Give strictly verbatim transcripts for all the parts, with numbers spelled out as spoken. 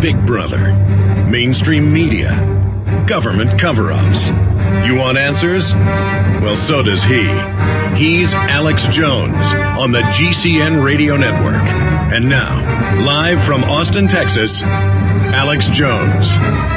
Big Brother, mainstream media, government cover-ups. You want answers? Well, so does he. He's Alex Jones on the G C N Radio Network. And now, live from Austin, Texas, Alex Jones.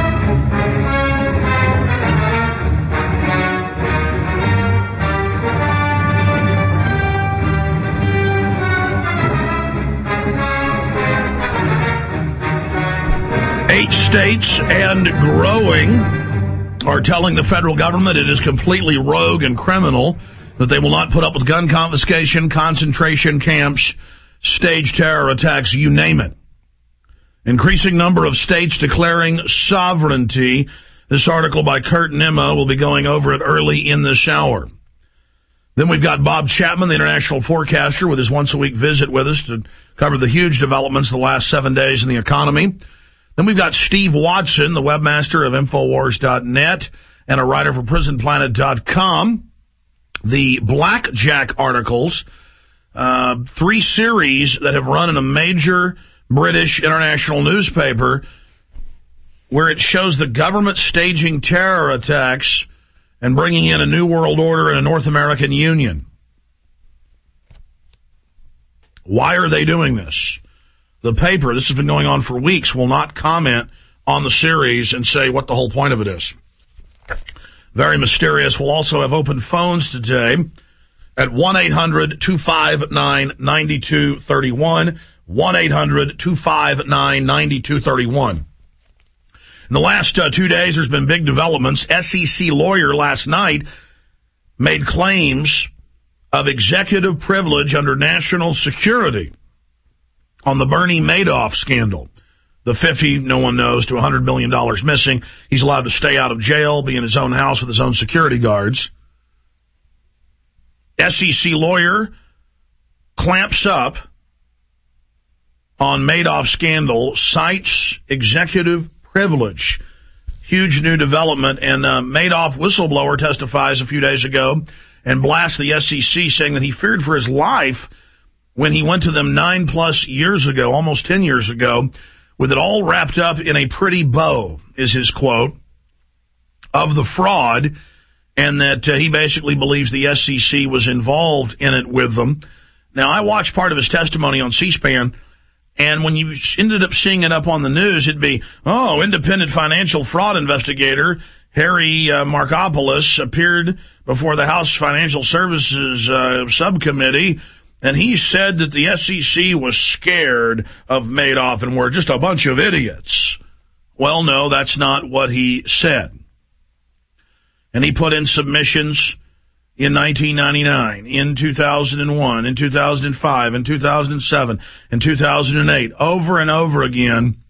Eight states and growing are telling the federal government it is completely rogue and criminal that they will not put up with gun confiscation, concentration camps, staged terror attacks, you name it. Increasing number of states declaring sovereignty. This article by Kurt Nimmo will be going over it early in this hour. Then we've got Bob Chapman, the international forecaster, with his once-a-week visit with us to cover the huge developments the last seven days in the economy. Then we've got Steve Watson, the webmaster of Infowars dot net and a writer for Prison Planet dot com. The Blackjack articles, uh, three series that have run in a major British international newspaper where it shows the government staging terror attacks and bringing in a new world order and a North American Union. Why are they doing this? The paper, this has been going on for weeks, will not comment on the series and say what the whole point of it is. Very mysterious. We'll also have open phones today at one eight hundred two five nine nine two three one, one eight hundred two five nine nine two three one. In the last uh, two days, there's been big developments. S E C lawyer last night made claims of executive privilege under national security on the Bernie Madoff scandal. The fifty, no one knows, to one hundred million dollars missing. He's allowed to stay out of jail, be in his own house with his own security guards. S E C lawyer clamps up on Madoff scandal, cites executive privilege. Huge new development. And uh, Madoff whistleblower testifies a few days ago and blasts the S E C, saying that he feared for his life when he went to them nine plus years ago, almost ten years ago, with it all wrapped up in a pretty bow, is his quote, of the fraud, and that uh, he basically believes the S E C was involved in it with them. Now, I watched part of his testimony on C-SPAN, and when you ended up seeing it up on the news, it'd be, oh, independent financial fraud investigator Harry uh, Markopoulos appeared before the House Financial Services uh, Subcommittee, and he said that the S E C was scared of Madoff and were just a bunch of idiots. Well, no, that's not what he said. And he put in submissions in nineteen ninety-nine, in two thousand one, in two thousand five, in two thousand seven, in two thousand eight, over and over again.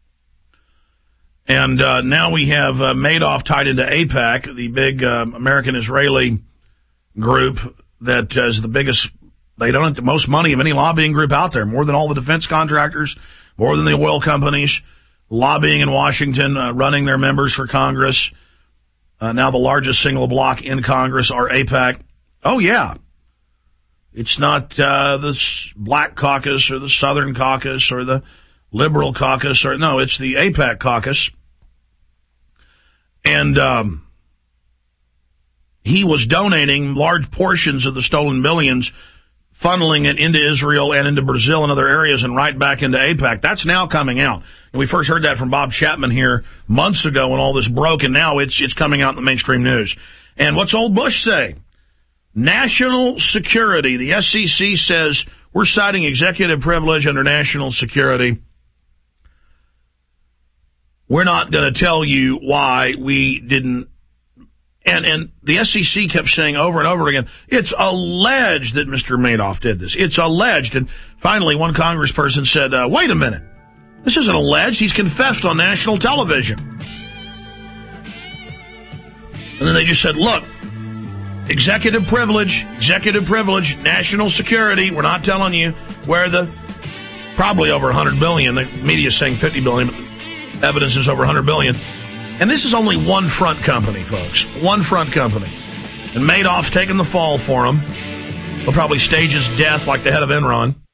And uh, now we have uh, Madoff tied into AIPAC, the big uh, American-Israeli group that is the biggest. They don't have the most money of any lobbying group out there, more than all the defense contractors, more than the oil companies, lobbying in Washington, uh, running their members for Congress. Uh, now the largest single block in Congress are AIPAC. Oh, yeah. It's not uh, the Black Caucus or the Southern Caucus or the Liberal Caucus. or No, it's the AIPAC caucus. And um, he was donating large portions of the stolen billions, funneling it into Israel and into Brazil and other areas and right back into AIPAC. That's now coming out. And we first heard that from Bob Chapman here months ago when all this broke, and now it's it's coming out in the mainstream news. And what's old Bush say? National security. The S E C says we're citing executive privilege under national security. We're not going to tell you why we didn't. And and the S E C kept saying over and over again, it's alleged that Mister Madoff did this. It's alleged. And finally, one congressperson said, uh, wait a minute. This isn't alleged. He's confessed on national television. And then they just said, look, executive privilege, executive privilege, national security. We're not telling you where the probably over one hundred billion. The media is saying fifty billion, but evidence is over one hundred billion. And this is only one front company, folks. One front company. And Madoff's taking the fall for him. He'll probably stage his death like the head of Enron.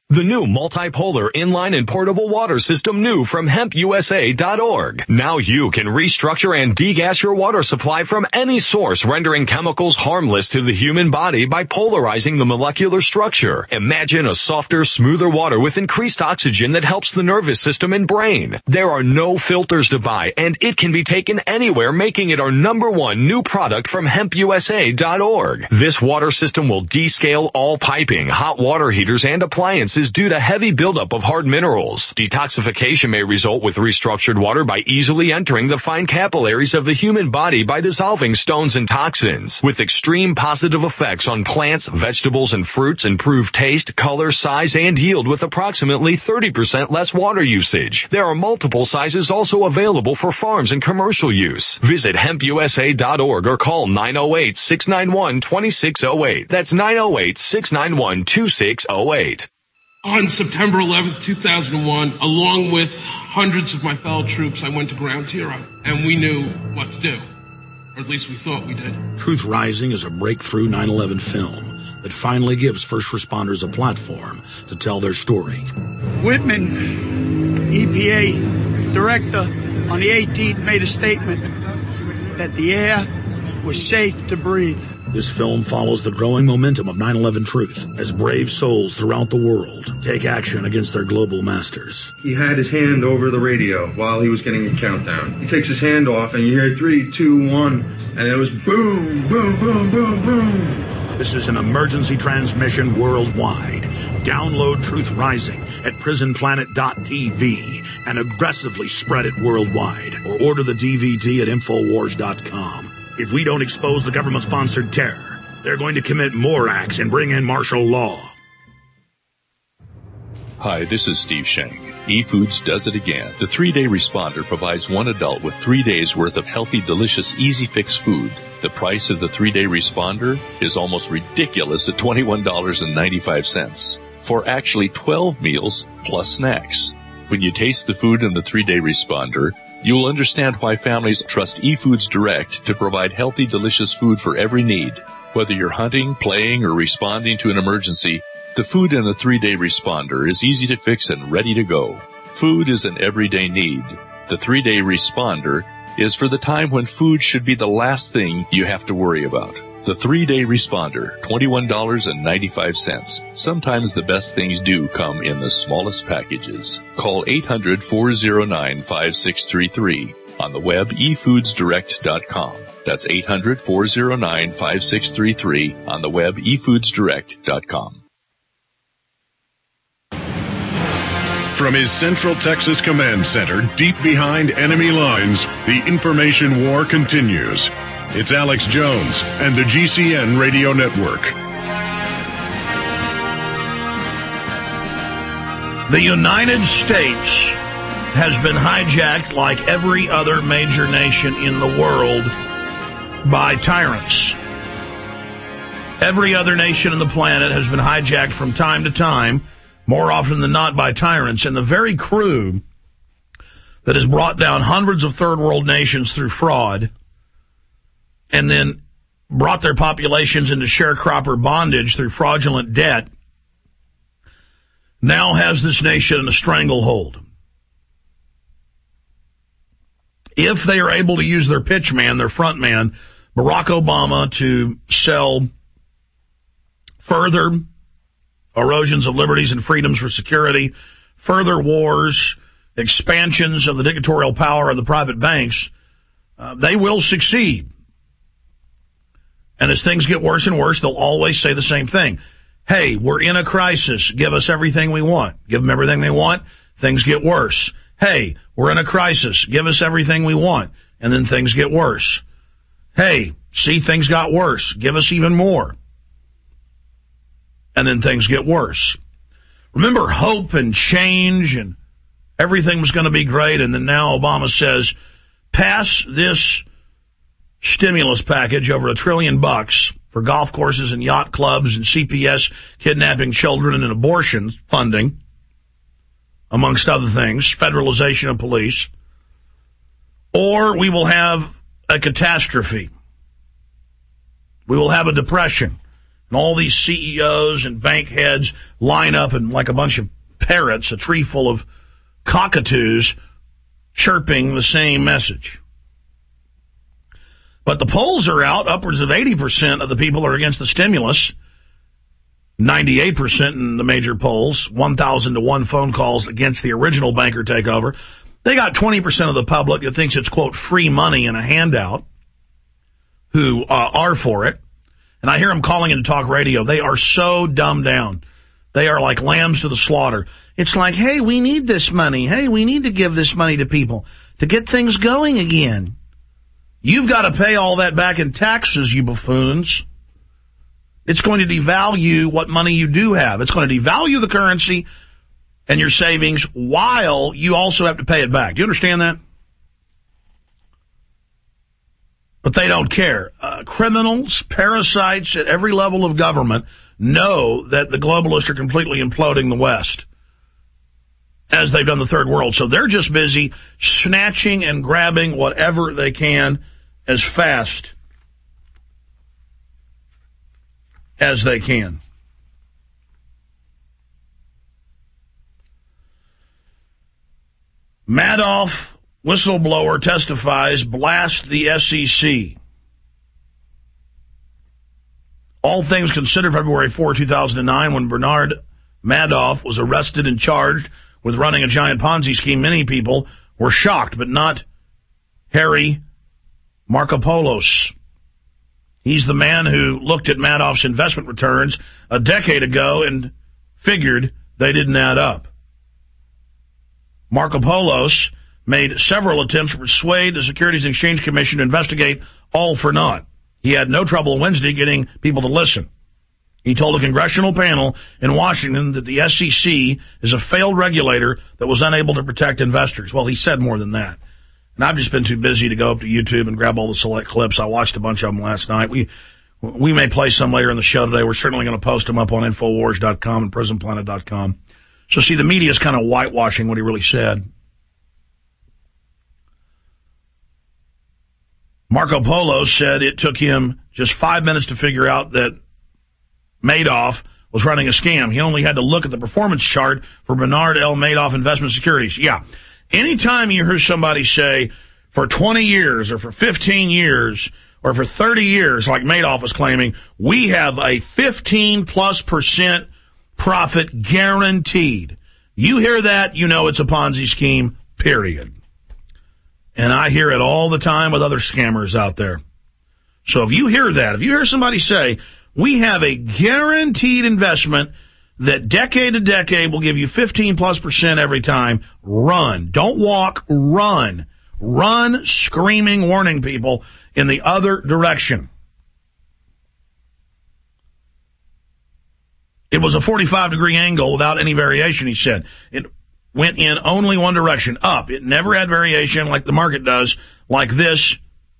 The new multipolar inline and portable water system new from hemp U S A dot org. Now you can restructure and degas your water supply from any source, rendering chemicals harmless to the human body by polarizing the molecular structure. Imagine a softer, smoother water with increased oxygen that helps the nervous system and brain. There are no filters to buy, and it can be taken anywhere, making it our number one new product from hemp U S A dot org. This water system will descale all piping, hot water heaters, and appliances due to heavy buildup of hard minerals. Detoxification may result with restructured water by easily entering the fine capillaries of the human body by dissolving stones and toxins. With extreme positive effects on plants, vegetables, and fruits, improve taste, color, size, and yield with approximately thirty percent less water usage. There are multiple sizes also available for farms and commercial use. Visit hemp U S A dot org or call nine oh eight, six nine one, two six oh eight. That's nine oh eight, six nine one, two six oh eight. On September eleventh, two thousand one, along with hundreds of my fellow troops, I went to Ground Zero, and we knew what to do. Or at least we thought we did. Truth Rising is a breakthrough nine eleven film that finally gives first responders a platform to tell their story. Whitman, E P A director, on the eighteenth made a statement that the air was safe to breathe. This film follows the growing momentum of nine eleven truth as brave souls throughout the world take action against their global masters. He had his hand over the radio while he was getting a countdown. He takes his hand off and you hear three, two, one, and it was boom, boom, boom, boom, boom. This is an emergency transmission worldwide. Download Truth Rising at prison planet dot t v and aggressively spread it worldwide, or order the D V D at infowars dot com. If we don't expose the government-sponsored terror, they're going to commit more acts and bring in martial law. Hi, this is Steve Shank. eFoods does it again. The three-day responder provides one adult with three days worth of healthy, delicious, easy-fix food. The price of the three-day responder is almost ridiculous at twenty-one dollars and ninety-five cents for actually twelve meals plus snacks. When you taste the food in the three-day responder, you will understand why families trust eFoods Direct to provide healthy, delicious food for every need. Whether you're hunting, playing, or responding to an emergency, the food in the three-day responder is easy to fix and ready to go. Food is an everyday need. The three-day responder is for the time when food should be the last thing you have to worry about. The three-day responder, twenty-one dollars and ninety-five cents. Sometimes the best things do come in the smallest packages. Call eight hundred, four oh nine, five six three three. On the web, e foods direct dot com. That's eight hundred, four oh nine, five six three three. On the web, e foods direct dot com. From his Central Texas Command Center, deep behind enemy lines, the information war continues. It's Alex Jones and the G C N Radio Network. The United States has been hijacked like every other major nation in the world by tyrants. Every other nation on the planet has been hijacked from time to time, more often than not by tyrants. And the very crew that has brought down hundreds of third world nations through fraud and then brought their populations into sharecropper bondage through fraudulent debt, now has this nation in a stranglehold. If they are able to use their pitch man, their front man, Barack Obama, to sell further erosions of liberties and freedoms for security, further wars, expansions of the dictatorial power of the private banks, uh, they will succeed. And as things get worse and worse, they'll always say the same thing. Hey, we're in a crisis. Give us everything we want. Give them everything they want. Things get worse. Hey, we're in a crisis. Give us everything we want. And then things get worse. Hey, see, things got worse. Give us even more. And then things get worse. Remember hope and change and everything was going to be great. And then now Obama says, pass this stimulus package over a trillion bucks for golf courses and yacht clubs and C P S kidnapping children and abortion funding, amongst other things, federalization of police, or we will have a catastrophe. We will have a depression. And all these C E Os and bank heads line up and like a bunch of parrots, a tree full of cockatoos, chirping the same message. But the polls are out. Upwards of eighty percent of the people are against the stimulus. ninety-eight percent in the major polls. one thousand to one phone calls against the original banker takeover. They got twenty percent of the public that thinks it's, quote, free money and a handout, who uh, are for it. And I hear them calling into talk radio. They are so dumbed down. They are like lambs to the slaughter. It's like, hey, we need this money. Hey, we need to give this money to people to get things going again. You've got to pay all that back in taxes, you buffoons. It's going to devalue what money you do have. It's going to devalue the currency and your savings while you also have to pay it back. Do you understand that? But they don't care. Uh, criminals, parasites at every level of government know that the globalists are completely imploding the West, as they've done the third world. So they're just busy snatching and grabbing whatever they can as fast as they can. Madoff, whistleblower, testifies, blast the S E C. All things considered, February fourth, two thousand nine, when Bernard Madoff was arrested and charged with running a giant Ponzi scheme, many people were shocked, but not Harry Markopolos. He's the man who looked at Madoff's investment returns a decade ago and figured they didn't add up. Markopolos made several attempts to persuade the Securities and Exchange Commission to investigate, all for naught. He had no trouble Wednesday getting people to listen. He told a congressional panel in Washington that the S E C is a failed regulator that was unable to protect investors. Well, he said more than that. And I've just been too busy to go up to YouTube and grab all the select clips. I watched a bunch of them last night. We we may play some later in the show today. We're certainly going to post them up on Infowars dot com and Prison Planet dot com. So, see, the media is kind of whitewashing what he really said. Markopolos said it took him just five minutes to figure out that Madoff was running a scam. He only had to look at the performance chart for Bernard L. Madoff Investment Securities. Yeah. Anytime you hear somebody say for twenty years or for fifteen years or for thirty years, like Madoff was claiming, we have a fifteen plus percent profit guaranteed. You hear that, you know it's a Ponzi scheme, period. And I hear it all the time with other scammers out there. So if you hear that, if you hear somebody say, we have a guaranteed investment that decade to decade will give you fifteen plus percent every time, run. Don't walk, run. Run, screaming, warning people in the other direction. It was a forty-five degree angle without any variation, he said. It went in only one direction, up. It never had variation like the market does, like this.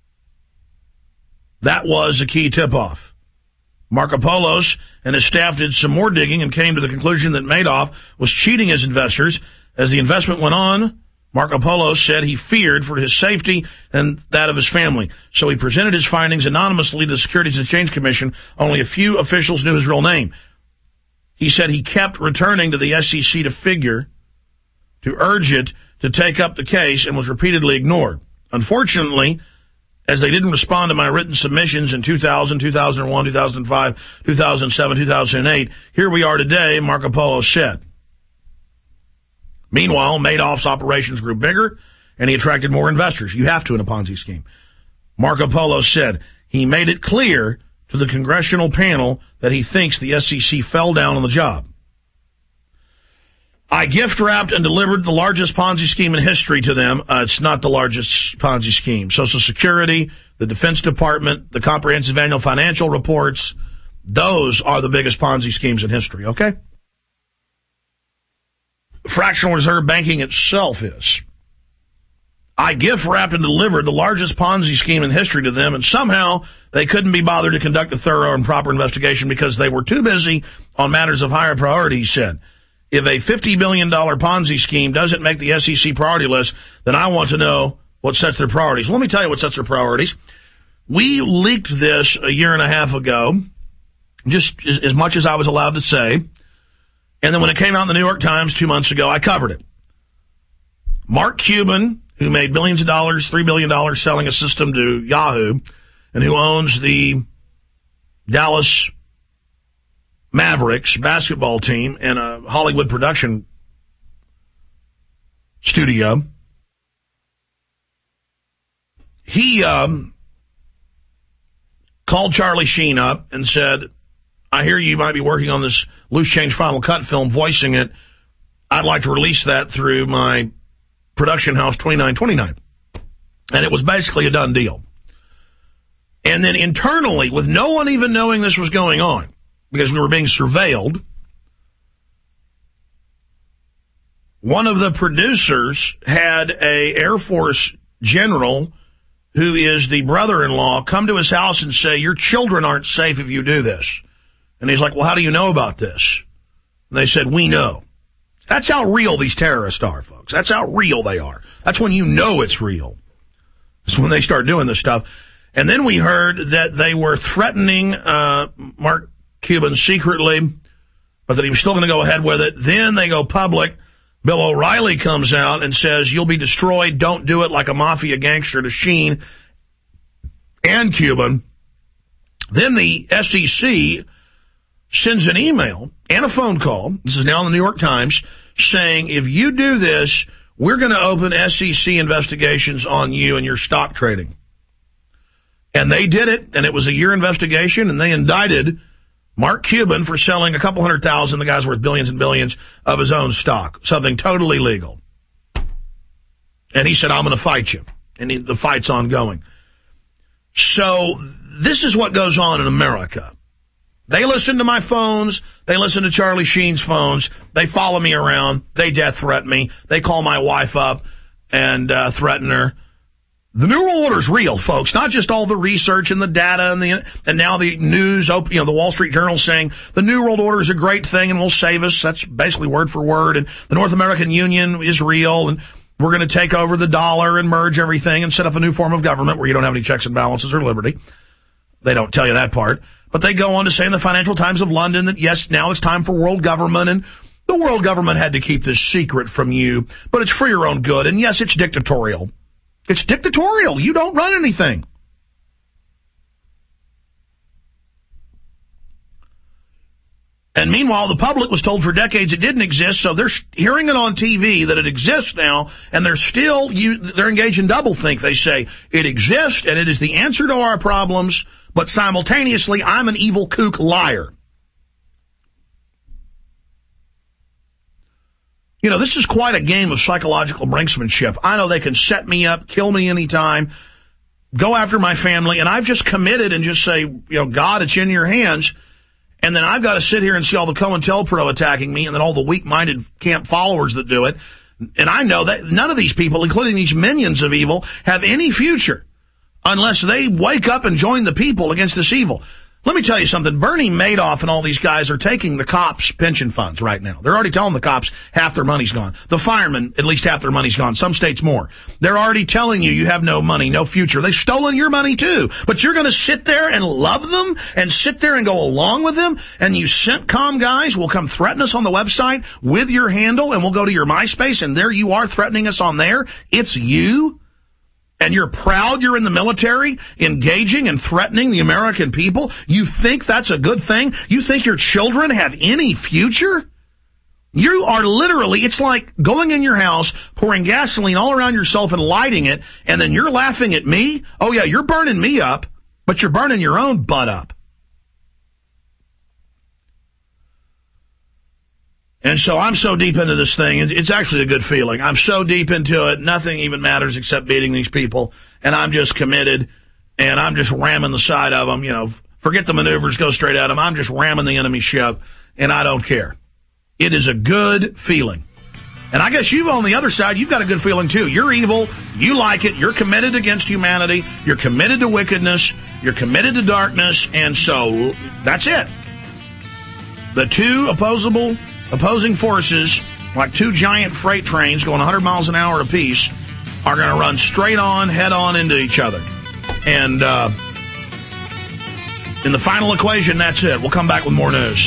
That was a key tip-off. Markopolos and his staff did some more digging and came to the conclusion that Madoff was cheating his investors. As the investment went on, Markopolos said he feared for his safety and that of his family. So he presented his findings anonymously to the Securities and Exchange Commission. Only a few officials knew his real name. He said he kept returning to the S E C to figure, to urge it to take up the case, and was repeatedly ignored. Unfortunately, as they didn't respond to my written submissions in two thousand, two thousand one, two thousand five, two thousand seven, two thousand eight, here we are today, Markopolos said. Meanwhile, Madoff's operations grew bigger, and he attracted more investors. You have to in a Ponzi scheme. Markopolos said he made it clear to the congressional panel that he thinks the S E C fell down on the job. I gift-wrapped and delivered the largest Ponzi scheme in history to them. Uh, it's not the largest Ponzi scheme. Social Security, the Defense Department, the Comprehensive Annual Financial Reports, those are the biggest Ponzi schemes in history, okay? Fractional reserve banking itself is. I gift-wrapped and delivered the largest Ponzi scheme in history to them, and somehow they couldn't be bothered to conduct a thorough and proper investigation because they were too busy on matters of higher priority, he said. If a fifty billion dollars Ponzi scheme doesn't make the S E C priority list, then I want to know what sets their priorities. Let me tell you what sets their priorities. We leaked this a year and a half ago, just as, as much as I was allowed to say. And then when it came out in the New York Times two months ago, I covered it. Mark Cuban, who made billions of dollars, three billion dollars selling a system to Yahoo, and who owns the Dallas Mavericks basketball team and a Hollywood production studio, he um, called Charlie Sheen up and said, I hear you might be working on this Loose Change Final Cut film, voicing it. I'd like to release that through my production house, twenty-nine twenty-nine. And it was basically a done deal. And then internally, with no one even knowing this was going on, because we were being surveilled, one of the producers had a Air Force general who is the brother-in-law come to his house and say, your children aren't safe if you do this. And he's like, well, how do you know about this? And they said, we know. That's how real these terrorists are, folks. That's how real they are. That's when you know it's real. That's when they start doing this stuff. And then we heard that they were threatening uh Mark Cuban secretly, but that he was still going to go ahead with it. Then they go public. Bill O'Reilly comes out and says, you'll be destroyed. Don't do it, like a mafia gangster to Sheen and Cuban. Then the S E C sends an email and a phone call, this is now in the New York Times, saying, if you do this, we're going to open S E C investigations on you and your stock trading. And they did it, and it was a year investigation, and they indicted Mark Cuban for selling a couple hundred thousand, the guy's worth billions and billions, of his own stock, something totally legal. And he said, I'm going to fight you. And he, the fight's ongoing. So this is what goes on in America. They listen to my phones. They listen to Charlie Sheen's phones. They follow me around. They death threaten me. They call my wife up and uh, threaten her. The New World Order is real, folks. Not just all the research and the data and the and now the news. You know, the Wall Street Journal saying the New World Order is a great thing and will save us. That's basically word for word. And the North American Union is real, and we're going to take over the dollar and merge everything and set up a new form of government where you don't have any checks and balances or liberty. They don't tell you that part. But they go on to say in the Financial Times of London that, yes, now it's time for world government, and the world government had to keep this secret from you, but it's for your own good. And, yes, it's dictatorial. It's dictatorial. You don't run anything. And meanwhile, the public was told for decades it didn't exist, so they're hearing it on T V that it exists now, and they're still, you, they're engaged in doublethink. They say it exists, and it is the answer to our problems, but simultaneously, I'm an evil kook liar. You know, this is quite a game of psychological brinksmanship. I know they can set me up, kill me anytime, go after my family, and I've just committed and just say, you know, God, it's in your hands. And then I've got to sit here and see all the COINTELPRO attacking me, and then all the weak-minded camp followers that do it. And I know that none of these people, including these minions of evil, have any future unless they wake up and join the people against this evil. Let me tell you something. Bernie Madoff and all these guys are taking the cops' pension funds right now. They're already telling the cops half their money's gone. The firemen, at least half their money's gone. Some states more. They're already telling you you have no money, no future. They've stolen your money too. But you're going to sit there and love them and sit there and go along with them. And you CENTCOM guys will come threaten us on the website with your handle, and we'll go to your MySpace, and there you are threatening us on there. It's you. And you're proud you're in the military, engaging and threatening the American people? You think that's a good thing? You think your children have any future? You are literally, it's like going in your house, pouring gasoline all around yourself and lighting it, and then you're laughing at me? Oh yeah, you're burning me up, but you're burning your own butt up. And so I'm so deep into this thing, it's actually a good feeling. I'm so deep into it, nothing even matters except beating these people. And I'm just committed, and I'm just ramming the side of them. You know, forget the maneuvers, go straight at them. I'm just ramming the enemy ship, and I don't care. It is a good feeling. And I guess you on the other side, you've got a good feeling too. You're evil, you like it, you're committed against humanity, you're committed to wickedness, you're committed to darkness, and so that's it. The two opposable... Opposing forces, like two giant freight trains going one hundred miles an hour apiece, are going to run straight on, head on into each other. And uh, In the final equation, that's it. We'll come back with more news.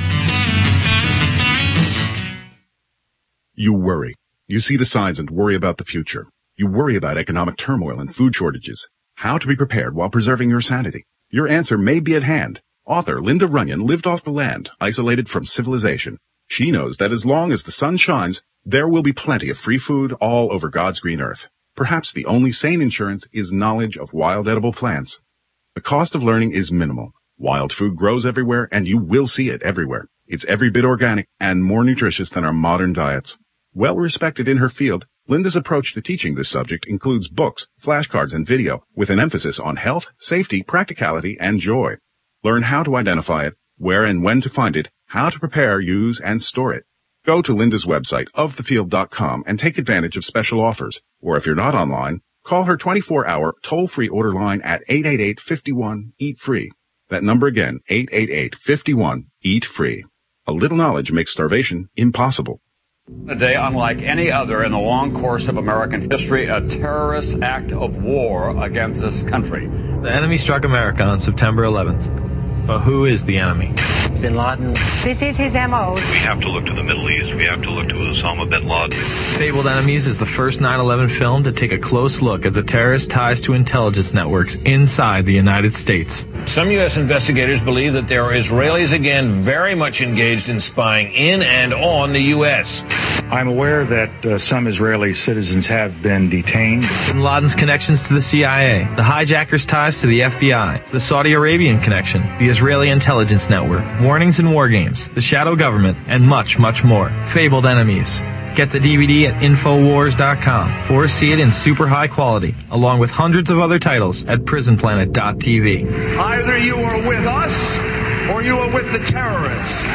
You worry. You see the signs and worry about the future. You worry about economic turmoil and food shortages. How to be prepared while preserving your sanity. Your answer may be at hand. Author Linda Runyon lived off the land, isolated from civilization. She knows that as long as the sun shines, there will be plenty of free food all over God's green earth. Perhaps the only sane insurance is knowledge of wild edible plants. The cost of learning is minimal. Wild food grows everywhere, and you will see it everywhere. It's every bit organic and more nutritious than our modern diets. Well respected in her field, Linda's approach to teaching this subject includes books, flashcards, and video with an emphasis on health, safety, practicality, and joy. Learn how to identify it, where and when to find it, how to prepare, use, and store it. Go to Linda's website, of the field dot com, and take advantage of special offers. Or if you're not online, call her twenty-four hour toll-free order line at eight eight eight, five one, eat free. That number again, eight eight eight, five one, eat free. A little knowledge makes starvation impossible. A day unlike any other in the long course of American history, a terrorist act of war against this country. The enemy struck America on September eleventh. But who is the enemy? Bin Laden. This is his M O. We have to look to the Middle East. We have to look to Osama bin Laden. Fabled Enemies is the first nine eleven film to take a close look at the terrorist ties to intelligence networks inside the United States. Some U S investigators believe that there are Israelis again very much engaged in spying in and on the U S. I'm aware that uh, some Israeli citizens have been detained. Bin Laden's connections to the C I A, the hijackers' ties to the F B I, the Saudi Arabian connection, the Israeli intelligence network, warnings and war games, the shadow government, and much, much more. Fabled Enemies. Get the D V D at Infowars dot com or see it in super high quality, along with hundreds of other titles at Prison Planet dot T V. Either you are with us or you are with the terrorists.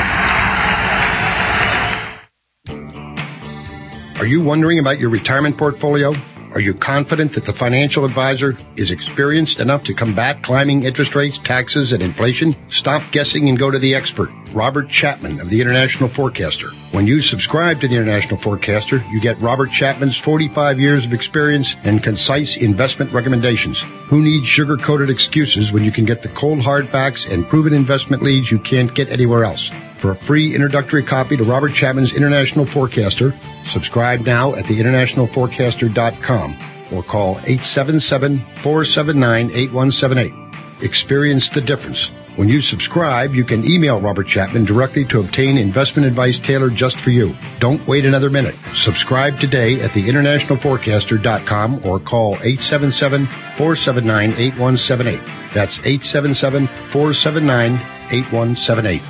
Are you wondering about your retirement portfolio? Are you confident that the financial advisor is experienced enough to combat climbing interest rates, taxes, and inflation? Stop guessing and go to the expert, Robert Chapman of the International Forecaster. When you subscribe to the International Forecaster, you get Robert Chapman's forty-five years of experience and concise investment recommendations. Who needs sugar-coated excuses when you can get the cold hard facts and proven investment leads you can't get anywhere else? For a free introductory copy to Robert Chapman's International Forecaster, subscribe now at the international forecaster dot com or call eight seven seven, four seven nine, eight one seven eight. Experience the difference. When you subscribe, you can email Robert Chapman directly to obtain investment advice tailored just for you. Don't wait another minute. Subscribe today at the international forecaster dot com or call eight seven seven, four seven nine, eight one seven eight. That's eight seven seven, four seven nine, eight one seven eight.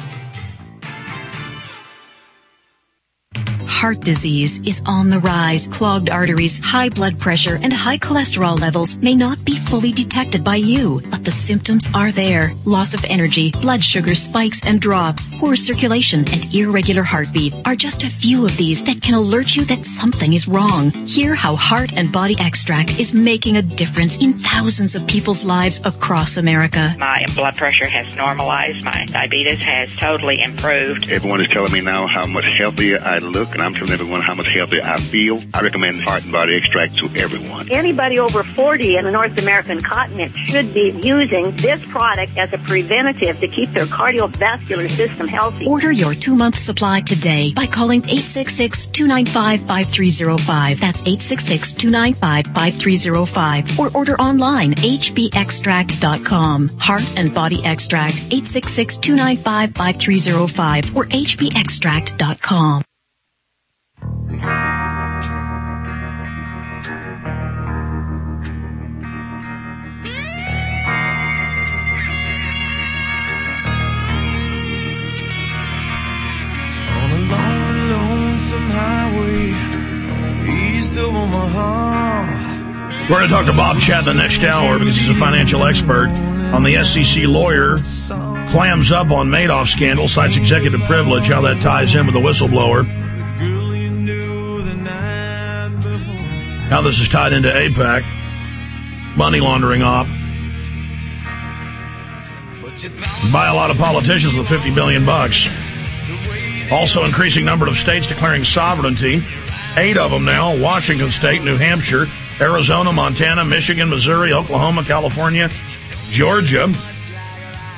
Heart disease is on the rise. Clogged arteries, high blood pressure, and high cholesterol levels may not be fully detected by you, but the symptoms are there. Loss of energy, blood sugar spikes and drops, poor circulation, and irregular heartbeat are just a few of these that can alert you that something is wrong. Hear how Heart and Body Extract is making a difference in thousands of people's lives across America. My blood pressure has normalized. My diabetes has totally improved. Everyone is telling me now how much healthier I look, and I'm telling everyone how much healthier I feel. I recommend Heart and Body Extract to everyone. Anybody over forty in the North American continent should be using this product as a preventative to keep their cardiovascular system healthy. Order your two-month supply today by calling eight six six, two nine five, five three zero five. That's eight six six, two nine five, five three zero five. Or order online, H B extract dot com. Heart and Body Extract, eight six six, two nine five, five three zero five or H B extract dot com. We're going to talk to Bob Chatt the next hour because he's a financial expert on the S E C lawyer. Clams up on Madoff scandal, cites executive privilege, how that ties in with the whistleblower. How this is tied into AIPAC, money laundering op. Buy a lot of politicians with fifty billion bucks. Also increasing number of states declaring sovereignty. Eight of them now: Washington State, New Hampshire, Arizona, Montana, Michigan, Missouri, Oklahoma, California, Georgia.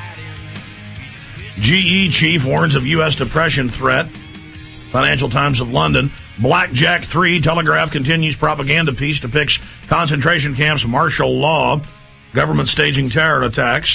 G E chief warns of U S depression threat. Financial Times of London. Blackjack three, Telegraph continues propaganda piece, depicts concentration camps, martial law, government staging terror attacks.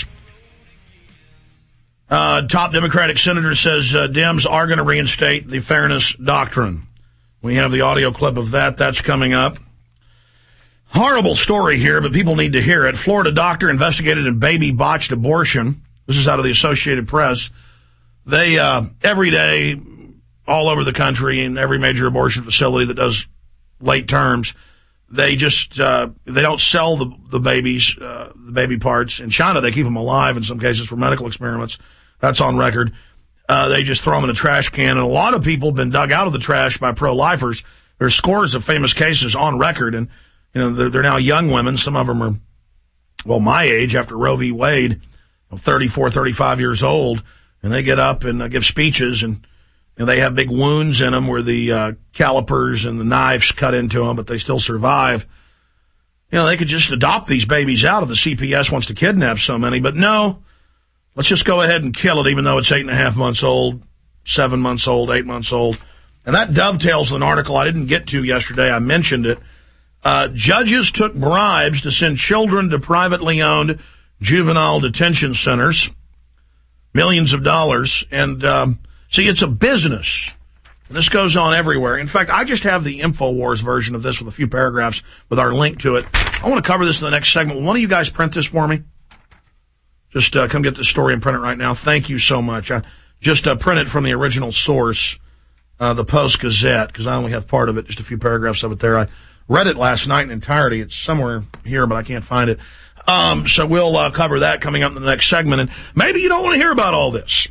Uh, top Democratic senator says uh, Dems are going to reinstate the fairness doctrine. We have the audio clip of that. That's coming up. Horrible story here, but people need to hear it. Florida doctor investigated in baby botched abortion. This is out of the Associated Press. They, uh, every day, all over the country, in every major abortion facility that does late terms, they just, uh, they don't sell the, the babies, uh, the baby parts. In China, they keep them alive in some cases for medical experiments. That's on record. Uh, they just throw them in a trash can. And a lot of people have been dug out of the trash by pro-lifers. There's scores of famous cases on record. And, you know, they're, they're now young women. Some of them are, well, my age after Roe v. Wade, thirty-four, thirty-five years old. And they get up and uh, give speeches, and, and they have big wounds in them where the uh, calipers and the knives cut into them, but they still survive. You know, they could just adopt these babies out if the C P S wants to kidnap so many, but no. Let's just go ahead and kill it, even though it's eight and a half months old, seven months old, eight months old. And that dovetails with an article I didn't get to yesterday. I mentioned it. Uh, judges took bribes to send children to privately owned juvenile detention centers. Millions of dollars. And, um, see, it's a business. And this goes on everywhere. In fact, I just have the InfoWars version of this with a few paragraphs with our link to it. I want to cover this in the next segment. Will one of you guys print this for me? Just uh, come get this story and print it right now. Thank you so much. I just uh, print it from the original source, uh, the Post-Gazette, because I only have part of it, just a few paragraphs of it there. I read it last night in entirety. It's somewhere here, but I can't find it. Um, so we'll uh, cover that coming up in the next segment. And maybe you don't want to hear about all this,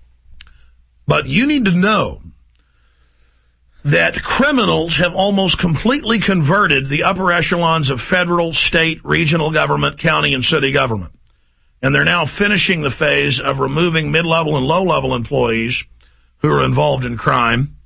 but you need to know that criminals have almost completely converted the upper echelons of federal, state, regional government, county, and city government. And they're now finishing the phase of removing mid-level and low-level employees who are involved in crime.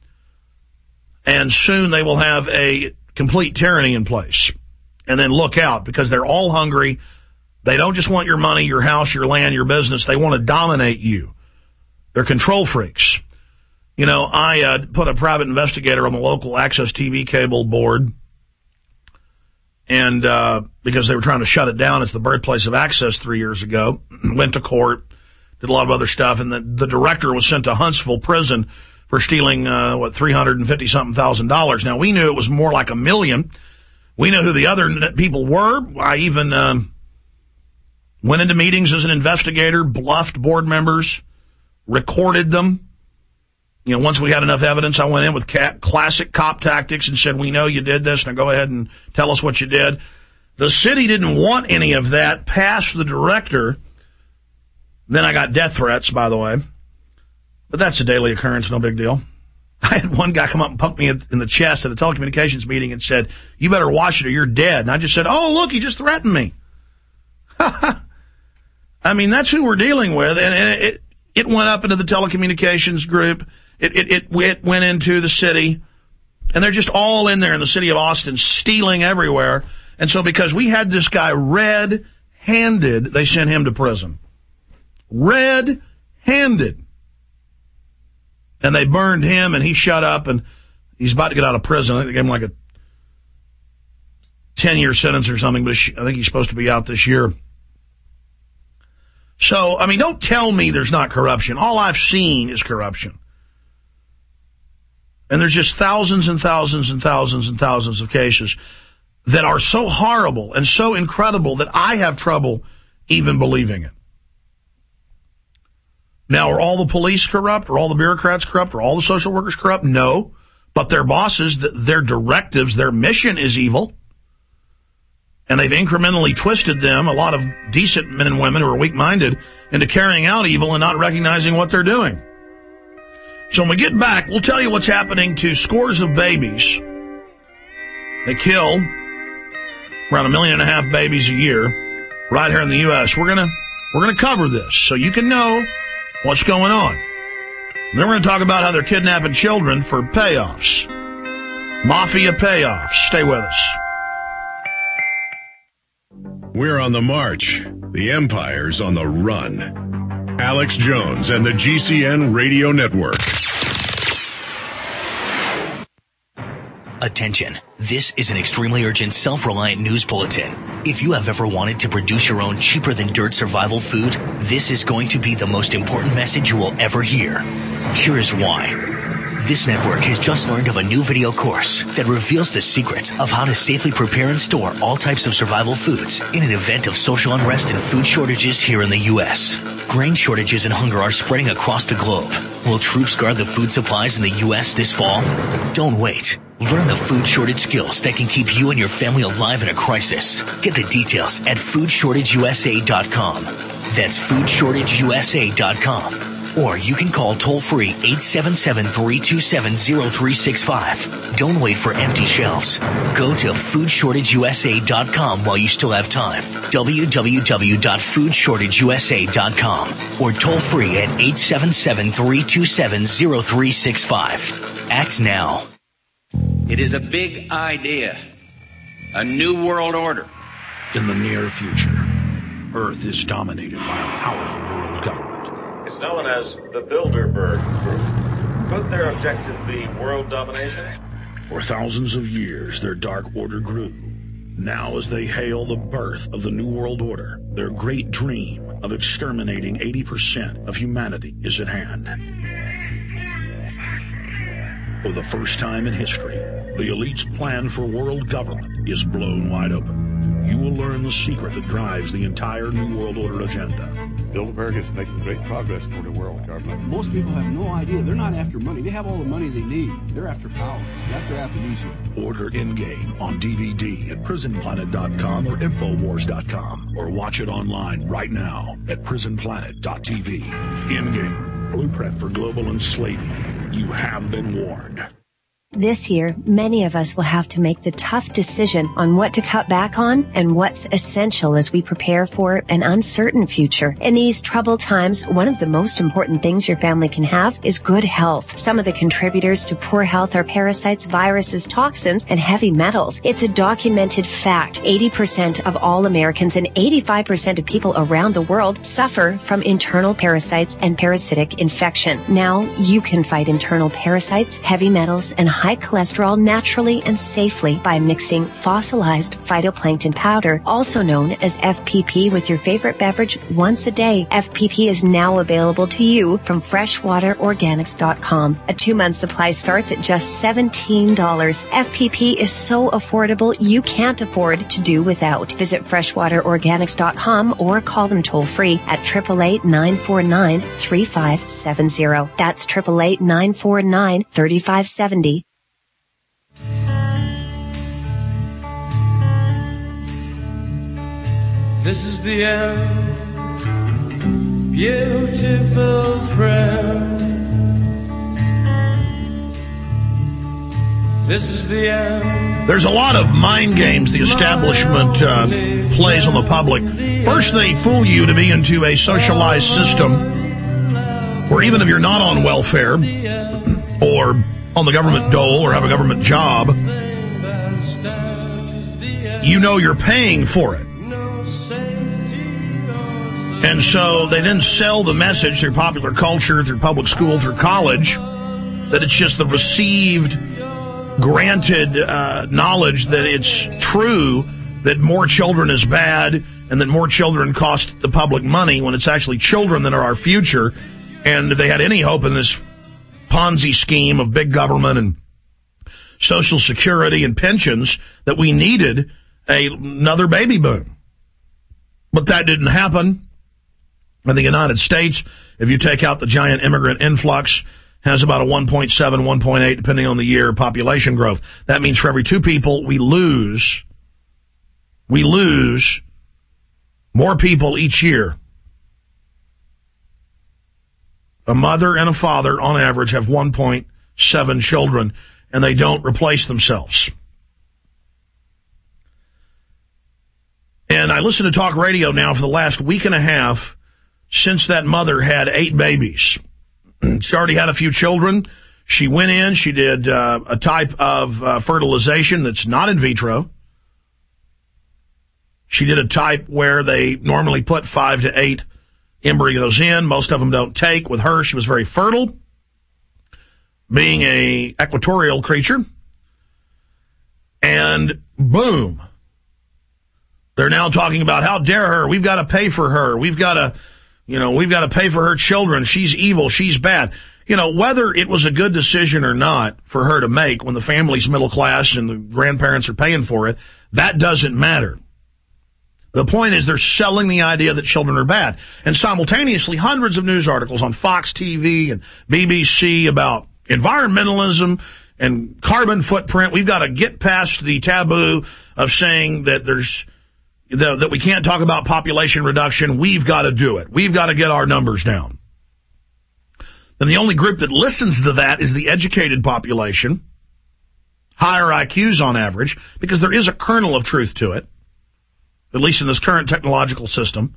And soon they will have a complete tyranny in place. And then look out, because they're all hungry. They don't just want your money, your house, your land, your business. They want to dominate you. They're control freaks. You know, I uh, put a private investigator on the local Access T V cable board, and uh because they were trying to shut it down. It's the birthplace of Access three years ago. Went to court, did a lot of other stuff, and the, the director was sent to Huntsville prison for stealing, uh what, three hundred fifty something thousand dollars. Now, we knew it was more like a million. We know who the other people were. I even um, went into meetings as an investigator, bluffed board members, recorded them. You know, once we had enough evidence, I went in with ca- classic cop tactics and said, we know you did this. Now go ahead and tell us what you did. The city didn't want any of that past the director. Then I got death threats, by the way. But that's a daily occurrence, no big deal. I had one guy come up and poke me in the chest at a telecommunications meeting and said, you better watch it or you're dead. And I just said, oh, look, he just threatened me. I mean, that's who we're dealing with. And it, it went up into the telecommunications group. It, it, it, it went into the city. And they're just all in there in the city of Austin, stealing everywhere. And so because we had this guy red-handed, they sent him to prison. Red-handed. And they burned him, and he shut up, and he's about to get out of prison. I think they gave him like a ten-year sentence or something, but I think he's supposed to be out this year. So, I mean, don't tell me there's not corruption. All I've seen is corruption. And there's just thousands and thousands and thousands and thousands of cases that are so horrible and so incredible that I have trouble even believing it. Now, are all the police corrupt? Are all the bureaucrats corrupt? Are all the social workers corrupt? No. But their bosses, their directives, their mission is evil. And they've incrementally twisted them, a lot of decent men and women who are weak-minded, into carrying out evil and not recognizing what they're doing. So when we get back, we'll tell you what's happening to scores of babies. They kill around a million and a half babies a year right here in the U S. We're gonna we're gonna cover this so you can know what's going on. And then we're going to talk about how they're kidnapping children for payoffs. Mafia payoffs. Stay with us. We're on the march. The empire's on the run. Alex Jones and the G C N Radio Network. Attention. This is an extremely urgent, self-reliant news bulletin. If you have ever wanted to produce your own cheaper-than-dirt survival food, this is going to be the most important message you will ever hear. Here is why. This network has just learned of a new video course that reveals the secrets of how to safely prepare and store all types of survival foods in an event of social unrest and food shortages here in the U S. Grain shortages and hunger are spreading across the globe. Will troops guard the food supplies in the U S this fall? Don't wait. Learn the food shortage skills that can keep you and your family alive in a crisis. Get the details at food shortage u s a dot com. That's food shortage u s a dot com. Or you can call toll-free eight seven seven, three two seven, zero three six five. Don't wait for empty shelves. Go to food shortage u s a dot com while you still have time. w w w dot food shortage u s a dot com. Or toll-free at eight seven seven, three two seven, zero three six five. Act now. It is a big idea. A new world order. In the near future, Earth is dominated by a powerful world government. It's known as the Bilderberg Group. Could their objective be world domination? For thousands of years, their dark order grew. Now, as they hail the birth of the New World Order, their great dream of exterminating eighty percent of humanity is at hand. For the first time in history, the elite's plan for world government is blown wide open. You will learn the secret that drives the entire New World Order agenda. Bilderberg is making great progress toward a world government. Most people have no idea. They're not after money. They have all the money they need. They're after power. That's their aphrodisiac. Order Endgame on D V D at prison planet dot com or infowars dot com, or watch it online right now at prison planet dot t v. Endgame, blueprint for global enslavement. You have been warned. This year, many of us will have to make the tough decision on what to cut back on and what's essential as we prepare for an uncertain future. In these troubled times, one of the most important things your family can have is good health. Some of the contributors to poor health are parasites, viruses, toxins, and heavy metals. It's a documented fact. eighty percent of all Americans and eighty-five percent of people around the world suffer from internal parasites and parasitic infection. Now, you can fight internal parasites, heavy metals, and high cholesterol naturally and safely by mixing fossilized phytoplankton powder, also known as F P P, with your favorite beverage once a day. F P P is now available to you from freshwater organics dot com. A two-month supply starts at just seventeen dollars. F P P is so affordable you can't afford to do without. Visit freshwater organics dot com or call them toll-free at eight eight eight, nine four nine, three five seven zero. That's eight eight eight, nine four nine, three five seven zero. This is the end, beautiful friend. This is the end. There's a lot of mind games the establishment uh, plays on the public. First, they fool you to be into a socialized system where even if you're not on welfare or on the government dole or have a government job, you know you're paying for it. And so they then sell the message through popular culture, through public school, through college, that it's just the received, granted uh, knowledge that it's true that more children is bad and that more children cost the public money, when it's actually children that are our future. And if they had any hope in this Ponzi scheme of big government and Social Security and pensions, that we needed a, another baby boom. But that didn't happen. And the United States, if you take out the giant immigrant influx, has about a one point seven, one point eight, depending on the year, population growth. That means for every two people, we lose, we lose more people each year. A mother and a father, on average, have one point seven children, and they don't replace themselves. And I listen to talk radio now for the last week and a half since that mother had eight babies. She already had a few children. She went in, she did uh, a type of uh, fertilization that's not in vitro. She did a type where they normally put five to eight embryos in. Most of them don't take. With her, she was very fertile, being a equatorial creature. And boom, they're now talking about how dare her. We've got to pay for her. We've got to, you know, we've got to pay for her children. She's evil. She's bad. You know, whether it was a good decision or not for her to make when the family's middle class and the grandparents are paying for it, that doesn't matter. The point is they're selling the idea that children are bad. And simultaneously, hundreds of news articles on Fox T V and B B C about environmentalism and carbon footprint. We've got to get past the taboo of saying that there's that, that we can't talk about population reduction. We've got to do it. We've got to get our numbers down. And the only group that listens to that is the educated population, higher I Qs on average, because there is a kernel of truth to it, at least in this current technological system.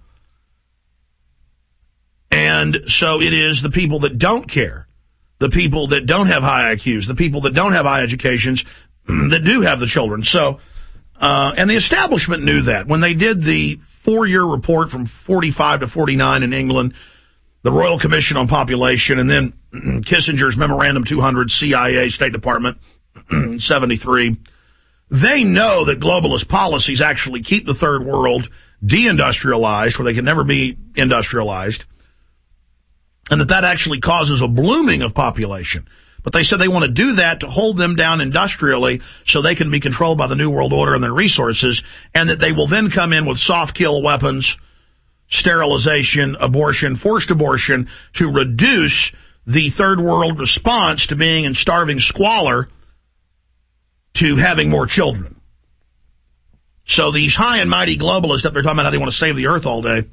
And so it is the people that don't care, the people that don't have high I Qs, the people that don't have high educations that do have the children. So, uh, and the establishment knew that when they did the four-year report from forty-five to forty-nine in England, the Royal Commission on Population, and then Kissinger's Memorandum two hundred, C I A, State Department, seventy-three. They know that globalist policies actually keep the third world deindustrialized, where they can never be industrialized, and that that actually causes a blooming of population. But they said they want to do that to hold them down industrially so they can be controlled by the New World Order and their resources, and that they will then come in with soft kill weapons, sterilization, abortion, forced abortion, to reduce the third world response to being in starving squalor to having more children. So these high and mighty globalists up there talking about how they want to save the earth all day,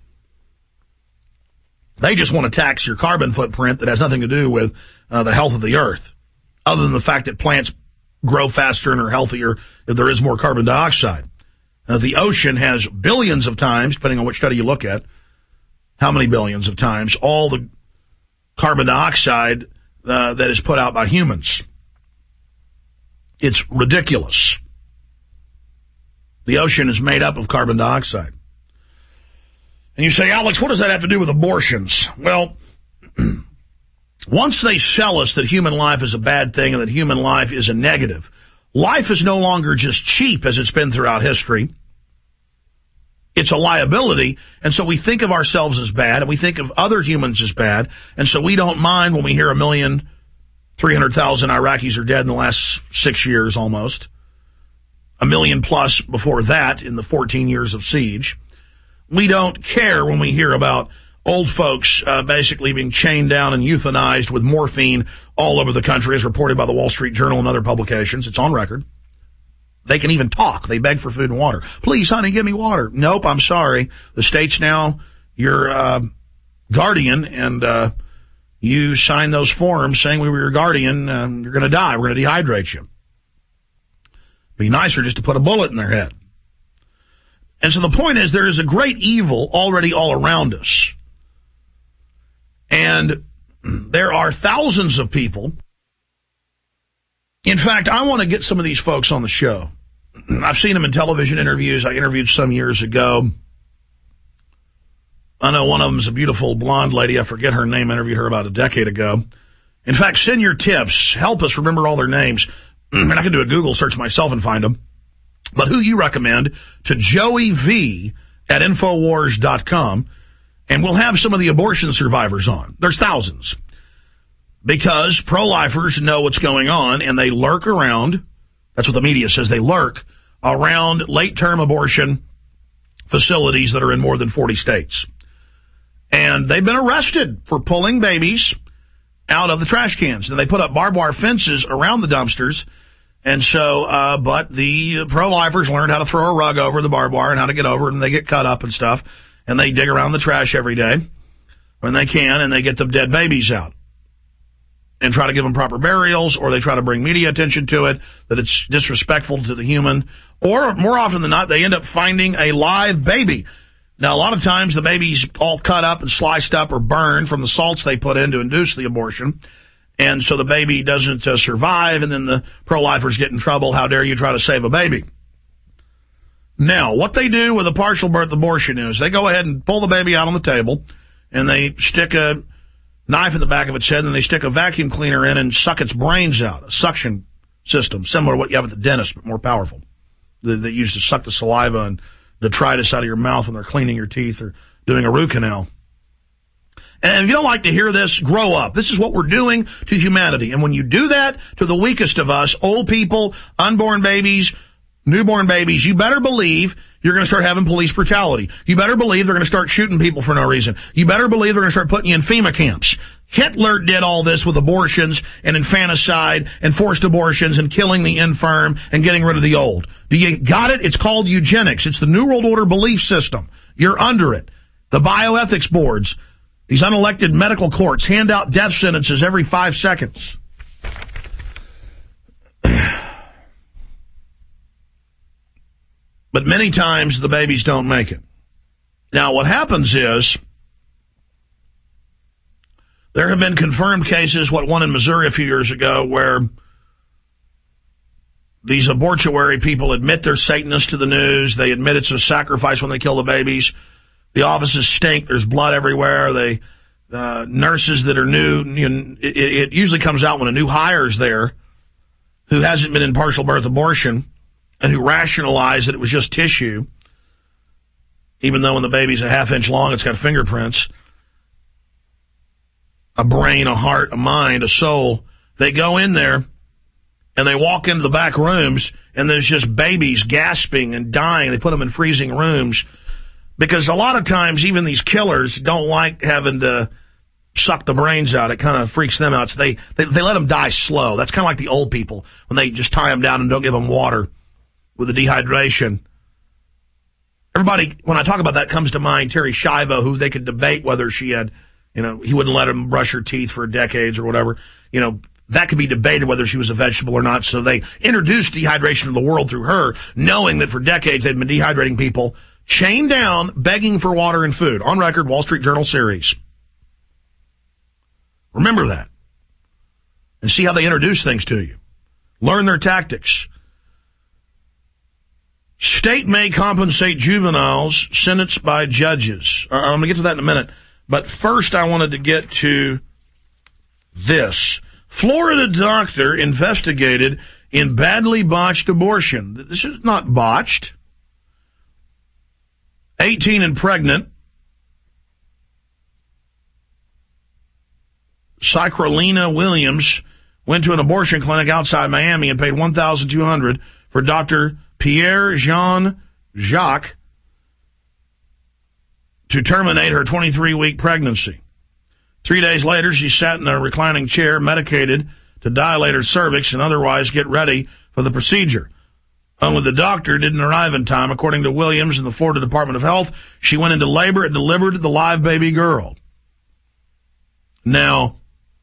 they just want to tax your carbon footprint that has nothing to do with uh, the health of the earth, other than the fact that plants grow faster and are healthier if there is more carbon dioxide. Uh, the ocean has billions of times, depending on which study you look at, how many billions of times, all the carbon dioxide uh, that is put out by humans. It's ridiculous. The ocean is made up of carbon dioxide. And you say, Alex, what does that have to do with abortions? Well, once they sell us that human life is a bad thing and that human life is a negative, life is no longer just cheap as it's been throughout history. It's a liability, and so we think of ourselves as bad, and we think of other humans as bad, and so we don't mind when we hear a million, three hundred thousand Iraqis are dead in the last six years almost, a million plus before that in the fourteen years of siege. We don't care when we hear about old folks uh, basically being chained down and euthanized with morphine all over the country, as reported by the Wall Street Journal and other publications. It's on record. They can even talk. They beg for food and water. Please, honey, give me water. Nope, I'm sorry. The state's now your uh, guardian, and uh, you signed those forms saying we were your guardian. Um, you're going to die. We're going to dehydrate you. Be nicer just to put a bullet in their head. And so the point is, there is a great evil already all around us. And there are thousands of people. In fact, I want to get some of these folks on the show. I've seen them in television interviews. I interviewed some years ago. I know one of them is a beautiful blonde lady. I forget her name. I interviewed her about a decade ago. In fact, send your tips. Help us remember all their names. And I can do a Google search myself and find them. But who you recommend to Joey V at Infowars dot com, and we'll have some of the abortion survivors on. There's thousands. Because pro-lifers know what's going on, and they lurk around. That's what the media says. They lurk around late-term abortion facilities that are in more than forty states. And they've been arrested for pulling babies out of the trash cans. And they put up barbed wire fences around the dumpsters. And so, uh, but the pro-lifers learned how to throw a rug over the barbed wire and how to get over it, and they get cut up and stuff. And they dig around the trash every day when they can, and they get the dead babies out and try to give them proper burials, or they try to bring media attention to it, that it's disrespectful to the human. Or more often than not, they end up finding a live baby. Now, a lot of times the baby's all cut up and sliced up or burned from the salts they put in to induce the abortion. And so the baby doesn't uh, survive, and then the pro-lifers get in trouble. How dare you try to save a baby? Now, what they do with a partial birth abortion is they go ahead and pull the baby out on the table, and they stick a knife in the back of its head, and then they stick a vacuum cleaner in and suck its brains out, a suction system, similar to what you have at the dentist, but more powerful. They, they use to suck the saliva and detritus out of your mouth when they're cleaning your teeth or doing a root canal. And if you don't like to hear this, grow up. This is what we're doing to humanity. And when you do that to the weakest of us, old people, unborn babies, newborn babies, you better believe you're going to start having police brutality. You better believe they're going to start shooting people for no reason. You better believe they're going to start putting you in FEMA camps. Hitler did all this with abortions and infanticide and forced abortions and killing the infirm and getting rid of the old. Do you got it? It's called eugenics. It's the New World Order belief system. You're under it. The bioethics boards, these unelected medical courts hand out death sentences every five seconds. But many times the babies don't make it. Now, what happens is there have been confirmed cases, what one in Missouri a few years ago, where these abortuary people admit they're Satanists to the news. They admit it's a sacrifice when they kill the babies. The offices stink. There's blood everywhere. They, uh, nurses that are new, you know, it, it usually comes out when a new hire's there who hasn't been in partial birth abortion and who rationalize that it was just tissue, even though when the baby's a half inch long, it's got fingerprints, a brain, a heart, a mind, a soul. They go in there and they walk into the back rooms and there's just babies gasping and dying. They put them in freezing rooms because a lot of times even these killers don't like having to suck the brains out. It kind of freaks them out. So they, they, they let them die slow. That's kind of like the old people when they just tie them down and don't give them water with the dehydration. Everybody, when I talk about that, comes to mind Terry Schiavo, who they could debate whether she had, you know, he wouldn't let him brush her teeth for decades or whatever. You know, that could be debated whether she was a vegetable or not. So they introduced dehydration to the world through her, knowing that for decades they'd been dehydrating people, chained down, begging for water and food. On record, Wall Street Journal series. Remember that. And see how they introduce things to you. Learn their tactics. State may compensate juveniles sentenced by judges. Uh, I'm going to get to that in a minute. But first, I wanted to get to this. Florida doctor investigated in badly botched abortion. This is not botched. eighteen and pregnant. Cycrolina Williams went to an abortion clinic outside Miami and paid one thousand two hundred dollars for Doctor Pierre-Jean Jacques to terminate her twenty-three week pregnancy. Three days later, she sat in a reclining chair, medicated to dilate her cervix and otherwise get ready for the procedure. Only the doctor didn't arrive in time. According to Williams and the Florida Department of Health, she went into labor and delivered the live baby girl. Now,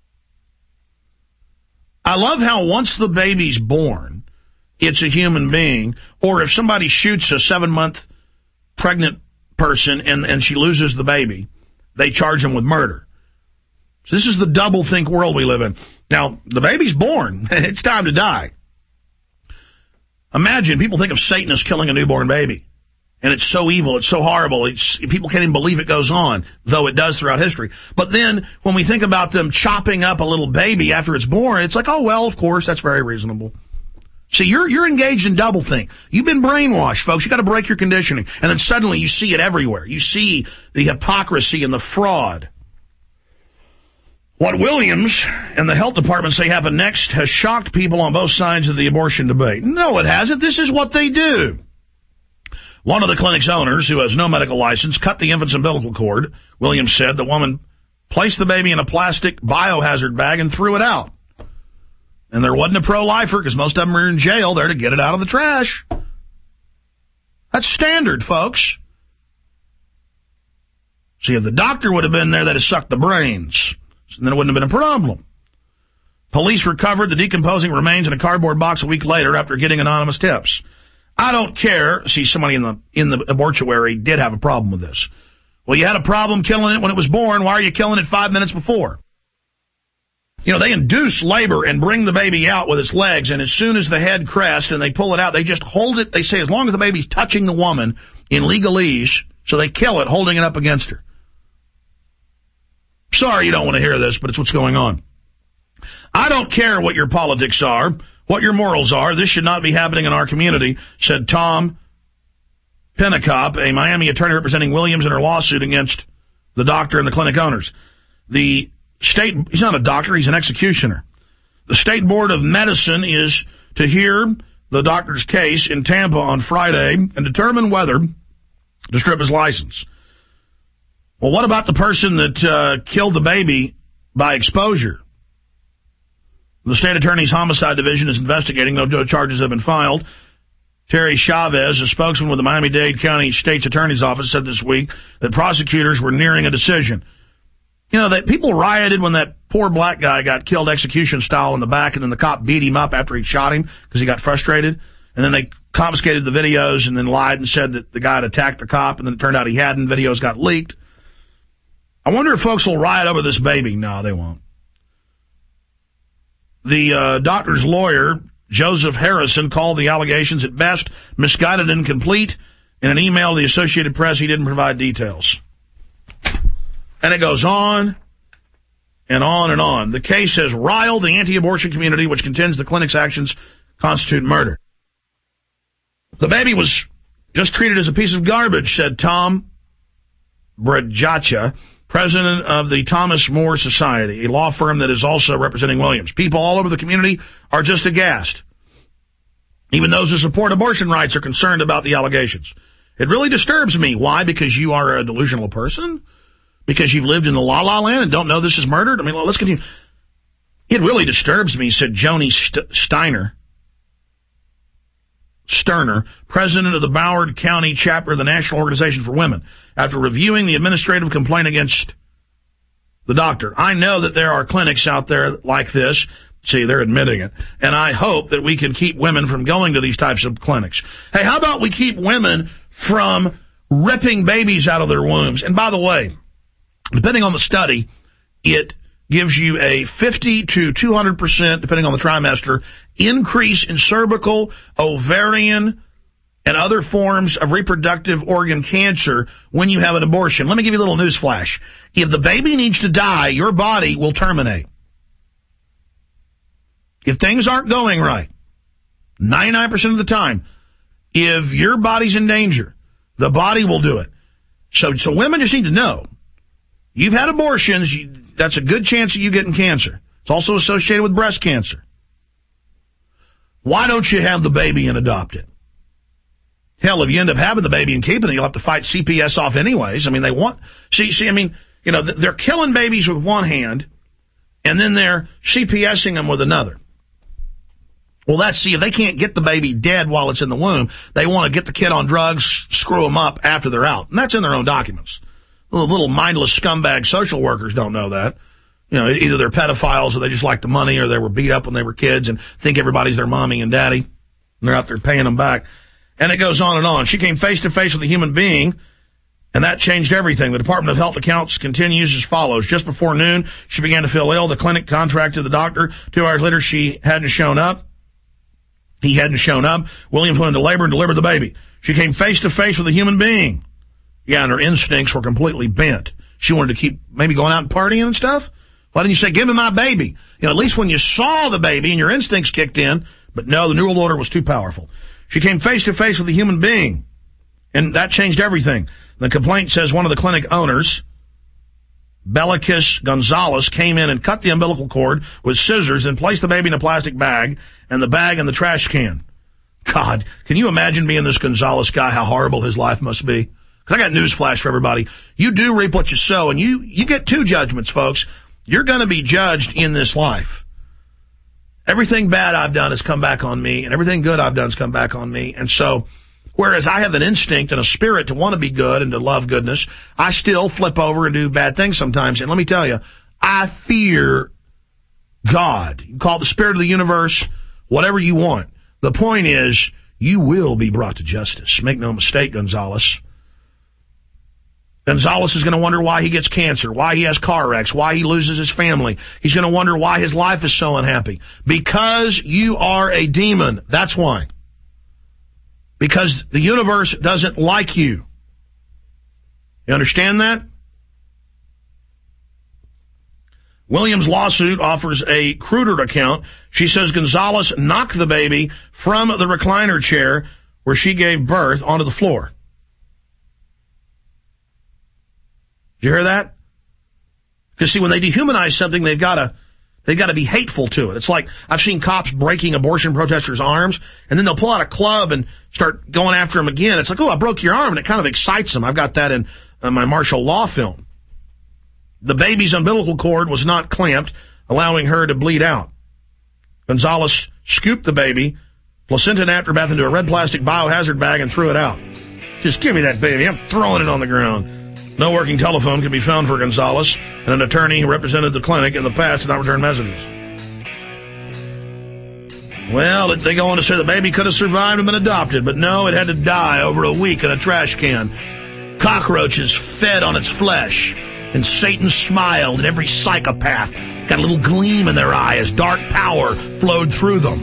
I love how once the baby's born, it's a human being, or if somebody shoots a seven-month pregnant person and, and she loses the baby, they charge them with murder. So this is the double-think world we live in. Now, the baby's born. It's time to die. Imagine, people think of Satan as killing a newborn baby. And it's so evil, it's so horrible, it's, people can't even believe it goes on, though it does throughout history. But then, when we think about them chopping up a little baby after it's born, it's like, oh, well, of course, that's very reasonable. See, you're, you're engaged in doublethink. You've been brainwashed, folks. You gotta break your conditioning. And then suddenly you see it everywhere. You see the hypocrisy and the fraud. What Williams and the health department say happened next has shocked people on both sides of the abortion debate. No, it hasn't. This is what they do. One of the clinic's owners, who has no medical license, cut the infant's umbilical cord. Williams said the woman placed the baby in a plastic biohazard bag and threw it out. And there wasn't a pro-lifer because most of them are in jail there to get it out of the trash. That's standard, folks. See, if the doctor would have been there, they'd have sucked the brains. And then it wouldn't have been a problem. Police recovered the decomposing remains in a cardboard box a week later after getting anonymous tips. I don't care. See, somebody in the in the abortuary did have a problem with this. Well, you had a problem killing it when it was born. Why are you killing it five minutes before? You know, they induce labor and bring the baby out with its legs, and as soon as the head crests and they pull it out, they just hold it. They say as long as the baby's touching the woman in legalese, so they kill it, holding it up against her. Sorry you don't want to hear this, but it's what's going on. I don't care what your politics are, what your morals are. This should not be happening in our community, said Tom Pennicop, a Miami attorney representing Williams in her lawsuit against the doctor and the clinic owners. The state, he's not a doctor, he's an executioner. The State Board of Medicine is to hear the doctor's case in Tampa on Friday and determine whether to strip his license. Well, what about the person that uh, killed the baby by exposure? The state attorney's homicide division is investigating. No charges have been filed. Terry Chavez, a spokesman with the Miami-Dade County State's Attorney's Office, said this week that prosecutors were nearing a decision. You know, that people rioted when that poor black guy got killed execution style in the back, and then the cop beat him up after he shot him because he got frustrated. And then they confiscated the videos and then lied and said that the guy had attacked the cop, and then it turned out he hadn't. Videos got leaked. I wonder if folks will riot over this baby. No, they won't. The uh, doctor's lawyer, Joseph Harrison, called the allegations at best misguided and incomplete. In an email to the Associated Press, he didn't provide details. And it goes on and on and on. The case has riled the anti-abortion community, which contends the clinic's actions constitute murder. The baby was just treated as a piece of garbage, said Tom Brajacha, president of the Thomas More Society, a law firm that is also representing Williams. People all over the community are just aghast. Even those who support abortion rights are concerned about the allegations. It really disturbs me. Why? Because you are a delusional person? Because you've lived in the la-la land and don't know this is murdered? I mean, well, let's continue. It really disturbs me, said Joni St- Steiner, Sterner, president of the Broward County chapter of the National Organization for Women, after reviewing the administrative complaint against the doctor. I know that there are clinics out there like this. See, they're admitting it. And I hope that we can keep women from going to these types of clinics. Hey, how about we keep women from ripping babies out of their wombs? And by the way, depending on the study, it gives you a fifty to two hundred percent, depending on the trimester, increase in cervical, ovarian, and other forms of reproductive organ cancer when you have an abortion. Let me give you a little news flash. If the baby needs to die, your body will terminate. If things aren't going right, ninety-nine percent of the time, if your body's in danger, the body will do it. So, so women just need to know. You've had abortions, you, that's a good chance of you getting cancer. It's also associated with breast cancer. Why don't you have the baby and adopt it? Hell, if you end up having the baby and keeping it, you'll have to fight C P S off anyways. I mean, they want, see, see, I mean, you know, they're killing babies with one hand, and then they're CPSing them with another. Well, that's, see, if they can't get the baby dead while it's in the womb, they want to get the kid on drugs, screw them up after they're out. And that's in their own documents. Little, little mindless scumbag social workers don't know that. You know, either they're pedophiles or they just like the money or they were beat up when they were kids and think everybody's their mommy and daddy. And they're out there paying them back. And it goes on and on. She came face to face with a human being, and that changed everything. The Department of Health accounts continues as follows. Just before noon, she began to feel ill. The clinic contracted the doctor. Two hours later, she hadn't shown up. He hadn't shown up. Williams went into labor and delivered the baby. She came face to face with a human being. Yeah, and her instincts were completely bent. She wanted to keep maybe going out and partying and stuff. Why didn't you say, give me my baby? You know, at least when you saw the baby and your instincts kicked in. But no, the New World Order was too powerful. She came face to face with a human being, and that changed everything. The complaint says one of the clinic owners, Belicus Gonzalez, came in and cut the umbilical cord with scissors and placed the baby in a plastic bag and the bag in the trash can. God, can you imagine being this Gonzalez guy, how horrible his life must be? Because I got news flash for everybody. You do reap what you sow, and you, you get two judgments, folks. You're going to be judged in this life. Everything bad I've done has come back on me, and everything good I've done has come back on me. And so, whereas I have an instinct and a spirit to want to be good and to love goodness, I still flip over and do bad things sometimes. And let me tell you, I fear God. You can call it the spirit of the universe, whatever you want. The point is, you will be brought to justice. Make no mistake, Gonzalez. Gonzalez is going to wonder why he gets cancer, why he has car wrecks, why he loses his family. He's going to wonder why his life is so unhappy. Because you are a demon. That's why. Because the universe doesn't like you. You understand that? Williams' lawsuit offers a cruder account. She says Gonzalez knocked the baby from the recliner chair where she gave birth onto the floor. Did you hear that? Because, see, when they dehumanize something, they've got to they've got to be hateful to it. It's like I've seen cops breaking abortion protesters' arms, and then they'll pull out a club and start going after them again. It's like, oh, I broke your arm, and it kind of excites them. I've got that in uh, my martial law film. The baby's umbilical cord was not clamped, allowing her to bleed out. Gonzalez scooped the baby, placenta and aftermath into a red plastic biohazard bag and threw it out. Just give me that baby. I'm throwing it on the ground. No working telephone can be found for Gonzalez, and an attorney who represented the clinic in the past did not return messages. Well, they go on to say the baby could have survived and been adopted, but no, it had to die over a week in a trash can. Cockroaches fed on its flesh, and Satan smiled, and every psychopath got a little gleam in their eye as dark power flowed through them.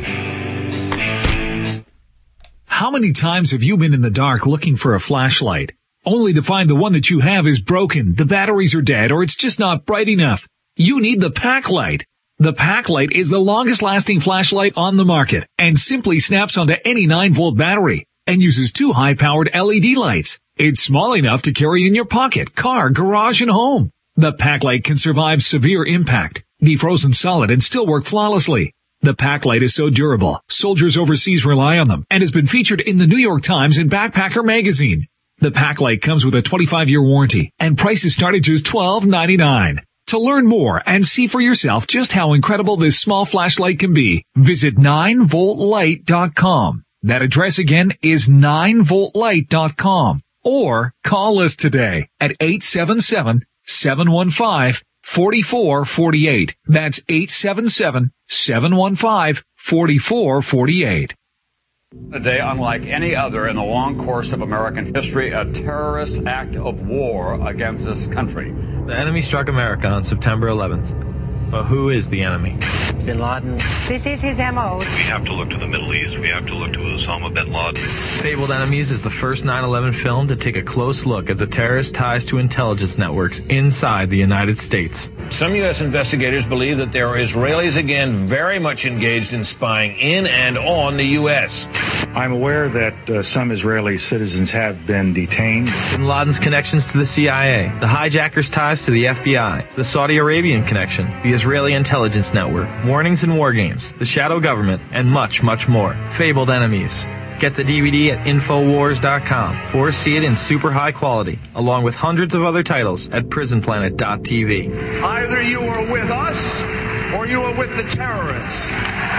How many times have you been in the dark looking for a flashlight, only to find the one that you have is broken, the batteries are dead, or it's just not bright enough? You need the Packlight. The Packlight is the longest-lasting flashlight on the market and simply snaps onto any nine volt battery and uses two high-powered L E D lights. It's small enough to carry in your pocket, car, garage, and home. The Packlight can survive severe impact, be frozen solid, and still work flawlessly. The Packlight is so durable, soldiers overseas rely on them, and has been featured in the New York Times and Backpacker magazine. The Packlight comes with a twenty-five year warranty, and prices start at just twelve ninety-nine. To learn more and see for yourself just how incredible this small flashlight can be, visit nine volt light dot com. That address again is nine volt light dot com. Or call us today at eight seven seven, seven one five, four four four eight. That's eight seven seven, seven one five, four four four eight. A day unlike any other in the long course of American history, a terrorist act of war against this country. The enemy struck America on September eleventh. But who is the enemy? Bin Laden. This is his M O. We have to look to the Middle East. We have to look to Osama bin Laden. Fabled Enemies is the first nine eleven film to take a close look at the terrorist ties to intelligence networks inside the United States. Some U S investigators believe that there are Israelis again very much engaged in spying in and on the U S. I'm aware that uh, some Israeli citizens have been detained. Bin Laden's connections to the C I A, the hijackers' ties to the F B I, the Saudi Arabian connection, the Israeli intelligence network, warnings and war games, the shadow government, and much, much more. Fabled Enemies. Get the D V D at Infowars dot com or see it in super high quality, along with hundreds of other titles at Prison Planet dot T V. Either you are with us or you are with the terrorists.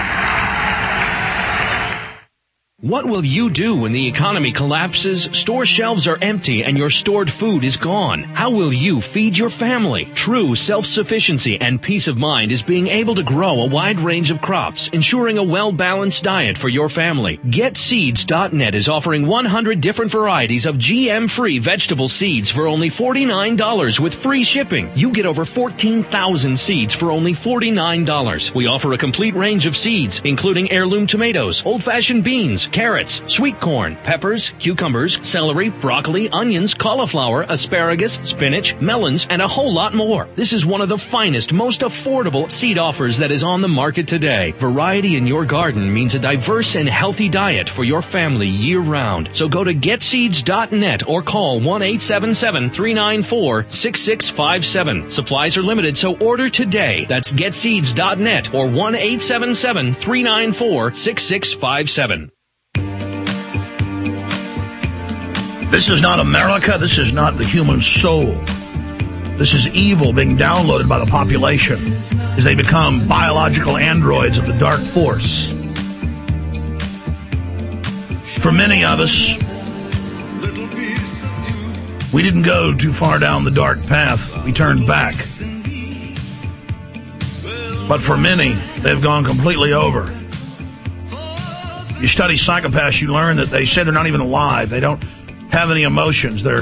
What will you do when the economy collapses, store shelves are empty, and your stored food is gone? How will you feed your family? True self-sufficiency and peace of mind is being able to grow a wide range of crops, ensuring a well-balanced diet for your family. Get Seeds dot net is offering one hundred different varieties of G M-free vegetable seeds for only forty-nine dollars with free shipping. You get over fourteen thousand seeds for only forty-nine dollars. We offer a complete range of seeds, including heirloom tomatoes, old-fashioned beans, carrots, sweet corn, peppers, cucumbers, celery, broccoli, onions, cauliflower, asparagus, spinach, melons, and a whole lot more. This is one of the finest, most affordable seed offers that is on the market today. Variety in your garden means a diverse and healthy diet for your family year-round. So go to Get Seeds dot net or call one eight seven seven, three nine four, six six five seven. Supplies are limited, so order today. That's Get Seeds dot net or one eight seven seven, three nine four, six six five seven. This is not America. This is not the human soul. This is evil being downloaded by the population as they become biological androids of the dark force. For many of us, we didn't go too far down the dark path. We turned back. But for many, they've gone completely over. You study psychopaths, you learn that they say they're not even alive. They don't have any emotions. Their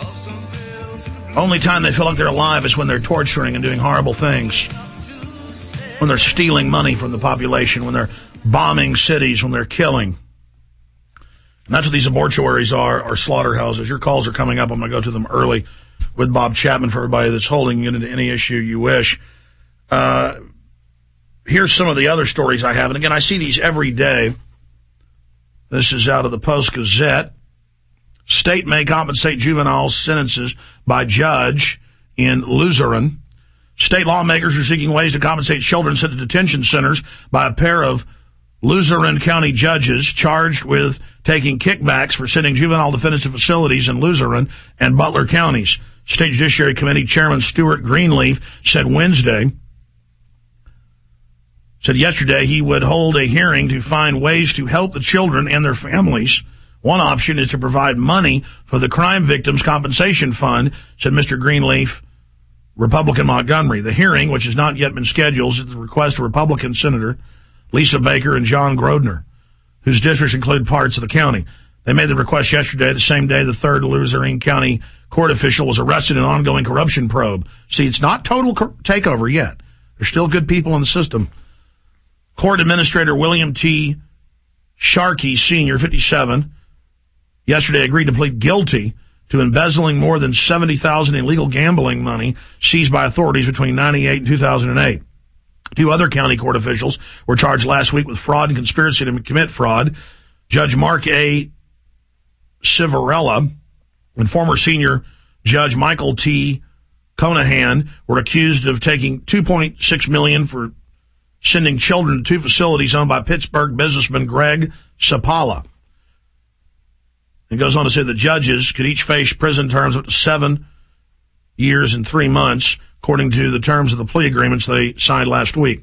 only time they feel like they're alive is when they're torturing and doing horrible things. When they're stealing money from the population, when they're bombing cities, when they're killing. And that's what these abortuaries are, are slaughterhouses. Your calls are coming up. I'm going to go to them early with Bob Chapman for everybody that's holding. You get into any issue you wish. Uh, here's some of the other stories I have. And again, I see these every day. This is out of the Post-Gazette. State may compensate juvenile sentences by judge in Luzerne. State lawmakers are seeking ways to compensate children sent to detention centers by a pair of Luzerne County judges charged with taking kickbacks for sending juvenile defendants to facilities in Luzerne and Butler counties. State Judiciary Committee Chairman Stuart Greenleaf said Wednesday, said yesterday he would hold a hearing to find ways to help the children and their families. One option is to provide money for the Crime Victims Compensation Fund, said Mister Greenleaf, Republican Montgomery. The hearing, which has not yet been scheduled, is at the request of Republican Senator Lisa Baker and John Grodner, whose districts include parts of the county. They made the request yesterday, the same day the third Luzerne County court official was arrested in an ongoing corruption probe. See, it's not total co- takeover yet. There's still good people in the system. Court Administrator William T. Sharkey, Senior, fifty-seven, yesterday agreed to plead guilty to embezzling more than seventy thousand dollars illegal gambling money seized by authorities between ninety-eight and two thousand eight. Two other county court officials were charged last week with fraud and conspiracy to commit fraud. Judge Mark A. Civarella and former senior Judge Michael T. Conahan were accused of taking two point six million dollars for sending children to two facilities owned by Pittsburgh businessman Greg Sapala. It goes on to say the judges could each face prison terms up to seven years and three months, according to the terms of the plea agreements they signed last week.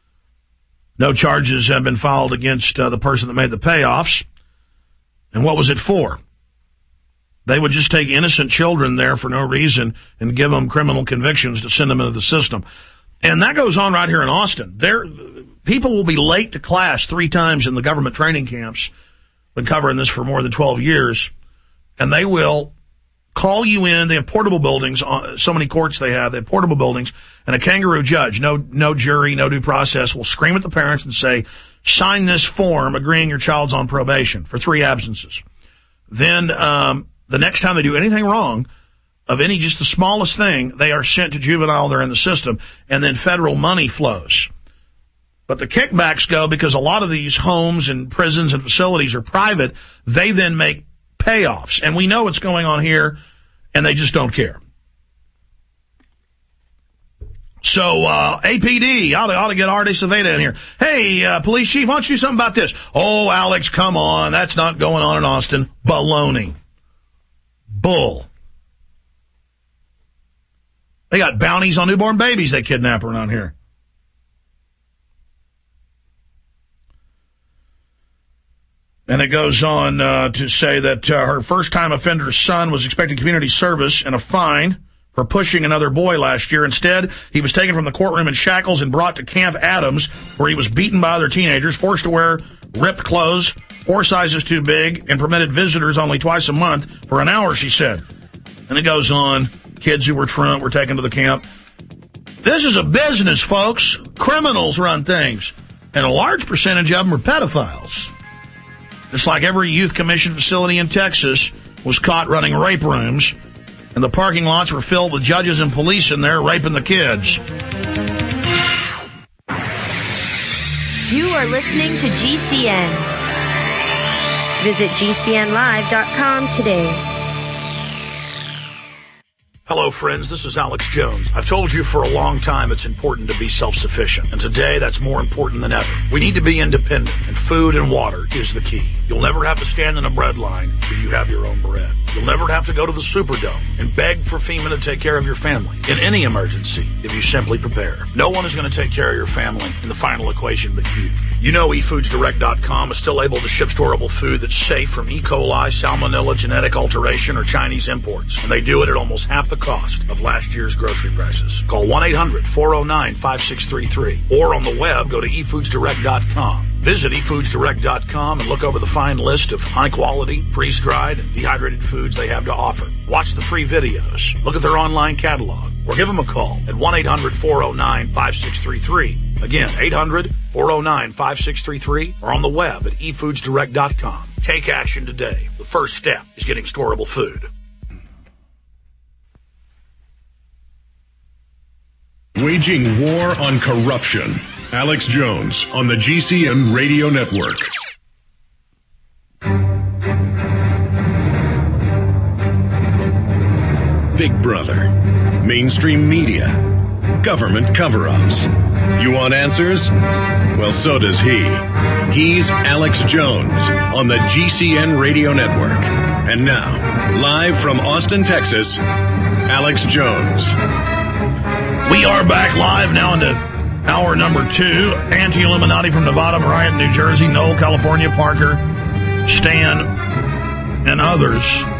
No charges have been filed against uh, the person that made the payoffs. And what was it for? They would just take innocent children there for no reason and give them criminal convictions to send them into the system. And that goes on right here in Austin. There, people will be late to class three times in the government training camps. Been covering this for more than twelve years. And they will call you in. They have portable buildings. So many courts they have. They have portable buildings. And a kangaroo judge, no, no jury, no due process, will scream at the parents and say, sign this form agreeing your child's on probation for three absences. Then, um, the next time they do anything wrong, of any, just the smallest thing, they are sent to juvenile, they're in the system, and then federal money flows. But the kickbacks go because a lot of these homes and prisons and facilities are private. They then make payoffs. And we know what's going on here, and they just don't care. So, uh, A P D, ought to, ought to get Artie Saveda in here. Hey, uh, police chief, why don't you do something about this? Oh, Alex, come on. That's not going on in Austin. Baloney. Bull. They got bounties on newborn babies they kidnap around here. And it goes on uh, to say that uh, her first-time offender's son was expecting community service and a fine for pushing another boy last year. Instead, he was taken from the courtroom in shackles and brought to Camp Adams, where he was beaten by other teenagers, forced to wear ripped clothes, four sizes too big, and permitted visitors only twice a month for an hour, she said. And it goes on. Kids who were truant were taken to the camp. This is a business, folks. Criminals run things. And a large percentage of them are pedophiles. Just like every youth commission facility in Texas was caught running rape rooms, and the parking lots were filled with judges and police in there raping the kids. You are listening to G C N. Visit G C N live dot com today. Hello, friends. This is Alex Jones. I've told you for a long time it's important to be self-sufficient, and today that's more important than ever. We need to be independent, and food and water is the key. You'll never have to stand in a bread line if you have your own bread. You'll never have to go to the Superdome and beg for FEMA to take care of your family in any emergency if you simply prepare. No one is going to take care of your family in the final equation but you. You know e foods direct dot com is still able to ship storable food that's safe from E. coli, salmonella, genetic alteration, or Chinese imports. And they do it at almost half the cost of last year's grocery prices. Call one eight hundred four oh nine five six three three. Or on the web, go to e foods direct dot com. Visit e foods direct dot com and look over the fine list of high-quality, freeze-dried, and dehydrated foods they have to offer. Watch the free videos. Look at their online catalog. Or give them a call at one eight hundred four oh nine five six three three. Again, eight hundred four oh nine five six three three. Or on the web at e foods direct dot com. Take action today. The first step is getting storable food. Waging war on corruption. Alex Jones on the G C N Radio Network. Big Brother, mainstream media, government cover-ups. You want answers? Well, so does he. He's Alex Jones on the G C N Radio Network. And now, live from Austin, Texas, Alex Jones. We are back live now into hour number two. Anti-Illuminati from Nevada, Mariah, New Jersey, Noel, California, Parker, Stan, and others.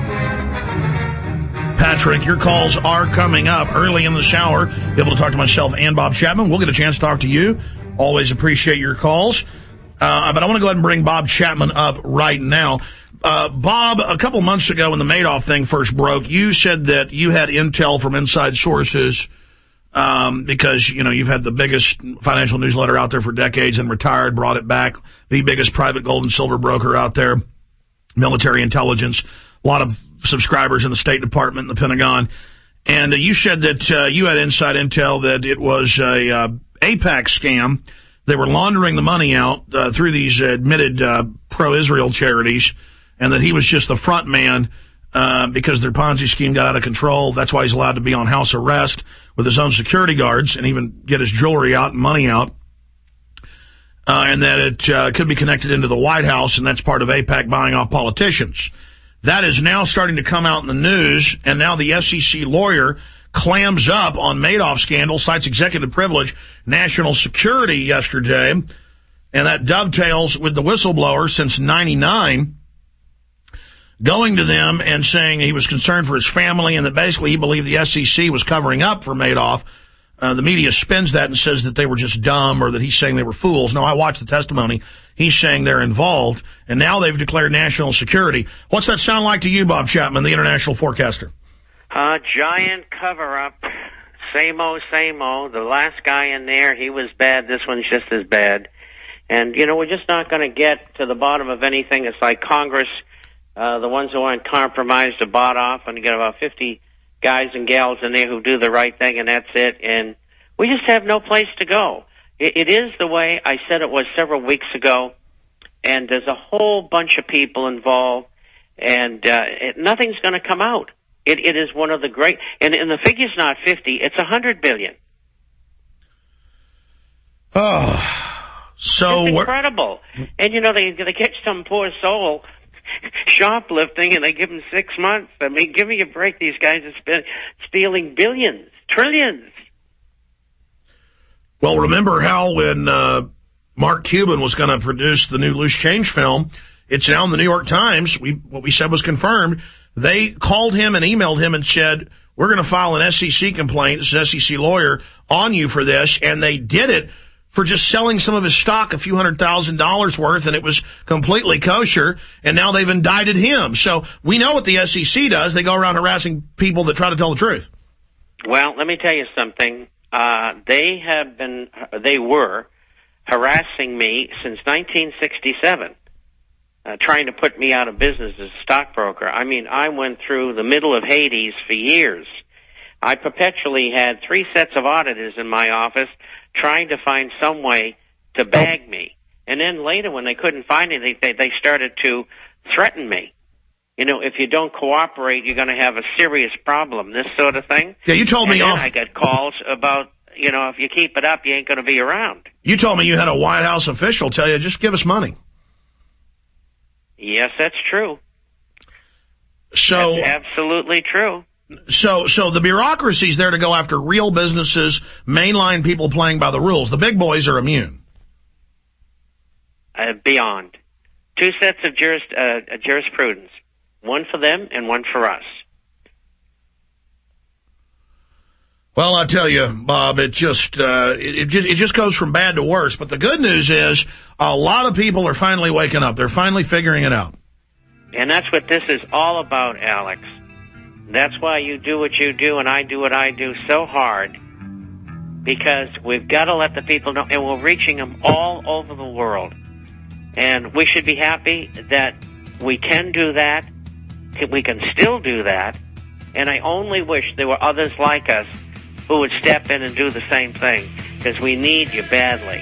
Patrick, your calls are coming up early in the shower. Be able to talk to myself and Bob Chapman. We'll get a chance to talk to you. Always appreciate your calls. Uh, but I want to go ahead and bring Bob Chapman up right now. Uh, Bob, a couple months ago when the Madoff thing first broke, you said that you had intel from inside sources um, because, you know, you've had the biggest financial newsletter out there for decades and retired, brought it back, the biggest private gold and silver broker out there, military intelligence, a lot of subscribers in the State Department and the Pentagon. And uh, you said that uh, you had inside intel that it was a uh, AIPAC scam. They were laundering the money out uh, through these admitted uh, pro-Israel charities, and that he was just the front man uh, because their Ponzi scheme got out of control. That's why he's allowed to be on house arrest with his own security guards and even get his jewelry out and money out. Uh, and that it uh, could be connected into the White House, and that's part of AIPAC buying off politicians. That is now starting to come out in the news, and now the S E C lawyer clams up on Madoff scandal, cites executive privilege, national security yesterday, and that dovetails with the whistleblower since ninety-nine, going to them and saying he was concerned for his family and that basically he believed the S E C was covering up for Madoff. Uh, the media spins that and says that they were just dumb or that he's saying they were fools. No, I watched the testimony. He's saying they're involved, and now they've declared national security. What's that sound like to you, Bob Chapman, the international forecaster? Uh, giant cover-up. Same old, same old. The last guy in there, he was bad. This one's just as bad. And, you know, we're just not going to get to the bottom of anything. It's like Congress, uh, the ones who aren't compromised are bought off, and you get about fifty guys and gals in there who do the right thing, and that's it. And we just have no place to go. It, it is the way I said it was several weeks ago, and there's a whole bunch of people involved, and uh, it, nothing's going to come out. It, it is one of the great, and, and the figure's not fifty, it's one hundred billion. Oh, so it's incredible. And, you know, they, they catch some poor soul shoplifting, and they give him six months. I mean, give me a break. These guys are spe- stealing billions, trillions. Well, remember how when uh, Mark Cuban was going to produce the new Loose Change film, it's now in the New York Times. We what we said was confirmed. They called him and emailed him and said, we're going to file an S E C complaint, this is an S E C lawyer, on you for this. And they did it for just selling some of his stock, a few hundred thousand dollars worth, and it was completely kosher. And now they've indicted him. So we know what the S E C does. They go around harassing people that try to tell the truth. Well, let me tell you something. Uh, they have been, they were harassing me since nineteen sixty-seven. Uh, trying to put me out of business as a stockbroker. I mean, I went through the middle of Hades for years. I perpetually had three sets of auditors in my office trying to find some way to bag me. And then later, when they couldn't find anything, they, they started to threaten me. You know, if you don't cooperate, you're going to have a serious problem, this sort of thing. Yeah, you told and me then off. I got calls about, you know, if you keep it up, you ain't going to be around. You told me you had a White House official tell you, just give us money. Yes, that's true. So that's absolutely true. So, so the bureaucracy's there to go after real businesses, mainline people playing by the rules. The big boys are immune. Uh, beyond. Two sets of juris, uh, jurisprudence. One for them and one for us. Well, I tell you, Bob, it just, uh, it, it just, it just goes from bad to worse. But the good news is a lot of people are finally waking up. They're finally figuring it out. And that's what this is all about, Alex. That's why you do what you do and I do what I do so hard. Because we've got to let the people know, and we're reaching them all over the world. And we should be happy that we can do that. We can still do that. And I only wish there were others like us who would step in and do the same thing, because we need you badly.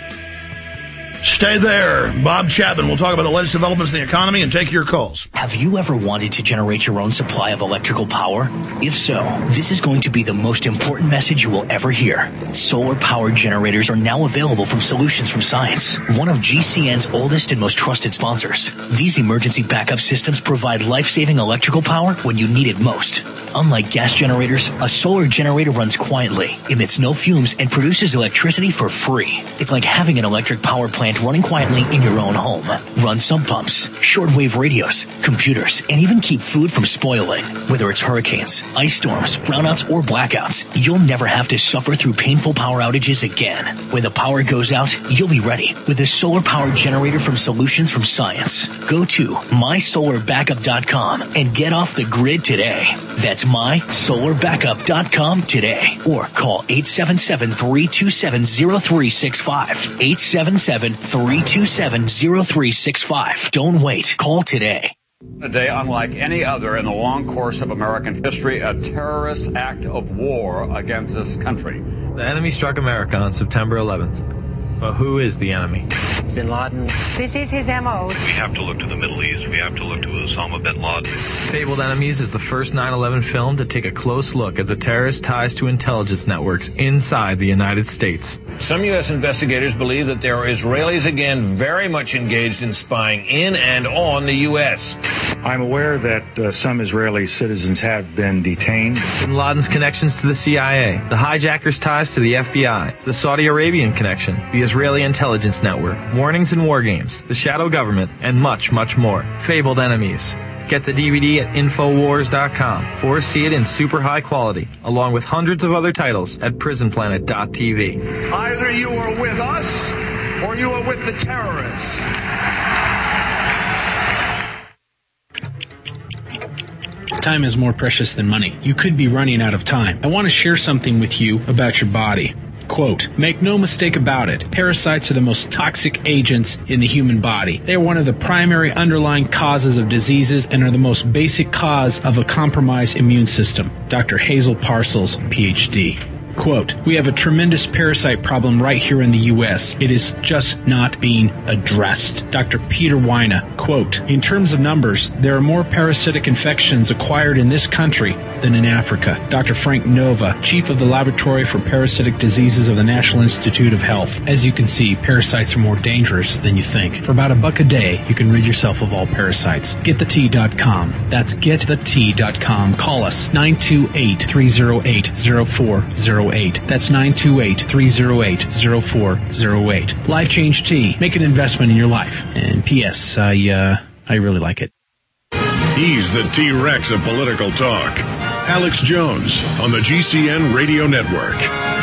Stay there. Bob Chapman. We'll talk about the latest developments in the economy and take your calls. Have you ever wanted to generate your own supply of electrical power? If so, this is going to be the most important message you will ever hear. Solar power generators are now available from Solutions from Science, one of G C N's oldest and most trusted sponsors. These emergency backup systems provide life-saving electrical power when you need it most. Unlike gas generators, a solar generator runs quietly, emits no fumes, and produces electricity for free. It's like having an electric power plant running quietly in your own home. Run sump pumps, shortwave radios, computers, and even keep food from spoiling. Whether it's hurricanes, ice storms, brownouts, or blackouts, you'll never have to suffer through painful power outages again. When the power goes out, you'll be ready with a solar power generator from Solutions from Science. Go to my solar backup dot com and get off the grid today. That's my solar backup dot com today. Or call eight seven seven, three two seven, zero three six five. eight seven seven, three two seven, zero three six five. Don't wait. Call today. A day unlike any other in the long course of American history, a terrorist act of war against this country. The enemy struck America on September eleventh. But who is the enemy? Bin Laden. This is his M O. We have to look to the Middle East. We have to look to Osama bin Laden. Fabled Enemies is the first nine eleven film to take a close look at the terrorist ties to intelligence networks inside the United States. Some U S investigators believe that there are Israelis again very much engaged in spying in and on the U S. I'm aware that uh, some Israeli citizens have been detained. Bin Laden's connections to the C I A, the hijackers' ties to the F B I, the Saudi Arabian connection, the Israeli intelligence network, warnings and war games, the shadow government, and much, much more. Fabled Enemies. Get the D V D at Infowars dot com or see it in super high quality, along with hundreds of other titles at Prison Planet dot T V. Either you are with us or you are with the terrorists. Time is more precious than money. You could be running out of time. I want to share something with you about your body. Quote, make no mistake about it, parasites are the most toxic agents in the human body. They are one of the primary underlying causes of diseases and are the most basic cause of a compromised immune system. Doctor Hazel Parcels, P H D. Quote, we have a tremendous parasite problem right here in the U S. It is just not being addressed. Doctor Peter Weina, quote, in terms of numbers, there are more parasitic infections acquired in this country than in Africa. Doctor Frank Nova, chief of the Laboratory for Parasitic Diseases of the National Institute of Health. As you can see, parasites are more dangerous than you think. For about a buck a day, you can rid yourself of all parasites. get the tea dot com. That's get the tea dot com. Call us nine two eight, three oh eight, oh four oh eight. That's nine two eight, three oh eight, oh four oh eight. Life Change Tea. Make an investment in your life. And P S. I, uh, I really like it. He's the T-Rex of political talk. Alex Jones on the G C N Radio Network.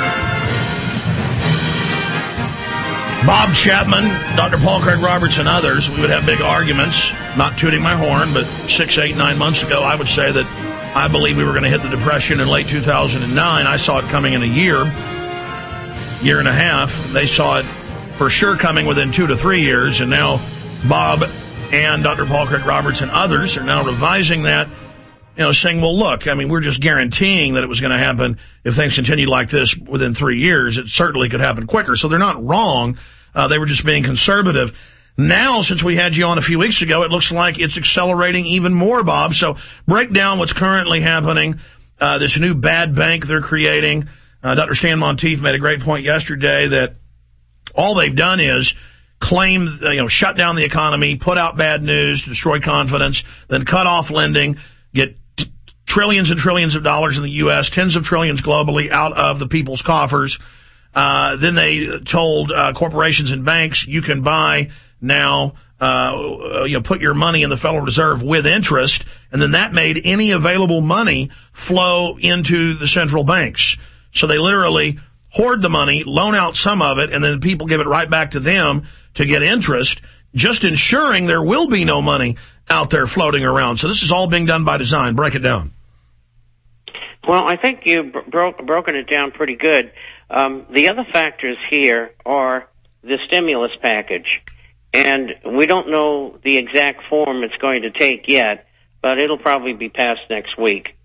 Bob Chapman, Doctor Paul Craig Roberts, and others, we would have big arguments. Not tooting my horn, but six, eight, nine months ago, I would say that I believe we were going to hit the Depression in late two thousand nine. I saw it coming in a year, year and a half. They saw it for sure coming within two to three years, and now Bob and Doctor Paul Craig Roberts and others are now revising that, you know, saying, well, look, I mean, we're just guaranteeing that it was going to happen if things continued like this within three years. It certainly could happen quicker. So they're not wrong. Uh, they were just being conservative. Now, since we had you on a few weeks ago, it looks like it's accelerating even more, Bob. So break down what's currently happening, uh, this new bad bank they're creating. Uh, Doctor Stan Monteith made a great point yesterday that all they've done is claim, you know, shut down the economy, put out bad news, destroy confidence, then cut off lending, get t- trillions and trillions of dollars in the U S, tens of trillions globally out of the people's coffers. Uh, then they told uh, corporations and banks, you can buy now, uh, you know, put your money in the Federal Reserve with interest, and then that made any available money flow into the central banks. So they literally hoard the money, loan out some of it, and then people give it right back to them to get interest, just ensuring there will be no money out there floating around. So this is all being done by design. Break it down. Well, I think you've broke, broken it down pretty good. Um, the other factors here are the stimulus package. And we don't know the exact form it's going to take yet, but it'll probably be passed next week.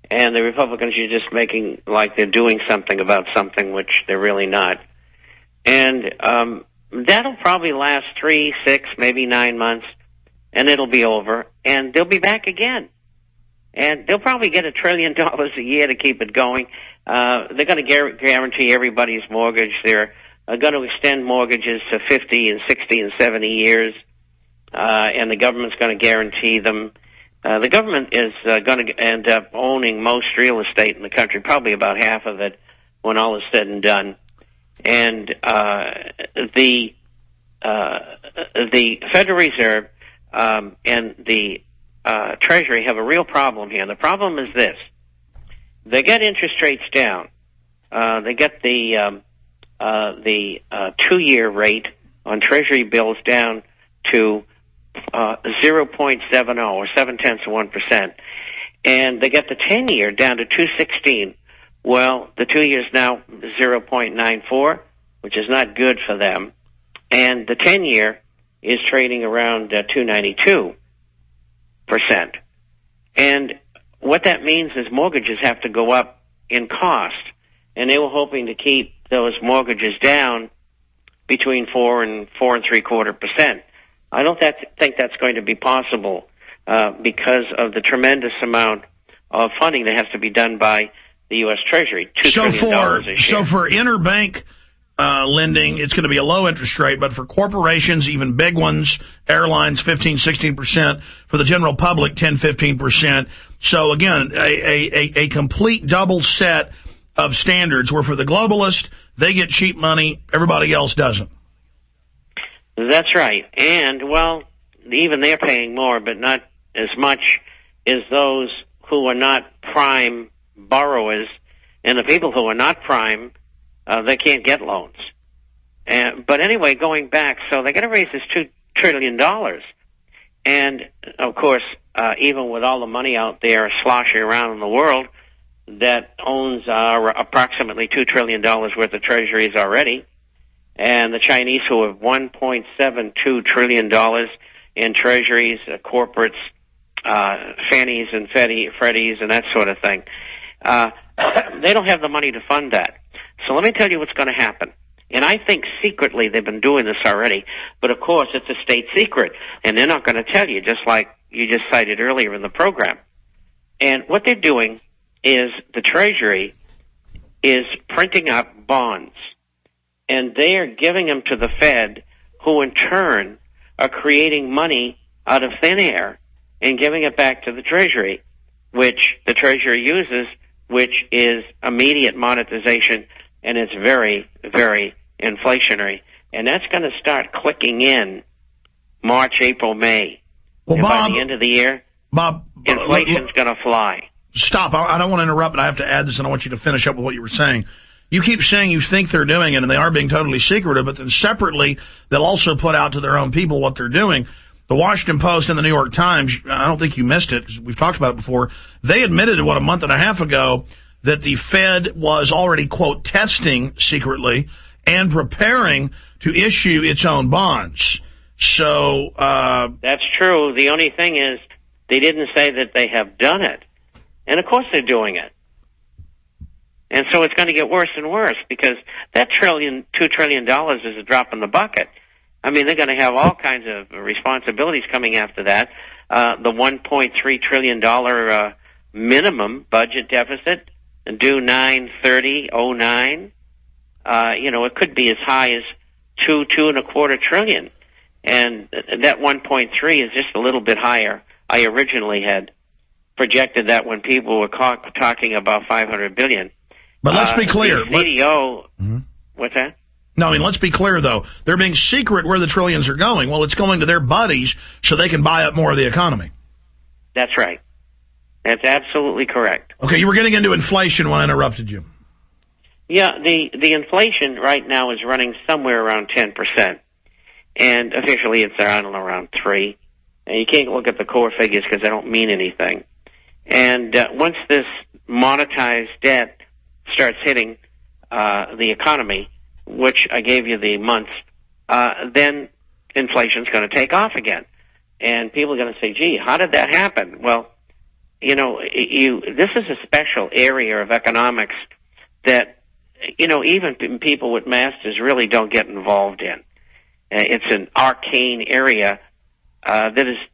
and the Republicans are just making like they're doing something about something, which they're really not. And um, that'll probably last three, six, maybe nine months, and it'll be over, and they'll be back again. And they'll probably get a trillion dollars a year to keep it going. Uh, they're going to gar- guarantee everybody's mortgage. They're uh, going to extend mortgages to fifty and sixty and seventy years, uh, and the government's going to guarantee them. Uh, the government is uh, going to end up owning most real estate in the country, probably about half of it when all is said and done. And uh, the uh, the Federal Reserve um, and the uh, Treasury have a real problem here. And the problem is this. They get interest rates down. Uh, they get the um, uh, the uh, two-year rate on Treasury bills down to uh, zero point seven zero or seven-tenths of one percent. And they get the ten-year down to two sixteen. Well, the two years now zero point nine four, which is not good for them. And the ten-year is trading around uh, two ninety-two percent. And what that means is mortgages have to go up in cost. And they were hoping to keep those mortgages down between four and four and three quarter percent. I don't that, think that's going to be possible uh, because of the tremendous amount of funding that has to be done by the U S Treasury. Two so trillion dollars for a year. so for interbank uh, lending, it's going to be a low interest rate, but for corporations, even big ones, airlines, fifteen, sixteen percent. For the general public, ten, fifteen percent. So again, a, a, a complete double set of standards where for the globalist, they get cheap money, everybody else doesn't. That's right. And, well, even they're paying more, but not as much as those who are not prime borrowers. And the people who are not prime, uh, they can't get loans. And, but anyway, going back, so they're going to raise this two trillion dollars. And, of course, uh, even with all the money out there sloshing around in the world that owns uh, approximately two trillion dollars worth of treasuries already, and the Chinese who have one point seven two trillion dollars in treasuries, uh, corporates, uh, Fannies and Freddies and that sort of thing, uh, they don't have the money to fund that. So let me tell you what's going to happen. And I think secretly they've been doing this already, but of course it's a state secret, and they're not going to tell you, just like you just cited earlier in the program. And what they're doing is the Treasury is printing up bonds, and they are giving them to the Fed, who in turn are creating money out of thin air and giving it back to the Treasury, which the Treasury uses, which is immediate monetization, and it's very, very inflationary. And that's going to start clicking in March, April, May. Well, and Bob, by the end of the year, Bob, inflation's going to fly. Stop. I, I don't want to interrupt, but I have to add this, and I want you to finish up with what you were saying. You keep saying you think they're doing it, and they are being totally secretive, but then separately, they'll also put out to their own people what they're doing. The Washington Post and the New York Times, I don't think you missed it, because we've talked about it before, they admitted, what, a month and a half ago, that the Fed was already, quote, testing secretly and preparing to issue its own bonds. So, uh... That's true. The only thing is, they didn't say that they have done it. And of course they're doing it. And so it's going to get worse and worse, because that trillion, two trillion dollars is a drop in the bucket. I mean, they're going to have all kinds of responsibilities coming after that. Uh, the one point three trillion dollars uh, minimum budget deficit, due nine thirty oh nine. Uh, you know, it could be as high as two, two and a quarter trillion. And that one point three is just a little bit higher. I originally had projected that when people were ca- talking about five hundred billion. But let's be clear. Uh, the C D O, mm-hmm. What's that? No, I mean, let's be clear, though. They're being secret where the trillions are going. Well, it's going to their buddies so they can buy up more of the economy. That's right. That's absolutely correct. Okay, you were getting into inflation when I interrupted you. Yeah, the, the inflation right now is running somewhere around ten percent. And officially it's around around three. And you can't look at the core figures because they don't mean anything. And uh, once this monetized debt starts hitting uh, the economy, which I gave you the months, uh, then inflation's going to take off again. And people are going to say, gee, how did that happen? Well, you know, you this is a special area of economics that, you know, even people with masters really don't get involved in. Uh, it's an arcane area uh, that is,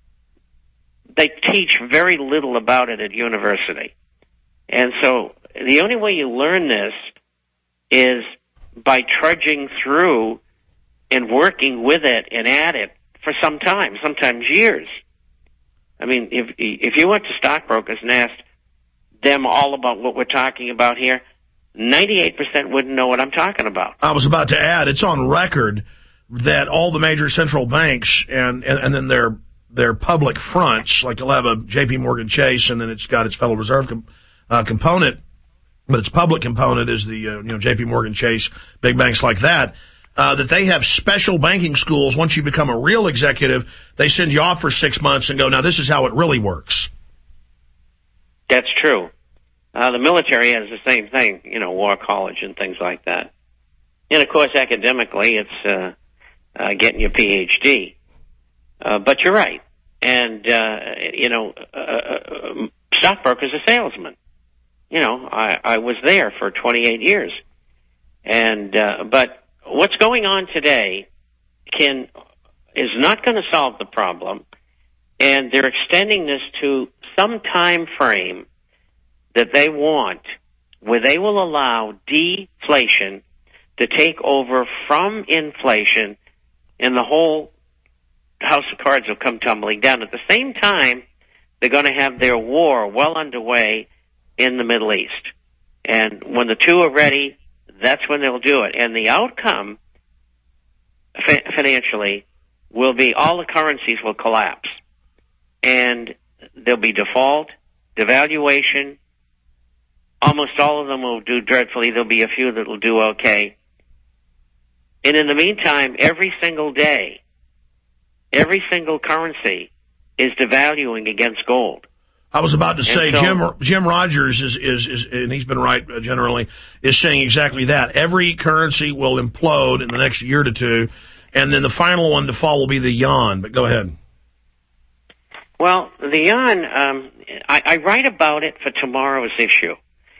they teach very little about it at university. And so the only way you learn this is by trudging through and working with it and at it for some time, sometimes years. I mean, if if you went to stockbrokers and asked them all about what we're talking about here, ninety-eight percent wouldn't know what I'm talking about. I was about to add, it's on record that all the major central banks and, and, and then their their public fronts, like you'll have a J P Morgan Chase and then it's got its Federal Reserve com, uh, component, but its public component is the uh, you know J P Morgan Chase, big banks like that, uh, that they have special banking schools. Once you become a real executive, they send you off for six months and go, now this is how it really works. That's true. Uh, the military has the same thing, you know, war college and things like that. And, of course, academically, it's uh, uh, getting your P H D. Uh, but you're right. And, uh, you know, uh, uh, stockbrokers are salesmen. You know, I, I was there for twenty-eight years. And uh, but what's going on today can is not going to solve the problem. And they're extending this to some time frame that they want, where they will allow deflation to take over from inflation, and the whole house of cards will come tumbling down. At the same time, they're going to have their war well underway in the Middle East. And when the two are ready, that's when they'll do it. And the outcome, fi- financially, will be all the currencies will collapse. And there'll be default, devaluation. Almost all of them will do dreadfully. There'll be a few that will do okay. And in the meantime, every single day, every single currency is devaluing against gold. I was about to say, so, Jim Jim Rogers is, is, is, and he's been right generally, is saying exactly that. Every currency will implode in the next year to two, and then the final one to fall will be the yuan. But go ahead. Well, the yuan, um, I, I write about it for tomorrow's issue,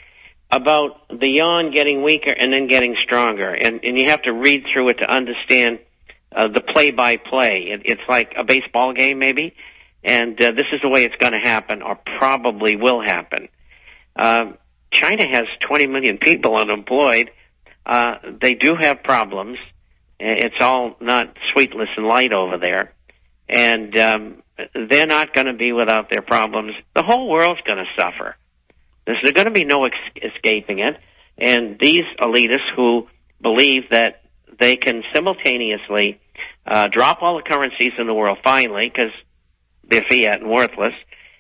about the yuan getting weaker and then getting stronger. And, and you have to read through it to understand uh, the play-by-play. It, it's like a baseball game, maybe. And uh, this is the way it's going to happen, or probably will happen. Uh, China has twenty million people unemployed. Uh, they do have problems. It's all not sweetless and light over there. And um, they're not going to be without their problems. The whole world's going to suffer. There's going to be no ex- escaping it. And these elitists who believe that they can simultaneously uh, drop all the currencies in the world finally, because they're fiat and worthless,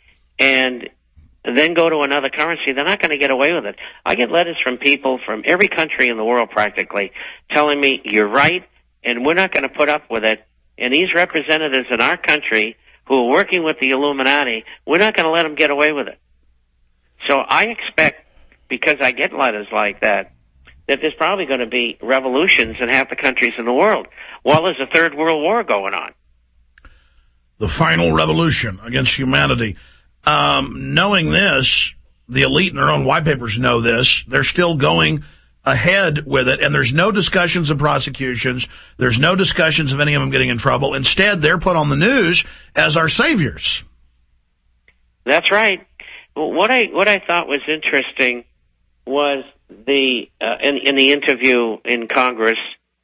and then go to another currency, they're not going to get away with it. I get letters from people from every country in the world practically telling me, you're right, and we're not going to put up with it. And these representatives in our country who are working with the Illuminati, we're not going to let them get away with it. So I expect, because I get letters like that, that there's probably going to be revolutions in half the countries in the world while there's a third world war going on. The final revolution against humanity. Um, knowing this, the elite in their own white papers know this. They're still going ahead with it, and there's no discussions of prosecutions. There's no discussions of any of them getting in trouble. Instead, they're put on the news as our saviors. That's right. Well, what I what I thought was interesting was the uh, in, in the interview in Congress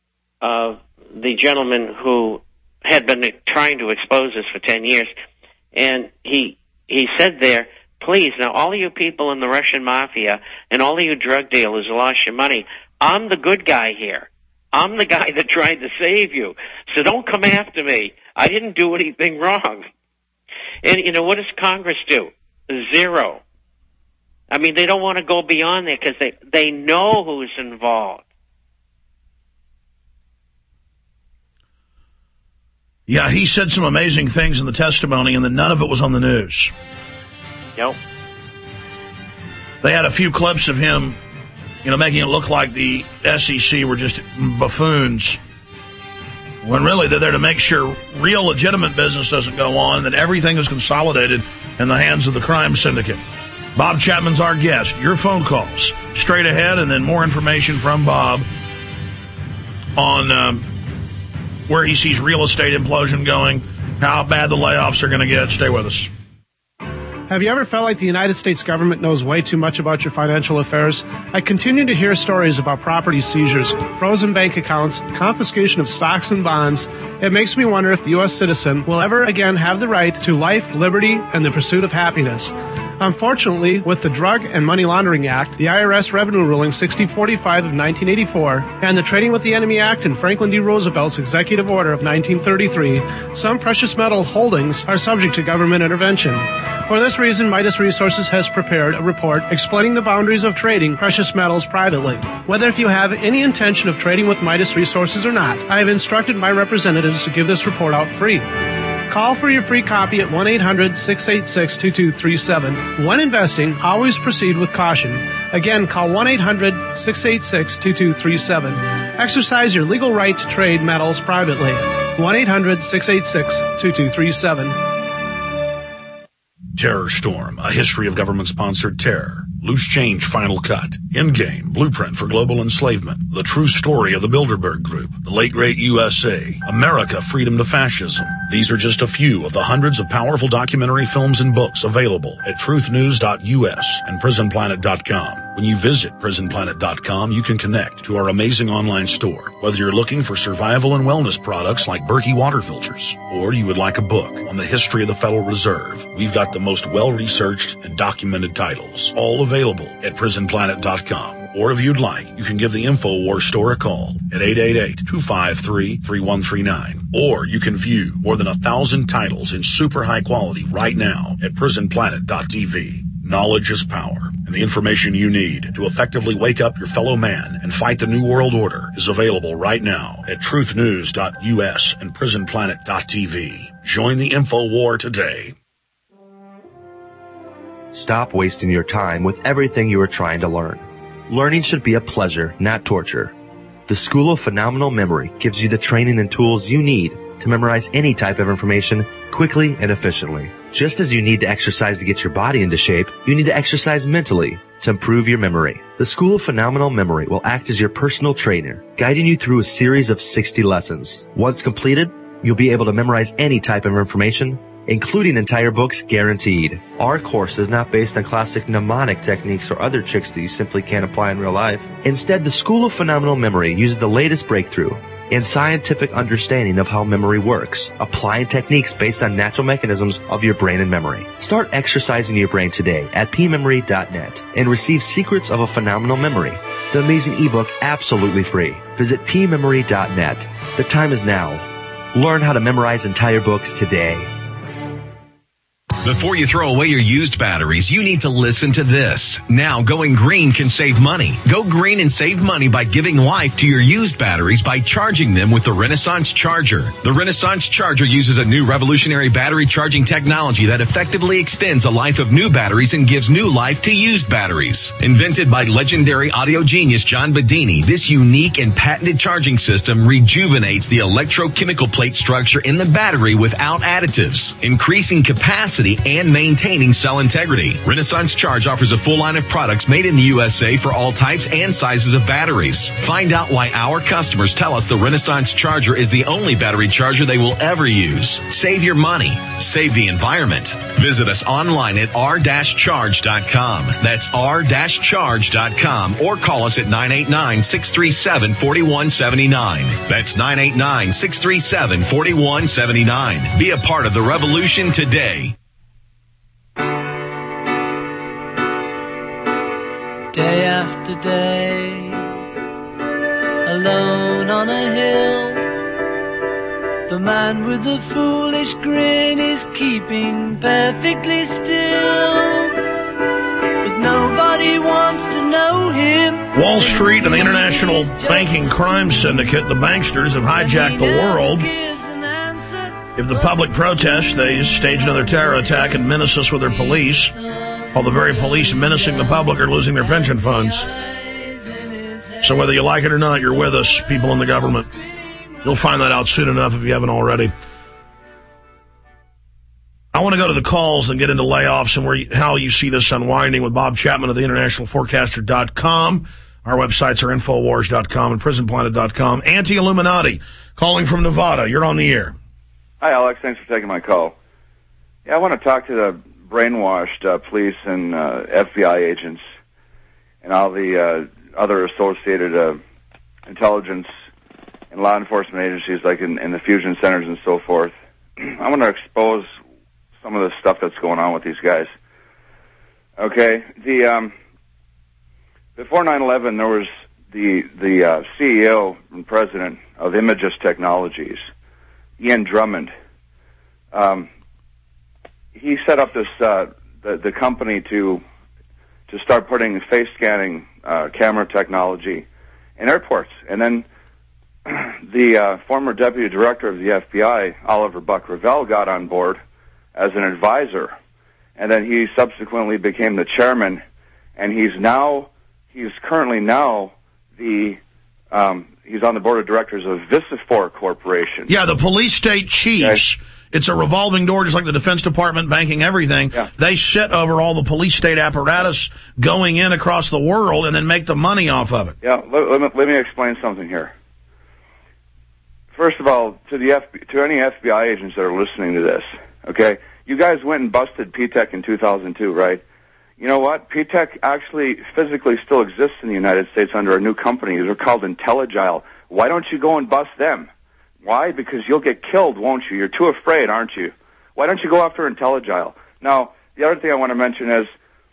of the gentleman who had been trying to expose us for ten years. And he he said there, please, now all of you people in the Russian mafia and all of you drug dealers who lost your money, I'm the good guy here. I'm the guy that tried to save you. So don't come after me. I didn't do anything wrong. And, you know, what does Congress do? Zero. I mean, they don't want to go beyond there because they, they know who's involved. Yeah, he said some amazing things in the testimony, and then none of it was on the news. Nope. They had a few clips of him, you know, making it look like the S E C were just buffoons. when really they're there to make sure real legitimate business doesn't go on, and that everything is consolidated in the hands of the crime syndicate. Bob Chapman's our guest. Your phone calls straight ahead, and then more information from Bob on um, where he sees real estate implosion going, how bad the layoffs are going to get. Stay with us. Have you ever felt like the United States government knows way too much about your financial affairs? I continue to hear stories about property seizures, frozen bank accounts, confiscation of stocks and bonds. It makes me wonder if the U S citizen will ever again have the right to life, liberty, and the pursuit of happiness. Unfortunately, with the Drug and Money Laundering Act, the I R S Revenue Ruling sixty forty-five of nineteen eighty-four, and the Trading with the Enemy Act and Franklin D. Roosevelt's Executive Order of nineteen thirty-three, some precious metal holdings are subject to government intervention. For this reason, Midas Resources has prepared a report explaining the boundaries of trading precious metals privately. Whether if you have any intention of trading with Midas Resources or not, I have instructed my representatives to give this report out free. Call for your free copy at one eight hundred six eight six two two three seven. When investing, always proceed with caution. Again, call one eight hundred six eight six two two three seven. Exercise your legal right to trade metals privately. one eight hundred six eight six two two three seven. Terror Storm, a history of government-sponsored terror. Loose Change Final Cut. Endgame, Blueprint for Global Enslavement. The True Story of the Bilderberg Group. The Late Great U S A. America, Freedom to Fascism. These are just a few of the hundreds of powerful documentary films and books available at truth news dot U S and prison planet dot com. When you visit prison planet dot com, you can connect to our amazing online store. Whether you're looking for survival and wellness products like Berkey water filters, or you would like a book on the history of the Federal Reserve, we've got the most well-researched and documented titles, all available at prison planet dot com. Or if you'd like, you can give the InfoWars store a call at eight eight eight, two five three, three one three nine. Or you can view more than a thousand titles in super high quality right now at prison planet dot T V. Knowledge is power, and the information you need to effectively wake up your fellow man and fight the New World Order is available right now at truth news dot U S and prison planet dot T V. Join the InfoWar today. Stop wasting your time with everything you are trying to learn. Learning should be a pleasure, not torture. The School of Phenomenal Memory gives you the training and tools you need to memorize any type of information quickly and efficiently. Just as you need to exercise to get your body into shape, you need to exercise mentally to improve your memory. The School of Phenomenal Memory will act as your personal trainer, guiding you through a series of sixty lessons. Once completed, you'll be able to memorize any type of information, including entire books guaranteed. Our course is not based on classic mnemonic techniques or other tricks that you simply can't apply in real life. Instead, the School of Phenomenal Memory uses the latest breakthrough in scientific understanding of how memory works, applying techniques based on natural mechanisms of your brain and memory. Start exercising your brain today at p memory dot net and receive Secrets of a Phenomenal Memory, the amazing ebook absolutely free. Visit p memory dot net. The time is now. Learn how to memorize entire books today. Before you throw away your used batteries, you need to listen to this. Now, going green can save money. Go green and save money by giving life to your used batteries by charging them with the Renaissance Charger. The Renaissance Charger uses a new revolutionary battery charging technology that effectively extends the life of new batteries and gives new life to used batteries. Invented by legendary audio genius John Bedini, this unique and patented charging system rejuvenates the electrochemical plate structure in the battery without additives, increasing capacity and maintaining cell integrity. Renaissance Charge offers a full line of products made in the U S A for all types and sizes of batteries. Find out why our customers tell us the Renaissance Charger is the only battery charger they will ever use. Save your money. Save the environment. Visit us online at r dash charge dot com. That's r dash charge dot com or call us at nine eight nine, six three seven, four one seven nine. That's nine eight nine, six three seven, four one seven nine. Be a part of the revolution today. Day after day, alone on a hill, the man with the foolish grin is keeping perfectly still, but nobody wants to know him. Wall Street and the international banking crime syndicate, the banksters, have hijacked the world. If the public protests, they stage another terror attack and menace us with their police. While the very police menacing the public are losing their pension funds. So whether you like it or not, you're with us, people in the government. You'll find that out soon enough if you haven't already. I want to go to the calls and get into layoffs and where you, how you see this unwinding with Bob Chapman of the international forecaster dot com. Our websites are infowars dot com and prison planet dot com. Anti-Illuminati calling from Nevada. You're on the air. Hi, Alex. Thanks for taking my call. Yeah, I want to talk to the brainwashed uh, police and uh, F B I agents and all the uh, other associated uh, intelligence and law enforcement agencies like in, in the fusion centers and so forth. I want to expose some of the stuff that's going on with these guys. Okay, the um, before nine eleven, there was the the uh, C E O and president of Imagis Technologies, Ian Drummond. Um, he set up this uh, the the company to to start putting face scanning uh, camera technology in airports, and then the uh, former deputy director of the F B I, Oliver Buck Revell, got on board as an advisor, and then he subsequently became the chairman, and he's now he's currently now the um, he's on the board of directors of Visifor Corporation. Yeah, the police state chiefs. Okay. It's a revolving door, just like the Defense Department, banking, everything. Yeah. They sit over all the police state apparatus going in across the world and then make the money off of it. Yeah, let, let, me, let me explain something here. First of all, to the F B, to any F B I agents that are listening to this, okay, you guys went and busted P TEC in two thousand two, right? You know what? P TEC actually physically still exists in the United States under a new company. They're called IntelliGile. Why don't you go and bust them? Why? Because you'll get killed, won't you? You're too afraid, aren't you? Why don't you go after IntelliGile? Now, the other thing I want to mention is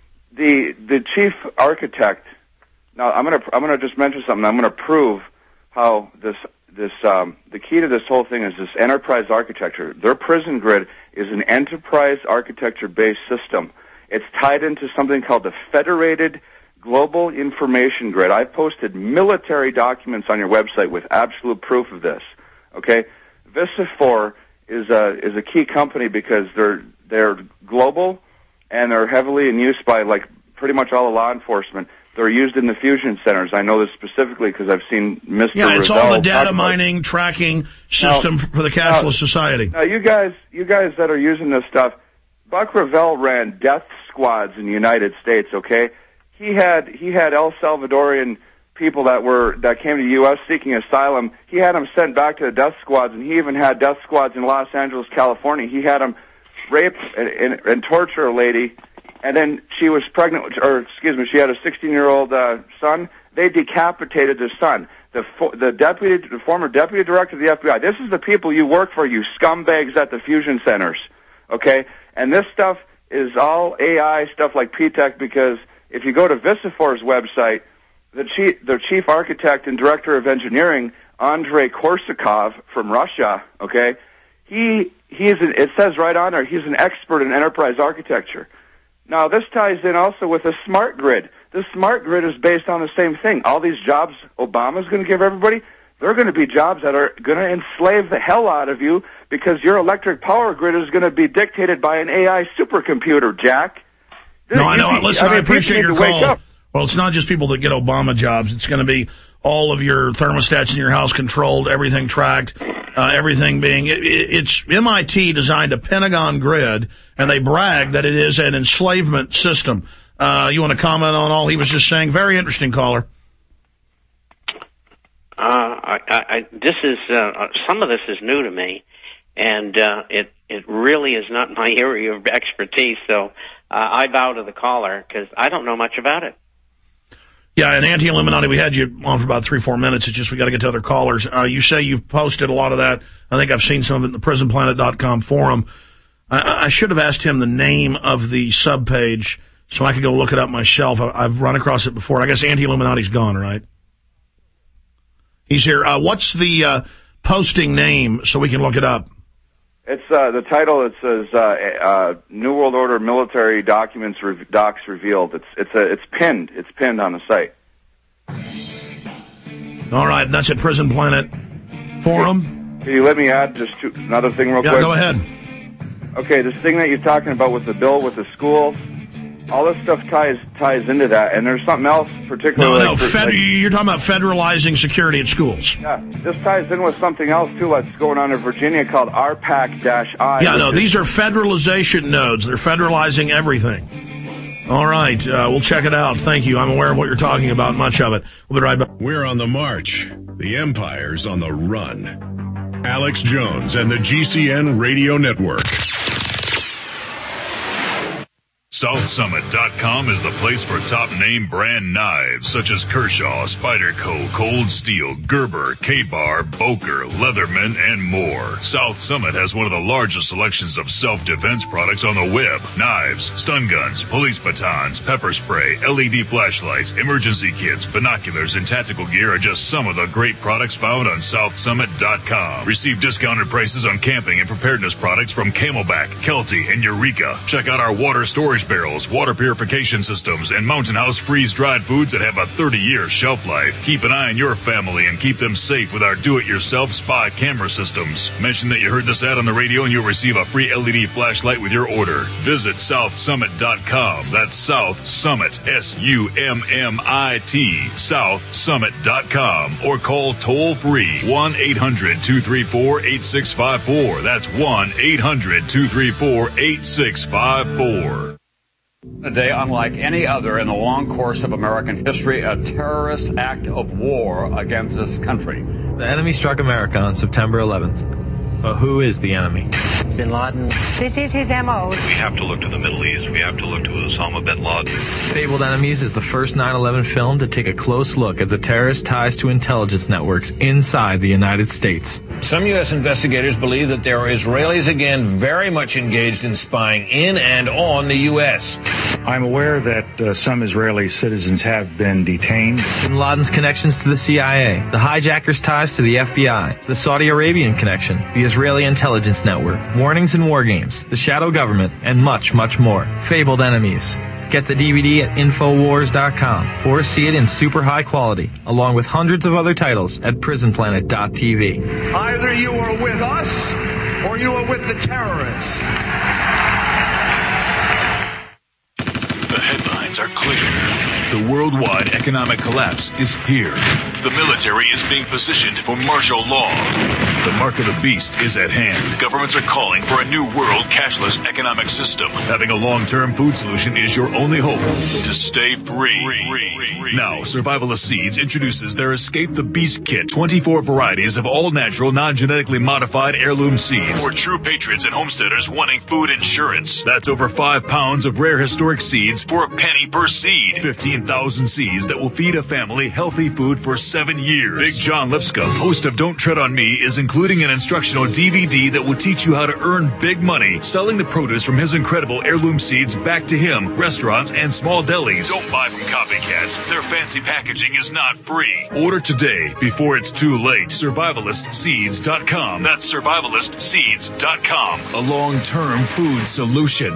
the the chief architect. Now, I'm gonna I'm gonna just mention something. I'm gonna prove how this this um, the key to this whole thing is this enterprise architecture. Their prison grid is an enterprise architecture-based system. It's tied into something called the Federated Global Information Grid. I posted military documents on your website with absolute proof of this. Okay, Visifor is a is a key company because they're they're global and they're heavily in use by like pretty much all the law enforcement. They're used in the fusion centers. I know this specifically because I've seen Mister Yeah, it's Rizal all the data about mining, tracking system now, for the cashless now, society. Now, you guys, you guys that are using this stuff, Buck Revell ran death squads in the United States. Okay, he had he had El Salvadorian people that were that came to the U S seeking asylum. He had them sent back to the death squads, and he even had death squads in Los Angeles, California. He had them rape and, and, and torture a lady. And then she was pregnant, or excuse me, she had a sixteen-year-old uh, son. They decapitated the son. The fo- the deputy, the former deputy director of the F B I. This is the people you work for, you scumbags at the fusion centers. Okay, and this stuff is all A I stuff like P TEC. Because if you go to Visifor's website, the chief, their chief architect and director of engineering, Andrei Korsakov from Russia. Okay, he he is. An, it says right on there, he's an expert in enterprise architecture. Now, this ties in also with the smart grid. The smart grid is based on the same thing. All these jobs Obama's going to give everybody, they're going to be jobs that are going to enslave the hell out of you because your electric power grid is going to be dictated by an A I supercomputer, Jack. No, I know. Listen, I, mean, I appreciate your call. Well, it's not just people that get Obama jobs. It's going to be all of your thermostats in your house controlled, everything tracked, uh, everything being... It, it's M I T designed a Pentagon grid, and they brag that it is an enslavement system. Uh, you want to comment on all he was just saying? Very interesting, caller. Uh, I, I, this is uh, some of this is new to me, and uh, it it really is not my area of expertise. So uh, I bow to the caller because I don't know much about it. Yeah, and Anti-Illuminati, we had you on for about three, four minutes. It's just we got to get to other callers. Uh, you say you've posted a lot of that. I think I've seen some of it in the prison planet dot com forum. I, I should have asked him the name of the subpage so I could go look it up myself. I, I've run across it before. I guess Anti-Illuminati's gone, right? He's here. Uh, what's the uh, posting name so we can look it up? It's uh, the title. It says uh, uh, "New World Order Military Documents Re- Docs Revealed." It's it's a it's pinned. It's pinned on the site. All right, that's at Prison Planet Forum. Can you let me add just to, another thing real yeah, quick? Yeah, go ahead. Okay, this thing that you're talking about with the bill with the schools, all this stuff ties ties into that, and there's something else particularly. No, no, like, fed- like, you're talking about federalizing security at schools. Yeah, this ties in with something else too that's going on in Virginia called R PAC-I. Yeah, no, these are federalization nodes. They're federalizing everything. All right, uh, we'll check it out. Thank you. I'm aware of what you're talking about, much of it. We'll be right back. We're on the march. The empire's on the run. Alex Jones and the G C N Radio Network. South Summit dot com is the place for top-name brand knives such as Kershaw, Spyderco, Cold Steel, Gerber, K-Bar, Boker, Leatherman, and more. South Summit has one of the largest selections of self-defense products on the web. Knives, stun guns, police batons, pepper spray, L E D flashlights, emergency kits, binoculars, and tactical gear are just some of the great products found on South Summit dot com. Receive discounted prices on camping and preparedness products from Camelback, Kelty, and Eureka. Check out our water storage barrels, water purification systems, and Mountain House freeze-dried foods that have a thirty-year shelf life. Keep an eye on your family and keep them safe with our do-it-yourself spy camera systems. Mention that you heard this ad on the radio and you'll receive a free L E D flashlight with your order. Visit South Summit dot com. That's South Summit, S U M M I T, South Summit dot com. Or call toll-free one eight hundred two three four eight six five four. That's one eight hundred two three four eight six five four. A day unlike any other in the long course of American history, a terrorist act of war against this country. The enemy struck America on September eleventh. But who is the enemy? Bin Laden. This is his M O. We have to look to the Middle East. We have to look to Osama bin Laden. Fabled Enemies is the first nine eleven film to take a close look at the terrorist ties to intelligence networks inside the United States. Some U S investigators believe that there are Israelis again very much engaged in spying in and on the U S. I'm aware that uh, some Israeli citizens have been detained. Bin Laden's connections to the C I A, the hijackers' ties to the F B I, the Saudi Arabian connection, the Israeli intelligence network, warnings and war games, the shadow government, and much, much more. Fabled Enemies. Get the D V D at Infowars dot com or see it in super high quality, along with hundreds of other titles at Prison Planet dot T V. Either you are with us or you are with the terrorists. The headlines are clear. The worldwide economic collapse is here. The military is being positioned for martial law. The mark of the beast is at hand. Governments are calling for a new world cashless economic system. Having a long-term food solution is your only hope to stay free. Now, Survivalist Seeds introduces their Escape the Beast Kit, twenty-four varieties of all-natural, non-genetically modified heirloom seeds for true patriots and homesteaders wanting food insurance. That's over five pounds of rare historic seeds for a penny per seed. fifteen thousand seeds that will feed a family healthy food for seven years. Big John Lipscomb, host of Don't Tread on Me, is including an instructional D V D that will teach you how to earn big money selling the produce from his incredible heirloom seeds back to him, restaurants, and small delis. Don't buy from copycats. Their fancy packaging is not free. Order today before it's too late. Survivalist Seeds dot com. That's Survivalist Seeds dot com. A long-term food solution.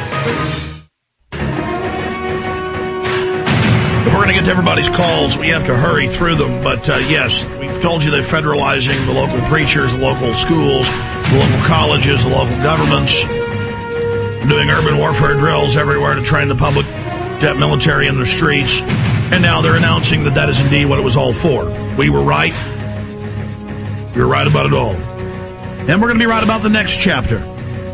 If we're going to get to everybody's calls, we have to hurry through them. But, uh, yes, we've told you they're federalizing the local preachers, the local schools, the local colleges, the local governments, doing urban warfare drills everywhere to train the public jet military in the streets. And now they're announcing that that is indeed what it was all for. We were right. We were right about it all. And we're going to be right about the next chapter.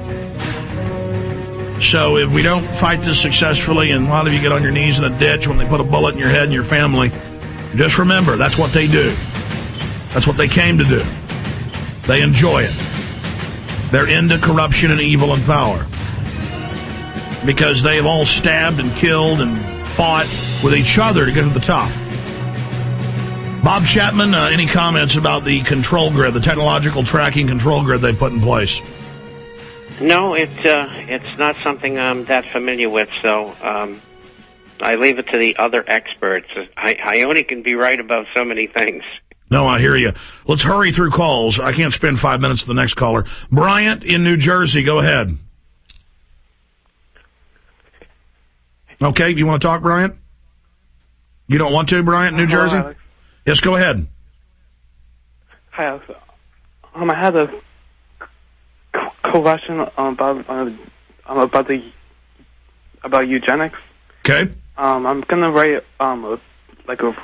So if we don't fight this successfully, and a lot of you get on your knees in a ditch when they put a bullet in your head and your family, just remember, that's what they do. That's what they came to do. They enjoy it. They're into corruption and evil and power. Because they have all stabbed and killed and fought with each other to get to the top. Bob Chapman, uh, any comments about the control grid, the technological tracking control grid they put in place? No, it, uh, it's not something I'm that familiar with, so um, I leave it to the other experts. I, I only can be right about so many things. No, I hear you. Let's hurry through calls. I can't spend five minutes with the next caller. Bryant in New Jersey, go ahead. Okay, you want to talk, Bryant? You don't want to, Bryant, New Jersey? Hello, Alex. Yes, go ahead. Hi, Alex. Um, I had a question about uh, about the about eugenics. Okay. Um, I'm gonna write um a, like a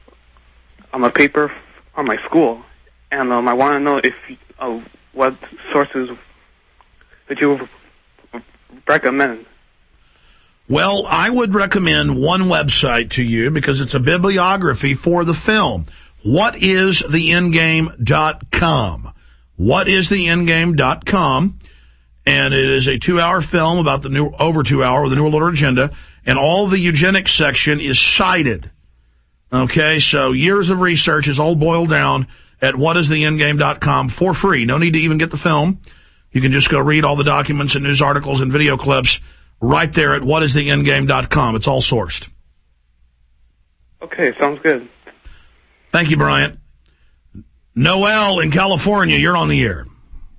um a paper on my school, and um I want to know if uh, what sources that you recommend. Well, I would recommend one website to you because it's a bibliography for the film. what is the endgame dot com. what is the endgame dot com. And it is a two-hour film about the new, over two hour with the New World Order agenda. And all the eugenics section is cited. Okay, so years of research is all boiled down at what is the endgame dot com for free. No need to even get the film. You can just go read all the documents and news articles and video clips right there at what is the endgame dot com. It's all sourced. Okay, sounds good. Thank you, Bryant. Noelle in California, you're on the air.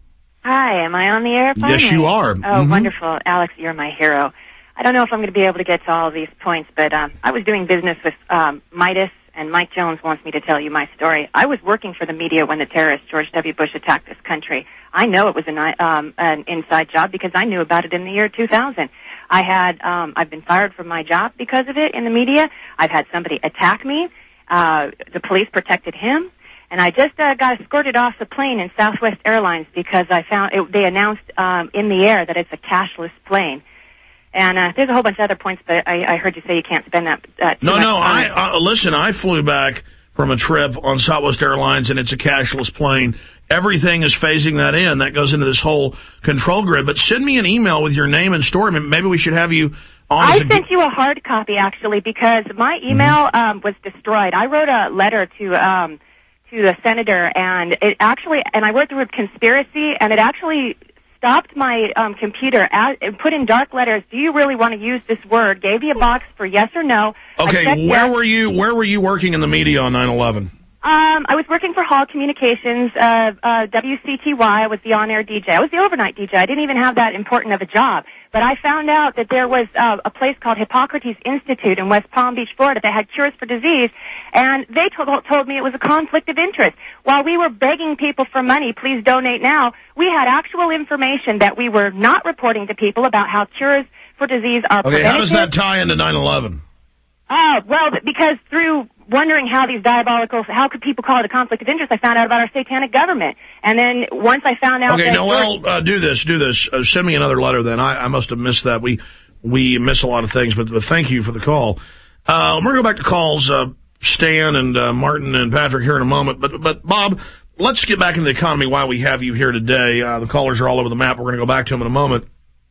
Hi, am I on the air? Finally? Yes, you are. Oh, mm-hmm. Wonderful. Alex, you're my hero. I don't know if I'm going to be able to get to all of these points, but um, I was doing business with um, Midas, and Mike Jones wants me to tell you my story. I was working for the media when the terrorist George W. Bush attacked this country. I know it was an, um, an inside job because I knew about it in the year two thousand. I had, um, I've been fired from my job because of it in the media. I've had somebody attack me. Uh, the police protected him. And I just uh, got escorted off the plane in Southwest Airlines because I found it, they announced um, in the air that it's a cashless plane. And uh, there's a whole bunch of other points, but I, I heard you say you can't spend that. Uh, too no, much no. time. I uh, listen. I flew back from a trip on Southwest Airlines, and it's a cashless plane. Everything is phasing that in. That goes into this whole control grid. But send me an email with your name and story. Maybe we should have you on. I as a sent you a hard copy actually because my email mm-hmm. um, was destroyed. I wrote a letter to. Um, to the senator, and it actually, and I worked with conspiracy, and it actually stopped my um, computer at, and put in dark letters, do you really want to use this word? Gave me a box for yes or no. Okay, where yes. were you, where were you working in the media on nine eleven? Um, I was working for Hall Communications, uh, uh, W C T Y. I was the on-air D J. I was the overnight D J. I didn't even have that important of a job. But I found out that there was uh, a place called Hippocrates Institute in West Palm Beach, Florida, that had cures for disease, and they told, told me it was a conflict of interest. While we were begging people for money, please donate now, we had actual information that we were not reporting to people about how cures for disease are Okay, preventative. how does that tie into nine eleven? Oh, well, because through wondering how these diabolical, how could people call it a conflict of interest, I found out about our satanic government. And then once I found out Okay, that... Noelle, uh, do this, do this. Uh, send me another letter then. I, I must have missed that. We we miss a lot of things, but, but thank you for the call. Uh, we're going to go back to calls, uh, Stan and uh, Martin and Patrick here in a moment. But, but Bob, let's get back into the economy while we have you here today. Uh, the callers are all over the map. We're going to go back to them in a moment.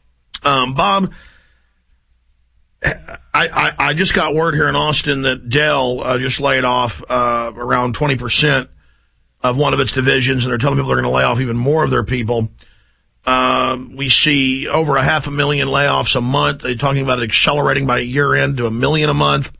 Um, Bob... I, I, I just got word here in Austin that Dell uh, just laid off uh, around twenty percent of one of its divisions, and they're telling people they're going to lay off even more of their people. Um, we see over a half a million layoffs a month. They're talking about it accelerating by year end to a million a month.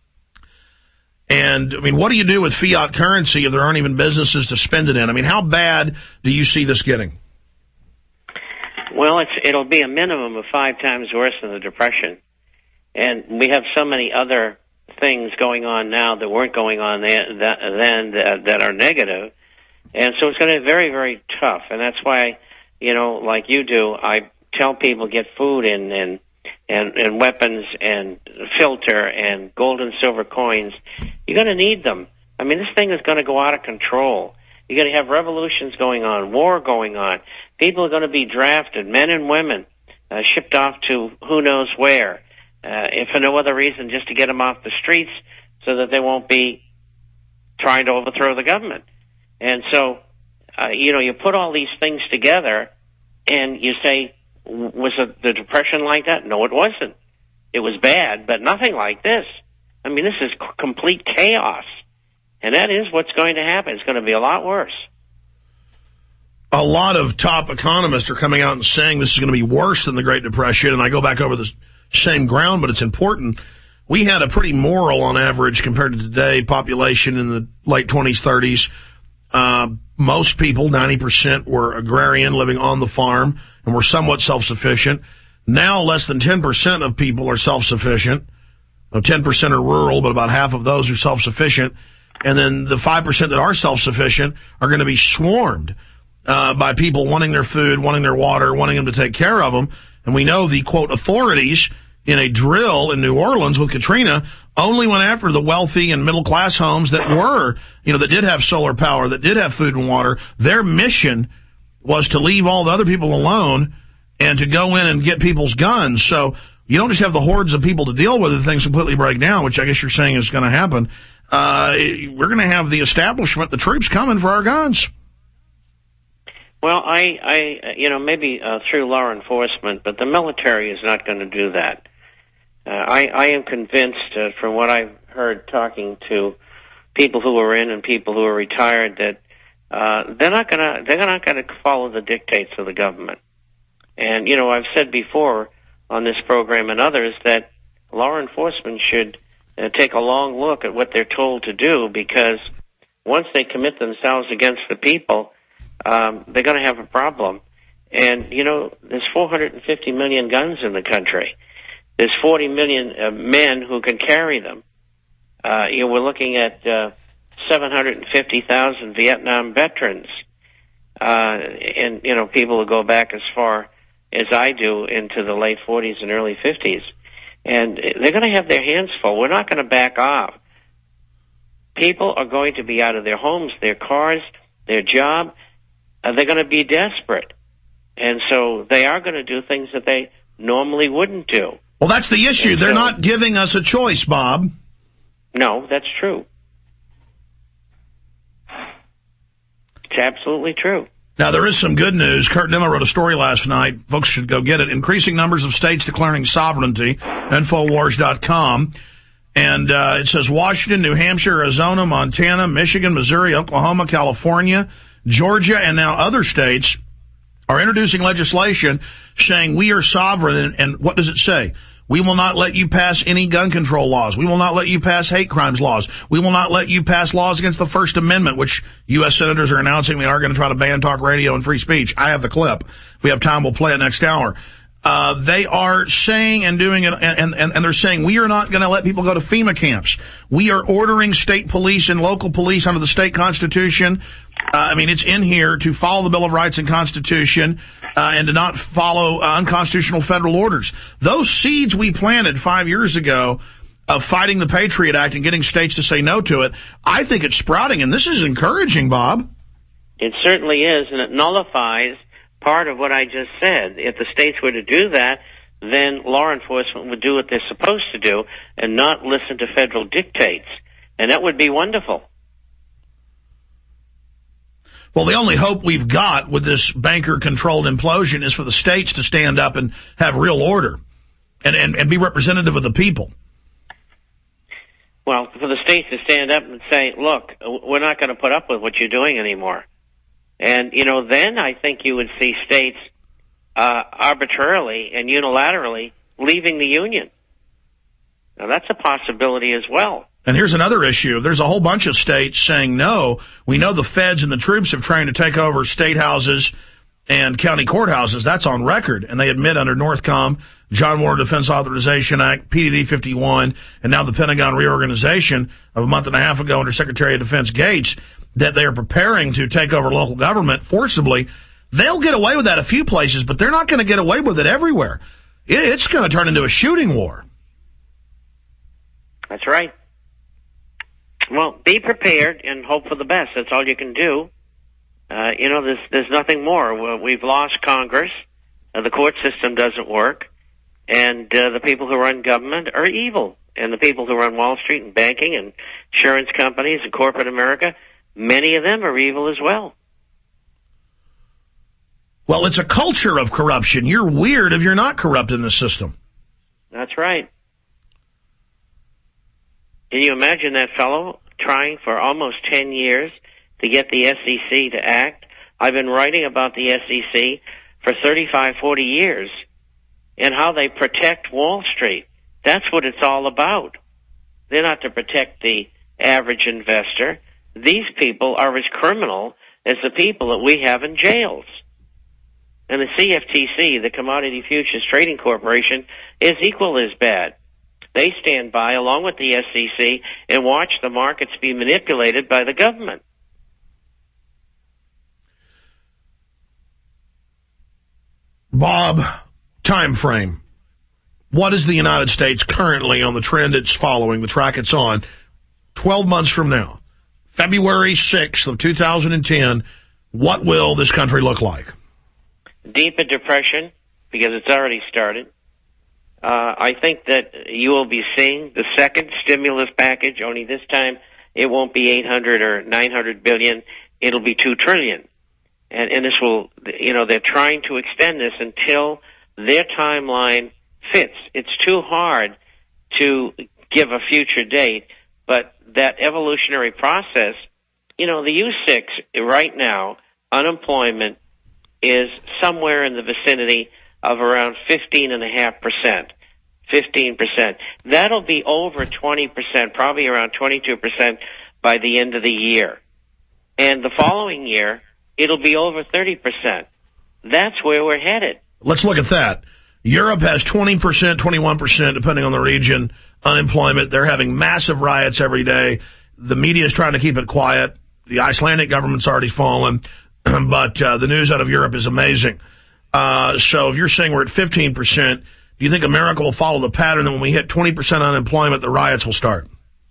And, I mean, what do you do with fiat currency if there aren't even businesses to spend it in? I mean, how bad do you see this getting? Well, it's, it'll be a minimum of five times worse than the Depression. And we have so many other things going on now that weren't going on then that, that, that are negative. And so it's going to be very, very tough. And that's why, you know, like you do, I tell people get food and, and, and, and weapons and filter and gold and silver coins. You're going to need them. I mean, this thing is going to go out of control. You're going to have revolutions going on, war going on. People are going to be drafted, men and women, uh, shipped off to who knows where. Uh, if for no other reason, just to get them off the streets so that they won't be trying to overthrow the government. And so, uh, you know, you put all these things together and you say, was it the Depression like that? No, it wasn't. It was bad, but nothing like this. I mean, this is c- complete chaos. And that is what's going to happen. It's going to be a lot worse. A lot of top economists are coming out and saying this is going to be worse than the Great Depression, and I go back over the same ground, but it's important. We had a pretty moral, on average, compared to today, population in the late twenties, thirties. Uh, most people, ninety percent, were agrarian, living on the farm, and were somewhat self-sufficient. Now, less than ten percent of people are self-sufficient. Now, ten percent are rural, but about half of those are self-sufficient. And then the five percent that are self-sufficient are going to be swarmed uh, by people wanting their food, wanting their water, wanting them to take care of them. And we know the, quote, authorities in a drill in New Orleans with Katrina only went after the wealthy and middle-class homes that were, you know, that did have solar power, that did have food and water. Their mission was to leave all the other people alone and to go in and get people's guns. So you don't just have the hordes of people to deal with if things completely break down, which I guess you're saying is going to happen. Uh, we're going to have the establishment, the troops coming for our guns. Well, I, I, you know, maybe uh, through law enforcement, but the military is not going to do that. Uh, I, I am convinced, uh, from what I've heard talking to people who are in and people who are retired, that uh, they're not going to, they're not going to follow the dictates of the government. And you know, I've said before on this program and others that law enforcement should uh, take a long look at what they're told to do, because once they commit themselves against the people, Um, they're going to have a problem. And, you know, there's four hundred fifty million guns in the country. There's forty million uh, men who can carry them. Uh, you know, we're looking at uh, seven hundred fifty thousand Vietnam veterans. Uh, and, you know, people who go back as far as I do into the late forties and early fifties. And they're going to have their hands full. We're not going to back off. People are going to be out of their homes, their cars, their job. Uh, they're going to be desperate. And so they are going to do things that they normally wouldn't do. Well, that's the issue. And They're so, not giving us a choice, Bob. No, that's true. It's absolutely true. Now, there is some good news. Kurt Nimmo wrote a story last night. Folks should go get it. Increasing numbers of states declaring sovereignty. Infowars dot com. And uh, it says Washington, New Hampshire, Arizona, Montana, Michigan, Missouri, Oklahoma, California, Georgia, and now other states are introducing legislation saying we are sovereign. And, and what does it say? We will not let you pass any gun control laws. We will not let you pass hate crimes laws. We will not let you pass laws against the First Amendment, which U S senators are announcing they are going to try to ban talk radio and free speech. I have the clip. If we have time, we'll play it next hour. Uh, they are saying and doing it, and, and, and they're saying we are not going to let people go to FEMA camps. We are ordering state police and local police under the state constitution. Uh, I mean, it's in here to follow the Bill of Rights and Constitution, uh, and to not follow uh, unconstitutional federal orders. Those seeds we planted five years ago of fighting the Patriot Act and getting states to say no to it, I think it's sprouting, and this is encouraging, Bob. It certainly is, and it nullifies part of what I just said. If the states were to do that, then law enforcement would do what they're supposed to do and not listen to federal dictates. And that would be wonderful. Well, the only hope we've got with this banker-controlled implosion is for the states to stand up and have real order and, and, and be representative of the people. Well, for the states to stand up and say, look, we're not going to put up with what you're doing anymore. And, you know, then I think you would see states uh, arbitrarily and unilaterally leaving the union. Now, that's a possibility as well. And here's another issue. There's a whole bunch of states saying no. We know the feds and the troops have tried to take over state houses and county courthouses. That's on record. And they admit under NORTHCOM, John Warner Defense Authorization Act, P D D fifty-one, and now the Pentagon reorganization of a month and a half ago under Secretary of Defense Gates, that they are preparing to take over local government forcibly. They'll get away with that a few places, but they're not going to get away with it everywhere. It's going to turn into a shooting war. That's right. Well, be prepared and hope for the best. That's all you can do. Uh, you know, there's, there's nothing more. We've lost Congress. Uh, the court system doesn't work. And uh, the people who run government are evil. And the people who run Wall Street and banking and insurance companies and corporate America, many of them are evil as well. Well, it's a culture of corruption. You're weird if you're not corrupt in the system. That's right. Can you imagine that fellow trying for almost ten years to get the S E C to act? I've been writing about the S E C for thirty-five, forty years and how they protect Wall Street. That's what it's all about. They're not to protect the average investor. These people are as criminal as the people that we have in jails. And the C F T C, the Commodity Futures Trading Corporation, is equal as bad. They stand by, along with the S E C, and watch the markets be manipulated by the government. Bob, time frame. what is the United States currently on the trend it's following, the track it's on, twelve months from now, February sixth of two thousand ten, what will this country look like? Deep in depression, because it's already started. Uh, I think that you will be seeing the second stimulus package, only this time it won't be eight hundred or nine hundred billion, it'll be two trillion. And, and this will, you know, they're trying to extend this until their timeline fits. It's too hard to give a future date, but that evolutionary process, you know, the U six right now, unemployment is somewhere in the vicinity of around fifteen and a half percent, fifteen percent. That'll be over twenty percent, probably around twenty-two percent by the end of the year. And the following year, it'll be over thirty percent. That's where we're headed. Let's look at that. Europe has twenty percent, twenty-one percent, depending on the region, unemployment. They're having massive riots every day. The media is trying to keep it quiet. The Icelandic government's already fallen. But uh, the news out of Europe is amazing. Uh, so if you're saying we're at fifteen percent, do you think America will follow the pattern that when we hit twenty percent unemployment, the riots will start?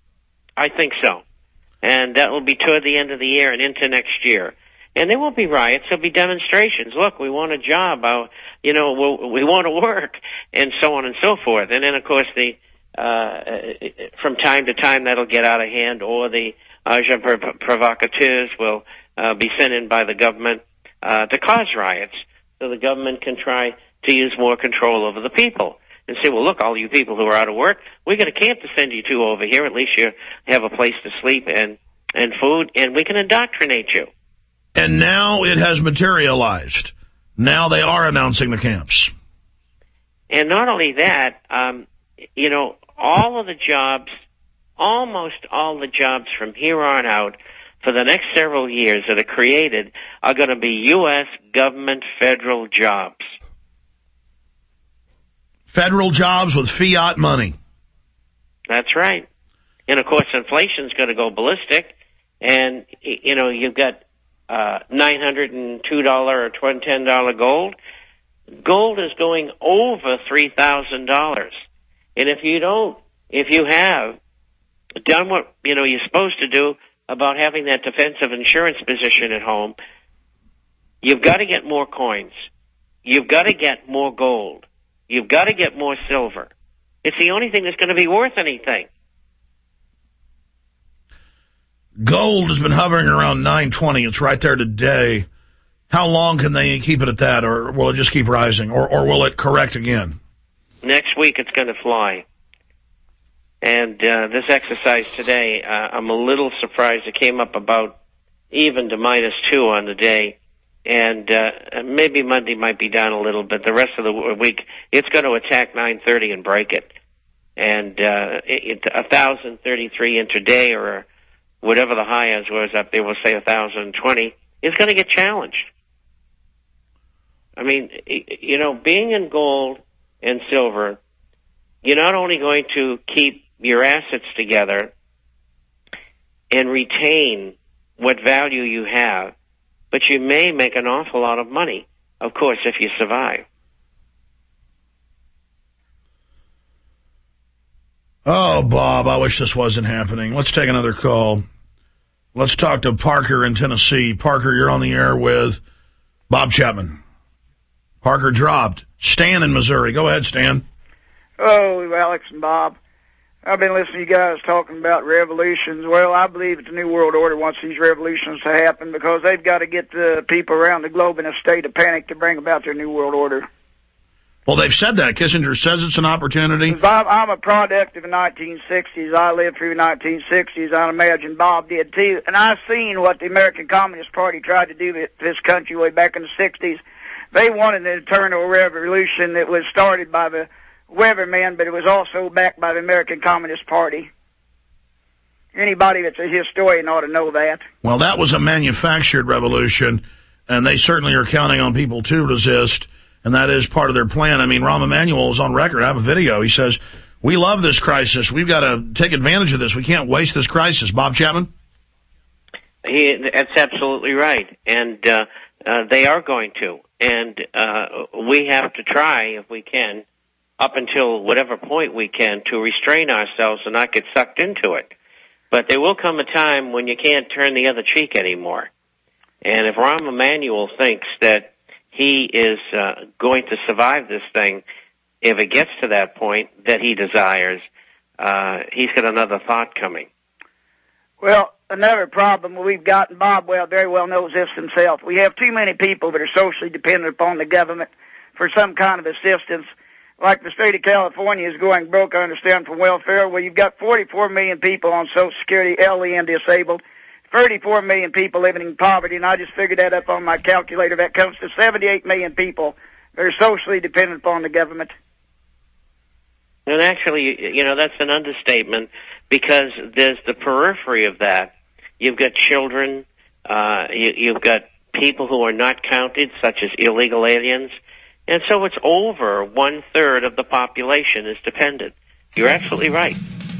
I think so. And that will be toward the end of the year and into next year. And there won't be riots. There'll be demonstrations. Look, we want a job. Uh, you know, we'll, we want to work, and so on and so forth. And then, of course, the uh, from time to time that'll get out of hand, or the agents provocateurs will uh, be sent in by the government uh, to cause riots, so the government can try to use more control over the people and say, well, look, all you people who are out of work, we got a camp to send you to over here. At least you have a place to sleep and, and food, and we can indoctrinate you. And now it has materialized. Now they are announcing the camps. And not only that, um, you know, all of the jobs, almost all the jobs from here on out for the next several years that are created are going to be U S government federal jobs. Federal jobs with fiat money. That's right. And, of course, inflation's going to go ballistic. And, you know, you've got uh, nine hundred two dollars or ten dollars gold. Gold is going over three thousand dollars. And if you don't, if you have done what, you know, you're supposed to do about having that defensive insurance position at home, you've got to get more coins. You've got to get more gold. You've got to get more silver. It's the only thing that's going to be worth anything. Gold has been hovering around nine twenty. It's right there today. How long can they keep it at that, or will it just keep rising, or, or will it correct again? Next week it's going to fly. And uh, this exercise today, uh, I'm a little surprised. It came up about even to minus two on the day. And uh, maybe Monday might be down a little bit. The rest of the week, it's going to attack nine thirty and break it. And uh, it, one thousand thirty-three intraday, or whatever the high is was up there, we'll say one thousand twenty, is going to get challenged. I mean, you know, being in gold and silver, you're not only going to keep your assets together and retain what value you have, but you may make an awful lot of money, of course, if you survive. Oh, Bob, I wish this wasn't happening. Let's take another call. Let's talk to Parker in Tennessee. Parker, you're on the air with Bob Chapman. Parker dropped. Stan in Missouri. Go ahead, Stan. Oh, Alex and Bob. I've been listening to you guys talking about revolutions. Well, I believe it's a new world order wants these revolutions to happen, because they've got to get the people around the globe in a state of panic to bring about their new world order. Well, they've said that. Kissinger says it's an opportunity. I'm, I'm a product of the nineteen sixties. I lived through the nineteen sixties. I imagine Bob did too. And I've seen what the American Communist Party tried to do to this country way back in the sixties. They wanted an eternal revolution that was started by the Weathermen, but it was also backed by the American Communist Party. Anybody that's a historian ought to know that. Well, that was a manufactured revolution, and they certainly are counting on people to resist, and that is part of their plan. I mean, Rahm Emanuel is on record. I have a video. He says, we love this crisis. We've got to take advantage of this. We can't waste this crisis. Bob Chapman? He, that's absolutely right. And uh, uh, they are going to. And uh, we have to try, if we can, up until whatever point we can to restrain ourselves and not get sucked into it. But there will come a time when you can't turn the other cheek anymore. And if Rahm Emanuel thinks that he is uh, going to survive this thing, if it gets to that point that he desires, uh, he's got another thought coming. Well, another problem we've got, and Bob well very well knows this himself, we have too many people that are socially dependent upon the government for some kind of assistance. Like the state of California is going broke, I understand, from welfare. Well, you've got forty-four million people on Social Security, elderly and disabled, thirty-four million people living in poverty, and I just figured that up on my calculator. That comes to seventy-eight million people that are socially dependent upon the government. And actually, you know, that's an understatement, because there's the periphery of that. You've got children, uh, you, you've got people who are not counted, such as illegal aliens, and so it's over one-third of the population is dependent. You're absolutely right.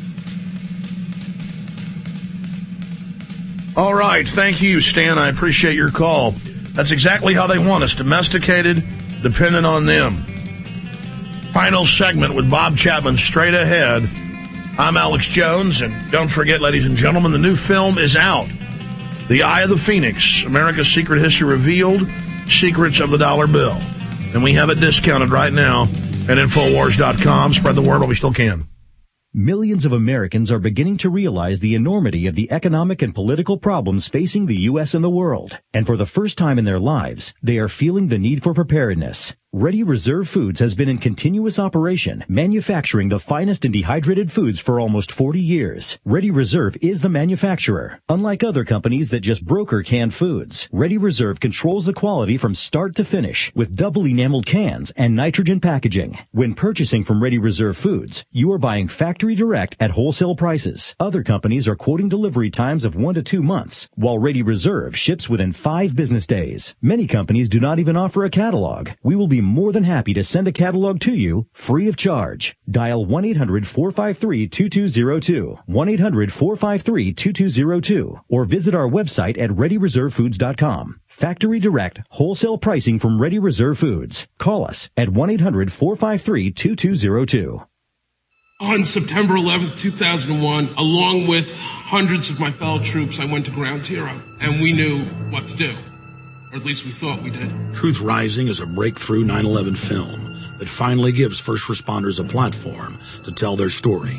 All right. Thank you, Stan. I appreciate your call. That's exactly how they want us, domesticated, dependent on them. Final segment with Bob Chapman straight ahead. I'm Alex Jones, and don't forget, ladies and gentlemen, the new film is out. The Eye of the Phoenix, America's Secret History Revealed, Secrets of the Dollar Bill. And we have it discounted right now at Infowars dot com. Spread the word while we still can. Millions of Americans are beginning to realize the enormity of the economic and political problems facing the U S and the world. And for the first time in their lives, they are feeling the need for preparedness. Ready Reserve Foods has been in continuous operation, manufacturing the finest and dehydrated foods for almost forty years. Ready Reserve is the manufacturer. Unlike other companies that just broker canned foods, Ready Reserve controls the quality from start to finish with double enameled cans and nitrogen packaging. When purchasing from Ready Reserve Foods, you are buying factory direct at wholesale prices. Other companies are quoting delivery times of one to two months, while Ready Reserve ships within five business days. Many companies do not even offer a catalog. We will be more than happy to send a catalog to you free of charge. Dial one eight hundred four five three two two zero two, one eight hundred four five three two two zero two, or visit our website at ready reserve foods dot com. Factory direct, wholesale pricing from Ready Reserve Foods. Call us at one eight hundred four five three two two zero two. On September eleventh, two thousand one, along with hundreds of my fellow troops, I went to Ground Zero, and we knew what to do. Or at least we thought we did. Truth Rising is a breakthrough nine eleven film that finally gives first responders a platform to tell their story.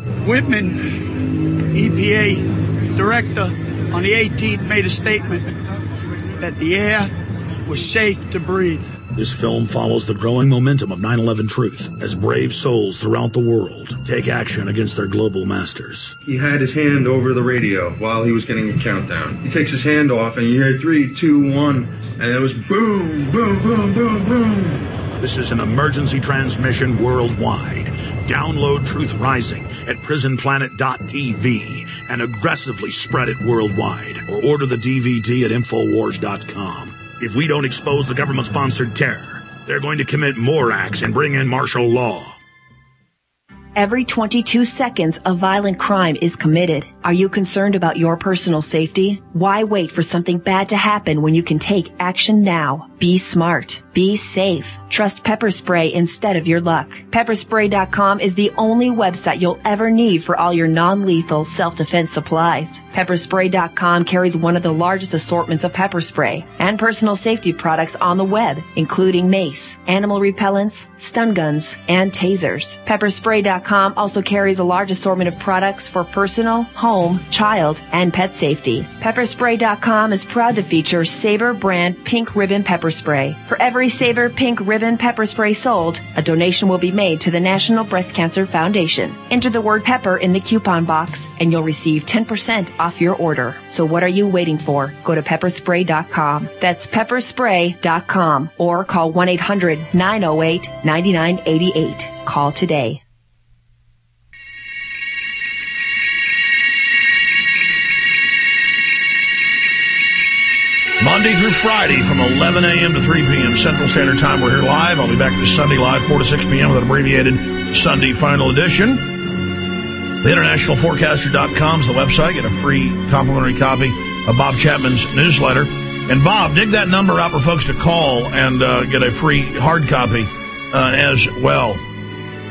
Whitman, E P A director, on the eighteenth made a statement that the air was safe to breathe. This film follows the growing momentum of nine eleven truth as brave souls throughout the world take action against their global masters. He had his hand over the radio while he was getting a countdown. He takes his hand off and you hear three, two, one, and it was boom, boom, boom, boom, boom. This is an emergency transmission worldwide. Download Truth Rising at prison planet dot t v and aggressively spread it worldwide, or order the D V D at infowars dot com. If we don't expose the government-sponsored terror, they're going to commit more acts and bring in martial law. Every twenty-two seconds, a violent crime is committed. Are you concerned about your personal safety? Why wait for something bad to happen when you can take action now? Be smart. Be safe. Trust Pepper Spray instead of your luck. pepper spray dot com is the only website you'll ever need for all your non-lethal self-defense supplies. pepper spray dot com carries one of the largest assortments of pepper spray and personal safety products on the web, including mace, animal repellents, stun guns, and tasers. pepper spray dot com also carries a large assortment of products for personal, home, child, and pet safety. pepper spray dot com is proud to feature Sabre brand Pink Ribbon Pepper Spray. For every Sabre Pink Ribbon Pepper Spray sold, a donation will be made to the National Breast Cancer Foundation. Enter the word pepper in the coupon box and you'll receive ten percent off your order. So what are you waiting for? Go to pepper spray dot com. That's pepper spray dot com or call one eight hundred nine oh eight nine nine eight eight. Call today. Monday through Friday from eleven a.m. to three p.m. Central Standard Time. We're here live. I'll be back this Sunday live, four to six p.m. with an abbreviated Sunday final edition. The international forecaster dot com is the website. Get a free complimentary copy of Bob Chapman's newsletter. And Bob, dig that number out for folks to call and uh, get a free hard copy uh, as well.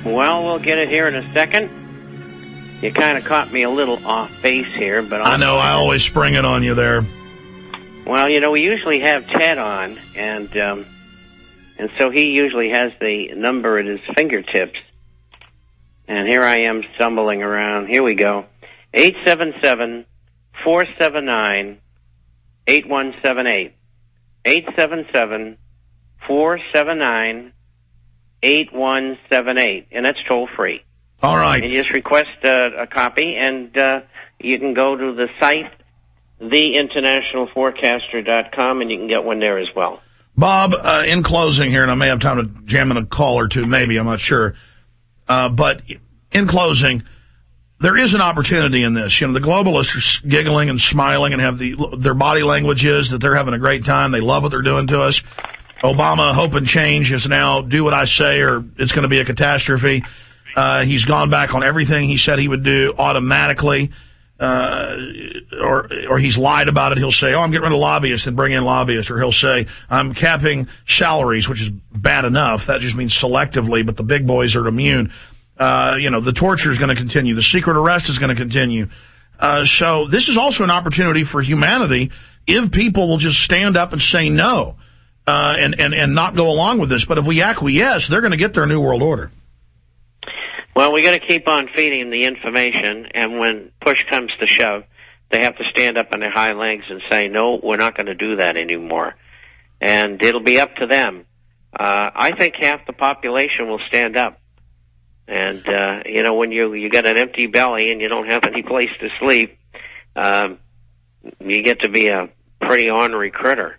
Well, we'll get it here in a second. You kind of caught me a little off base here, but I know I always spring it on you there. Well, you know, we usually have Ted on, and um, and so he usually has the number at his fingertips. And here I am stumbling around. Here we go. eight seven seven, four seven nine, eight one seven eight. eight seven seven, four seven nine, eight one seven eight. And that's toll free. All right. And you just request uh, a copy, and uh, you can go to the site, the international forecaster dot com, and you can get one there as well. Bob, uh, in closing here, and I may have time to jam in a call or two, maybe, I'm not sure. Uh, but in closing, there is an opportunity in this. You know, the globalists are giggling and smiling and have the their body language is that they're having a great time. They love what they're doing to us. Obama, hope and change, is now do what I say or it's going to be a catastrophe. Uh, he's gone back on everything he said he would do automatically, uh, or or he's lied about it. He'll say, oh, I'm getting rid of lobbyists and bring in lobbyists. Or he'll say, I'm capping salaries, which is bad enough. That just means selectively, but the big boys are immune. Uh, you know, the torture is going to continue. The secret arrest is going to continue. Uh, so this is also an opportunity for humanity if people will just stand up and say no, uh, and, and, and not go along with this. But if we acquiesce, they're going to get their new world order. Well, we got to keep on feeding the information, and when push comes to shove, they have to stand up on their hind legs and say, no, we're not going to do that anymore. And it'll be up to them. Uh, I think half the population will stand up. And, uh, you know, when you, you got an empty belly and you don't have any place to sleep, um, you get to be a pretty ornery critter.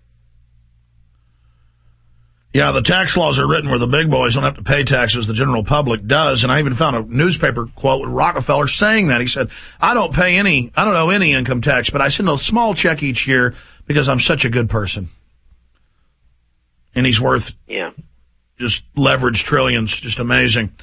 Yeah, the tax laws are written where the big boys don't have to pay taxes, the general public does. And I even found a newspaper quote with Rockefeller saying that. He said, I don't pay any, I don't owe any income tax, but I send a small check each year because I'm such a good person. And he's worth yeah, just leverage trillions, just amazing.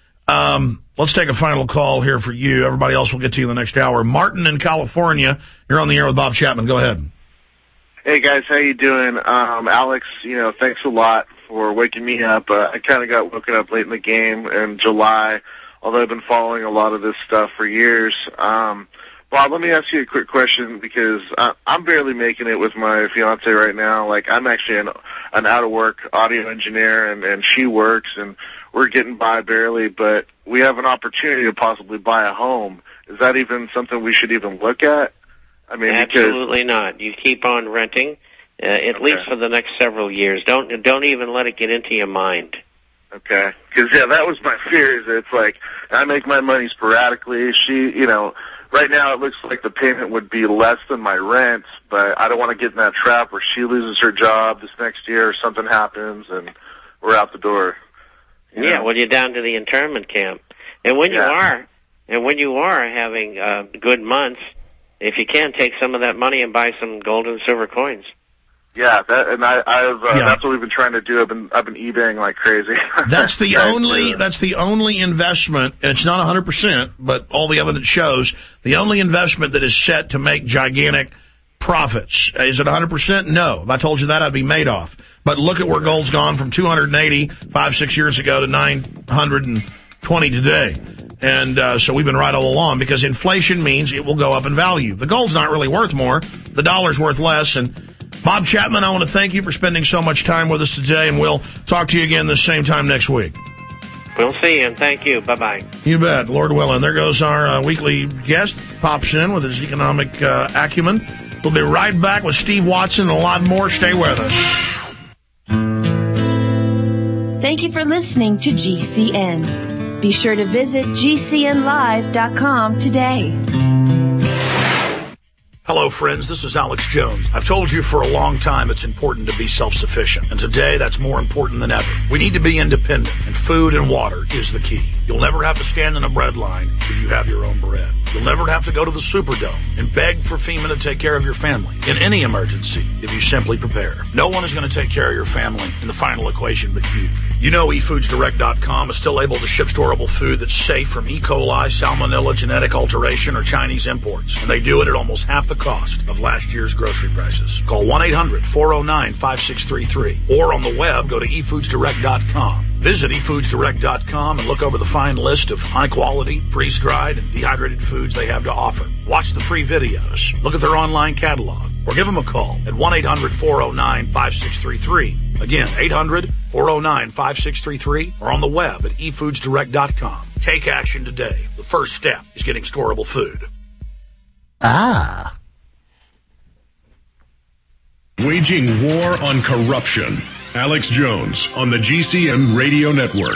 Um, let's take a final call here for you. Everybody else will get to you in the next hour. Martin in California, you're on the air with Bob Chapman. Go ahead. Hey guys, how you doing? Um, Alex, you know, thanks a lot for waking me up. Uh, I kind of got woken up late in the game in July, although I've been following a lot of this stuff for years. Um, Bob, let me ask you a quick question because I, I'm barely making it with my fiance right now. Like, I'm actually an, an out-of-work audio engineer, and, and she works, and we're getting by barely, but we have an opportunity to possibly buy a home. Is that even something we should even look at? I mean, absolutely because, not. You keep on renting, uh, at okay. least for the next several years. Don't don't even let it get into your mind. Okay, because yeah, that was my fear. Is it's like I make my money sporadically. She, you know, right now it looks like the payment would be less than my rent, but I don't want to get in that trap where she loses her job this next year or something happens and we're out the door. You yeah, know? Well, you're down to the internment camp, and when yeah. you are, and when you are having uh, good months. If you can, take some of that money and buy some gold and silver coins. Yeah, that, and I, I've uh, yeah. that's what we've been trying to do. I've been I've been eBaying like crazy. That's the only that's the only investment, and it's not one hundred percent, but all the evidence shows the only investment that is set to make gigantic profits. Is it one hundred percent? No. If I told you that, I'd be Madoff. But look at where gold's gone from two hundred eighty five six years ago to nine hundred twenty today. And uh, so we've been right all along because inflation means it will go up in value. The gold's not really worth more. The dollar's worth less. And Bob Chapman, I want to thank you for spending so much time with us today, and we'll talk to you again the same time next week. We'll see you, and thank you. Bye-bye. You bet. Lord willing. There goes our uh, weekly guest, pops in with his economic uh, acumen. We'll be right back with Steve Watson and a lot more. Stay with us. Thank you for listening to G C N. Be sure to visit G C N live dot com today. Hello, friends. This is Alex Jones. I've told you for a long time it's important to be self-sufficient. And today, that's more important than ever. We need to be independent, and food and water is the key. You'll never have to stand in a bread line if you have your own bread. You'll never have to go to the Superdome and beg for FEMA to take care of your family in any emergency if you simply prepare. No one is going to take care of your family in the final equation but you. You know e foods direct dot com is still able to ship storable food that's safe from E. coli, salmonella, genetic alteration, or Chinese imports. And they do it at almost half the cost of last year's grocery prices. Call one eight hundred four oh nine five six three three or on the web, go to e foods direct dot com. Visit e foods direct dot com and look over the fine list of high-quality, freeze-dried, and dehydrated foods they have to offer. Watch the free videos, look at their online catalog, or give them a call at one eight hundred four oh nine five six three three. Again, eight hundred four oh nine five six three three, or on the web at e foods direct dot com. Take action today. The first step is getting storable food. Ah. Waging war on corruption. Alex Jones on the G C N Radio Network.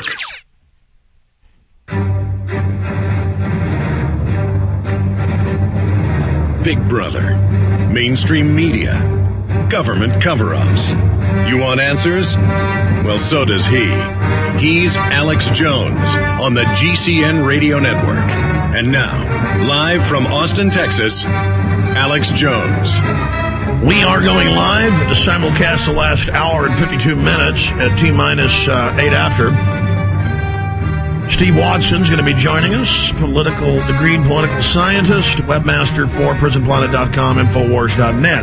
Big Brother, mainstream media, government cover-ups. You want answers? Well, so does he. He's Alex Jones on the G C N Radio Network. And now, live from Austin, Texas, Alex Jones. We are going live to simulcast the last hour and fifty-two minutes at T-minus uh, eight after. Steve Watson's going to be joining us, political, degreed political scientist, webmaster for prison planet dot com, infowars dot net.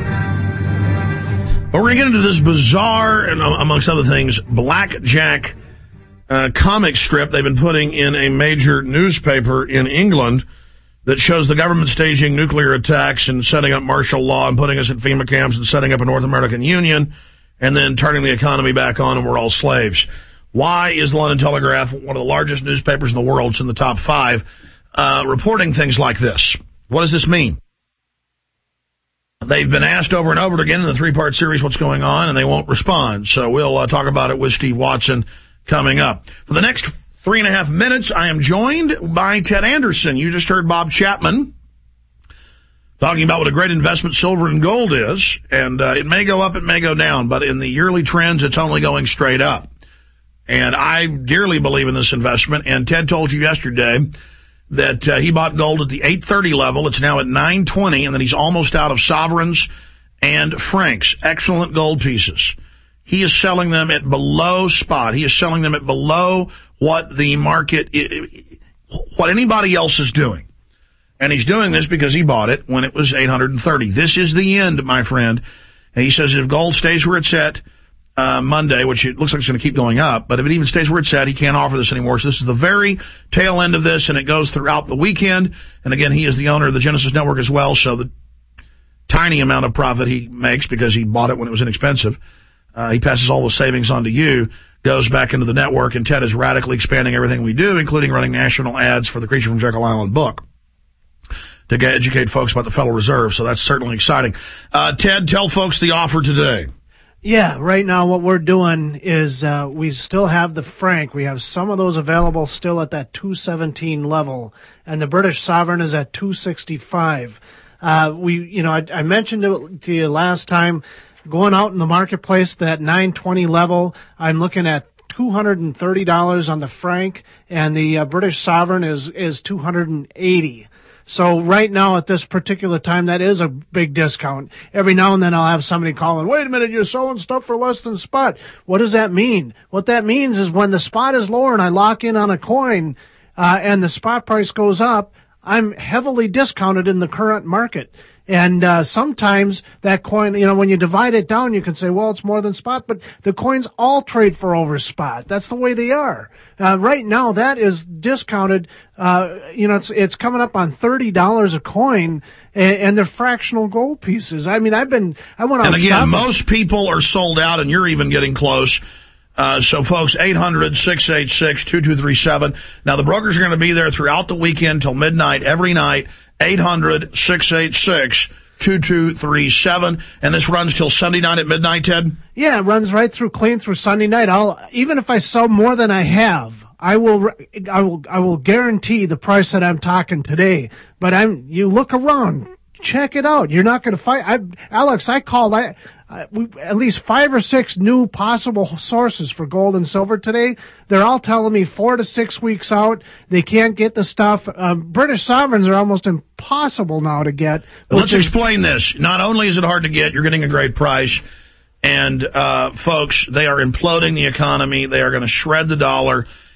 But we're going to get into this bizarre, and amongst other things, blackjack uh, comic strip they've been putting in a major newspaper in England that shows the government staging nuclear attacks and setting up martial law and putting us in FEMA camps and setting up a North American Union and then turning the economy back on and we're all slaves. Why is the London Telegraph, one of the largest newspapers in the world, it's in the top five, uh, reporting things like this? What does this mean? They've been asked over and over again in the three-part series what's going on, and they won't respond. So we'll uh, talk about it with Steve Watson coming up. For the next Three and a half minutes, I am joined by Ted Anderson. You just heard Bob Chapman talking about what a great investment silver and gold is. And uh, it may go up, it may go down, but in the yearly trends, it's only going straight up. And I dearly believe in this investment. And Ted told you yesterday that uh, he bought gold at the eight thirty level. It's now at nine twenty, and that he's almost out of sovereigns and francs. Excellent gold pieces. He is selling them at below spot. He is selling them at below what the market, what anybody else is doing. And he's doing this because he bought it when it was eight hundred thirty. This is the end, my friend. And he says if gold stays where it's at uh, Monday, which it looks like it's going to keep going up, but if it even stays where it's at, he can't offer this anymore. So this is the very tail end of this, and it goes throughout the weekend. And again, he is the owner of the Genesis Network as well, so the tiny amount of profit he makes because he bought it when it was inexpensive, Uh, he passes all the savings on to you, goes back into the network, and Ted is radically expanding everything we do, including running national ads for the Creature from Jekyll Island book to get, educate folks about the Federal Reserve. So that's certainly exciting. Uh, Ted, tell folks the offer today. Yeah, right now what we're doing is uh, we still have the franc. We have some of those available still at that two seventeen level, and the British sovereign is at two sixty-five. Uh, we, you know, I, I mentioned it to you last time. Going out in the marketplace, that nine twenty level, I'm looking at two hundred thirty dollars on the franc, and the uh, British sovereign is, is two hundred eighty. So right now at this particular time, that is a big discount. Every now and then I'll have somebody calling, wait a minute, you're selling stuff for less than spot. What does that mean? What that means is when the spot is lower and I lock in on a coin, uh, and the spot price goes up, I'm heavily discounted in the current market. And uh sometimes that coin, you know, when you divide it down, you can say, well, it's more than spot, but the coins all trade for over spot. That's the way they are. Uh, right now, that is discounted. Uh, you know, it's it's coming up on thirty dollars a coin, and, and they're fractional gold pieces. I mean, I've been, I went out. And again, shopping. Most people are sold out, and you're even getting close. Uh, so folks, eight hundred, six eight six, two two three seven. Now the brokers are going to be there throughout the weekend till midnight every night. eight hundred, six eight six, two two three seven. And this runs till Sunday night at midnight, Ted? Yeah, it runs right through, clean through Sunday night. I'll, even if I sell more than I have, I will, I will, I will guarantee the price that I'm talking today. But I'm, you look around, check it out. You're not going to fight. I, Alex, I called, I, I, we, at least five or six new possible sources for gold and silver today. They're all telling me four to six weeks out. They can't get the stuff. Um, British sovereigns are almost impossible now to get. Let's is, explain this. Not only is it hard to get, you're getting a great price. And, uh, folks, they are imploding the economy. They are going to shred the dollar.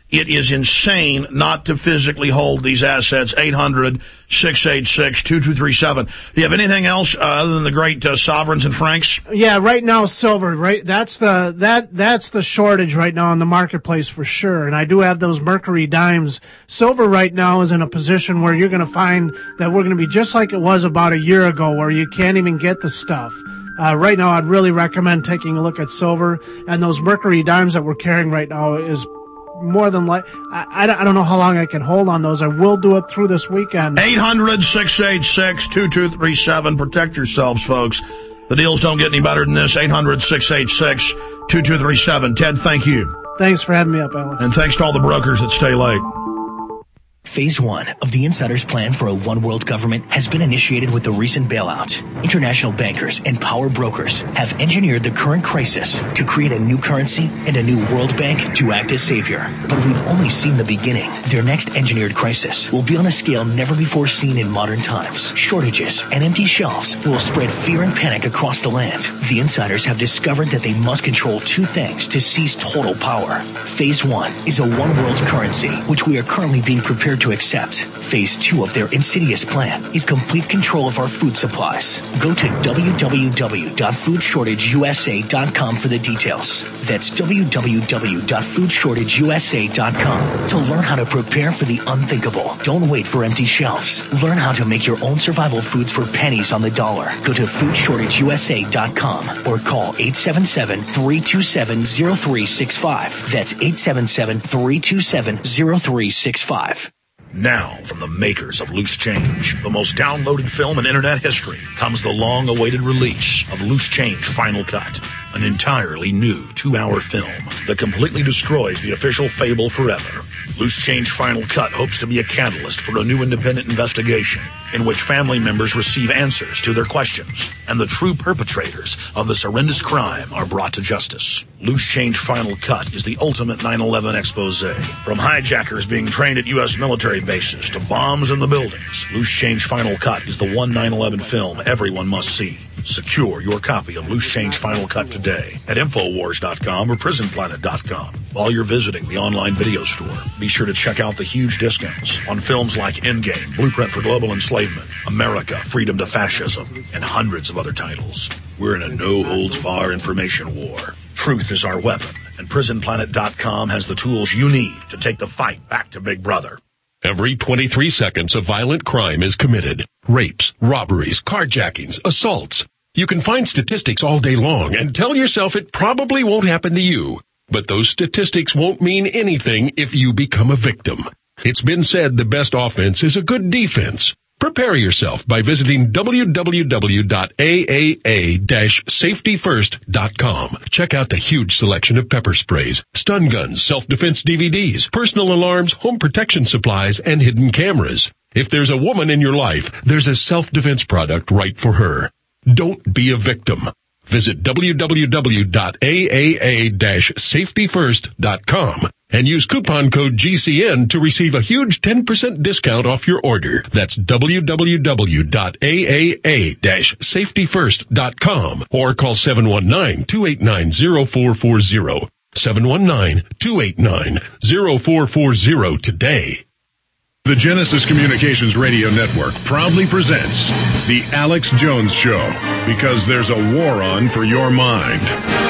It is insane not to physically hold these assets. eight hundred, six eight six, two two three seven. Do you have anything else uh, other than the great uh, sovereigns and francs? Yeah, right now silver, right? That's the that that's the shortage right now in the marketplace for sure. And I do have those Mercury dimes. Silver right now is in a position where you're going to find that we're going to be just like it was about a year ago, where you can't even get the stuff. Uh, right now, I'd really recommend taking a look at silver, and those Mercury dimes that we're carrying right now is more than like, I, I don't know how long I can hold on those. I will do it through this weekend. eight hundred, six eight six, two two three seven. Protect yourselves, folks. The deals don't get any better than this. eight hundred, six eight six, two two three seven. Ted, thank you. Thanks for having me up, Alex. And thanks to all the brokers that stay late. Phase one of the Insider's plan for a one-world government has been initiated with the recent bailout. International bankers and power brokers have engineered the current crisis to create a new currency and a new World Bank to act as savior. But we've only seen the beginning. Their next engineered crisis will be on a scale never before seen in modern times. Shortages and empty shelves will spread fear and panic across the land. The Insiders have discovered that they must control two things to seize total power. Phase one is a one-world currency, which we are currently being prepared to accept. Phase two of their insidious plan is complete control of our food supplies. Go to w w w dot food shortage u s a dot com for the details. That's w w w dot food shortage u s a dot com to learn how to prepare for the unthinkable. Don't wait for empty shelves. Learn how to make your own survival foods for pennies on the dollar. Go to food shortage u s a dot com or call eight seven seven, three two seven, zero three six five. That's eight seven seven, three two seven, zero three six five. Now, from the makers of Loose Change, the most downloaded film in internet history, comes the long-awaited release of Loose Change Final Cut, an entirely new two-hour film that completely destroys the official fable forever. Loose Change Final Cut hopes to be a catalyst for a new independent investigation in which family members receive answers to their questions and the true perpetrators of this horrendous crime are brought to justice. Loose Change Final Cut is the ultimate nine eleven expose. From hijackers being trained at U S military bases to bombs in the buildings, Loose Change Final Cut is the one nine eleven film everyone must see. Secure your copy of Loose Change Final Cut today at infowars dot com or prison planet dot com. While you're visiting the online video store, be sure to check out the huge discounts on films like Endgame, Blueprint for Global Enslavement, America, Freedom to Fascism, and hundreds of other titles. We're in a no-holds-barred information war. Truth is our weapon, and prison planet dot com has the tools you need to take the fight back to Big Brother. Every twenty-three seconds, a violent crime is committed. Rapes, robberies, carjackings, assaults. You can find statistics all day long and tell yourself it probably won't happen to you. But those statistics won't mean anything if you become a victim. It's been said the best offense is a good defense. Prepare yourself by visiting w w w dot a a a dash safety first dot com. Check out the huge selection of pepper sprays, stun guns, self-defense D V Ds, personal alarms, home protection supplies, and hidden cameras. If there's a woman in your life, there's a self-defense product right for her. Don't be a victim. Visit w w w dot a a a dash safety first dot com and use coupon code G C N to receive a huge ten percent discount off your order. That's w w w dot a a a dash safety first dot com or call seven one nine, two eight nine, zero four four zero. seven one nine, two eight nine, zero four four zero today. The Genesis Communications Radio Network proudly presents The Alex Jones Show, because there's a war on for your mind.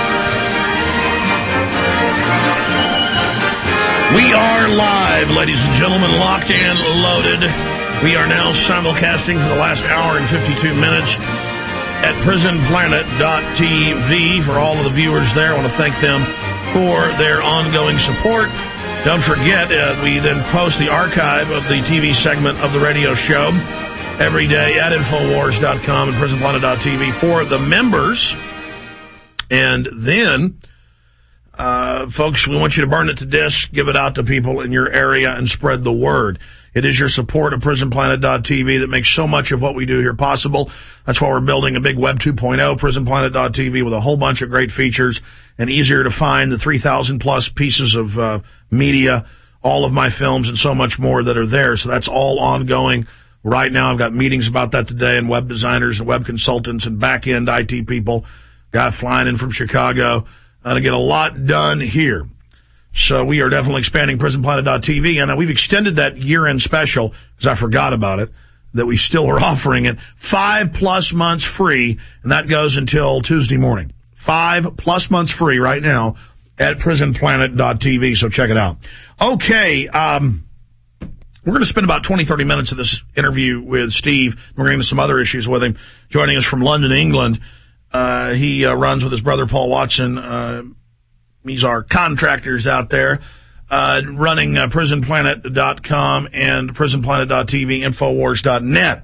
We are live, ladies and gentlemen, locked and loaded. We are now simulcasting for the last hour and fifty-two minutes at prison planet dot t v. For all of the viewers there, I want to thank them for their ongoing support. Don't forget, uh, we then post the archive of the T V segment of the radio show every day at infowars dot com and prison planet dot t v for the members. And then, uh, folks, we want you to burn it to disc, give it out to people in your area, and spread the word. It is your support of prison planet dot t v that makes so much of what we do here possible. That's why we're building a big Web two point oh, prison planet dot t v, with a whole bunch of great features and easier to find, the three thousand plus pieces of uh, media, all of my films, and so much more that are there. So that's all ongoing right now. I've got meetings about that today, and web designers and web consultants and back-end I T people. Guy flying in from Chicago. Uh, to get a lot done here. So we are definitely expanding prison planet dot t v, and uh, we've extended that year-end special, because I forgot about it, that we still are offering it. Five plus months free, and that goes until Tuesday morning. Five plus months free right now at prison planet dot t v, so check it out. Okay, um, we're going to spend about twenty, thirty minutes of this interview with Steve. We're going to get into some other issues with him. Joining us from London, England, uh, he uh, runs with his brother Paul Watson. Uh, he's our contractors out there, uh, running uh, prison planet dot com and prison planet dot t v, infowars dot net.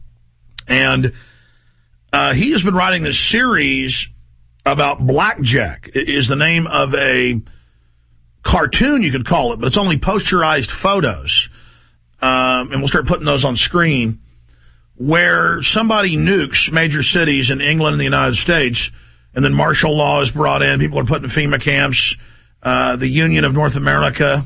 And uh, he has been writing this series about Blackjack. It is the name of a cartoon, you could call it, but it's only posterized photos. Um, and we'll start putting those on screen, where somebody nukes major cities in England and the United States, and then martial law is brought in. People are put in FEMA camps. Uh, the Union of North America,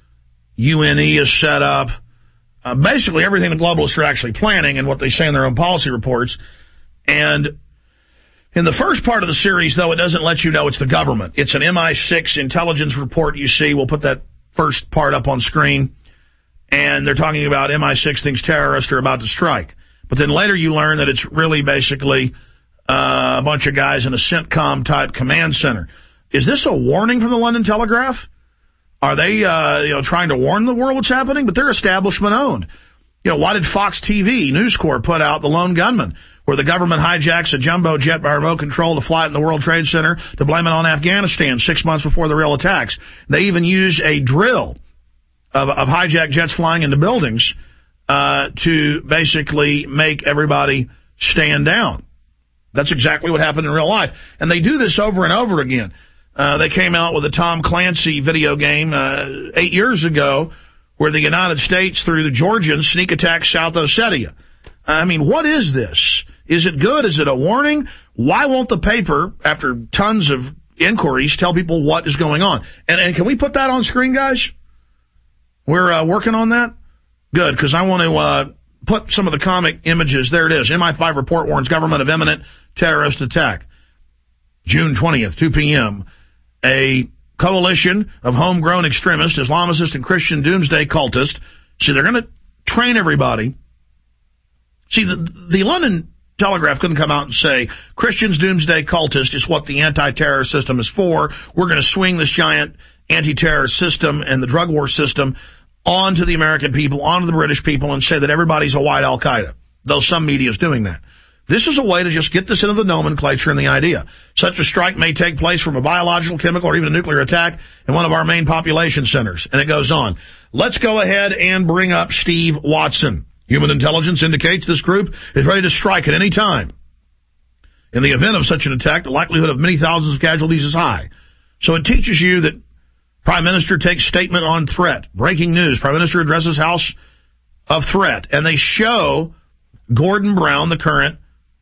U N E, is set up. Uh, basically everything the globalists are actually planning and what they say in their own policy reports. And in the first part of the series, though, it doesn't let you know it's the government. It's an M I six intelligence report you see. We'll put that first part up on screen. And they're talking about M I six thinks terrorists are about to strike. But then later you learn that it's really basically uh, a bunch of guys in a CENTCOM-type command center. Is this a warning from the London Telegraph? Are they uh, you know, trying to warn the world what's happening? But they're establishment-owned. You know, why did Fox T V, News Corp, put out The Lone Gunman, where the government hijacks a jumbo jet by remote control to fly it in the World Trade Center to blame it on Afghanistan six months before the real attacks? They even use a drill of, of hijacked jets flying into buildings uh, to basically make everybody stand down. That's exactly what happened in real life. And they do this over and over again. Uh, they came out with a Tom Clancy video game uh, eight years ago where the United States, through the Georgians, sneak attacked South Ossetia. I mean, what is this? Is it good? Is it a warning? Why won't the paper, after tons of inquiries, tell people what is going on? And, and can we put that on screen, guys? We're uh, working on that? Good, because I want to uh, put some of the comic images. There it is. M I five report warns government of imminent terrorist attack. June twentieth, two p.m. A coalition of homegrown extremists, Islamicist and Christian doomsday cultists. See, they're going to train everybody. See, the, the London Telegraph couldn't come out and say, Christians doomsday cultist is what the anti-terror system is for. We're going to swing this giant anti-terror system and the drug war system onto the American people, onto the British people, and say that everybody's a white Al-Qaeda, though some media is doing that. This is a way to just get this into the nomenclature and the idea. Such a strike may take place from a biological, chemical, or even a nuclear attack in one of our main population centers. And it goes on. Let's go ahead and bring up Steve Watson. Human intelligence indicates this group is ready to strike at any time. In the event of such an attack, the likelihood of many thousands of casualties is high. So it teaches you that Prime Minister takes statement on threat. Breaking news. Prime Minister addresses House of threat. And they show Gordon Brown, the current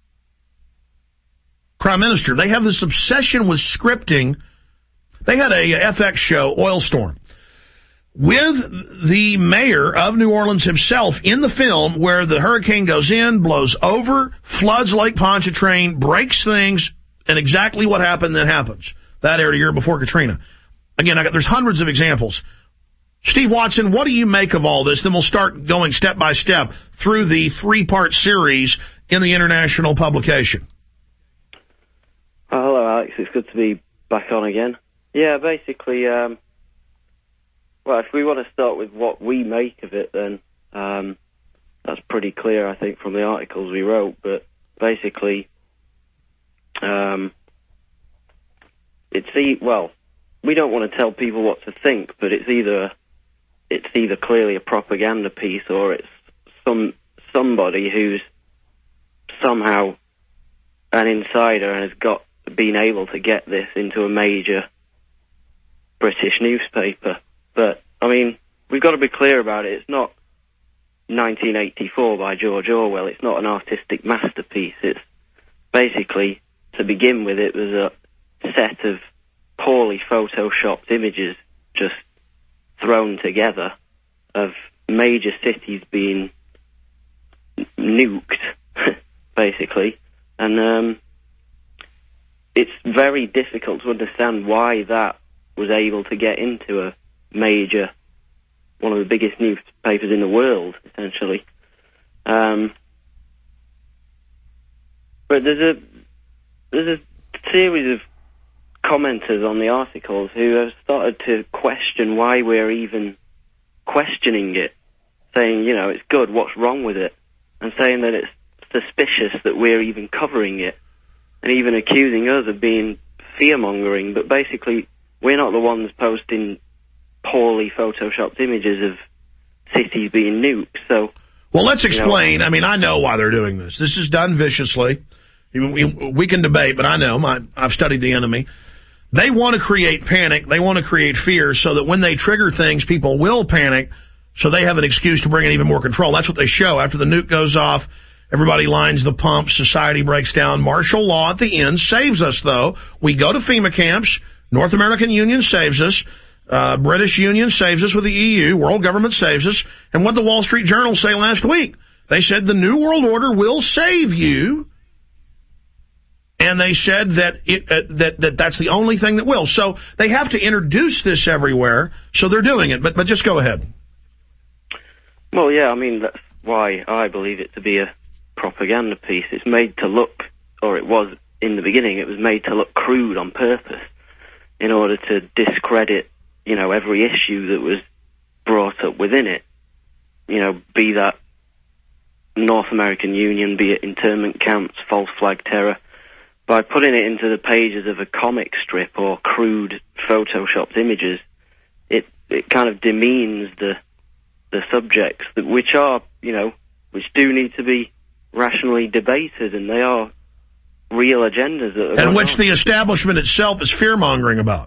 Prime Minister. They have this obsession with scripting. They had a F X show, Oil Storm, with the mayor of New Orleans himself in the film, where the hurricane goes in, blows over, floods Lake Pontchartrain, breaks things, and exactly what happened then happens. That aired a year before Katrina. Again, I got, there's hundreds of examples. Steve Watson, what do you make of all this? Then we'll start going step by step through the three-part series in the international publication. Oh, hello, Alex. It's good to be back on again. Yeah, basically, um, well, if we want to start with what we make of it, then um, that's pretty clear, I think, from the articles we wrote. But basically, um, it's the well, we don't want to tell people what to think, but it's either it's either clearly a propaganda piece or it's some somebody who's somehow an insider and has got been able to get this into a major British newspaper. But, I mean, we've got to be clear about it. It's not nineteen eighty-four by George Orwell. It's not an artistic masterpiece. It's basically, to begin with, it was a set of poorly photoshopped images just thrown together of major cities being nuked, basically. And um, it's very difficult to understand why that was able to get into a major, one of the biggest newspapers in the world, essentially. Um, but there's a there's a series of commenters on the articles who have started to question why we're even questioning it, saying, you know, it's good, what's wrong with it, and saying that it's suspicious that we're even covering it, and even accusing us of being fear-mongering, but basically we're not the ones posting poorly photoshopped images of cities being nuked, so... Well, let's explain. You know, I mean, I know why they're doing this. This is done viciously. We, we can debate, but I know. My, I've studied the enemy. They want to create panic. They want to create fear so that when they trigger things, people will panic, so they have an excuse to bring in even more control. That's what they show. After the nuke goes off, everybody lines the pumps, society breaks down. Martial law at the end saves us, though. We go to FEMA camps. North American Union saves us. Uh, British Union saves us with the E U. World government saves us. And what did the Wall Street Journal say last week? They said the New World Order will save you. And they said that it, uh, that that that's the only thing that will. So they have to introduce this everywhere, so they're doing it. But but just go ahead. Well, yeah, I mean, that's why I believe it to be a propaganda piece. It's made to look, or it was in the beginning, it was made to look crude on purpose in order to discredit, you know, every issue that was brought up within it. You know, be that North American Union, be it internment camps, false flag terror. By putting it into the pages of a comic strip or crude photoshopped images, it it kind of demeans the the subjects, that which are, you know, which do need to be rationally debated, and they are real agendas that are and which on. The establishment itself is fear-mongering about.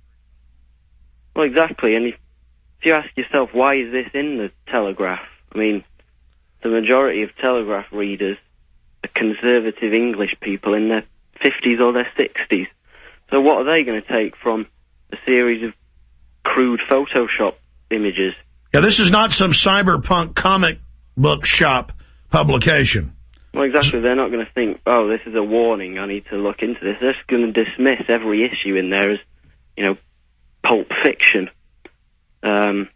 Well, exactly, and if, if you ask yourself, why is this in the Telegraph? I mean, the majority of Telegraph readers are conservative English people in their fifties or their sixties. So what are they going to take from a series of crude Photoshop images? Yeah, this is not some cyberpunk comic book shop publication. Well, exactly. They're not going to think, oh, this is a warning, I need to look into this. They're just going to dismiss every issue in there as, you know, pulp fiction. Um,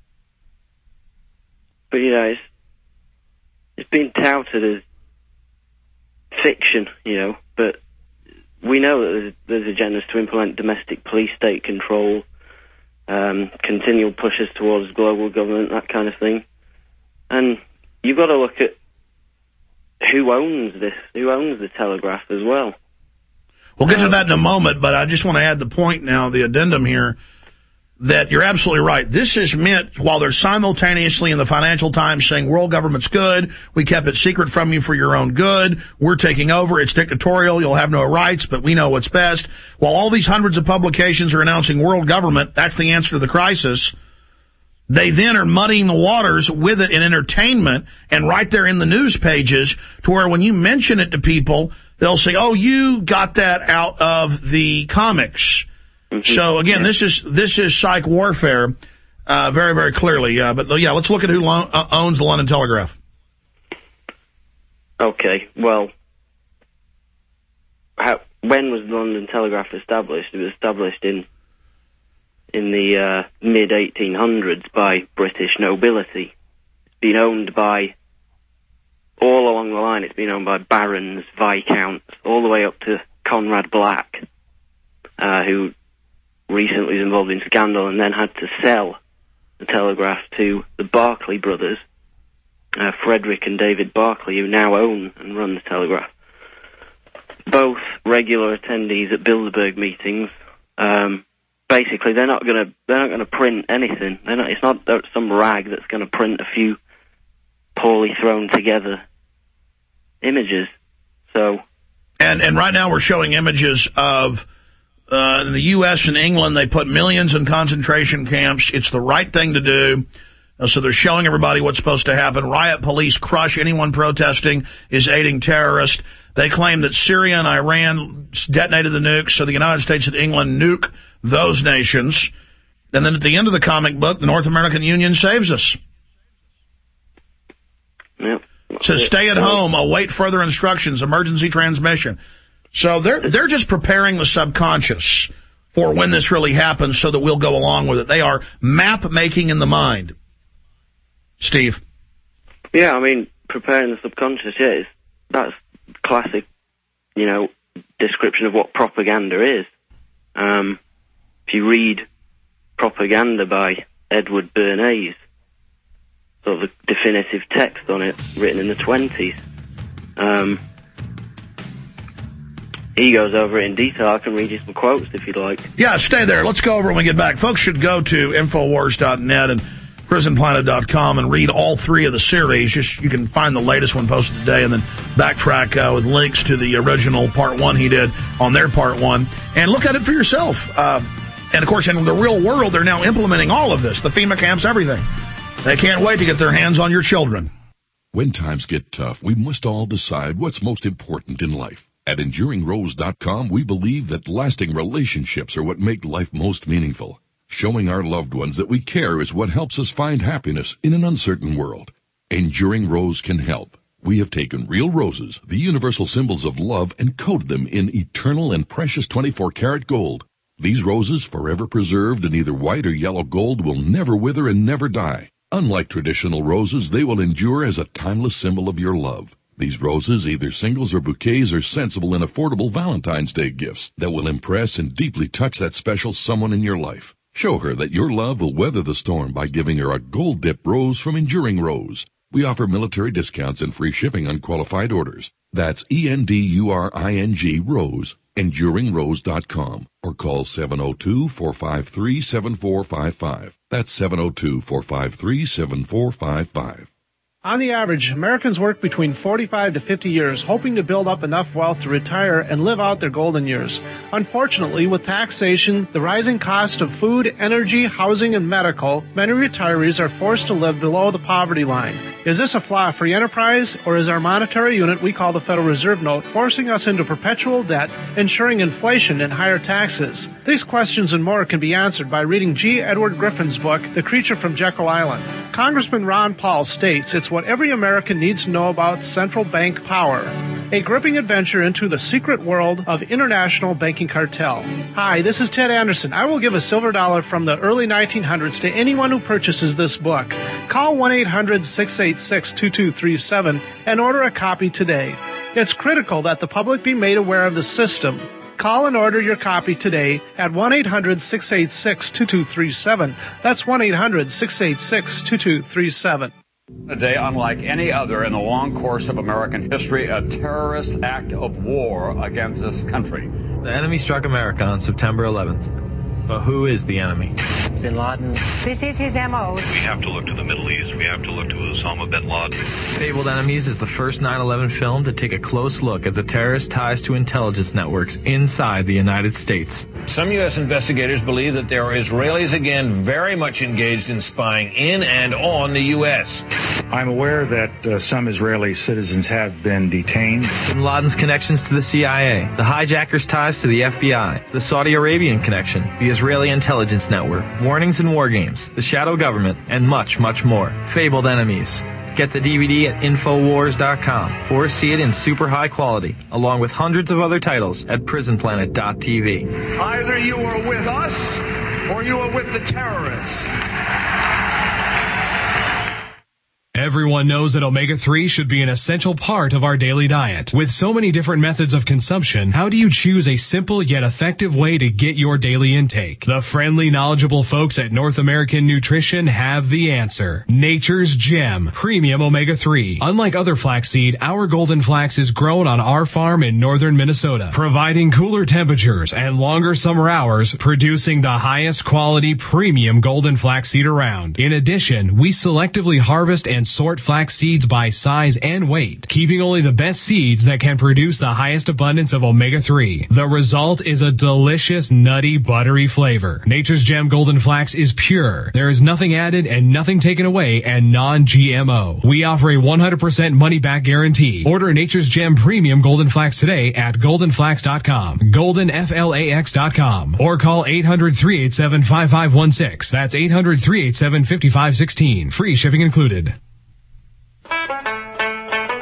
but, you know, it's, it's been touted as fiction, you know, but we know that there's, there's agendas to implement domestic police state control, um, continual pushes towards global government, that kind of thing. And you've got to look at who owns this, who owns the Telegraph as well. We'll get to that in a moment, but I just want to add the point now, the addendum here, that you're absolutely right. This is meant, while they're simultaneously in the Financial Times saying world government's good, we kept it secret from you for your own good, we're taking over, it's dictatorial, you'll have no rights, but we know what's best. While all these hundreds of publications are announcing world government, that's the answer to the crisis, they then are muddying the waters with it in entertainment and right there in the news pages, to where when you mention it to people, they'll say, oh, you got that out of the comics. Mm-hmm. So again, this is this is psych warfare, uh, very very clearly. Uh, but yeah, let's look at who lo- uh, owns the London Telegraph. Okay, well, how, when was the London Telegraph established? It was established in in the uh, mid eighteen hundreds by British nobility. It's been owned by, all along the line, it's been owned by barons, viscounts, all the way up to Conrad Black, uh, who recently was involved in scandal and then had to sell the Telegraph to the Barclay brothers, uh, Frederick and David Barclay, who now own and run the Telegraph. Both regular attendees at Bilderberg meetings. Um, basically, they're not going to they're not going to print anything. They're not. It's not some rag that's going to print a few poorly thrown together images. So, and and right now we're showing images of. Uh, in the U S and England, they put millions in concentration camps. It's the right thing to do. Uh, so they're showing everybody what's supposed to happen. Riot police crush anyone protesting is aiding terrorists. They claim that Syria and Iran detonated the nukes, so the United States and England nuke those nations. And then at the end of the comic book, the North American Union saves us. Yep. It says, stay at home, await further instructions, emergency transmission. So they're they're just preparing the subconscious for when this really happens so that we'll go along with it. They are map making in the mind. Steve? Yeah, I mean, preparing the subconscious, yeah, it's, that's classic, you know, description of what propaganda is. Um, if you read Propaganda by Edward Bernays, sort of a definitive text on it, written in the twenties, um, he goes over it in detail. I can read you some quotes if you'd like. Yeah, stay there. Let's go over when we get back. Folks should go to Infowars dot net and Prison Planet dot com and read all three of the series. Just you can find the latest one posted today and then backtrack uh, with links to the original part one he did on their part one. And look at it for yourself. Uh, and, of course, in the real world, they're now implementing all of this. The FEMA camps, everything. They can't wait to get their hands on your children. When times get tough, we must all decide what's most important in life. At Enduring Rose dot com, we believe that lasting relationships are what make life most meaningful. Showing our loved ones that we care is what helps us find happiness in an uncertain world. Enduring Rose can help. We have taken real roses, the universal symbols of love, and coated them in eternal and precious twenty-four karat gold. These roses, forever preserved in either white or yellow gold, will never wither and never die. Unlike traditional roses, they will endure as a timeless symbol of your love. These roses, either singles or bouquets, are sensible and affordable Valentine's Day gifts that will impress and deeply touch that special someone in your life. Show her that your love will weather the storm by giving her a gold-dipped rose from Enduring Rose. We offer military discounts and free shipping on qualified orders. That's E N D U R I N G Rose, Enduring Rose dot com, or call seven oh two, four five three, seven four five five. That's seven oh two, four five three, seven four five five. On the average, Americans work between forty-five to fifty years, hoping to build up enough wealth to retire and live out their golden years. Unfortunately, with taxation, the rising cost of food, energy, housing, and medical, many retirees are forced to live below the poverty line. Is this a flaw-free enterprise, or is our monetary unit we call the Federal Reserve Note forcing us into perpetual debt, ensuring inflation and higher taxes? These questions and more can be answered by reading G. Edward Griffin's book, The Creature from Jekyll Island. Congressman Ron Paul states it's what every American needs to know about central bank power. A gripping adventure into the secret world of international banking cartel. Hi, this is Ted Anderson. I will give a silver dollar from the early nineteen hundreds to anyone who purchases this book. Call one eight hundred, six eight six, two two three seven and order a copy today. It's critical that the public be made aware of the system. Call and order your copy today at one eight hundred, six eight six, two two three seven. That's one eight hundred, six eight six, two two three seven. A day unlike any other in the long course of American history, a terrorist act of war against this country. The enemy struck America on September eleventh. But who is the enemy? Bin Laden. This is his M O. We have to look to the Middle East. We have to look to Osama bin Laden. Fabled Enemies is the first nine eleven film to take a close look at the terrorist ties to intelligence networks inside the United States. Some U S investigators believe that there are Israelis again very much engaged in spying in and on the U S. I'm aware that uh, some Israeli citizens have been detained. Bin Laden's connections to the C I A, the hijackers' ties to the F B I, the Saudi Arabian connection, the Israeli intelligence network, warnings and war games, the shadow government, and much, much more. Fabled Enemies. Get the D V D at Infowars dot com or see it in super high quality, along with hundreds of other titles at Prison Planet dot T V. Either you are with us or you are with the terrorists. Everyone knows that omega three should be an essential part of our daily diet. With so many different methods of consumption, how do you choose a simple yet effective way to get your daily intake? The friendly, knowledgeable folks at North American Nutrition have the answer. Nature's Gem Premium Omega three. Unlike other flaxseed, our golden flax is grown on our farm in northern Minnesota, providing cooler temperatures and longer summer hours, producing the highest quality premium golden flaxseed around. In addition, we selectively harvest and sort flax seeds by size and weight, keeping only the best seeds that can produce the highest abundance of omega three. The result is a delicious, nutty, buttery flavor. Nature's Gem Golden Flax is pure. There is nothing added and nothing taken away, and non G M O. We offer a one hundred percent money-back guarantee. Order Nature's Gem Premium Golden Flax today at golden flax dot com, golden flax dot com, or call eight hundred, three eight seven, five five one six. That's eight hundred, three eight seven, five five one six. Free shipping included.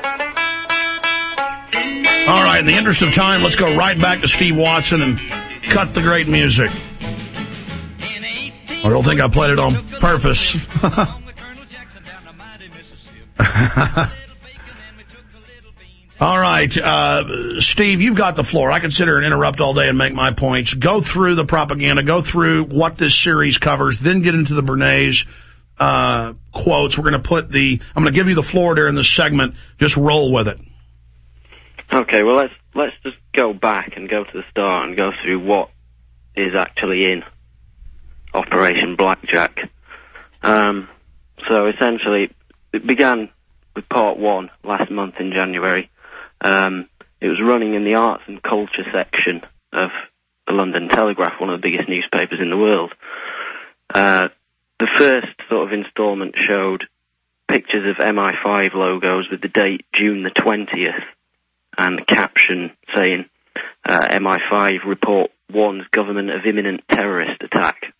All right, in the interest of time, let's go right back to Steve Watson and cut the great music. I don't think I played it on purpose. All right, uh, Steve, you've got the floor. I can sit here and interrupt all day and make my points. Go through the propaganda. Go through what this series covers. Then get into the Bernays uh, quotes. We're going to put the. I'm going to give you the floor during this segment. Just roll with it. Okay. Well, let's let's just go back and go to the start and go through what is actually in Operation Blackjack. Um, so essentially, it began with part one last month in January. Um, it was running in the arts and culture section of the London Telegraph, one of the biggest newspapers in the world. Uh, the first sort of instalment showed pictures of M I five logos with the date June the twentieth and the caption saying, uh, M I five report warns government of imminent terrorist attack.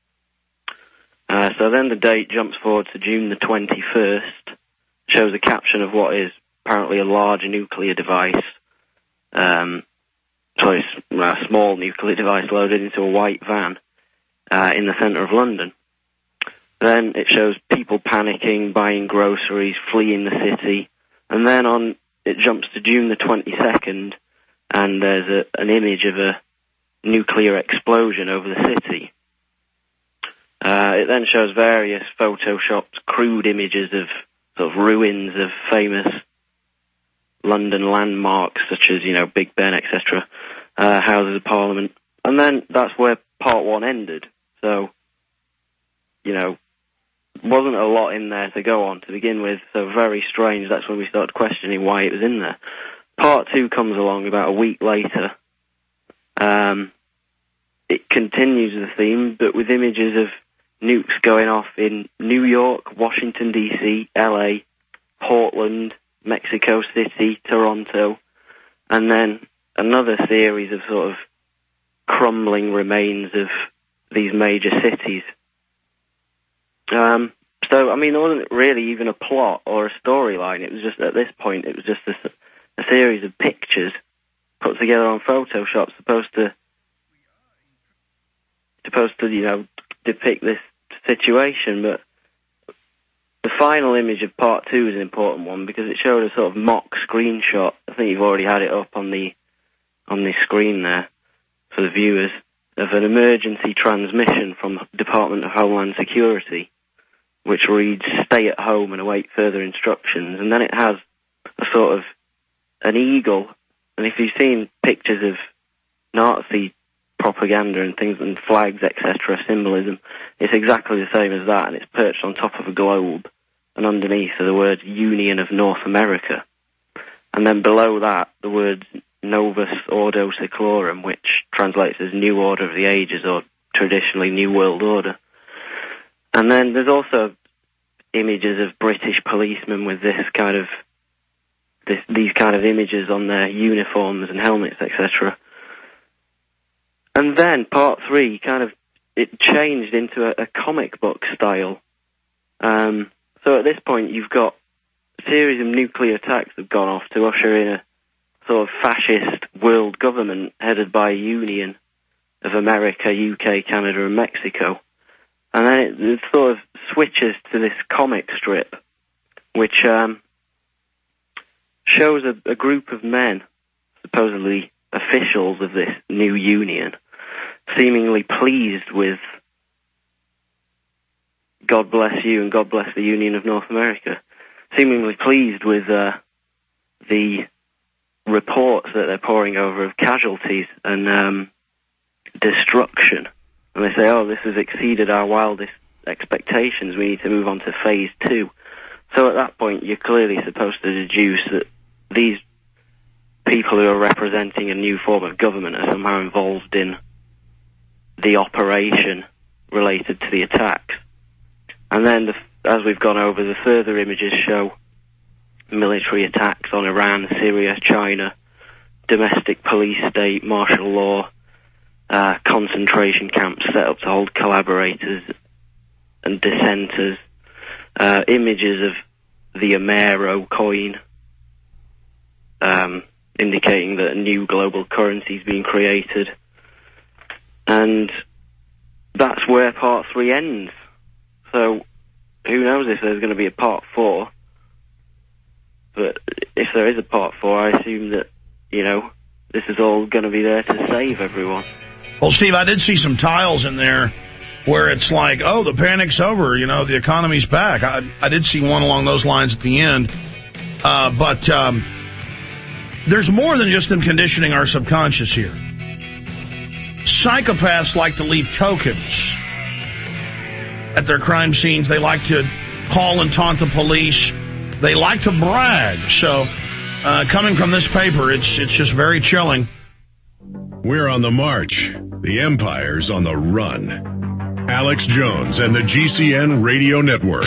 Uh, so then the date jumps forward to June the twenty-first, shows a caption of what is apparently a large nuclear device, um, sorry, a small nuclear device loaded into a white van uh, in the centre of London. Then it shows people panicking, buying groceries, fleeing the city, and then on it jumps to June the twenty-second, and there's a, an image of a nuclear explosion over the city. Uh, it then shows various photoshopped, crude images of sort of ruins of famous London landmarks, such as, you know, Big Ben, et cetera, uh, Houses of Parliament. And then that's where part one ended. So, you know, wasn't a lot in there to go on to begin with, so very strange. That's when we started questioning why it was in there. Part two comes along about a week later. Um, it continues the theme, but with images of nukes going off in New York, Washington, D C, L A, Portland, Mexico City, Toronto, and then another series of sort of crumbling remains of these major cities. Um, so, I mean, there wasn't really even a plot or a storyline. It was just, at this point, it was just a, a series of pictures put together on Photoshop supposed to, supposed to, you know, depict this situation, but the final image of part two is an important one because it showed a sort of mock screenshot. I think you've already had it up on the on the screen there for the viewers of an emergency transmission from the Department of Homeland Security, which reads, "Stay at home and await further instructions." And then it has a sort of an eagle, and if you've seen pictures of Nazi propaganda and things and flags, et cetera, symbolism, it's exactly the same as that, and it's perched on top of a globe, and underneath are the words Union of North America. And then below that, the words Novus Ordo Seclorum, which translates as New Order of the Ages, or traditionally New World Order. And then there's also images of British policemen with this kind of, this, these kind of images on their uniforms and helmets, et cetera. And then part three kind of, it changed into a, a comic book style. Um, so at this point, you've got a series of nuclear attacks that have gone off to usher in a sort of fascist world government headed by a union of America, U K, Canada, and Mexico. And then it, it sort of switches to this comic strip, which um, shows a, a group of men, supposedly officials of this new union, seemingly pleased with God bless you and God bless the Union of North America, seemingly pleased with uh, the reports that they're pouring over of casualties and um, destruction. And they say, oh, this has exceeded our wildest expectations, we need to move on to phase two. So at that point, you're clearly supposed to deduce that these people who are representing a new form of government are somehow involved in the operation related to the attacks. And then, the, as we've gone over, the further images show military attacks on Iran, Syria, China, domestic police state, martial law, uh, concentration camps set up to hold collaborators and dissenters, uh, images of the Amero coin, um, indicating that a new global currency is being created. and that's where part three ends. So who knows if there's going to be a part four? But if there is a part four, I assume that, you know, this is all going to be there to save everyone. Well, Steve, I did see some tiles in there where it's like, oh, the panic's over, you know, the economy's back. I, I did see one along those lines at the end. Uh, but um, there's more than just them conditioning our subconscious here. Psychopaths like to leave tokens at their crime scenes. They like to call and taunt the police. They like to brag. So uh, coming from this paper, it's it's just very chilling. We're on the march. The Empire's on the run. Alex Jones and the G C N Radio Network.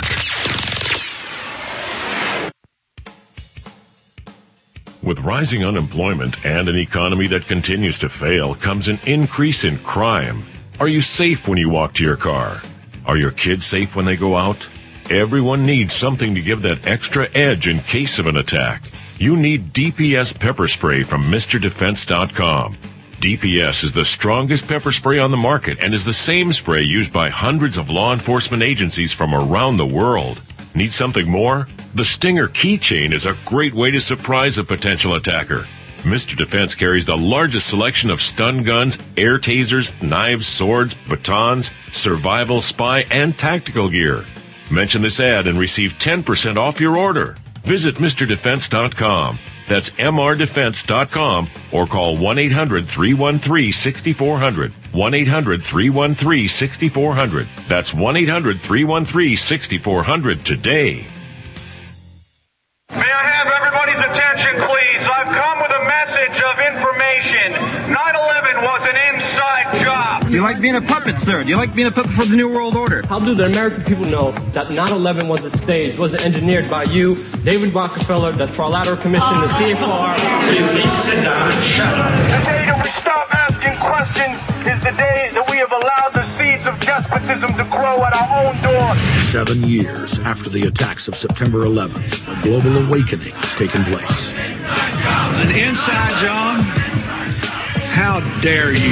With rising unemployment and an economy that continues to fail comes an increase in crime. Are you safe when you walk to your car? Are your kids safe when they go out? Everyone needs something to give that extra edge in case of an attack. You need D P S pepper spray from Mister Defense dot com. D P S is the strongest pepper spray on the market and is the same spray used by hundreds of law enforcement agencies from around the world. Need something more? The Stinger keychain is a great way to surprise a potential attacker. Mister Defense carries the largest selection of stun guns, air tasers, knives, swords, batons, survival, spy, and tactical gear. Mention this ad and receive ten percent off your order. Visit Mister Defense dot com. That's M R Defense dot com or call one eight hundred three one three six four zero zero. one eight hundred three one three six four zero zero. That's one eight hundred three one three six four zero zero today. May I have everybody's attention, please? I've come with a message of information. nine eleven was an inside job. Do you like being a puppet, sir? Do you like being a puppet for the New World Order? How do the American people know that nine eleven was a stage, wasn't engineered by you, David Rockefeller, the Trilateral Commission, the C F R? Please sit down and shut up. The day that we stop asking questions is the day that we have allowed the seeds of despotism to grow at our own door. Seven years after the attacks of September eleventh, a global awakening has taken place. An inside job? How dare you?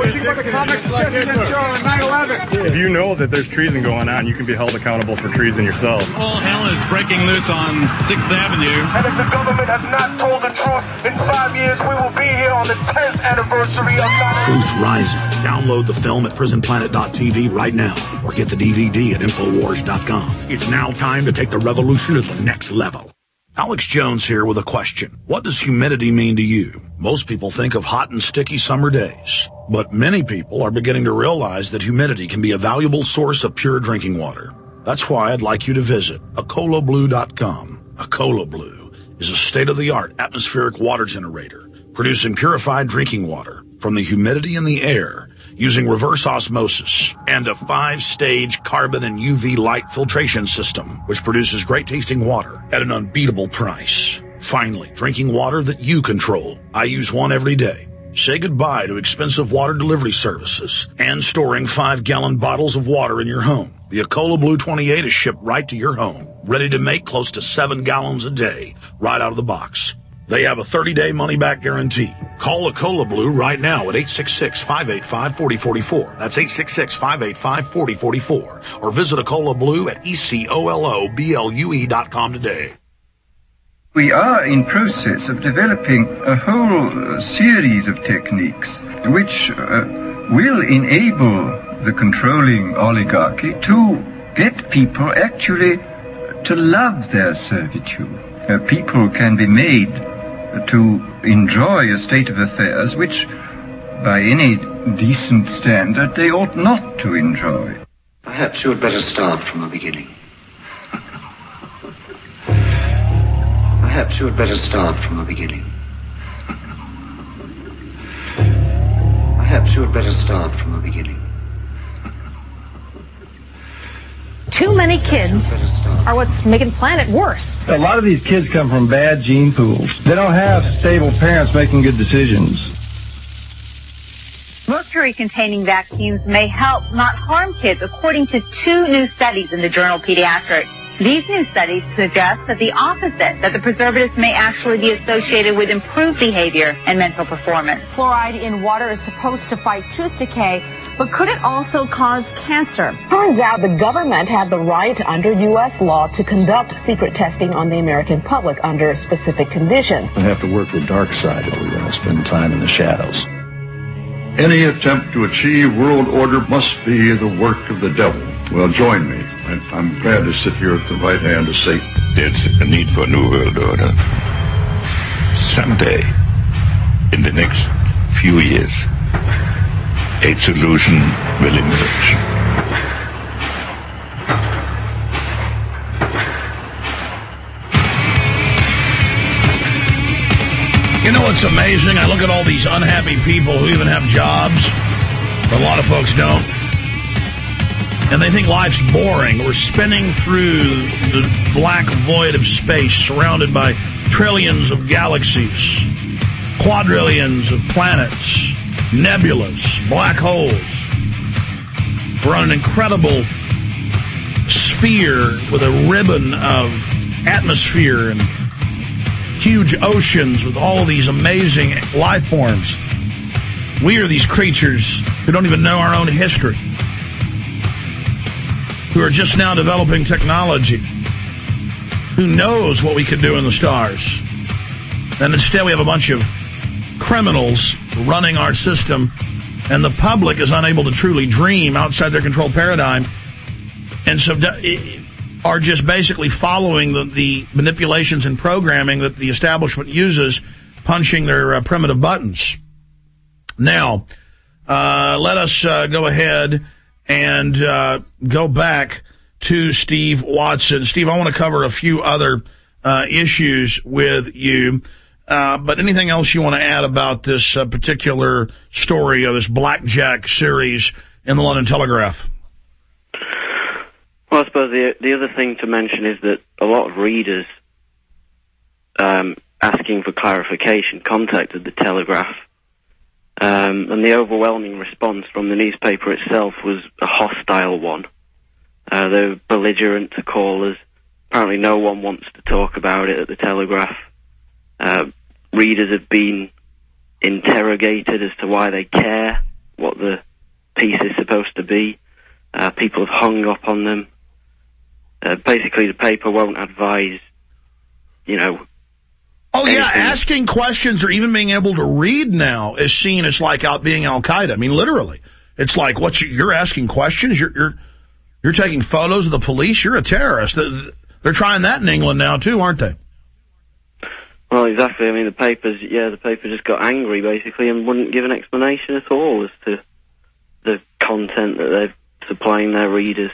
If you know that there's treason going on, you can be held accountable for treason yourself. All hell is breaking loose on sixth Avenue. And if the government has not told the truth, in five years we will be here on the tenth anniversary of nine eleven. Truth Rising. Download the film at prison planet dot t v right now or get the D V D at infowars dot com. It's now time to take the revolution to the next level. Alex Jones here with a question. What does humidity mean to you? Most people think of hot and sticky summer days, but many people are beginning to realize that humidity can be a valuable source of pure drinking water. That's why I'd like you to visit Acola Blue dot com. Acola Blue is a state-of-the-art atmospheric water generator producing purified drinking water from the humidity in the air using reverse osmosis and a five-stage carbon and U V light filtration system, which produces great-tasting water at an unbeatable price. Finally, drinking water that you control. I use one every day. Say goodbye to expensive water delivery services and storing five-gallon bottles of water in your home. The Acola Blue twenty-eight is shipped right to your home, ready to make close to seven gallons a day, right out of the box. They have a thirty-day money-back guarantee. Call Acola Blue right now at eight six six, five eight five, four zero four four. That's eight six six, five eight five, four zero four four. Or visit Acola Blue at E C O L O B L U E dot com today. We are in process of developing a whole uh, series of techniques which uh, will enable the controlling oligarchy to get people actually to love their servitude. Uh, people can be made to enjoy a state of affairs which, by any decent standard, they ought not to enjoy. Perhaps you had better start from the beginning. Perhaps you had better start from the beginning. Perhaps you had better start from the beginning. Too many kids are what's making the planet worse. A lot of these kids come from bad gene pools. They don't have stable parents making good decisions. Mercury-containing vaccines may help, not harm kids, according to two new studies in the journal Pediatrics. These new studies suggest that the opposite, that the preservatives may actually be associated with improved behavior and mental performance. Fluoride in water is supposed to fight tooth decay, but could it also cause cancer? Turns out the government had the right under U S law to conduct secret testing on the American public under specific conditions. We have to work the dark side if we're going to spend time in the shadows. Any attempt to achieve world order must be the work of the devil. Well, join me. I, I'm glad to sit here at the right hand of Satan. There's a need for a new world order. Someday, in the next few years, a solution will emerge. You know what's amazing? I look at all these unhappy people who even have jobs, but a lot of folks don't. And they think life's boring. We're spinning through the black void of space, surrounded by trillions of galaxies, quadrillions of planets, nebulas, black holes. We're on an incredible sphere with a ribbon of atmosphere and huge oceans with all of these amazing life forms. We are these creatures who don't even know our own history, who are just now developing technology. Who knows what we could do in the stars? And instead we have a bunch of criminals running our system, and the public is unable to truly dream outside their control paradigm, and so are just basically following the, the manipulations and programming that the establishment uses, punching their uh, primitive buttons. Now, uh, let us uh, go ahead and uh, go back to Steve Watson. Steve, I want to cover a few other uh, issues with you, uh, but anything else you want to add about this uh, particular story of this Blackjack series in the London Telegraph? Well, I suppose the the other thing to mention is that a lot of readers um, asking for clarification contacted the Telegraph, um, and the overwhelming response from the newspaper itself was a hostile one. Uh, they were belligerent to callers. Apparently no one wants to talk about it at the Telegraph. Uh, readers have been interrogated as to why they care, what the piece is supposed to be. Uh, people have hung up on them. Uh, basically, the paper won't advise, you know... Oh, yeah, anything. Asking questions or even being able to read now is seen as like out being Al-Qaeda. I mean, literally. It's like, what, you're asking questions? You're, you're, you're taking photos of the police? You're a terrorist. They're trying that in England now, too, aren't they? Well, exactly. I mean, the papers, yeah, the paper just got angry, basically, and wouldn't give an explanation at all as to the content that they're supplying their readers.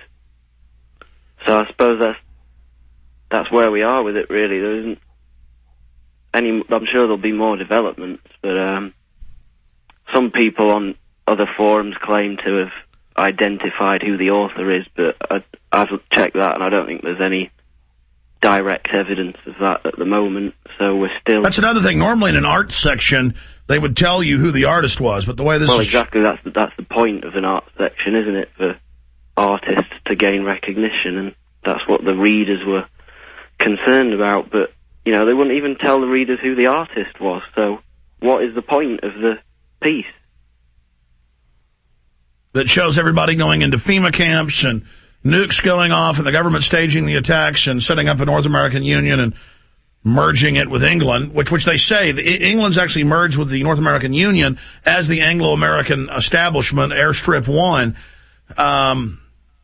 So I suppose that's that's where we are with it, really. There isn't any... I'm sure there'll be more developments, but um, some people on other forums claim to have identified who the author is, but I, I've checked that, and I don't think there's any direct evidence of that at the moment, so we're still... That's another thing. Normally in an art section, they would tell you who the artist was, but the way this well, is... Well, exactly. That's the, that's the point of an art section, isn't it, for artists to gain recognition, and that's what the readers were concerned about, but, you know, they wouldn't even tell the readers who the artist was, so what is the point of the piece? That shows everybody going into FEMA camps and nukes going off and the government staging the attacks and setting up a North American Union and merging it with England, which which they say the, England's actually merged with the North American Union as the Anglo-American establishment, Airstrip One. Um,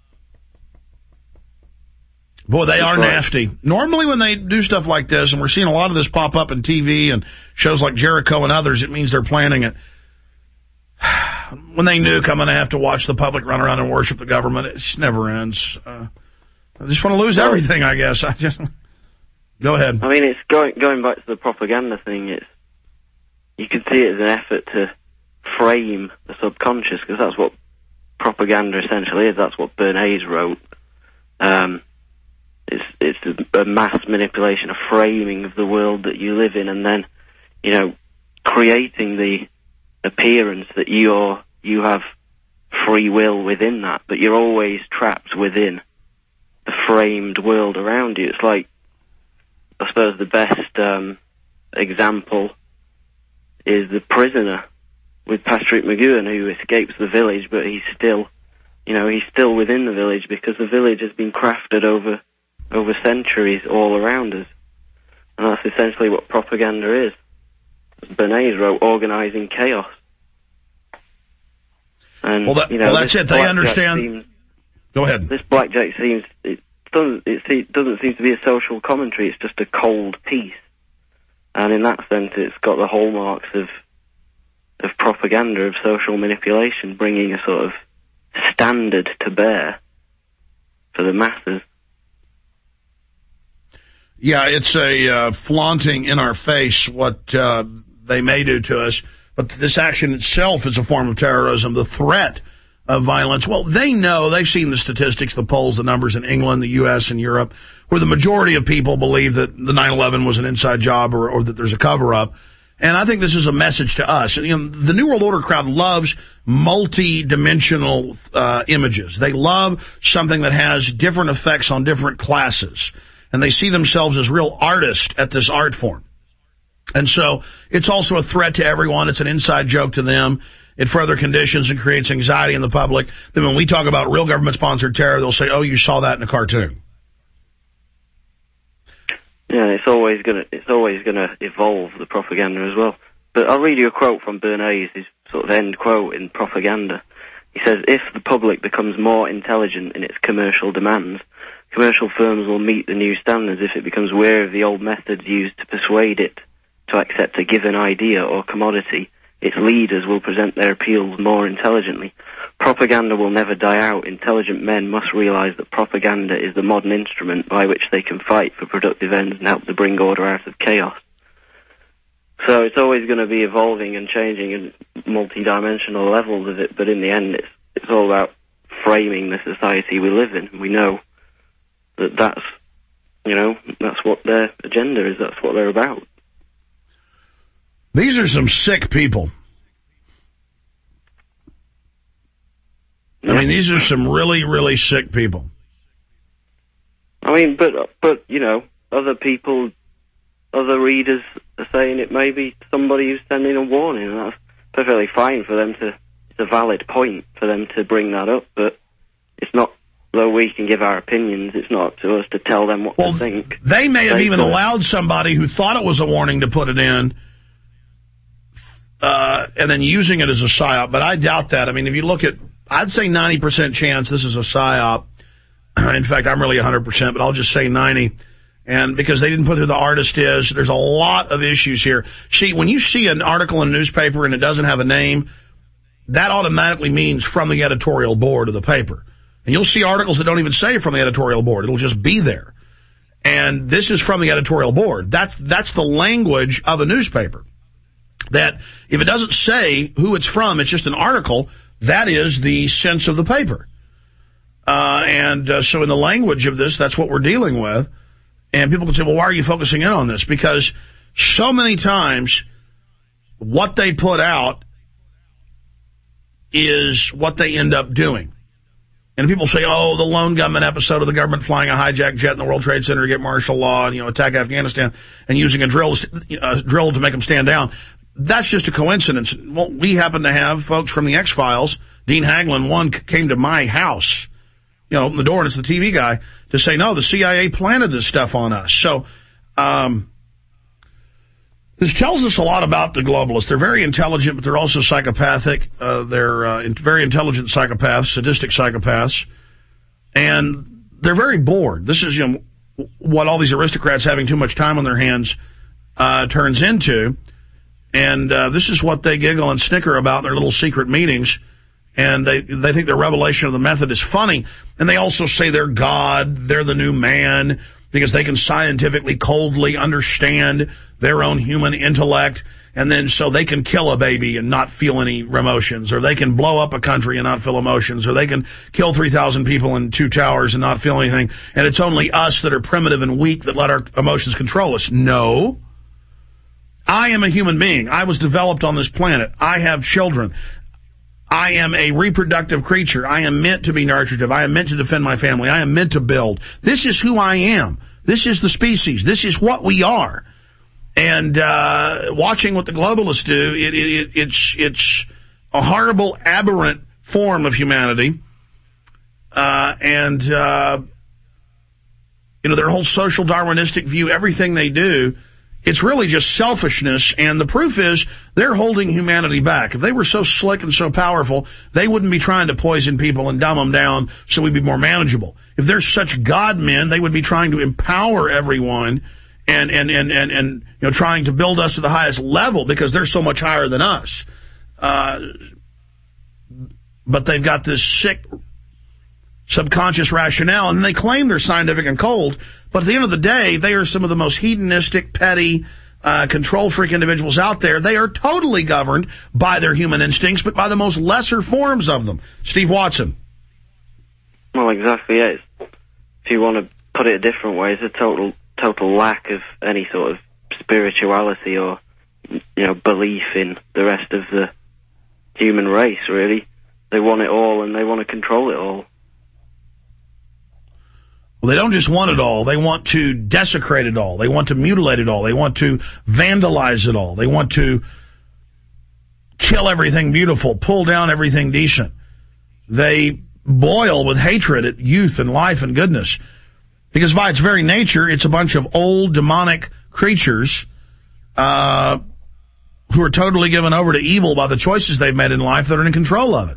boy, they are nasty. Normally when they do stuff like this, and we're seeing a lot of this pop up in T V and shows like Jericho and others, it means they're planning it. When they nuke, I'm going to have to watch the public run around and worship the government. It just never ends. Uh, I just want to lose everything, I guess. I just Go ahead. I mean, it's going going back to the propaganda thing. It's you can see it as an effort to frame the subconscious, because that's what propaganda essentially is. That's what Bernays wrote. Um, it's it's a, a mass manipulation, a framing of the world that you live in, and then, you know, creating the appearance that you're you have free will within that, but you're always trapped within the framed world around you. It's like, I suppose the best um, example is The Prisoner with Patrick McGowan, who escapes the village, but he's still, you know, he's still within the village because the village has been crafted over over centuries all around us. And that's essentially what propaganda is. As Bernays wrote, organising chaos. And, well, that, you know, well, that's it. They understand. Seems, Go ahead. This blackjack seems, it doesn't, it, it doesn't seem to be a social commentary. It's just a cold piece. And in that sense, it's got the hallmarks of of propaganda, of social manipulation, bringing a sort of standard to bear for the masses. Yeah, it's a uh, flaunting in our face what uh, they may do to us, but this action itself is a form of terrorism, the threat of violence. Well, they know, they've seen the statistics, the polls, the numbers in England, the U S, and Europe, where the majority of people believe that the nine eleven was an inside job or, or that there's a cover-up. And I think this is a message to us. You know, the New World Order crowd loves multi-dimensional uh, images. They love something that has different effects on different classes. And they see themselves as real artists at this art form. And so it's also a threat to everyone. It's an inside joke to them. It further conditions and creates anxiety in the public. Then when we talk about real government-sponsored terror, they'll say, oh, you saw that in a cartoon. Yeah, it's always gonna it's always gonna evolve, the propaganda as well. But I'll read you a quote from Bernays, his sort of end quote in Propaganda. He says, "If the public becomes more intelligent in its commercial demands, commercial firms will meet the new standards. If it becomes aware of the old methods used to persuade it to accept a given idea or commodity, its leaders will present their appeals more intelligently. Propaganda will never die out. Intelligent men must realize that propaganda is the modern instrument by which they can fight for productive ends and help to bring order out of chaos." So it's always going to be evolving and changing in multi-dimensional levels of it, but in the end it's it's all about framing the society we live in. We know that that's, you know, that's what their agenda is, that's what they're about. These are some sick people. I mean, these are some really, really sick people. I mean, but, but you know, other people, other readers are saying it may be somebody who's sending a warning, and that's perfectly fine for them to, it's a valid point for them to bring that up, but it's not, though we can give our opinions, it's not up to us to tell them what well, to think. They may have they even could. allowed somebody who thought it was a warning to put it in, uh, and then using it as a psyop, but I doubt that. I mean, if you look at, I'd say ninety percent chance this is a psyop. In fact, I'm really one hundred percent, but I'll just say ninety. And because they didn't put who the artist is, there's a lot of issues here. See, when you see an article in a newspaper and it doesn't have a name, that automatically means from the editorial board of the paper. And you'll see articles that don't even say from the editorial board. It'll just be there. And this is from the editorial board. That's, that's the language of a newspaper. That if it doesn't say who it's from, it's just an article, that is the sense of the paper. Uh, and uh, so in the language of this, that's what we're dealing with. And people can say, well, why are you focusing in on this? Because so many times what they put out is what they end up doing. And people say, oh, the lone gunman episode of the government flying a hijacked jet in the World Trade Center to get martial law and, you know, attack Afghanistan and using a drill, uh, drill to make them stand down. That's just a coincidence. Well, we happen to have folks from the X-Files. Dean Haglund, one, came to my house, you know, opened the door, and it's the T V guy, to say, no, the C I A planted this stuff on us. So um, this tells us a lot about the globalists. They're very intelligent, but they're also psychopathic. Uh, they're uh, very intelligent psychopaths, sadistic psychopaths. And they're very bored. This is, you know, what all these aristocrats having too much time on their hands uh, turns into. And uh, this is what they giggle and snicker about in their little secret meetings. And they they think their revelation of the method is funny. And they also say they're God, they're the new man, because they can scientifically, coldly understand their own human intellect. And then so they can kill a baby and not feel any emotions, or they can blow up a country and not feel emotions, or they can kill three thousand people in two towers and not feel anything. And it's only us that are primitive and weak that let our emotions control us. No. I am a human being. I was developed on this planet. I have children. I am a reproductive creature. I am meant to be nurturative. I am meant to defend my family. I am meant to build. This is who I am. This is the species. This is what we are. And uh watching what the globalists do, it, it, it's it's a horrible, aberrant form of humanity. Uh, and, uh, you know, their whole social Darwinistic view, everything they do, it's really just selfishness. And the proof is they're holding humanity back. If they were so slick and so powerful, they wouldn't be trying to poison people and dumb them down so we'd be more manageable. If they're such God men, they would be trying to empower everyone and, and, and, and, and, you know, trying to build us to the highest level because they're so much higher than us. Uh, but they've got this sick subconscious rationale, and they claim they're scientific and cold, but at the end of the day, they are some of the most hedonistic, petty, uh, control freak individuals out there. They are totally governed by their human instincts, but by the most lesser forms of them. Steve Watson. Well, exactly, yeah. It's, if you want to put it a different way, it's a total, total lack of any sort of spirituality or, you know, belief in the rest of the human race, really. They want it all, and they want to control it all. Well, they don't just want it all. They want to desecrate it all. They want to mutilate it all. They want to vandalize it all. They want to kill everything beautiful, pull down everything decent. They boil with hatred at youth and life and goodness. Because by its very nature, it's a bunch of old demonic creatures uh, who are totally given over to evil by the choices they've made in life that are in control of it.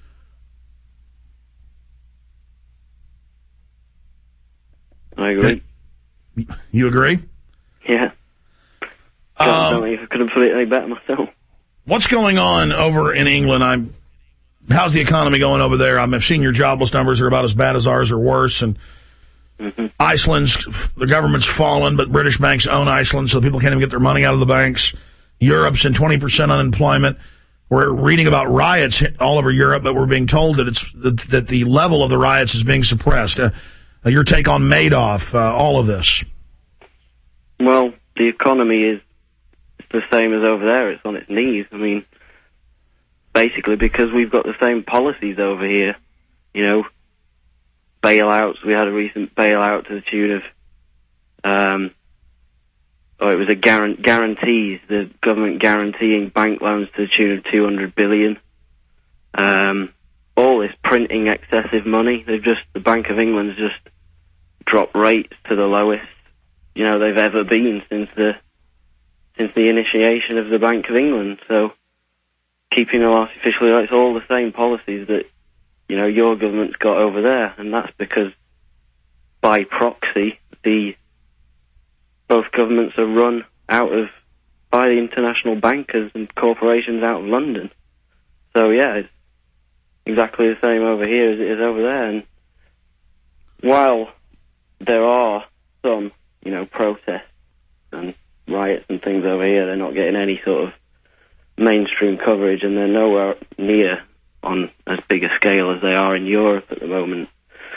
I agree. You agree? Yeah. I don't know if I could have put it any better myself. What's going on over in England? I'm. How's the economy going over there? I've seen your jobless numbers are about as bad as ours or worse. And mm-hmm. Iceland's, the government's fallen, but British banks own Iceland, so people can't even get their money out of the banks. Europe's in twenty percent unemployment. We're reading about riots all over Europe, but we're being told that it's that, that the level of the riots is being suppressed. Uh, your take on Madoff, uh, all of this? Well, the economy is the same as over there. It's on its knees. I mean, basically because we've got the same policies over here. You know, bailouts. We had a recent bailout to the tune of, um, oh, it was a guarant- guarantees, the government guaranteeing bank loans to the tune of two hundred billion. Um, all this printing excessive money. They've just, the Bank of England's just dropped rates to the lowest, you know, they've ever been since the since the initiation of the Bank of England. So keeping them artificially low, it's all the same policies that, you know, your government's got over there, and that's because by proxy, the both governments are run out of by the international bankers and corporations out of London. So yeah, it's exactly the same over here as it is over there. And while there are some, you know, protests and riots and things over here, they're not getting any sort of mainstream coverage, and they're nowhere near on as big a scale as they are in Europe at the moment.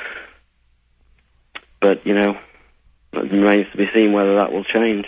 But, you know, it remains to be seen whether that will change.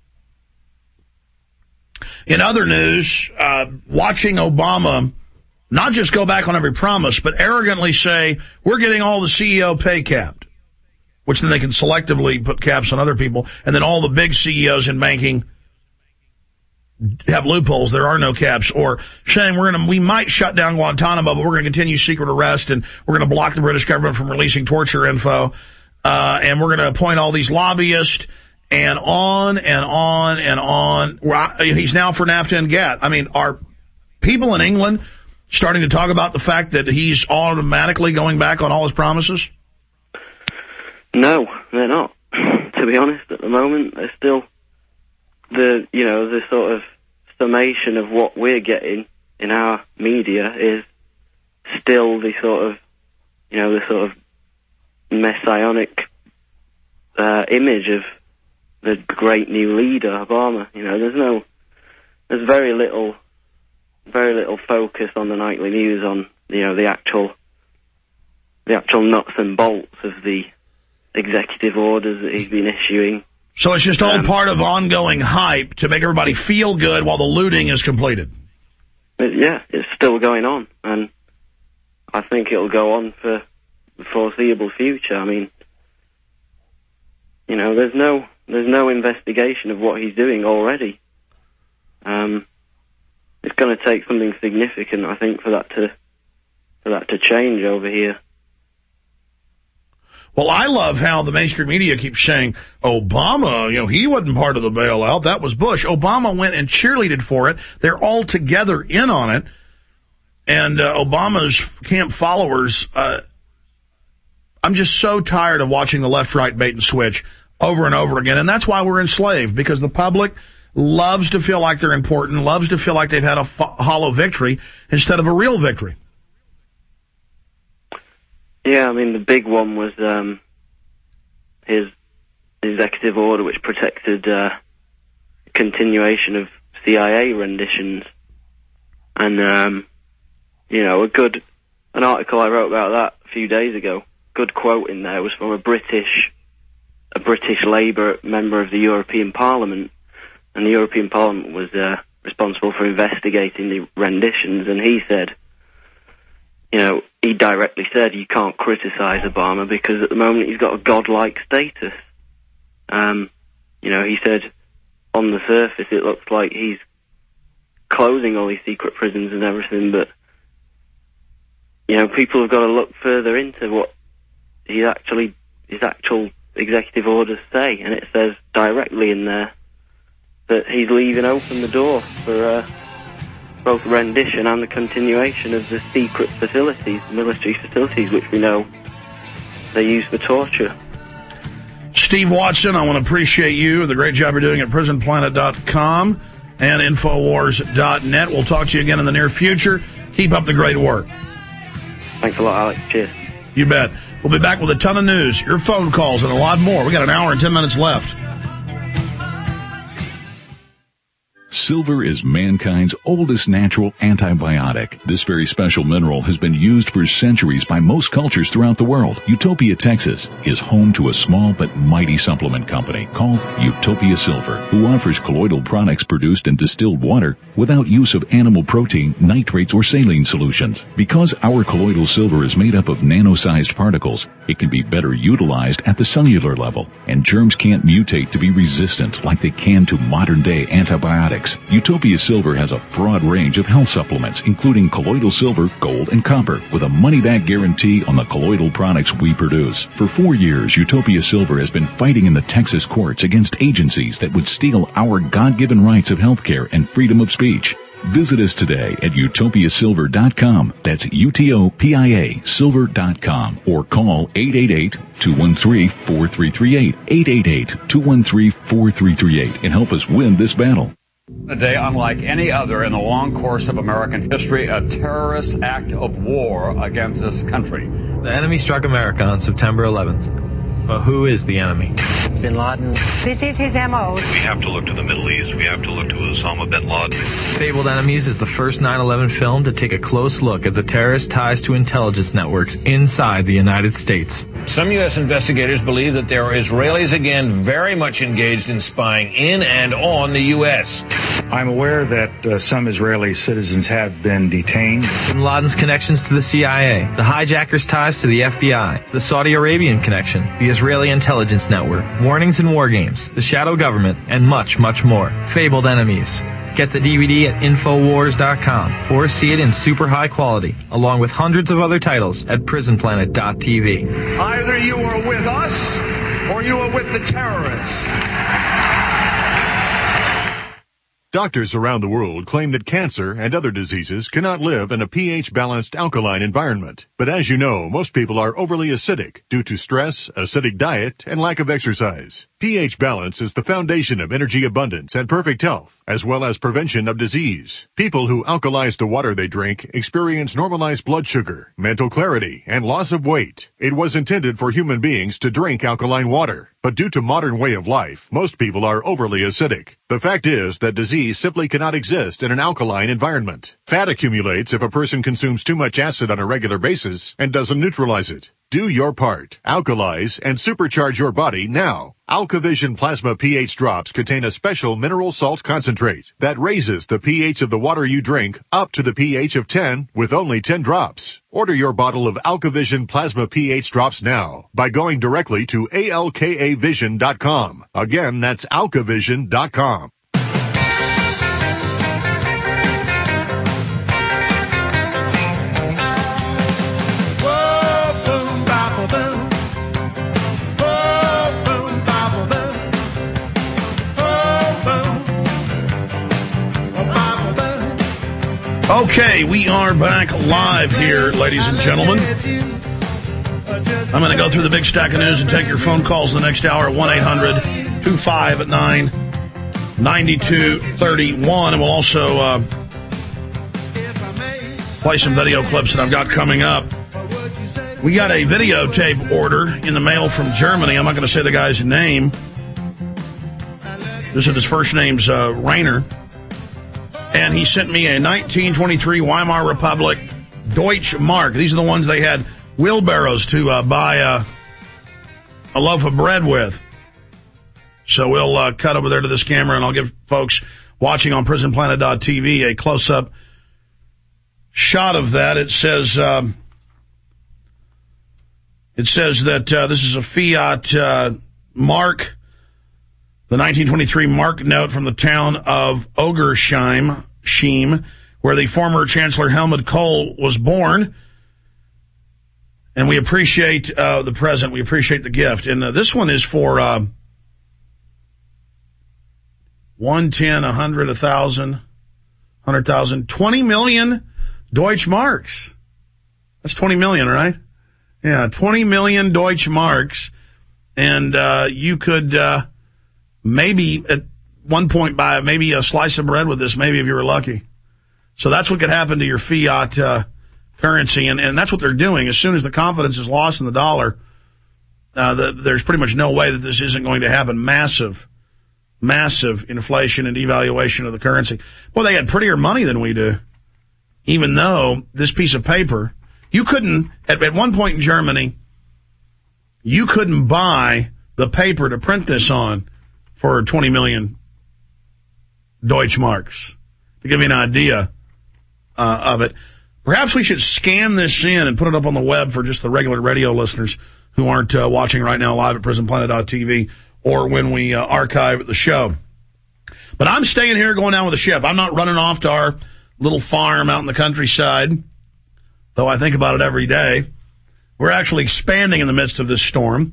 In other news, uh, watching Obama not just go back on every promise, but arrogantly say, we're getting all the C E O pay capped, which then they can selectively put caps on other people, and then all the big C E Os in banking have loopholes. There are no caps. Or saying we're gonna, we might shut down Guantanamo, but we're going to continue secret arrest, and we're going to block the British government from releasing torture info, uh, and we're going to appoint all these lobbyists, and on and on and on. He's now for NAFTA and GATT. I mean, are people in England starting to talk about the fact that he's automatically going back on all his promises? No, they're not. To be honest, at the moment, they're still the, you know, the sort of summation of what we're getting in our media is still the sort of, you know, the sort of messianic uh, image of the great new leader, Obama. You know, there's no, there's very little, very little focus on the nightly news on, you know, the actual, the actual nuts and bolts of the executive orders that he's been issuing. So it's just all um, part of ongoing hype to make everybody feel good while the looting is completed. It, yeah, it's still going on, and I think it'll go on for the foreseeable future. I mean, you know, there's no there's no investigation of what he's doing already. Um, it's going to take something significant, I think, for that to for that to change over here. Well, I love how the mainstream media keeps saying, Obama, you know, he wasn't part of the bailout. That was Bush. Obama went and cheerleaded for it. They're all together in on it. And uh, Obama's camp followers, uh, I'm just so tired of watching the left-right bait and switch over and over again. And that's why we're enslaved, because the public loves to feel like they're important, loves to feel like they've had a f- hollow victory instead of a real victory. Yeah, I mean, the big one was um, his executive order, which protected uh, continuation of C I A renditions. And, um, you know, a good, an article I wrote about that a few days ago, good quote in there was from a British, a British Labour member of the European Parliament. And the European Parliament was uh, responsible for investigating the renditions, and he said, you know, he directly said you can't criticise Obama because at the moment he's got a godlike status. Um, you know, he said on the surface it looks like he's closing all these secret prisons and everything, but, you know, people have got to look further into what he actually, his actual executive orders say, and it says directly in there that he's leaving open the door for uh, both rendition and the continuation of the secret facilities, military facilities, which we know they use for torture. Steve Watson, I want to appreciate you, the great job you're doing at prison planet dot com and infowars dot net. We'll talk to you again in the near future. Keep up the great work. Thanks a lot, Alex. Cheers. You bet. We'll be back with a ton of news, your phone calls, and a lot more. We got an hour and ten minutes left. Silver is mankind's oldest natural antibiotic. This very special mineral has been used for centuries by most cultures throughout the world. Utopia, Texas is home to a small but mighty supplement company called Utopia Silver, who offers colloidal products produced in distilled water without use of animal protein, nitrates, or saline solutions. Because our colloidal silver is made up of nano-sized particles, it can be better utilized at the cellular level, and germs can't mutate to be resistant like they can to modern-day antibiotics. Utopia Silver has a broad range of health supplements, including colloidal silver, gold, and copper, with a money-back guarantee on the colloidal products we produce. For four years, Utopia Silver has been fighting in the Texas courts against agencies that would steal our God-given rights of health care and freedom of speech. Visit us today at utopia silver dot com. That's U T O P I A silver dot com. Or call eight eight eight, two one three, four three three eight, eight eight eight, two one three, four three three eight, and help us win this battle. A day unlike any other in the long course of American history, a terrorist act of war against this country. The enemy struck America on September eleventh. But who is the enemy? Bin Laden. This is his M O. We have to look to the Middle East. We have to look to Osama bin Laden. Fabled Enemies is the first nine eleven film to take a close look at the terrorist ties to intelligence networks inside the United States. Some U S investigators believe that there are Israelis again very much engaged in spying in and on the U S. I'm aware that uh, some Israeli citizens have been detained. Bin Laden's connections to the C I A, the hijackers' ties to the F B I, the Saudi Arabian connection, the Israeli intelligence network, warnings and war games, the shadow government, and much, much more. Fabled Enemies. Get the D V D at infowars dot com or see it in super high quality, along with hundreds of other titles at prison planet dot t v. Either you are with us or you are with the terrorists. Doctors around the world claim that cancer and other diseases cannot live in a pH-balanced alkaline environment. But as you know, most people are overly acidic due to stress, acidic diet, and lack of exercise. pH balance is the foundation of energy abundance and perfect health, as well as prevention of disease. People who alkalize the water they drink experience normalized blood sugar, mental clarity, and loss of weight. It was intended for human beings to drink alkaline water. But due to modern way of life, most people are overly acidic. The fact is that disease simply cannot exist in an alkaline environment. Fat accumulates if a person consumes too much acid on a regular basis and doesn't neutralize it. Do your part. Alkalize and supercharge your body now. AlkaVision Plasma pH drops contain a special mineral salt concentrate that raises the pH of the water you drink up to the pH of ten with only ten drops. Order your bottle of AlkaVision Plasma pH drops now by going directly to alka vision dot com. Again, that's alka vision dot com. Okay, we are back live here, ladies and gentlemen. I'm going to go through the big stack of news and take your phone calls the next hour at one eight hundred two five nine nine two three one. And we'll also uh, play some video clips that I've got coming up. We got a videotape order in the mail from Germany. I'm not going to say the guy's name. This is his first name's uh, Rainer. And he sent me a nineteen twenty-three Weimar Republic Deutsche Mark. These are the ones they had wheelbarrows to uh, buy uh, a loaf of bread with. So we'll uh, cut over there to this camera, and I'll give folks watching on prison planet dot t v a close-up shot of that. It says um, it says that uh, this is a Fiat uh, Mark, the nineteen twenty-three Mark note from the town of Ogersheim, Scheim, where the former Chancellor Helmut Kohl was born. And we appreciate uh, the present. We appreciate the gift. And uh, this one is for uh, one, ten, a hundred, a thousand, hundred thousand, twenty million Deutsche Marks. That's twenty million, right? Yeah, twenty million Deutsche Marks. And uh, you could uh, maybe at one point buy maybe a slice of bread with this, maybe if you were lucky. So that's what could happen to your fiat uh, currency, and, and that's what they're doing. As soon as the confidence is lost in the dollar, uh, the, there's pretty much no way that this isn't going to happen. Massive, massive inflation and devaluation of the currency. Well, they had prettier money than we do, even though this piece of paper, you couldn't, at, at one point in Germany, you couldn't buy the paper to print this on for twenty million Deutsche Marks. To give you an idea uh, of it. Perhaps we should scan this in and put it up on the web for just the regular radio listeners who aren't uh, watching right now live at prison planet dot t v or when we uh, archive the show. But I'm staying here going down with the ship. I'm not running off to our little farm out in the countryside, though I think about it every day. We're actually expanding in the midst of this storm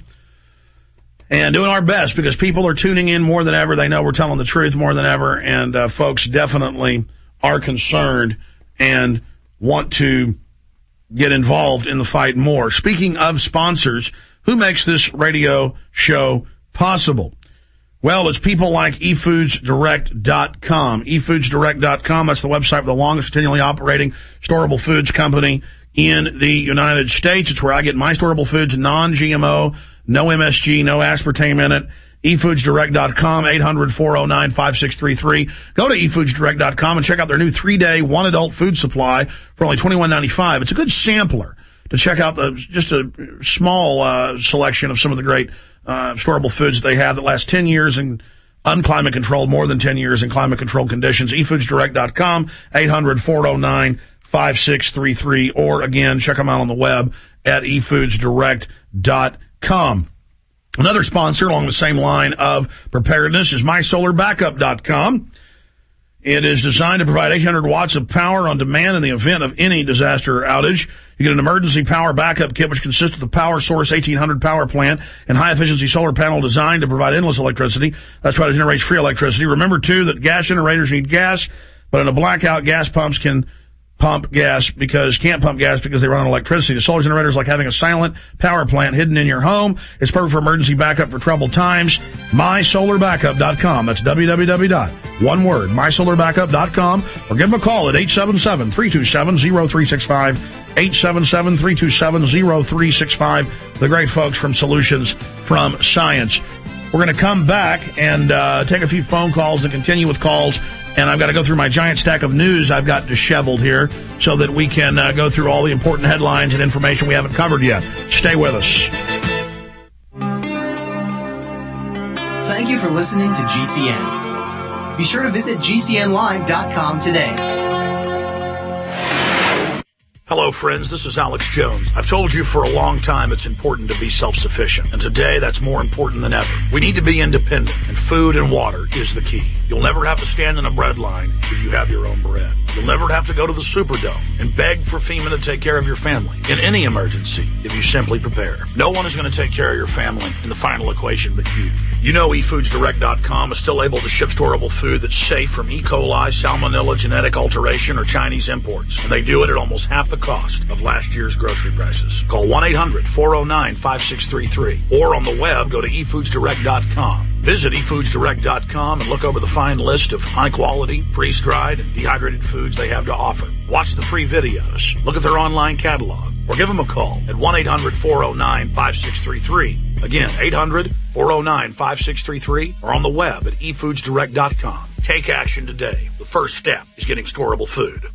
and doing our best because people are tuning in more than ever. They know we're telling the truth more than ever, and uh, folks definitely are concerned and want to get involved in the fight more. Speaking of sponsors, who makes this radio show possible? Well, it's people like e foods direct dot com. e foods direct dot com, that's the website for the longest continually operating storable foods company in the United States. It's where I get my storable foods, non G M O, no M S G, no aspartame in it. e foods direct dot com, eight hundred, four oh nine, five six three three. Go to e foods direct dot com and check out their new three-day, one-adult food supply for only twenty-one ninety-five. It's a good sampler to check out the, just a small uh, selection of some of the great uh, storable foods that they have that last ten years in unclimate controlled, more than ten years in climate controlled conditions. e foods direct dot com, eight hundred, four oh nine, five six three three, or again, check them out on the web at e foods direct dot com. Another sponsor along the same line of preparedness is my solar backup dot com. It is designed to provide eight hundred watts of power on demand in the event of any disaster or outage. You get an emergency power backup kit, which consists of the Power Source eighteen hundred power plant and high-efficiency solar panel designed to provide endless electricity. That's why it generates free electricity. Remember, too, that gas generators need gas, but in a blackout, gas pumps can pump gas because can't pump gas because they run on electricity. The solar generator is like having a silent power plant hidden in your home. It's perfect for emergency backup for troubled times. my solar backup dot com. That's w w w dot one word my solar backup dot com, or give them a call at eight seven seven, three two seven, zero three six five, eight seven seven, three two seven, zero three six five. The great folks from Solutions from Science. We're going to come back and uh, take a few phone calls and continue with calls. And I've got to go through my giant stack of news I've got disheveled here so that we can uh, go through all the important headlines and information we haven't covered yet. Stay with us. Thank you for listening to G C N. Be sure to visit G C N live dot com today. Hello, friends. This is Alex Jones. I've told you for a long time it's important to be self-sufficient, and today that's more important than ever. We need to be independent, and food and water is the key. You'll never have to stand in a bread line if you have your own bread. You'll never have to go to the Superdome and beg for FEMA to take care of your family in any emergency if you simply prepare. No one is going to take care of your family in the final equation but you. You know e foods direct dot com is still able to ship storable food that's safe from E. coli, salmonella, genetic alteration, or Chinese imports. And they do it at almost half the cost of last year's grocery prices. Call one eight hundred four oh nine five six three three. Or on the web, go to e foods direct dot com. Visit e foods direct dot com and look over the fine list of high-quality, freeze-dried, and dehydrated foods they have to offer. Watch the free videos. Look at their online catalog. Or give them a call at one eight hundred four oh nine five six three three. Again, eight hundred four oh nine five six three three, or on the web at e foods direct dot com. Take action today. The first step is getting storable food.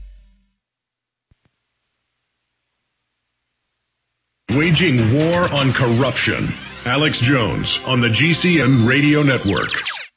Waging war on corruption. Alex Jones on the G C N Radio Network.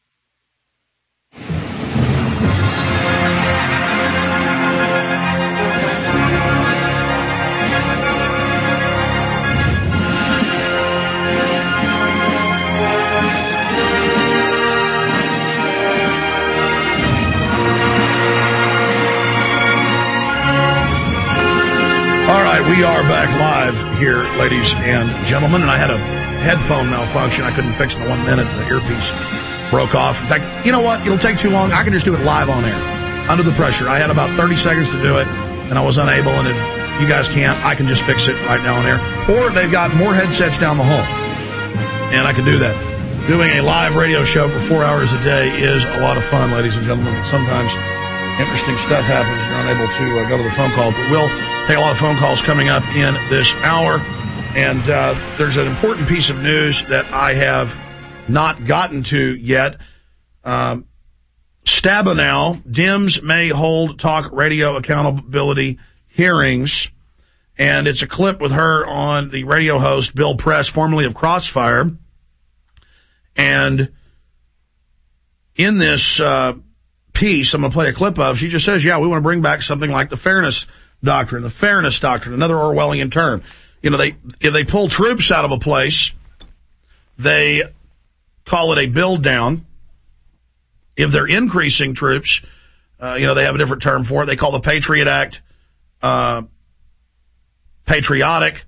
We are back live here, ladies and gentlemen, and I had a headphone malfunction. I couldn't fix it in one minute. The earpiece broke off. In fact, you know what? It'll take too long. I can just do it live on air, under the pressure. I had about thirty seconds to do it, and I was unable, and if you guys can't, I can just fix it right now on air. Or they've got more headsets down the hall, and I can do that. Doing a live radio show for four hours a day is a lot of fun, ladies and gentlemen. Sometimes interesting stuff happens. You're unable to uh, go to the phone call, but we'll take a lot of phone calls coming up in this hour. And uh, there's an important piece of news that I have not gotten to yet. Um, Stabenow, Dems may hold talk radio accountability hearings. And it's a clip with her on the radio host, Bill Press, formerly of Crossfire. And in this uh, piece I'm going to play a clip of, she just says, yeah, we want to bring back something like the fairness doctrine, the fairness doctrine, another Orwellian term. You know, they if they pull troops out of a place, they call it a build down. If they're increasing troops, uh, you know, they have a different term for it. They call the Patriot Act uh, patriotic.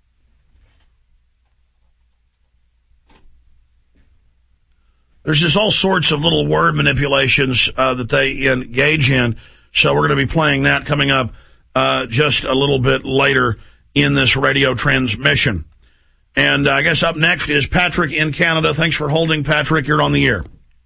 There's just all sorts of little word manipulations uh, that they engage in. So we're going to be playing that coming up uh, just a little bit later in this radio transmission. And uh, I guess up next is Patrick in Canada. Thanks for holding, Patrick. You're on the air.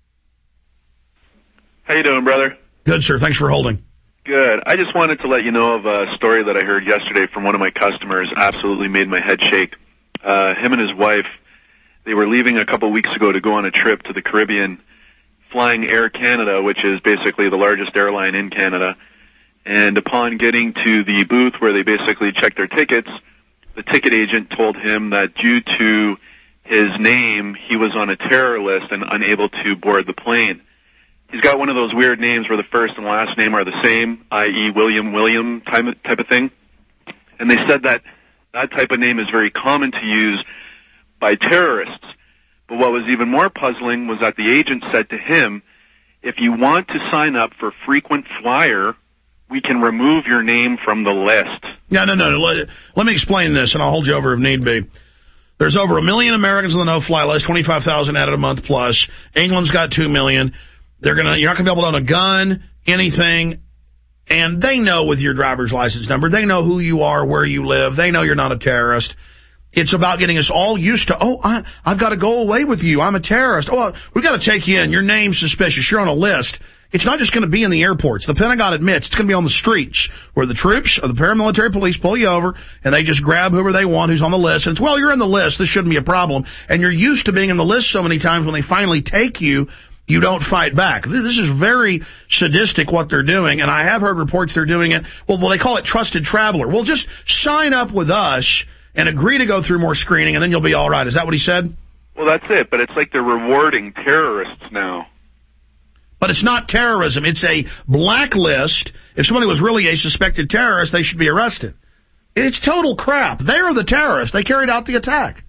How you doing, brother? Good, sir. Thanks for holding. Good. I just wanted to let you know of a story that I heard yesterday from one of my customers. Absolutely made my head shake. Uh, him and his wife, they were leaving a couple weeks ago to go on a trip to the Caribbean, flying Air Canada, which is basically the largest airline in Canada. And upon getting to the booth where they basically check their tickets, the ticket agent told him that due to his name, he was on a terror list and unable to board the plane. He's got one of those weird names where the first and last name are the same, that is. William William type of, type of thing. And they said that that type of name is very common to use by terrorists. But what was even more puzzling was that the agent said to him, if you want to sign up for frequent flyer, we can remove your name from the list. No, no, no. no. Let, let me explain this, and I'll hold you over if need be. There's over a million Americans on the no-fly list, twenty-five thousand added a month plus. England's got two million. They're gonna, you're not going to be able to own a gun, anything. And they know with your driver's license number, they know who you are, where you live. They know you're not a terrorist. It's about getting us all used to, oh, I, I've got to go away with you. I'm a terrorist. Oh, we've got to take you in. Your name's suspicious. You're on a list. It's not just going to be in the airports. The Pentagon admits it's going to be on the streets where the troops or the paramilitary police pull you over and they just grab whoever they want who's on the list. And it's, well, you're in the list. This shouldn't be a problem. And you're used to being in the list so many times when they finally take you, you don't fight back. This is very sadistic what they're doing. And I have heard reports they're doing it. Well, well, they call it trusted traveler. Well, just sign up with us and agree to go through more screening, and then you'll be all right. Is that what he said? Well, that's it, but it's like they're rewarding terrorists now. But it's not terrorism. It's a blacklist. If somebody was really a suspected terrorist, they should be arrested. It's total crap. They're the terrorists. They carried out the attack.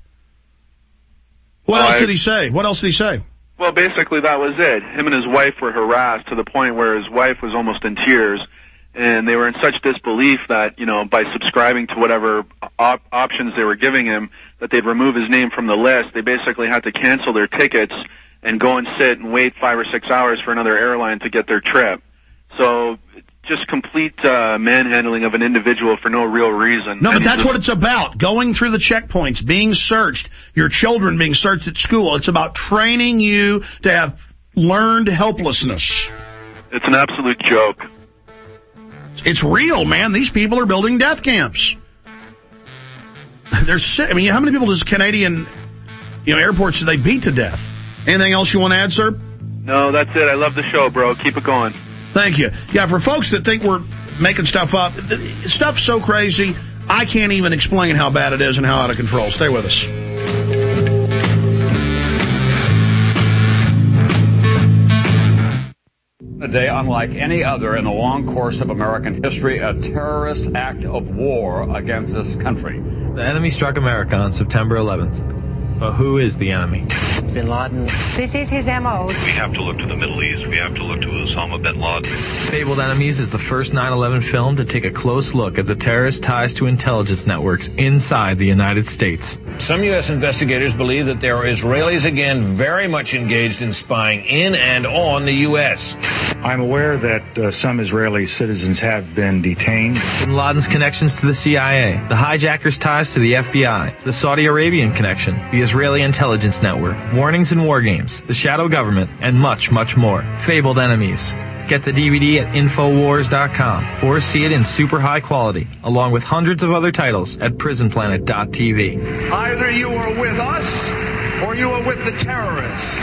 What well, else I, did he say? What else did he say? Well, basically that was it. Him and his wife were harassed to the point where his wife was almost in tears. And they were in such disbelief that, you know, by subscribing to whatever op- options they were giving him, that they'd remove his name from the list, they basically had to cancel their tickets and go and sit and wait five or six hours for another airline to get their trip. So just complete uh, manhandling of an individual for no real reason. No, but And that's just- what it's about. Going through the checkpoints, being searched, your children being searched at school. It's about training you to have learned helplessness. It's an absolute joke. It's real, man. These people are building death camps. They're sick. I mean, how many people does Canadian, you know, airports do they beat to death? Anything else you want to add, sir? No, that's it. I love the show, bro. Keep it going. Thank you. Yeah, for folks that think we're making stuff up, th- stuff's so crazy, I can't even explain how bad it is and how out of control. Stay with us. A day unlike any other in the long course of American history, a terrorist act of war against this country. The enemy struck America on September eleventh. But who is the enemy? Bin Laden. This is his M O. We have to look to the Middle East. We have to look to Osama bin Laden. Fabled Enemies is the first nine eleven film to take a close look at the terrorist ties to intelligence networks inside the United States. Some U S investigators believe that there are Israelis again very much engaged in spying in and on the U S. I'm aware that uh, some Israeli citizens have been detained. Bin Laden's connections to the C I A, the hijackers' ties to the F B I, the Saudi Arabian connection, the Israeli intelligence network, warnings and war games, the shadow government, and much, much more. Fabled Enemies. Get the D V D at Infowars dot com or see it in super high quality, along with hundreds of other titles at Prison Planet dot T V. Either you are with us or you are with the terrorists.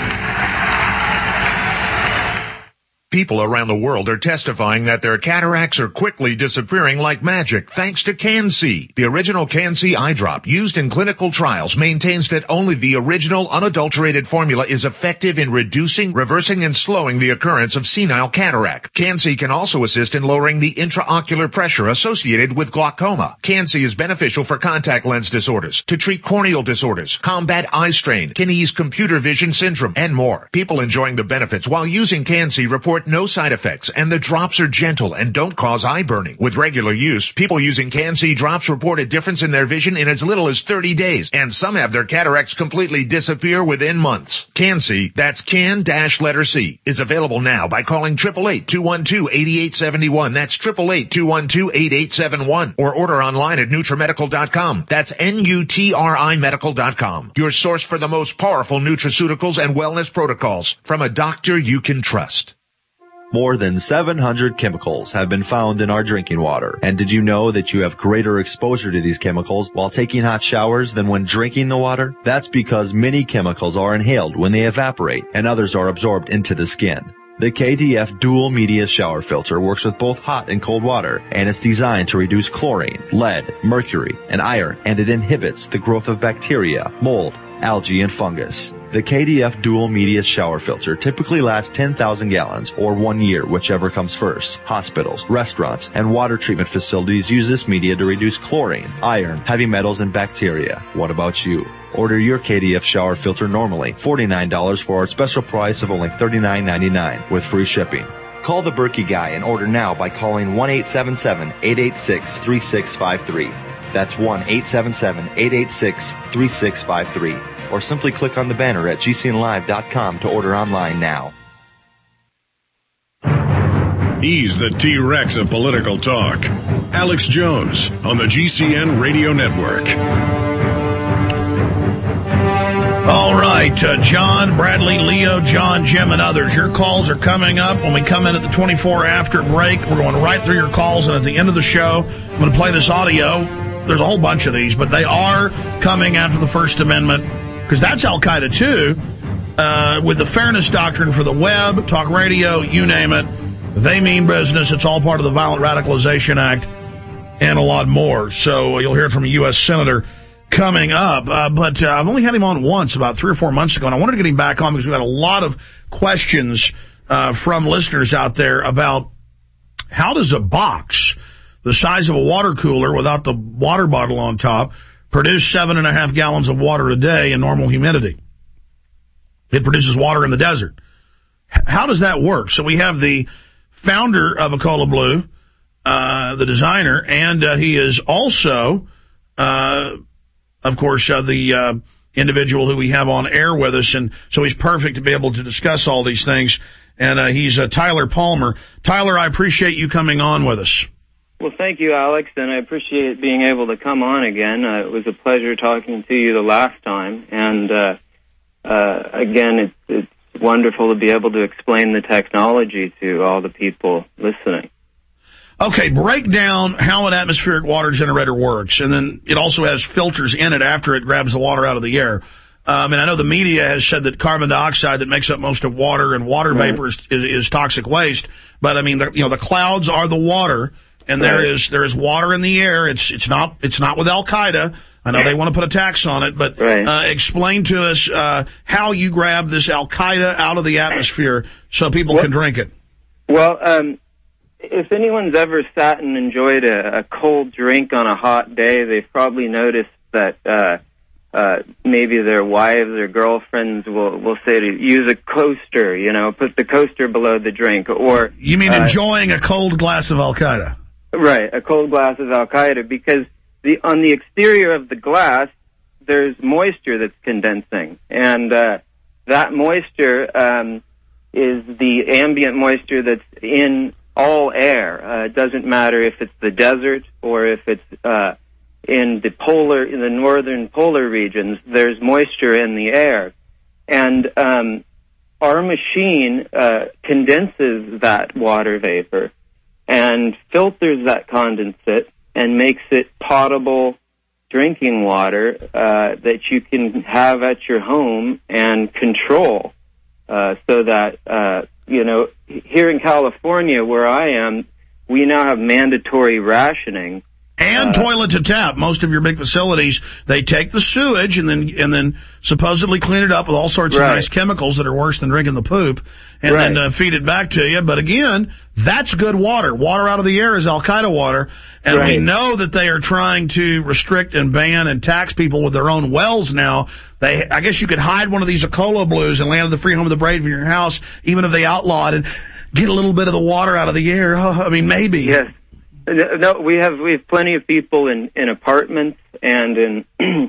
People around the world are testifying that their cataracts are quickly disappearing like magic thanks to Can-C. The original Can-C eye drop used in clinical trials maintains that only the original unadulterated formula is effective in reducing, reversing, and slowing the occurrence of senile cataract. Can-C can also assist in lowering the intraocular pressure associated with glaucoma. Can-C is beneficial for contact lens disorders, to treat corneal disorders, combat eye strain, can ease computer vision syndrome, and more. People enjoying the benefits while using Can-C report no side effects, and the drops are gentle and don't cause eye burning. With regular use, people using Can-C drops report a difference in their vision in as little as thirty days, and some have their cataracts completely disappear within months. Can-C, that's can-letter C, is available now by calling eight eight eight, two one two, eight eight seven one. That's eight eight eight, two one two, eight eight seven one. Or order online at Nutrimedical dot com. That's N U T R I medical dot com. Your source for the most powerful nutraceuticals and wellness protocols from a doctor you can trust. More than seven hundred chemicals have been found in our drinking water. And did you know that you have greater exposure to these chemicals while taking hot showers than when drinking the water? That's because many chemicals are inhaled when they evaporate, and others are absorbed into the skin. The K D F Dual Media Shower Filter works with both hot and cold water, and it's designed to reduce chlorine, lead, mercury, and iron, and it inhibits the growth of bacteria, mold, algae, and fungus. The K D F Dual Media Shower Filter typically lasts ten thousand gallons, or one year, whichever comes first. Hospitals, restaurants, and water treatment facilities use this media to reduce chlorine, iron, heavy metals, and bacteria. What about you? Order your K D F shower filter normally, forty-nine dollars for our special price of only thirty-nine ninety-nine with free shipping. Call the Berkey Guy and order now by calling one eight seven seven, eight eight six, three six five three. That's one eight seven seven, eight eight six, three six five three. Or simply click on the banner at G C N live dot com to order online now. He's the T-Rex of political talk. Alex Jones on the G C N Radio Network. All right, uh, John, Bradley, Leo, John, Jim, and others. Your calls are coming up when we come in at the twenty-four after break. We're going right through your calls, and at the end of the show, I'm going to play this audio. There's a whole bunch of these, but they are coming after the First Amendment, because that's Al-Qaeda, too, uh, with the fairness doctrine for the web, talk radio, you name it. They mean business. It's all part of the Violent Radicalization Act and a lot more. So you'll hear it from a U S Senator coming up. Uh, but uh, I've only had him on once about three or four months ago, and I wanted to get him back on because we had a lot of questions uh, from listeners out there about how does a box the size of a water cooler without the water bottle on top produce seven and a half gallons of water a day in normal humidity? It produces water in the desert. H- how does that work? So we have the founder of Ecola Blue, uh, the designer, and uh, he is also uh, of course, uh, the uh, individual who we have on air with us, and so he's perfect to be able to discuss all these things. And uh, he's uh, Tyler Palmer. Tyler, I appreciate you coming on with us. Well, thank you, Alex, and I appreciate being able to come on again. Uh, it was a pleasure talking to you the last time, and uh, uh, again, it's, it's wonderful to be able to explain the technology to all the people listening. Okay, break down how an atmospheric water generator works, and then it also has filters in it after it grabs the water out of the air. Um, and I know the media has said that carbon dioxide that makes up most of water and water Right. vapor is, is, is toxic waste. But I mean, the, you know, the clouds are the water, and there Right. is there is water in the air. It's it's not it's not with Al Qaeda. I know they want to put a tax on it, but Right. uh, explain to us uh, how you grab this Al Qaeda out of the atmosphere so people Well- can drink it. Well, um, if anyone's ever sat and enjoyed a, a cold drink on a hot day, they've probably noticed that uh, uh, maybe their wives or girlfriends will, will say to use a coaster, you know, put the coaster below the drink. Or You mean uh, enjoying a cold glass of Al Qaeda? Right, a cold glass of Al Qaeda, because the on the exterior of the glass there's moisture that's condensing, and uh, that moisture um, is the ambient moisture that's in all air. Uh, it doesn't matter if it's the desert or if it's uh, in the polar, in the northern polar regions. There's moisture in the air, and um, our machine uh, condenses that water vapor and filters that condensate and makes it potable drinking water uh, that you can have at your home and control, uh, so that, uh, you know, here in California where I am, we now have mandatory rationing. And uh, toilet to tap. Most of your big facilities, they take the sewage and then and then supposedly clean it up with all sorts Right. of nice chemicals that are worse than drinking the poop, and Right. then uh, feed it back to you. But again, that's good water. Water out of the air is Al Qaeda water, and Right. we know that they are trying to restrict and ban and tax people with their own wells now. They, I guess, you could hide one of these Acola Blues and land at the Free Home of the Brave in your house, even if they outlawed it. Get a little bit of the water out of the air. Oh, I mean, maybe. Yes. No, we have we have plenty of people in, in apartments and in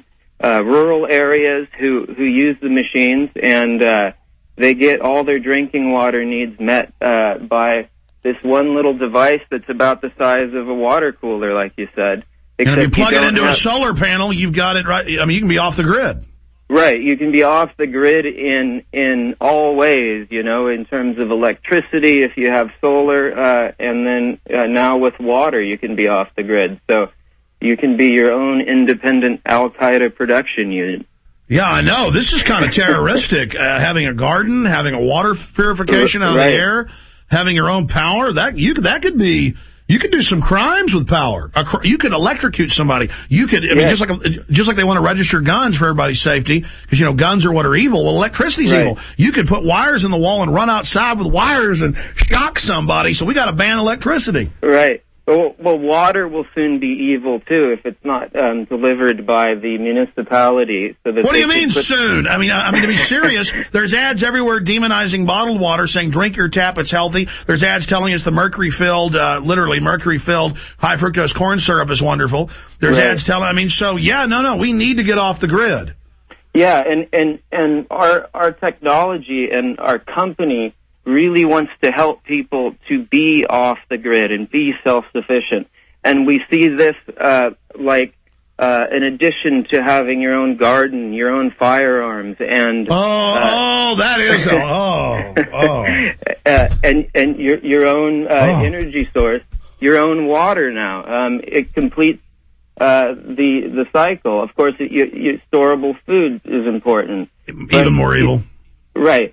uh, rural areas who, who use the machines, and uh, they get all their drinking water needs met uh, by this one little device that's about the size of a water cooler, like you said. And if you plug it don't into have- a solar panel, you've got it right. I mean, you can be off the grid. Right, you can be off the grid in in all ways, you know, in terms of electricity if you have solar, uh, and then uh, now with water you can be off the grid. So you can be your own independent Al-Qaeda production unit. Yeah, I know. This is kind of terroristic. Uh, having a garden, having a water purification out of Right. the air, having your own power, that you could, that could be, you could do some crimes with power. A cr- You could electrocute somebody. You could, I mean, Yes. just like, just like they want to register guns for everybody's safety, because, you know, guns are what are evil. Well, electricity's Right. evil. You could put wires in the wall and run outside with wires and shock somebody. So we got to ban electricity. Right. Well, well, water will soon be evil too if it's not um, delivered by the municipality. So that What do they you can mean put- soon? I mean, I I mean to be serious, there's ads everywhere demonizing bottled water, saying drink your tap, it's healthy. There's ads telling us the mercury-filled, uh, literally mercury-filled high fructose corn syrup is wonderful. There's Right. ads telling, I mean, so yeah, no, no, we need to get off the grid. Yeah, and, and, and our our technology and our company really wants to help people to be off the grid and be self-sufficient. And we see this uh, like uh, in addition to having your own garden, your own firearms, and Oh, uh, oh, that is, a, oh, oh. uh, and and your your own uh, Oh. energy source, your own water now. Um, it completes uh, the the cycle. Of course, it, you, you, storable food is important. Even But more evil. Right.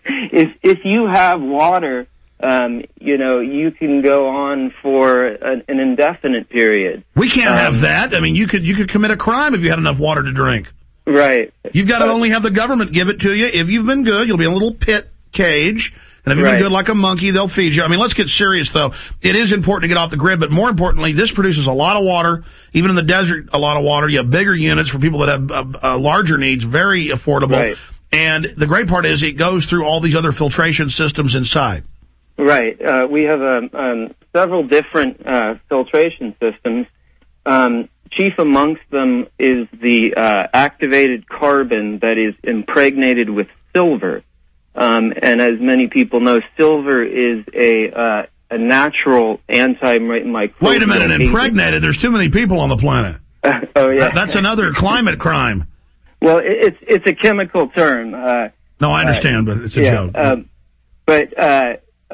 if if you have water, um, you know, you can go on for an, an indefinite period. We can't Um, have that. I mean, you could, you could commit a crime if you had enough water to drink. Right. You've got to only have the government give it to you. If you've been good, you'll be in a little pit cage. And if you've Right. been good like a monkey, they'll feed you. I mean, let's get serious, though. It is important to get off the grid, but more importantly, this produces a lot of water. Even in the desert, a lot of water. You have bigger units for people that have uh, uh, larger needs, very affordable. Right. And the great part is it goes through all these other filtration systems inside. Right. Uh, we have um, um, several different uh, filtration systems. Um, chief amongst them is the uh, activated carbon that is impregnated with silver. Um, and as many people know, silver is a uh, a natural antimicrobial. Wait a minute, impregnated? There's too many people on the planet. Uh, oh yeah, that, that's another climate crime. Well, it, it's it's a chemical term. Uh, no, I understand, uh, but it's a yeah, joke. Um, but uh,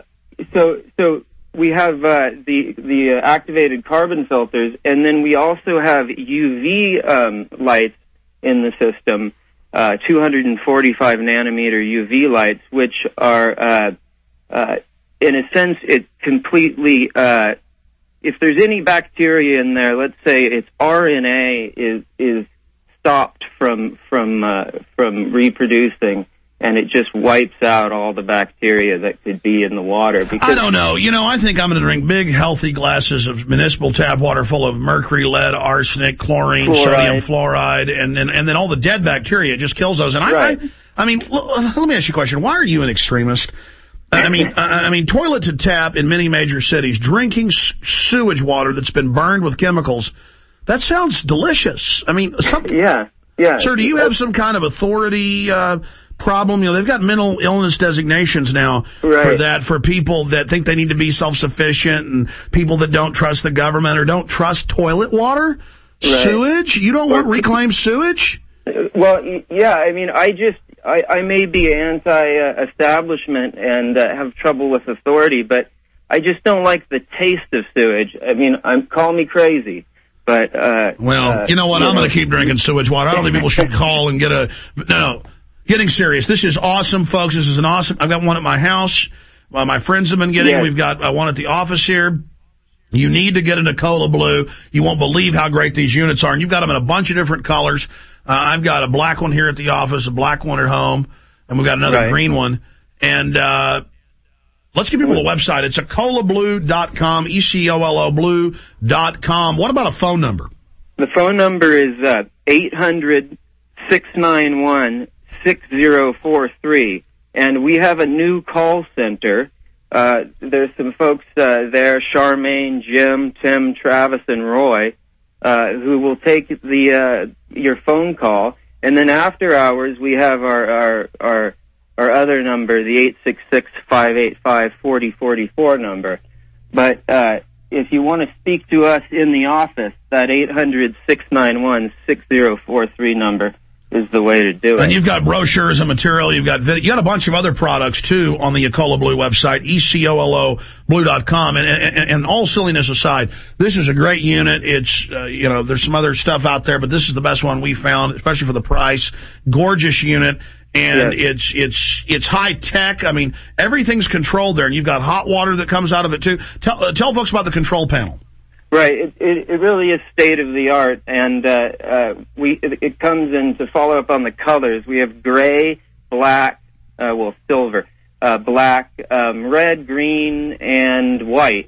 so so we have uh, the the uh, activated carbon filters, and then we also have U V um, lights in the system. Uh, two hundred forty-five nanometer U V lights, which are, uh, uh, in a sense, it completely, uh, if there's any bacteria in there, let's say its R N A is, is stopped from, from, uh, from reproducing, and it just wipes out all the bacteria that could be in the water. Because I don't know. You know, I think I'm going to drink big, healthy glasses of municipal tap water full of mercury, lead, arsenic, chlorine, Fluoride. sodium fluoride, and, and and then all the dead bacteria. It just kills those. And I, Right. I, I mean, l- let me ask you a question. Why are you an extremist? I mean, I, I mean, toilet to tap in many major cities, drinking s- sewage water that's been burned with chemicals. That sounds delicious. I mean, something. Yeah, yeah. Sir, do you have some kind of authority uh, problem? You know, they've got mental illness designations now Right. for that, for people that think they need to be self-sufficient and people that don't trust the government or don't trust toilet water, sewage. You don't want reclaimed sewage? Well, y- yeah, I mean, I just, I, I may be anti-establishment and uh, have trouble with authority, but I just don't like the taste of sewage. I mean, I'm, call me crazy, but, uh... Well, uh, you know what? you I'm know. going to keep drinking sewage water. I don't think people should call and get a... No, getting serious. This is awesome, folks. This is an awesome... I've got one at my house. Uh, my friends have been getting. Yes. We've got uh, one at the office here. You need to get an Nikola Blue. You won't believe how great these units are. And you've got them in a bunch of different colors. Uh, I've got a black one here at the office, a black one at home, and we've got another Right. green one. And uh let's give people the website. It's ecola blue dot com, E C O L O blue dot com. What about a phone number? The phone number is uh, eight hundred, six nine one, six zero four three, and we have a new call center. Uh, there's some folks uh, there, Charmaine, Jim, Tim, Travis, and Roy, uh, who will take the uh, your phone call. And then after hours, we have our our our, our other number, the eight six six, five eight five, four zero four four number. But uh, if you want to speak to us in the office, that eight hundred, six nine one, six zero four three number is the way to do it. And you've got brochures and material. You've got video. You got a bunch of other products, too, on the Ecola Blue website, E C O L O blue dot com. And, and, and all silliness aside, this is a great unit. It's, uh, you know, there's some other stuff out there, but this is the best one we found, especially for the price. Gorgeous unit. And Yes. it's, it's, it's high tech. I mean, everything's controlled there. And you've got hot water that comes out of it, too. Tell, uh, tell folks about the control panel. Right. It, it, it really is state of the art, and uh, uh, we it, it comes in to follow up on the colors. We have gray, black, uh, well, silver, uh, black, um, red, green, and white,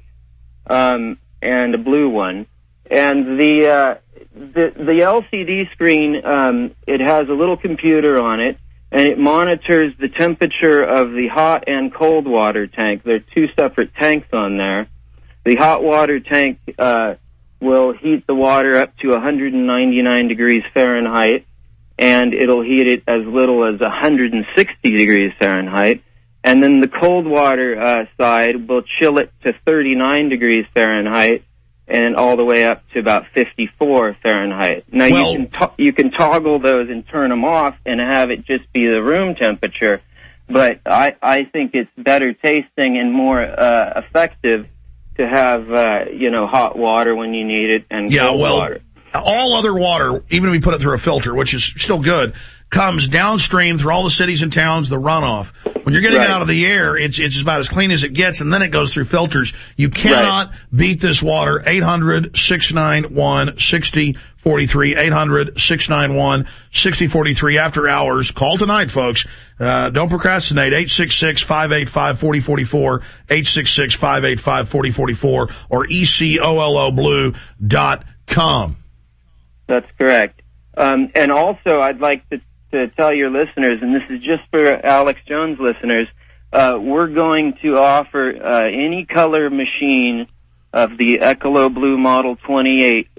um, and a blue one. And the uh, the the L C D screen, um, it has a little computer on it, and it monitors the temperature of the hot and cold water tank. There are two separate tanks on there. The hot water tank uh, will heat the water up to one hundred ninety-nine degrees Fahrenheit, and it'll heat it as little as one hundred sixty degrees Fahrenheit. And then the cold water uh, side will chill it to thirty-nine degrees Fahrenheit, and all the way up to about fifty-four Fahrenheit. Now Well- you can to- you can toggle those and turn them off and have it just be the room temperature. But I I think it's better tasting and more uh, effective to have, uh, you know, hot water when you need it and Yeah, cold well, water. all other water, even if we put it through a filter, which is still good, comes downstream through all the cities and towns, the runoff. When you're getting Right. it out of the air, it's it's about as clean as it gets, and then it goes through filters. You cannot beat this water. eight hundred, six nine one, six zero four three, eight hundred, six nine one, six zero four three after hours. Call tonight, folks. Uh, don't procrastinate. eight six six, five eight five, four zero four four, eight six six, five eight five, four zero four four, or E C O L O blue dot com. That's correct. Um, and also, I'd like to, to tell your listeners, and this is just for Alex Jones listeners, uh, we're going to offer uh, any color machine of the Ecolo Blue Model twenty-eight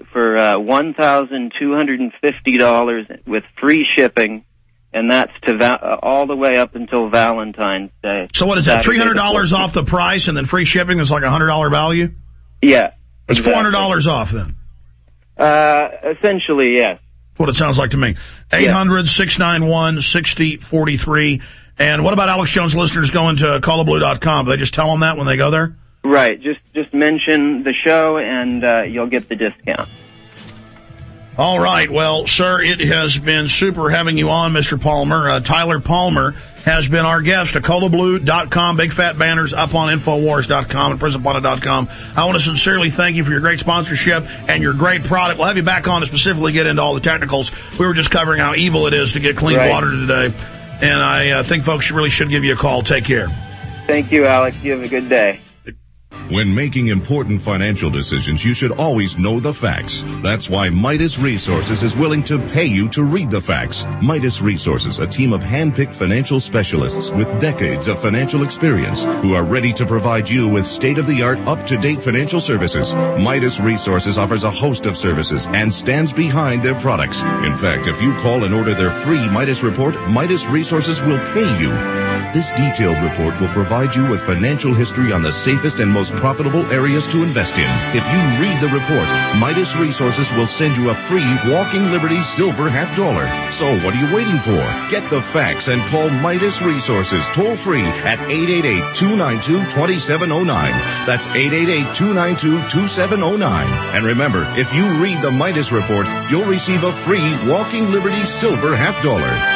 for uh, one thousand two hundred fifty dollars with free shipping, and that's to va- uh, all the way up until Valentine's Day. So what is that, three hundred dollars off the price, and then free shipping is like a one hundred dollars value? Yeah. It's exactly. four hundred dollars off then? Uh, essentially, yes. That's what it sounds like to me. eight hundred, six nine one, six zero four three. And what about Alex Jones listeners going to call a blue dot com? Do they just tell them that when they go there? Right. Just just mention the show, and uh, you'll get the discount. All right. Well, sir, it has been super having you on, Mister Palmer. Uh, Tyler Palmer has been our guest at call a blue dot com. Big fat banners up on infowars dot com and prison planet dot com. I want to sincerely thank you for your great sponsorship and your great product. We'll have you back on to specifically get into all the technicals. We were just covering how evil it is to get clean right. water today. And I uh, think folks really should give you a call. Take care. Thank you, Alex. You have a good day. When making important financial decisions, you should always know the facts. That's why Midas Resources is willing to pay you to read the facts. Midas Resources, a team of hand-picked financial specialists with decades of financial experience who are ready to provide you with state-of-the-art, up-to-date financial services. Midas Resources offers a host of services and stands behind their products. In fact, if you call and order their free Midas report, Midas Resources will pay you. This detailed report will provide you with financial history on the safest and most profitable areas to invest in. If you read the report, Midas Resources will send you a free Walking Liberty silver half dollar. So what are you waiting for? Get the facts and call Midas Resources toll free at eight eight eight, two nine two, two seven zero nine. That's eight eight eight, two nine two, two seven zero nine. And remember, if you read the Midas report, you'll receive a free Walking Liberty silver half dollar.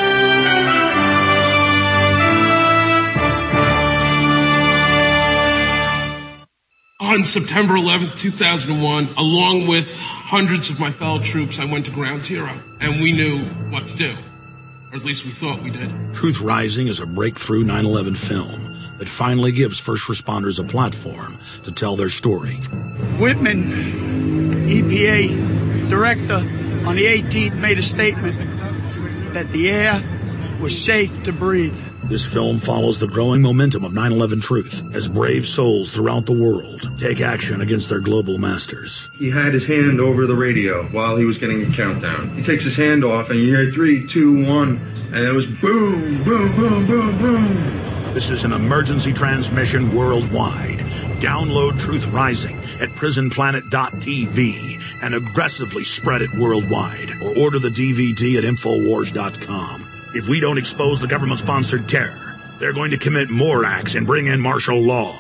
On September eleventh, two thousand one, along with hundreds of my fellow troops, I went to Ground Zero, and we knew what to do. Or at least we thought we did. Truth Rising is a breakthrough nine eleven film that finally gives first responders a platform to tell their story. Whitman, E P A director, on the eighteenth made a statement that the air was safe to breathe. This film follows the growing momentum of nine eleven truth as brave souls throughout the world take action against their global masters. He had his hand over the radio while he was getting a countdown. He takes his hand off and you hear three, two, one, and it was boom, boom, boom, boom, boom. This is an emergency transmission worldwide. Download Truth Rising at prison planet dot t v and aggressively spread it worldwide, or order the D V D at infowars dot com. If we don't expose the government-sponsored terror, they're going to commit more acts and bring in martial law.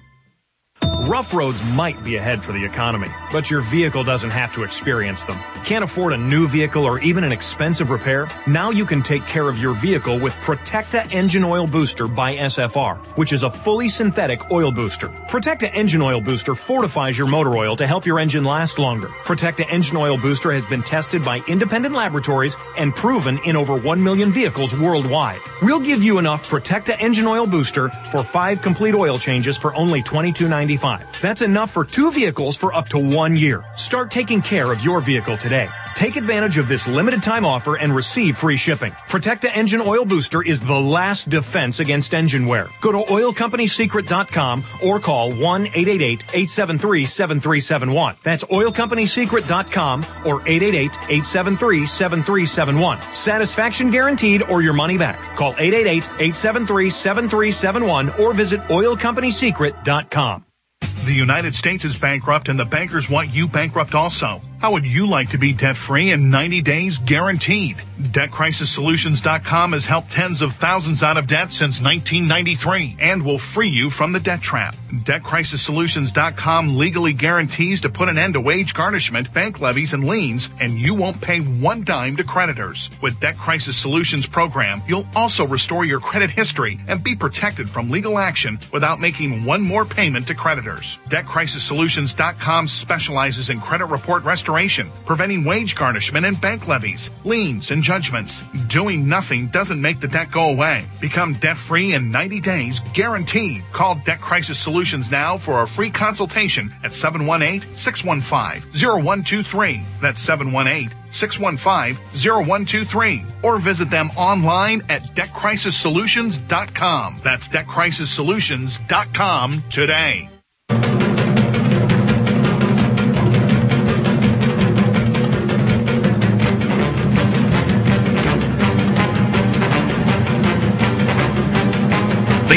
Rough roads might be ahead for the economy, but your vehicle doesn't have to experience them. Can't afford a new vehicle or even an expensive repair? Now you can take care of your vehicle with Protecta Engine Oil Booster by S F R, which is a fully synthetic oil booster. Protecta Engine Oil Booster fortifies your motor oil to help your engine last longer. Protecta Engine Oil Booster has been tested by independent laboratories and proven in over one million vehicles worldwide. We'll give you enough Protecta Engine Oil Booster for five complete oil changes for only twenty-two ninety-five. That's enough for two vehicles for up to one year. Start taking care of your vehicle today. Take advantage of this limited time offer and receive free shipping. Protecta Engine Oil Booster is the last defense against engine wear. Go to oil company secret dot com or call one eight eight eight, eight seven three, seven three seven one. That's oil company secret dot com or eight eight eight, eight seven three, seven three seven one. Satisfaction guaranteed or your money back. Call eight eight eight, eight seven three, seven three seven one or visit oil company secret dot com. The United States is bankrupt and the bankers want you bankrupt also. How would you like to be debt-free in ninety days guaranteed? debt crisis solutions dot com has helped tens of thousands out of debt since nineteen ninety-three and will free you from the debt trap. debt crisis solutions dot com legally guarantees to put an end to wage garnishment, bank levies, and liens, and you won't pay one dime to creditors. With Debt Crisis Solutions program, you'll also restore your credit history and be protected from legal action without making one more payment to creditors. debt crisis solutions dot com specializes in credit report restoration, preventing wage garnishment and bank levies, liens, and judgments. Doing nothing doesn't make the debt go away. Become debt-free in ninety days, guaranteed. Call Debt Crisis Solutions now for a free consultation at seven one eight, six one five, zero one two three. That's seven one eight, six one five, zero one two three. Or visit them online at debt crisis solutions dot com. That's debt crisis solutions dot com today.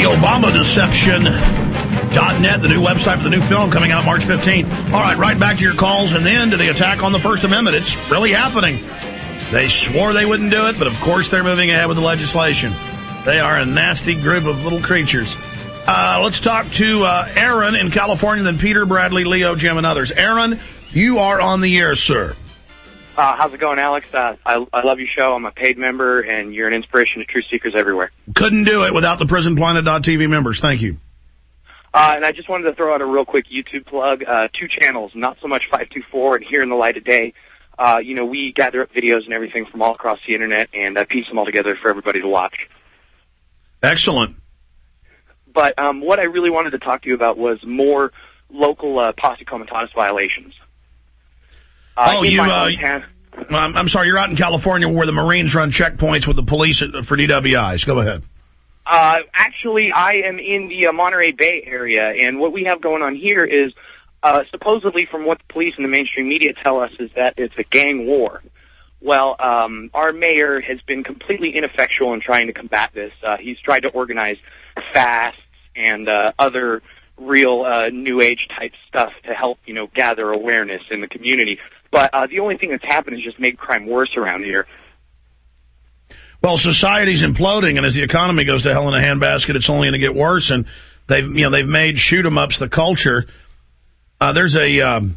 The Obama Deception dot net, the new website for the new film coming out March fifteenth. All right, right back to your calls and then to the attack on the First Amendment. It's really happening. They swore they wouldn't do it, but of course they're moving ahead with the legislation. They are a nasty group of little creatures. Uh, let's talk to uh, Aaron in California, then Peter, Bradley, Leo, Jim, and others. Aaron, you are on the air, sir. Uh, how's it going, Alex? Uh, I, I love your show. I'm a paid member, and you're an inspiration to truth seekers everywhere. Couldn't do it without the prison planet dot t v members. Thank you. Uh, and I just wanted to throw out a real quick YouTube plug. Uh, two channels, Not So Much five two four and Here in the Light of Day. Uh, you know, we gather up videos and everything from all across the Internet and uh, piece them all together for everybody to watch. Excellent. But um, what I really wanted to talk to you about was more local uh, Posse Comitatus violations. Uh, oh, you, uh, hometown, I'm, I'm sorry, you're out in California where the Marines run checkpoints with the police for D W Is. Go ahead. Uh, actually, I am in the uh, Monterey Bay area, and what we have going on here is, uh, supposedly from what the police and the mainstream media tell us, is that it's a gang war. Well, um, our mayor has been completely ineffectual in trying to combat this. Uh, he's tried to organize fasts and uh, other real uh, New Age type stuff to help, you know, gather awareness in the community. But uh, the only thing that's happened is just made crime worse around here. Well, society's imploding, and as the economy goes to hell in a handbasket, it's only going to get worse. And they've, you know, they've made shoot 'em ups the culture. Uh, there's a, um,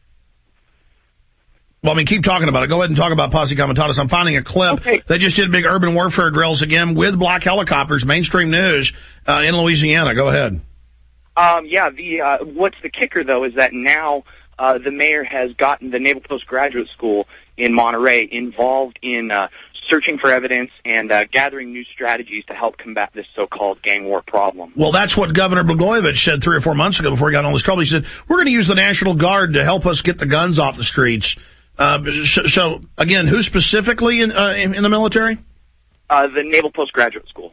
well, I mean, keep talking about it. Go ahead and talk about Posse Comitatus. I'm finding a clip. Okay. They just did big urban warfare drills again with black helicopters, mainstream news uh, in Louisiana. Go ahead. Um, yeah. The uh, what's the kicker though is that now uh, the mayor has gotten the Naval Postgraduate School in Monterey involved in uh, searching for evidence and uh, gathering new strategies to help combat this so-called gang war problem. Well, that's what Governor Blagojevich said three or four months ago before he got in all this trouble. He said, we're going to use the National Guard to help us get the guns off the streets. Uh, so, so, again, who specifically in, uh, in, in the military? Uh, the Naval Postgraduate School.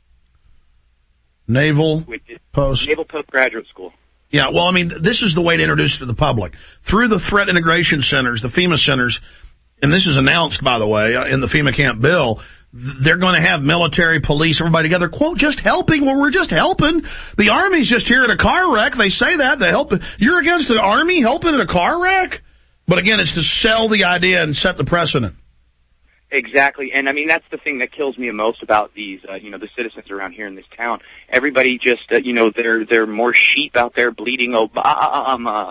Naval Post? Naval Postgraduate School. Yeah, well, I mean, this is the way to introduce it to the public. Through the threat integration centers, the FEMA centers, and this is announced, by the way, in the FEMA camp bill, they're going to have military, police, everybody together, quote, just helping. Well, we're just helping. The Army's just here at a car wreck. They say that. They help. You're against the Army helping at a car wreck? But again, it's to sell the idea and set the precedent. Exactly. And I mean, that's the thing that kills me most about these, uh, you know, the citizens around here in this town. Everybody just, uh, you know, they're, they're more sheep out there bleeding Obama.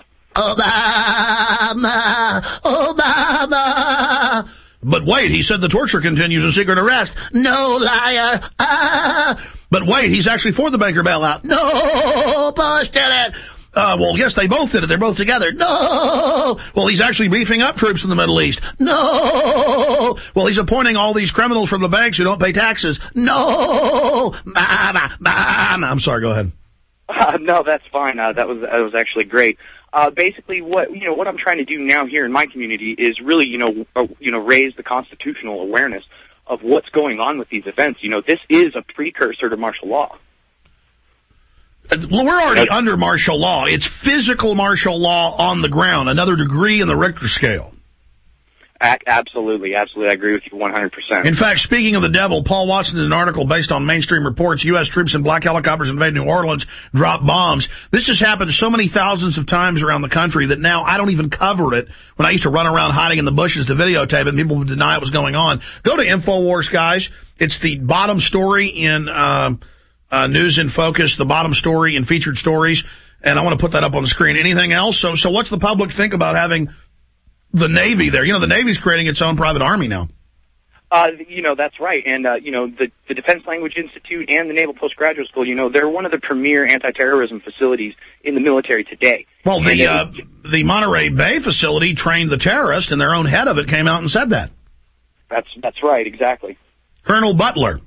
Obama, Obama. But wait, he said the torture continues in secret arrest. No, liar. Ah. But wait, he's actually for the banker bailout. No, Bush did it. Uh, well, yes, they both did it. They're both together. No. Well, he's actually beefing up troops in the Middle East. No. Well, he's appointing all these criminals from the banks who don't pay taxes. No. Mama, mama. I'm sorry. Go ahead. Uh, no, that's fine. Uh, that was that was actually great. Uh, basically, what you know, what I'm trying to do now here in my community is really, you know, uh, you know, raise the constitutional awareness of what's going on with these events. You know, this is a precursor to martial law. Well, we're already under martial law. It's physical martial law on the ground, another degree in the Richter scale. Absolutely, absolutely. I agree with you one hundred percent. In fact, speaking of the devil, Paul Watson in an article based on mainstream reports, U S troops in black helicopters invade New Orleans, drop bombs. This has happened so many thousands of times around the country that now I don't even cover it. When I used to run around hiding in the bushes to videotape it, and people would deny it was going on. Go to InfoWars, guys. It's the bottom story in uh, uh, News in Focus, the bottom story in Featured Stories, and I want to put that up on the screen. Anything else? So, so what's the public think about having the Navy there? You know, the Navy's creating its own private army now. Uh, you know, that's right. And, uh, you know, the, the Defense Language Institute and the Naval Postgraduate School, you know, they're one of the premier anti-terrorism facilities in the military today. Well, the, uh, the Monterey Bay facility trained the terrorists, and their own head of it came out and said that. That's, that's right, exactly. Colonel Butler.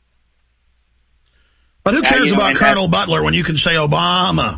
But who cares uh, you know, about Colonel Butler when you can say Obama?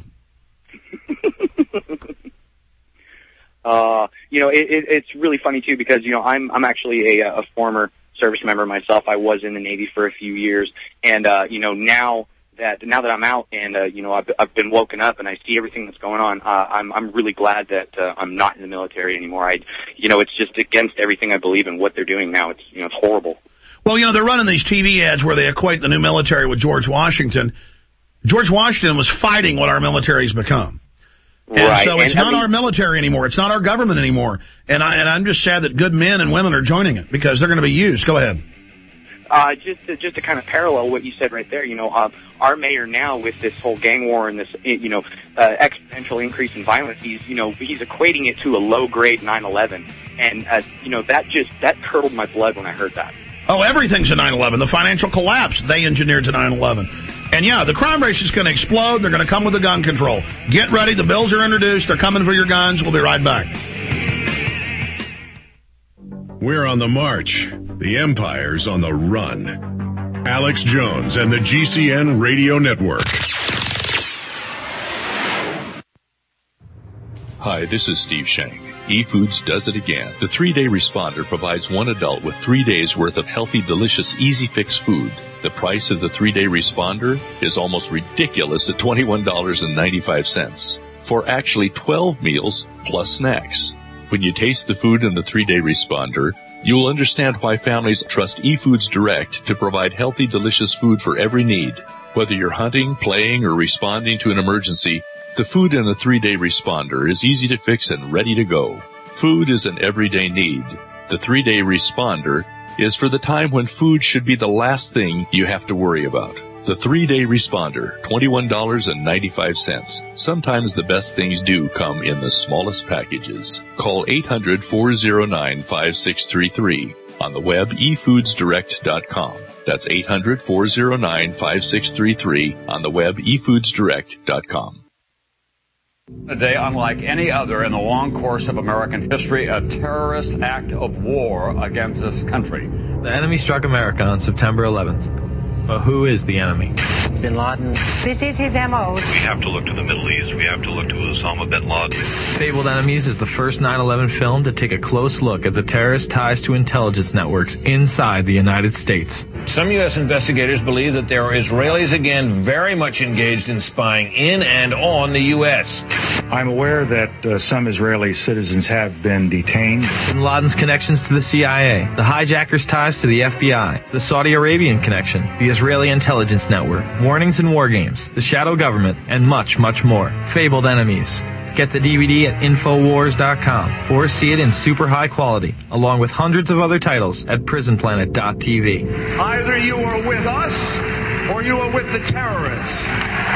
Uh, you know, it, it, it's really funny too because, you know, I'm, I'm actually a, a former service member myself. I was in the Navy for a few years. And, uh, you know, now that, now that I'm out and, uh, you know, I've, I've been woken up and I see everything that's going on, uh, I'm, I'm really glad that, uh, I'm not in the military anymore. I, you know, it's just against everything I believe in what they're doing now. It's, you know, it's horrible. Well, you know, they're running these T V ads where they equate the new military with George Washington. George Washington was fighting what our military's become. And right. so it's and, not I mean, our military anymore. It's not our government anymore. And, I, and I'm just sad that good men and women are joining it because they're going to be used. Go ahead. Uh, just to, just to kind of parallel what you said right there, you know, uh, our mayor now with this whole gang war and this, you know, uh, exponential increase in violence, he's, you know, he's equating it to a low-grade nine eleven. And, uh, you know, that just, that curdled my blood when I heard that. Oh, everything's a nine eleven. The financial collapse, they engineered to nine eleven. And, yeah, the crime rate is going to explode. They're going to come with the gun control. Get ready. The bills are introduced. They're coming for your guns. We'll be right back. We're on the march. The Empire's on the run. Alex Jones and the G C N Radio Network. Hi, this is Steve Shank. eFoods does it again. The three-day responder provides one adult with three days worth of healthy, delicious, easy fix food. The price of the three-day responder is almost ridiculous at twenty-one dollars and ninety-five cents for actually twelve meals plus snacks. When you taste the food in the three-day responder, you'll understand why families trust eFoods Direct to provide healthy, delicious food for every need. Whether you're hunting, playing, or responding to an emergency, the food in the three-day responder is easy to fix and ready to go. Food is an everyday need. The three-day responder is for the time when food should be the last thing you have to worry about. The three-day responder, twenty-one dollars and ninety-five cents. Sometimes the best things do come in the smallest packages. Call eight hundred, four oh nine, five six three three. On the web, e foods direct dot com. That's eight hundred, four oh nine, five six three three. On the web, e foods direct dot com. A day unlike any other in the long course of American history, a terrorist act of war against this country. The enemy struck America on September eleventh. But who is the enemy? Bin Laden. This is his M O. We have to look to the Middle East. We have to look to Osama bin Laden. Fabled Enemies is the first nine eleven film to take a close look at the terrorist ties to intelligence networks inside the United States. Some U S investigators believe that there are Israelis again very much engaged in spying in and on the U S. I'm aware that uh, some Israeli citizens have been detained. Bin Laden's connections to the C I A, the hijackers' ties to the F B I, the Saudi Arabian connection, the Israeli intelligence network, warnings and war games, the shadow government, and much, much more. Fabled Enemies. Get the D V D at infowars dot com or see it in super high quality, along with hundreds of other titles at prison planet dot t v. Either you are with us or you are with the terrorists.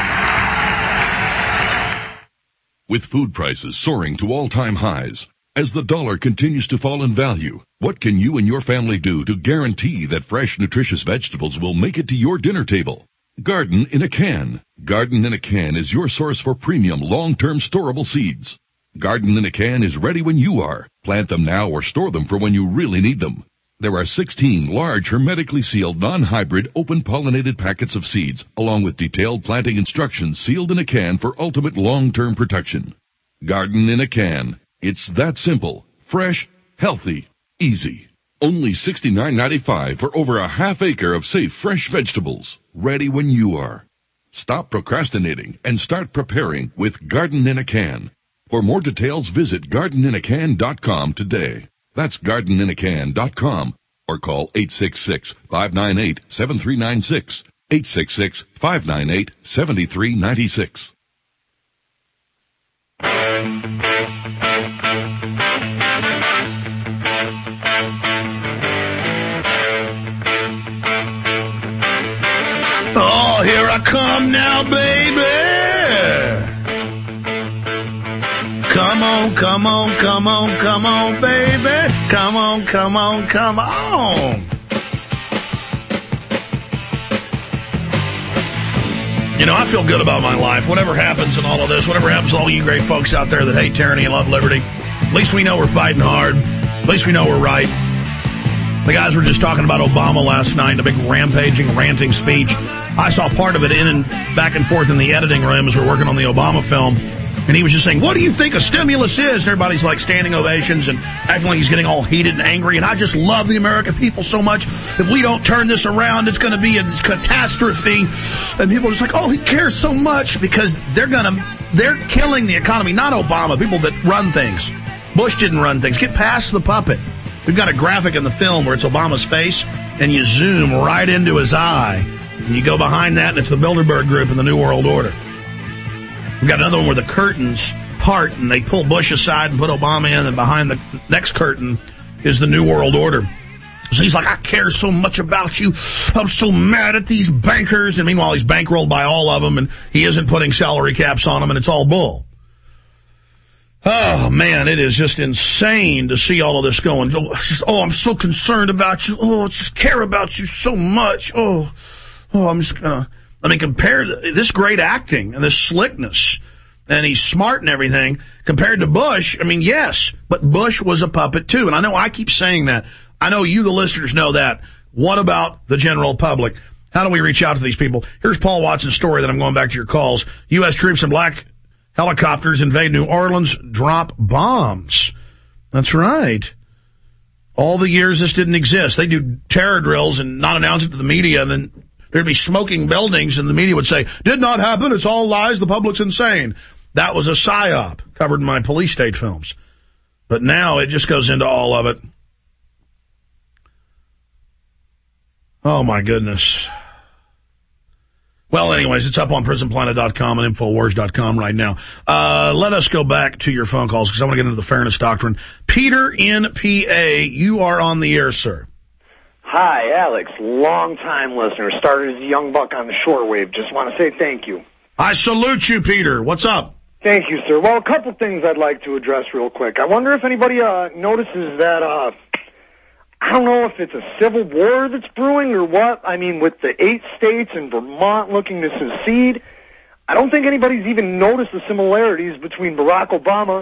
With food prices soaring to all-time highs, as the dollar continues to fall in value, what can you and your family do to guarantee that fresh, nutritious vegetables will make it to your dinner table? Garden in a Can. Garden in a Can is your source for premium, long-term storable seeds. Garden in a Can is ready when you are. Plant them now or store them for when you really need them. There are sixteen large, hermetically sealed, non-hybrid, open-pollinated packets of seeds, along with detailed planting instructions sealed in a can for ultimate long-term protection. Garden in a Can. It's that simple, fresh, healthy, easy. Only sixty-nine ninety-five for over a half acre of safe, fresh vegetables, ready when you are. Stop procrastinating and start preparing with Garden in a Can. For more details, visit garden in a can dot com today. That's garden in a can dot com or call eight six six, five nine eight, seven three nine six, eight six six, five nine eight, seven three nine six. Oh, here I come now, baby. Come on, come on, come on, come on, baby. Come on, come on, come on. You know, I feel good about my life. Whatever happens in all of this, whatever happens to all you great folks out there that hate tyranny and love liberty, at least we know we're fighting hard. At least we know we're right. The guys were just talking about Obama last night, a big rampaging, ranting speech. I saw part of it in and back and forth in the editing room as we're working on the Obama film. And he was just saying, what do you think a stimulus is? And everybody's like standing ovations and acting like he's getting all heated and angry. And I just love the American people so much. If we don't turn this around, it's going to be a catastrophe. And people are just like, oh, he cares so much because they're going to, they're killing the economy. Not Obama, people that run things. Bush didn't run things. Get past the puppet. We've got a graphic in the film where it's Obama's face and you zoom right into his eye. And you go behind that, and it's the Bilderberg Group and the New World Order. We've got another one where the curtains part, and they pull Bush aside and put Obama in, and behind the next curtain is the New World Order. So he's like, I care so much about you. I'm so mad at these bankers. And meanwhile, he's bankrolled by all of them, and he isn't putting salary caps on them, and it's all bull. Oh, man, it is just insane to see all of this going. Oh, just, oh, I'm so concerned about you. Oh, I just care about you so much. Oh, oh, I'm just going to, I mean, compare this great acting and this slickness, and he's smart and everything, compared to Bush. I mean, yes, but Bush was a puppet, too. And I know I keep saying that. I know you, the listeners, know that. What about the general public? How do we reach out to these people? Here's Paul Watson's story that I'm going back to your calls. U S troops and black helicopters invade New Orleans, drop bombs. That's right. All the years this didn't exist. They do terror drills and not announce it to the media, and then there'd be smoking buildings, and the media would say, did not happen, it's all lies, the public's insane. That was a psyop covered in my police state films. But now it just goes into all of it. Oh, my goodness. Well, anyways, it's up on prison planet dot com and infowars dot com right now. Uh, let us go back to your phone calls because I want to get into the fairness doctrine. Peter in P A, you are on the air, sir. Hi, Alex. Long-time listener. Started as a young buck on the shortwave. Just want to say thank you. I salute you, Peter. What's up? Thank you, sir. Well, a couple things I'd like to address real quick. I wonder if anybody uh, notices that... Uh, I don't know if it's a civil war that's brewing or what. I mean, with the eight states and Vermont looking to secede, I don't think anybody's even noticed the similarities between Barack Obama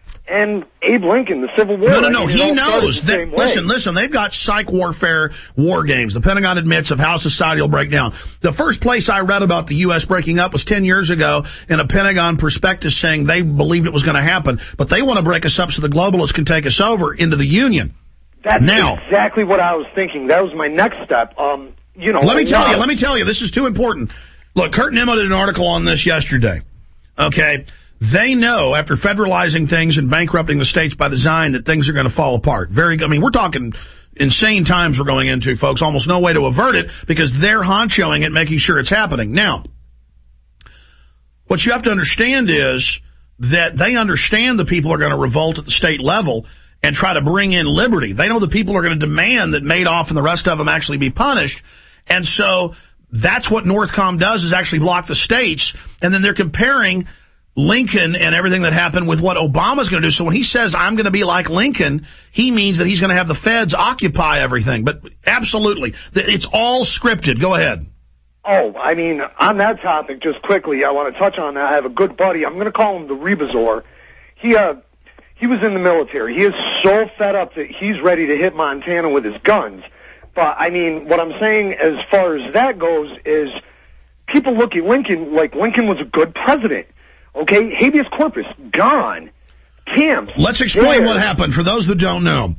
and Abe Lincoln, the Civil War. No, no, no, I mean, he knows. The they, listen, listen, they've got psych warfare war games. The Pentagon admits of how society will break down. The first place I read about the U S breaking up was ten years ago in a Pentagon prospectus saying they believed it was going to happen, but they want to break us up so the globalists can take us over into the Union. That's now, exactly what I was thinking. That was my next step. Um, you know, let me tell wow. you, let me tell you, this is too important. Look, Kurt Nimmo did an article on this yesterday. Okay. They know after federalizing things and bankrupting the states by design that things are going to fall apart. Very, I mean, we're talking insane times we're going into, folks. Almost no way to avert it because they're honchoing it, making sure it's happening. Now, what you have to understand is that they understand the people are going to revolt at the state level and try to bring in liberty. They know the people are going to demand that Madoff and the rest of them actually be punished. And so that's what Northcom does, is actually block the states. And then they're comparing Lincoln and everything that happened with what Obama's going to do. So when he says, I'm going to be like Lincoln, he means that he's going to have the feds occupy everything. But absolutely, it's all scripted. Go ahead. Oh, I mean, on that topic, just quickly, I want to touch on that. I have a good buddy. I'm going to call him the Rebazor. He, uh, He was in the military. He is so fed up that he's ready to hit Montana with his guns. But, I mean, what I'm saying as far as that goes is people look at Lincoln like Lincoln was a good president. Okay? Habeas corpus, gone. Camps. Let's explain there. what happened for those that don't know.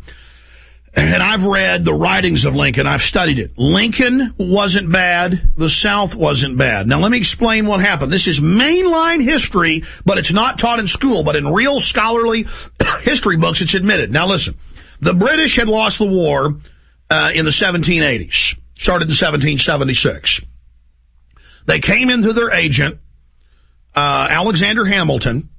And I've read the writings of Lincoln. I've studied it. Lincoln wasn't bad. The South wasn't bad. Now, let me explain what happened. This is mainline history, but it's not taught in school. But in real scholarly history books, it's admitted. Now, listen. The British had lost the war uh, in the seventeen eighties. Started in seventeen seventy-six. They came in through their agent, uh, Alexander Hamilton,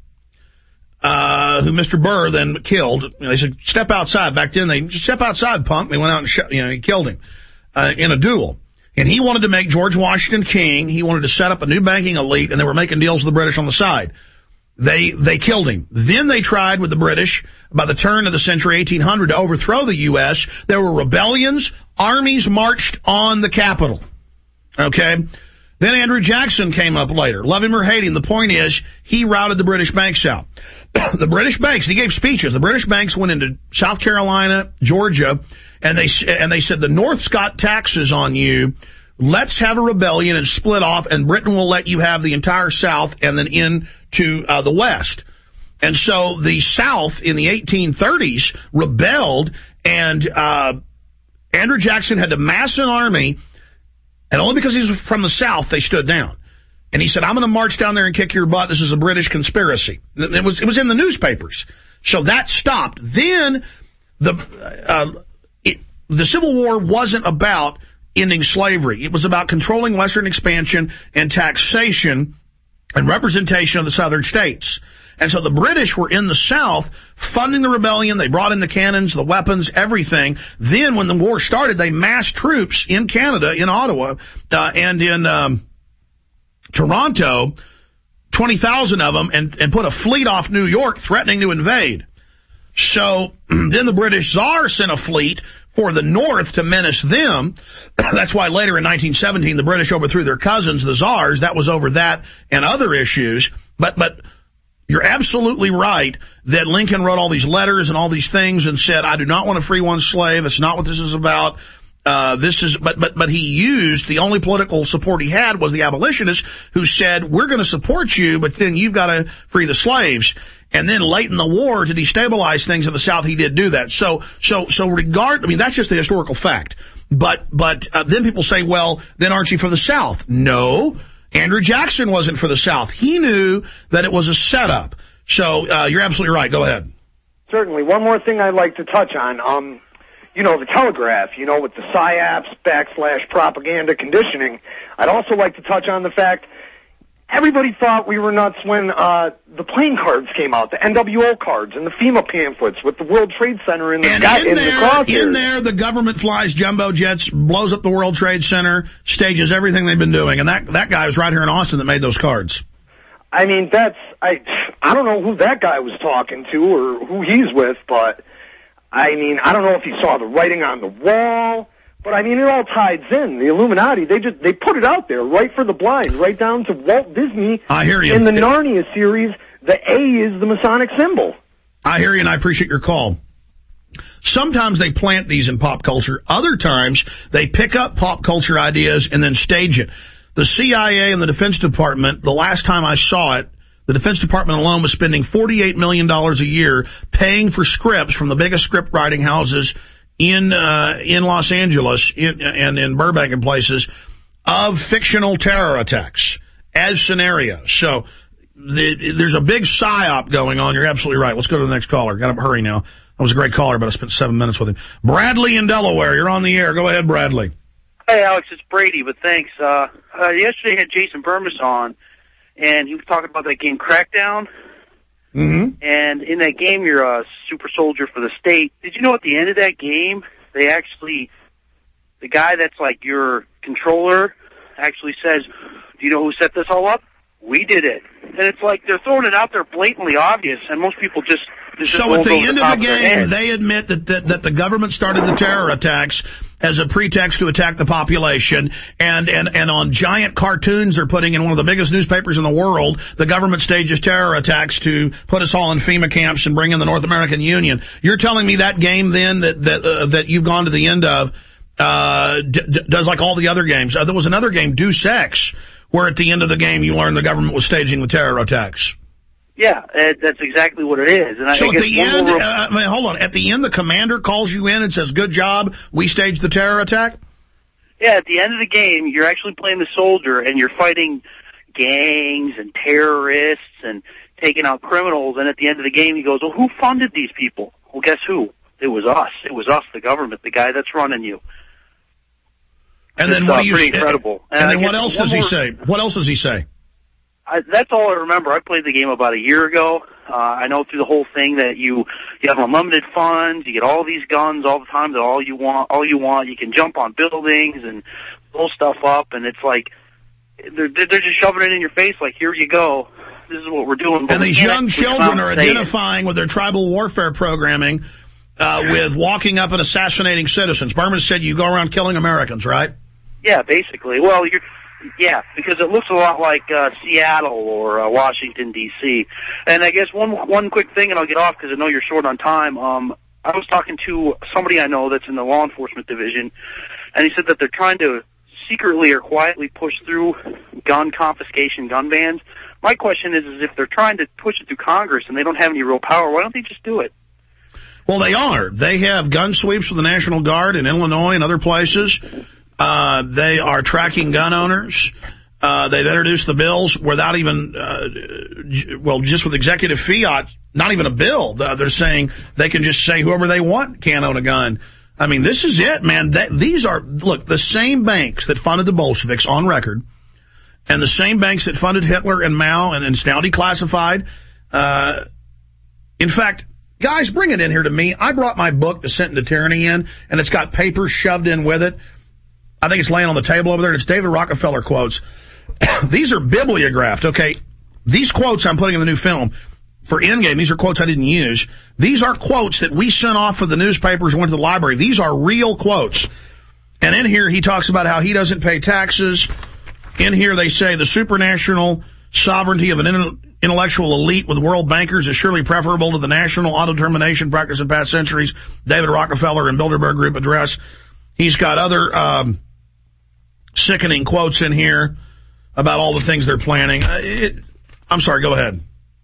Uh, who Mister Burr then killed. You know, they said, step outside. Back then, they just step outside, punk. They went out and shot, you know, he killed him, uh, in a duel. And he wanted to make George Washington king. He wanted to set up a new banking elite, and they were making deals with the British on the side. They, they killed him. Then they tried with the British by the turn of the century, eighteen hundred, to overthrow the U S. There were rebellions. Armies marched on the capital. Okay? Then Andrew Jackson came up later. Love him or hate him, the point is, he routed the British banks out. The British banks, he gave speeches. The British banks went into South Carolina, Georgia, and they and they said, the North's got taxes on you. Let's have a rebellion and split off, and Britain will let you have the entire South and then into uh, the West. And so the South in the eighteen thirties rebelled, and uh, Andrew Jackson had to mass an army. And only because he was from the South, they stood down. And he said, I'm going to march down there and kick your butt. This is a British conspiracy. It was, it was in the newspapers. So that stopped. Then the, uh, it, the Civil War wasn't about ending slavery. It was about controlling Western expansion and taxation and representation of the southern states. And so the British were in the South funding the rebellion. They brought in the cannons, the weapons, everything. Then when the war started, they massed troops in Canada, in Ottawa, uh, and in um, Toronto, twenty thousand of them, and, and put a fleet off New York threatening to invade. So then the British Tsar sent a fleet for the North to menace them. That's why later in nineteen seventeen, the British overthrew their cousins, the Tsars. That was over that and other issues. But, but you're absolutely right that Lincoln wrote all these letters and all these things and said, I do not want to free one slave. It's not what this is about. Uh, this is, but, but, but he used the only political support he had was the abolitionists who said, we're going to support you, but then you've got to free the slaves. And then late in the war to destabilize things in the South, he did do that. So, so, so regard, I mean, that's just the historical fact. But, but, uh, then people say, well, then aren't you for the South? No. Andrew Jackson wasn't for the South. He knew that it was a setup. So, uh, you're absolutely right. Go ahead. Certainly. One more thing I'd like to touch on. Um, you know, the telegraph, you know, with the psyops backslash propaganda conditioning. I'd also like to touch on the fact everybody thought we were nuts when uh, the playing cards came out, the N W O cards and the FEMA pamphlets with the World Trade Center in the and sky, in, in there, the crosshairs. In there, the government flies jumbo jets, blows up the World Trade Center, stages everything they've been doing. And that, that guy was right here in Austin that made those cards. I mean, that's, I, I don't know who that guy was talking to or who he's with, but, I mean, I don't know if he saw the writing on the wall, but I mean, it all ties in. The Illuminati, they just, they put it out there, right for the blind, right down to Walt Disney. I hear you. In the Narnia series, the A is the Masonic symbol. I hear you, and I appreciate your call. Sometimes they plant these in pop culture. Other times, they pick up pop culture ideas and then stage it. The C I A and the Defense Department, the last time I saw it, the Defense Department alone was spending forty-eight million dollars a year paying for scripts from the biggest script writing houses in uh, in Los Angeles in, and in Burbank and places of fictional terror attacks as scenarios. So the, there's a big psyop going on. You're absolutely right. Let's go to the next caller. Got to hurry now. That was a great caller, but I spent seven minutes with him. Bradley in Delaware. You're on the air. Go ahead, Bradley. Hey, Alex, it's Brady, but thanks. Uh, uh, yesterday I had Jason Burmis on, and he was talking about that game Crackdown. Mm-hmm. And in that game, you're a super soldier for the state. Did you know at the end of that game, they actually, the guy that's like your controller actually says, do you know who set this all up? We did it. And it's like they're throwing it out there blatantly obvious, and most people just... So at the end of the game, they admit that, that that the government started the terror attacks as a pretext to attack the population, and, and, and on giant cartoons they're putting in one of the biggest newspapers in the world, the government stages terror attacks to put us all in FEMA camps and bring in the North American Union. You're telling me that game then that that uh, that you've gone to the end of uh d- d- does like all the other games. Uh, there was another game, Deus Ex, where at the end of the game you learn the government was staging the terror attacks. Yeah, uh, that's exactly what it is. And so I at guess the one end, more... uh, I mean, hold on. At the end, the commander calls you in and says, "Good job, we staged the terror attack." Yeah, at the end of the game, you're actually playing the soldier, and you're fighting gangs and terrorists and taking out criminals. And at the end of the game, he goes, "Well, who funded these people?" Well, guess who? It was us. It was us, the government, the guy that's running you. And then it's, what uh, do you pretty say? incredible. And, and then I what guess else one does he more- say? What else does he say? I, that's all I remember. I played the game about a year ago. Uh, I know through the whole thing that you you have unlimited funds, you get all these guns all the time, that all you want, all you want. You can jump on buildings and blow stuff up, and it's like they're they're just shoving it in your face. Like, here you go. This is what we're doing. But And we these can't young actually come children out are and say it. identifying with their tribal warfare programming uh, with walking up and assassinating citizens. Berman said you go around killing Americans, right? Yeah, basically. Well, you're. Yeah, because it looks a lot like uh, Seattle or uh, Washington, D C And I guess one one quick thing, and I'll get off because I know you're short on time. Um, I was talking to somebody I know that's in the law enforcement division, and he said that they're trying to secretly or quietly push through gun confiscation, gun bans. My question is, is if they're trying to push it through Congress and they don't have any real power, why don't they just do it? Well, they are. They have gun sweeps for the National Guard in Illinois and other places. Uh, they are tracking gun owners. Uh, they've introduced the bills without even, uh, well, just with executive fiat, not even a bill. They're saying they can just say whoever they want can own a gun. I mean, this is it, man. That, these are, look, the same banks that funded the Bolsheviks on record, and the same banks that funded Hitler and Mao, and, and it's now declassified. Uh, in fact, guys, bring it in here to me. I brought my book, Descent into Tyranny, in, and it's got papers shoved in with it. I think it's laying on the table over there, and it's David Rockefeller quotes. These are bibliographed, okay? These quotes I'm putting in the new film for Endgame, these are quotes I didn't use. These are quotes that we sent off for the newspapers and went to the library. These are real quotes. And in here, he talks about how he doesn't pay taxes. In here, they say the supranational sovereignty of an intellectual elite with world bankers is surely preferable to the national autodetermination practice in past centuries. David Rockefeller and Bilderberg Group address. He's got other um, sickening quotes in here about all the things they're planning. Uh, it, I'm sorry, go ahead.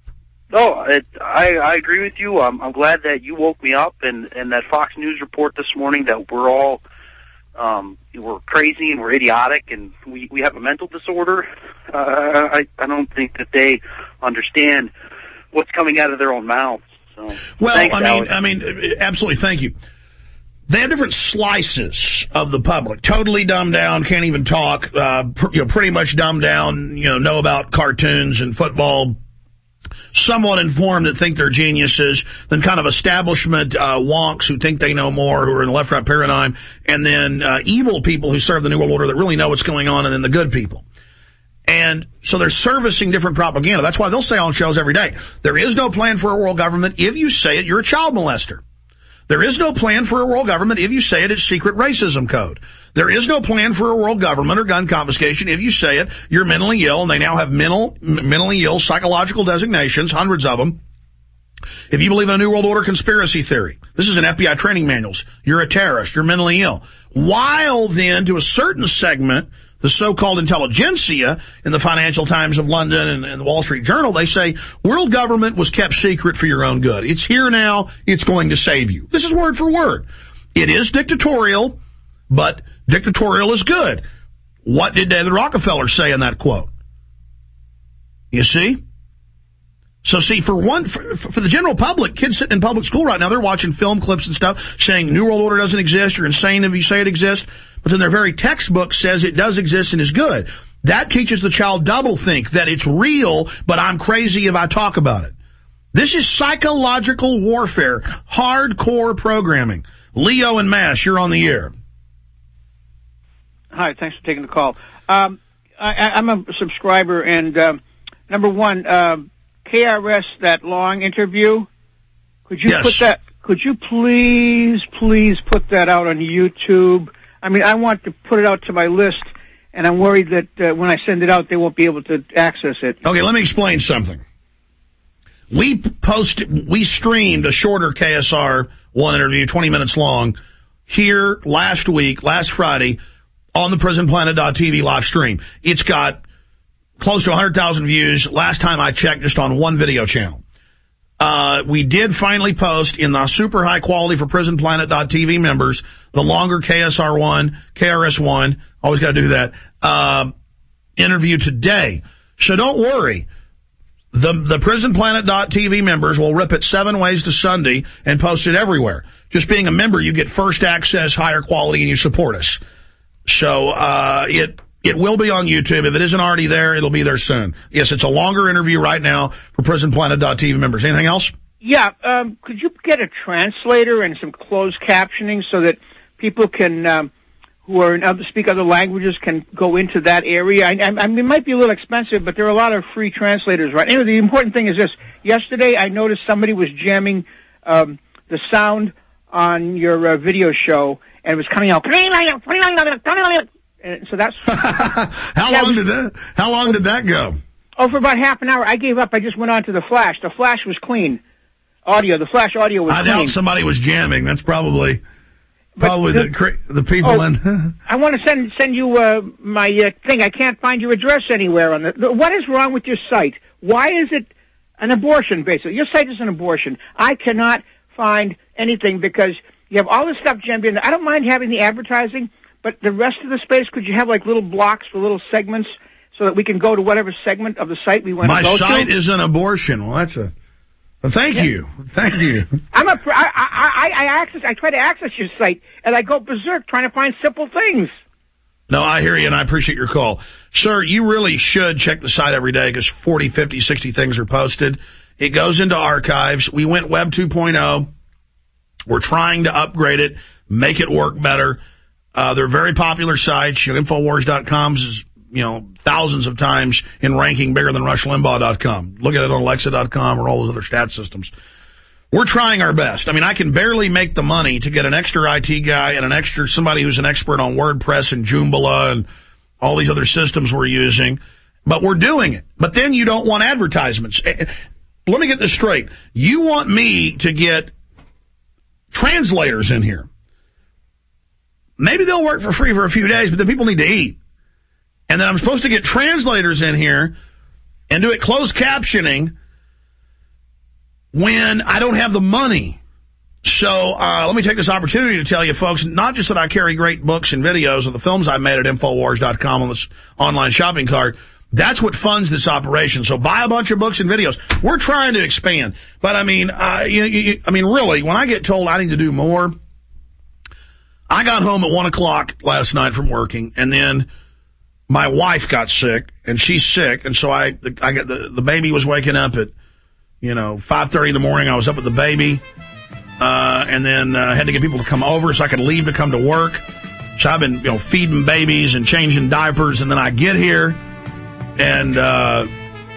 No, it, I, I agree with you. I'm, I'm glad that you woke me up and, and that Fox News report this morning that we're all um, we're crazy and we're idiotic and we, we have a mental disorder. Uh, I, I don't think that they understand what's coming out of their own mouths. So, well, thanks, I mean, Alex. I mean, absolutely. Thank you. They have different slices of the public. Totally dumbed down, can't even talk. Uh, pr- you know, pretty much dumbed down. You know, know about cartoons and football. Somewhat informed that think they're geniuses, then kind of establishment uh, wonks who think they know more, who are in the left-right paradigm, and then uh, evil people who serve the New World Order that really know what's going on, and then the good people. And so they're servicing different propaganda. That's why they'll say on shows every day, there is no plan for a world government. If you say it, you're a child molester. There is no plan for a world government. If you say it, it's secret racism code. There is no plan for a world government or gun confiscation. If you say it, you're mentally ill, and they now have mental, mentally ill psychological designations, hundreds of them. If you believe in a New World Order conspiracy theory, this is in F B I training manuals, you're a terrorist, you're mentally ill. While then, to a certain segment, the so-called intelligentsia in the Financial Times of London and, and the Wall Street Journal, they say world government was kept secret for your own good. It's here now. It's going to save you. This is word for word. It is dictatorial, but dictatorial is good. What did David Rockefeller say in that quote? You see? So see, for one, for, for the general public, kids sitting in public school right now, they're watching film clips and stuff saying New World Order doesn't exist. You're insane if you say it exists. But then their very textbook says it does exist and is good. That teaches the child doublethink, that it's real, but I'm crazy if I talk about it. This is psychological warfare, hardcore programming. Leo and Mash, you're on the air. Hi, thanks for taking the call. Um, I, I'm a subscriber, and um, number one, uh, K R S, that long interview, could you yes. put that, could you please, please put that out on YouTube? I mean, I want to put it out to my list, and I'm worried that uh, when I send it out, they won't be able to access it. Okay, let me explain something. We posted, we streamed a shorter K S R one interview, twenty minutes long, here last week, last Friday, on the prison planet dot t v live stream. It's got close to one hundred thousand views last time I checked, just on one video channel. Uh, we did finally post in the super high quality for prison planet dot t v members, the longer K S R one, K R S one, always got to do that, uh, interview today. So don't worry. The, the prison planet dot t v members will rip it seven ways to Sunday and post it everywhere. Just being a member, you get first access, higher quality, and you support us. So, uh, it, It will be on YouTube. If it isn't already there, it'll be there soon. Yes, it's a longer interview right now for prison planet dot t v members. Anything else? Yeah, um, could you get a translator and some closed captioning so that people can, um, who are in other, speak other languages can go into that area? I, I, I mean, it might be a little expensive, but there are a lot of free translators, right? Anyway, the important thing is this. Yesterday, I noticed somebody was jamming um, the sound on your uh, video show, and it was coming out. And so that's how long was, did that? How long did that go? Oh, for about half an hour. I gave up. I just went on to the Flash. The Flash was clean. Audio. The Flash audio was I clean. I doubt somebody was jamming. That's probably probably the the, the people oh, in. I want to send send you uh, my uh, thing. I can't find your address anywhere on the, the. What is wrong with your site? Why is it an abortion? Basically, your site is an abortion. I cannot find anything because you have all this stuff jammed in. I don't mind having the advertising. But the rest of the space, could you have like little blocks for little segments so that we can go to whatever segment of the site we want My to go to? site is an abortion. Well, that's a Thank you. Thank you. I'm a, I, I, I access, I try to access your site, and I go berserk trying to find simple things. No, I hear you, and I appreciate your call. Sir, you really should check the site every day because forty, fifty, sixty things are posted. It goes into archives. We went Web two point oh. We're trying to upgrade it, make it work better. Uh, they're very popular sites. You know, Infowars dot com's is, you know, thousands of times in ranking bigger than Rush Limbaugh dot com. Look at it on Alexa dot com or all those other stat systems. We're trying our best. I mean, I can barely make the money to get an extra I T guy and an extra somebody who's an expert on WordPress and Joomla and all these other systems we're using, but we're doing it. But then you don't want advertisements. Let me get this straight. You want me to get translators in here. Maybe they'll work for free for a few days, but then people need to eat. And then I'm supposed to get translators in here and do it closed captioning when I don't have the money. So uh, let me take this opportunity to tell you, folks, not just that I carry great books and videos of the films I made at Infowars dot com on this online shopping cart. That's what funds this operation. So buy a bunch of books and videos. We're trying to expand. But, I mean, uh, you, you, I mean, really, when I get told I need to do more, I got home at one o'clock last night from working, and then my wife got sick, and she's sick, and so I, I got the, the baby was waking up at, you know, five thirty in the morning. I was up with the baby, uh, and then uh, had to get people to come over so I could leave to come to work. So I've been, you know, feeding babies and changing diapers, and then I get here, and uh,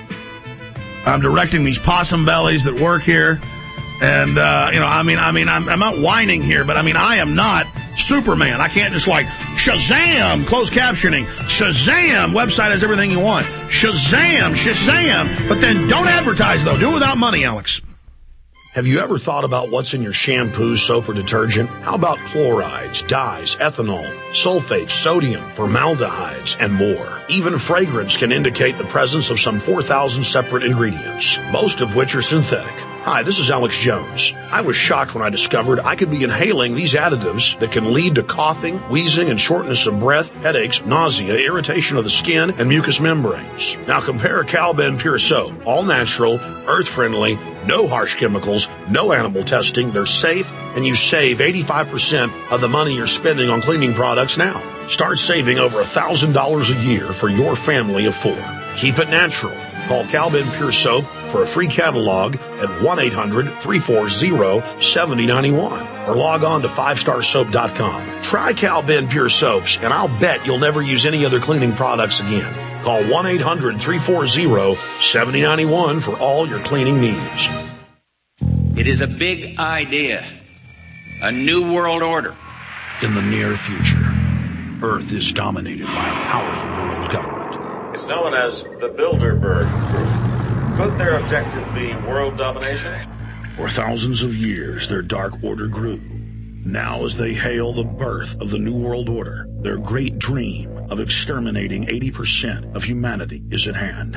I'm directing these possum bellies that work here. And, uh, you know, I mean, I mean, I'm, I'm not whining here, but I mean, I am not Superman. I can't just like, Shazam, closed captioning. Shazam, website has everything you want. Shazam, Shazam. But then don't advertise, though. Do it without money, Alex. Have you ever thought about what's in your shampoo, soap, or detergent? How about chlorides, dyes, ethanol, sulfates, sodium, formaldehydes, and more? Even fragrance can indicate the presence of some four thousand separate ingredients, most of which are synthetic. Hi, this is Alex Jones. I was shocked when I discovered I could be inhaling these additives that can lead to coughing, wheezing, and shortness of breath, headaches, nausea, irritation of the skin, and mucous membranes. Now compare Calben Pure Soap, all natural, earth-friendly, no harsh chemicals, no animal testing. They're safe, and you save eighty-five percent of the money you're spending on cleaning products now. Start saving over one thousand dollars a year for your family of four. Keep it natural. Call Calben Pure Soap for a free catalog at one eight hundred three four zero seven zero nine one or log on to five star soap dot com. Try Calben Pure Soaps, and I'll bet you'll never use any other cleaning products again. Call one eight hundred three four zero seven zero nine one for all your cleaning needs. It is a big idea, a new world order. In the near future, Earth is dominated by a powerful world government. It's known as the Bilderberg Group. Could their objective be world domination? For thousands of years, their dark order grew. Now, as they hail the birth of the New World Order, their great dream of exterminating eighty percent of humanity is at hand.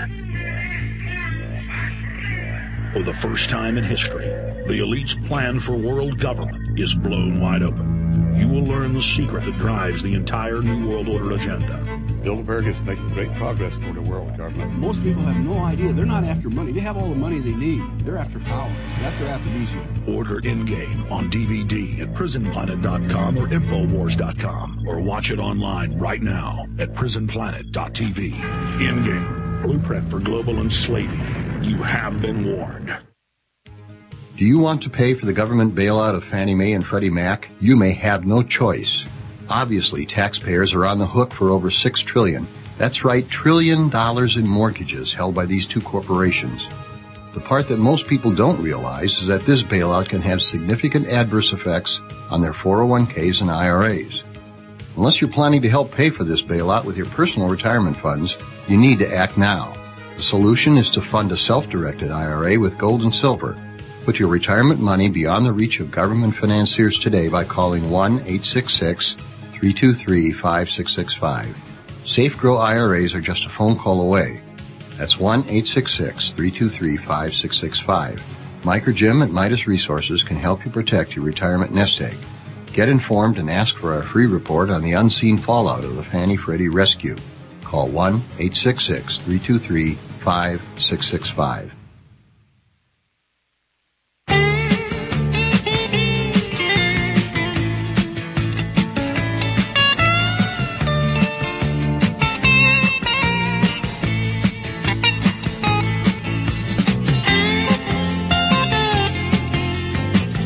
For the first time in history, the elite's plan for world government is blown wide open. You will learn the secret that drives the entire New World Order agenda. Bilderberg is making great progress toward a world government. Most people have no idea. They're not after money. They have all the money they need. They're after power. That's their aphrodisiac. Order Endgame on D V D at prison planet dot com or infowars dot com, or watch it online right now at prison planet dot t v. Endgame, blueprint for global enslaving. You have been warned. Do you want to pay for the government bailout of Fannie Mae and Freddie Mac? You may have no choice. Obviously, taxpayers are on the hook for over six trillion dollars. That's right, trillion dollars in mortgages held by these two corporations. The part that most people don't realize is that this bailout can have significant adverse effects on their four oh one k's and I R As. Unless you're planning to help pay for this bailout with your personal retirement funds, you need to act now. The solution is to fund a self-directed I R A with gold and silver. Put your retirement money beyond the reach of government financiers today by calling one eight six six, three two three, five six six five. Safe Grow I R As are just a phone call away. That's one eight six six, three two three, five six six five. Mike or Jim at Midas Resources can help you protect your retirement nest egg. Get informed and ask for our free report on the unseen fallout of the Fannie Freddie rescue. Call one eight six six, three two three, five six six five.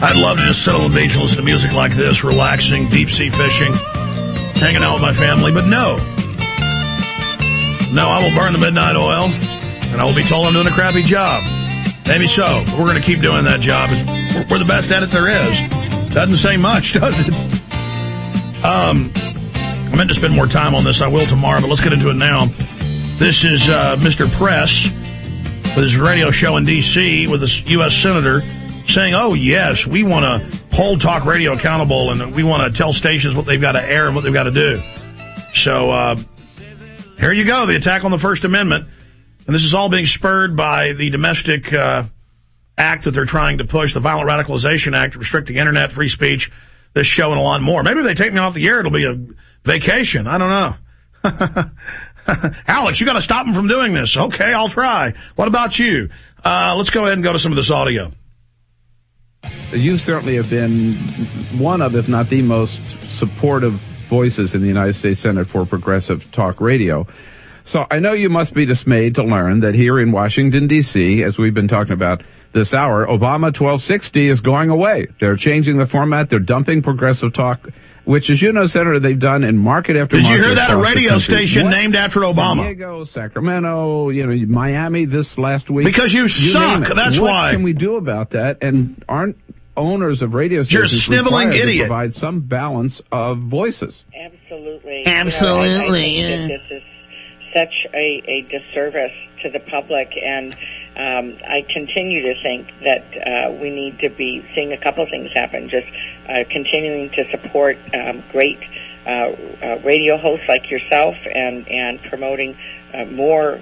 I'd love to just sit on the beach and listen to music like this, relaxing, deep-sea fishing, hanging out with my family, but no. No, I will burn the midnight oil, and I will be told I'm doing a crappy job. Maybe so, but we're going to keep doing that job. We're, we're the best at it there is. Doesn't say much, does it? Um, I meant to spend more time on this. I will tomorrow, but let's get into it now. This is uh, Mister Press with his radio show in D C with a U S senator saying, oh, yes, we want to hold talk radio accountable, and we want to tell stations what they've got to air and what they've got to do. So uh, here you go, the attack on the First Amendment. And this is all being spurred by the domestic uh, act that they're trying to push, the Violent Radicalization Act, restricting internet, free speech, this show, and a lot more. Maybe if they take me off the air, it'll be a vacation. I don't know. Alex, you got to stop them from doing this. Okay, I'll try. What about you? Uh, let's go ahead and go to some of this audio. You certainly have been one of, if not the most supportive voices in the United States Senate for progressive talk radio. So I know you must be dismayed to learn that here in Washington, D C, as we've been talking about this hour, Obama twelve sixty is going away. They're changing the format. They're dumping progressive talk, which, as you know, Senator, they've done in market after Did market. Did you hear that? A radio station what? named after Obama. San Diego, Sacramento, you know, Miami this last week. Because you, you suck. That's what why. What can we do about that? And aren't owners of radio stations You're a sniveling required idiot. to provide some balance of voices? Absolutely. Absolutely. You know, I, I think that this is such a, a disservice to the public, and um, I continue to think that uh, we need to be seeing a couple of things happen, just uh, continuing to support um, great uh, uh, radio hosts like yourself, and, and promoting uh, more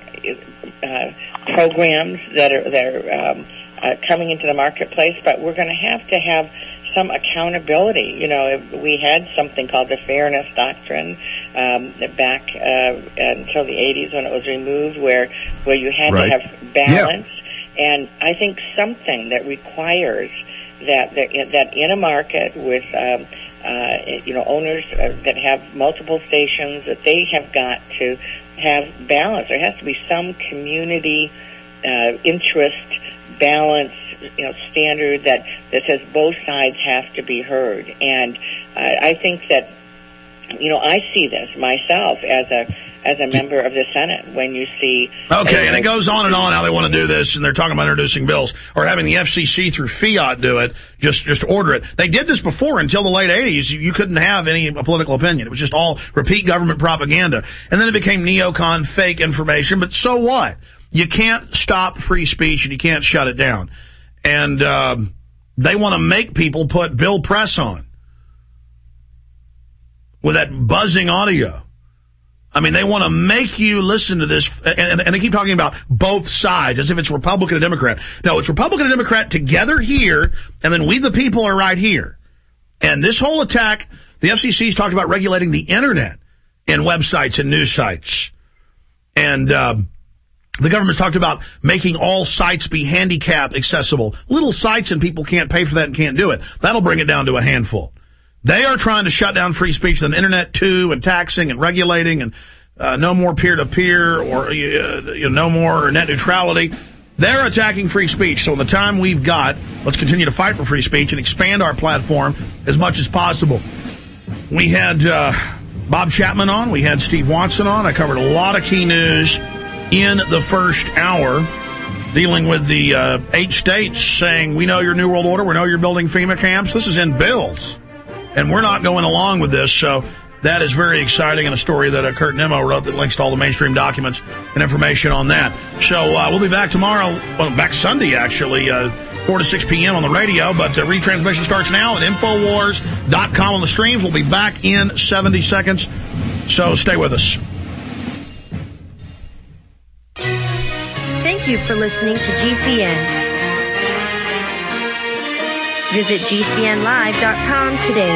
uh, programs that are, that are um, uh, coming into the marketplace, but we're going to have to have some accountability. You know, we had something called the Fairness Doctrine um, back uh, until the eighties when it was removed, where where you had right. to have balance. Yeah. And I think something that requires that that, that in a market with um, uh, you know owners uh, that have multiple stations, that they have got to have balance. There has to be some community uh, interest balance, you know, standard that, that says both sides have to be heard. And uh, I think that, you know, I see this myself as a as a member of the Senate when you see... Okay, and it goes on and on how they want to do this, and they're talking about introducing bills or having the F C C through fiat do it, just just order it. They did this before until the late eighties. You couldn't have any political opinion. It was just all repeat government propaganda. And then it became neocon, fake information, but so what? You can't stop free speech, and you can't shut it down. And um, they want to make people put Bill Press on with that buzzing audio. I mean, they want to make you listen to this, and, and they keep talking about both sides as if it's Republican and Democrat. No, it's Republican and Democrat together here, and then we the people are right here. And this whole attack, the F C C's talked about regulating the Internet in websites and news sites. And uh, the government's talked about making all sites be handicap accessible. Little sites, and people can't pay for that and can't do it. That'll bring it down to a handful. They are trying to shut down free speech on the Internet, too, and taxing and regulating, and uh, no more peer-to-peer or uh, you know, no more net neutrality. They're attacking free speech. So in the time we've got, let's continue to fight for free speech and expand our platform as much as possible. We had uh, Bob Chapman on. We had Steve Watson on. I covered a lot of key news in the first hour, dealing with the uh, eight states saying, we know your New World Order, we know you're building FEMA camps. This is in bills. And we're not going along with this, so that is very exciting, and a story that uh, Kurt Nimmo wrote that links to all the mainstream documents and information on that. So uh, we'll be back tomorrow, well, back Sunday, actually, uh, four to six p.m. on the radio, but uh, retransmission starts now at Infowars dot com on the streams. We'll be back in seventy seconds, so stay with us. Thank you for listening to G C N. Visit G C N live dot com today.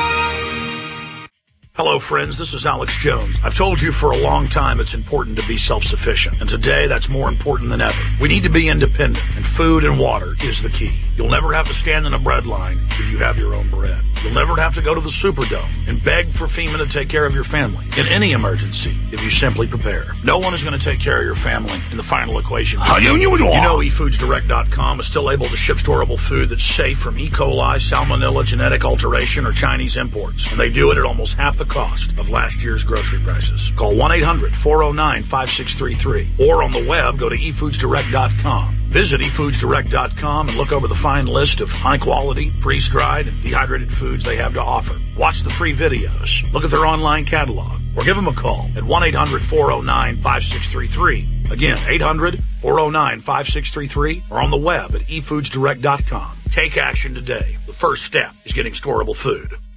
Hello, friends. This is Alex Jones. I've told you for a long time it's important to be self-sufficient, and today that's more important than ever. We need to be independent, and food and water is the key. You'll never have to stand in a bread line if you have your own bread. You'll never have to go to the Superdome and beg for FEMA to take care of your family in any emergency if you simply prepare. No one is going to take care of your family in the final equation. You know e foods direct dot com is still able to ship storable food that's safe from E. coli, salmonella, genetic alteration, or Chinese imports. And they do it at almost half the cost of last year's grocery prices. Call one eight hundred four oh nine five six three three or on the web, go to e foods direct dot com. Visit e foods direct dot com and look over the fine list of high-quality, freeze-dried, and dehydrated foods they have to offer. Watch the free videos, look at their online catalog, or give them a call at one eight hundred four oh nine five six three three. Again, eight hundred four oh nine five six three three or on the web at e foods direct dot com. Take action today. The first step is getting storable food.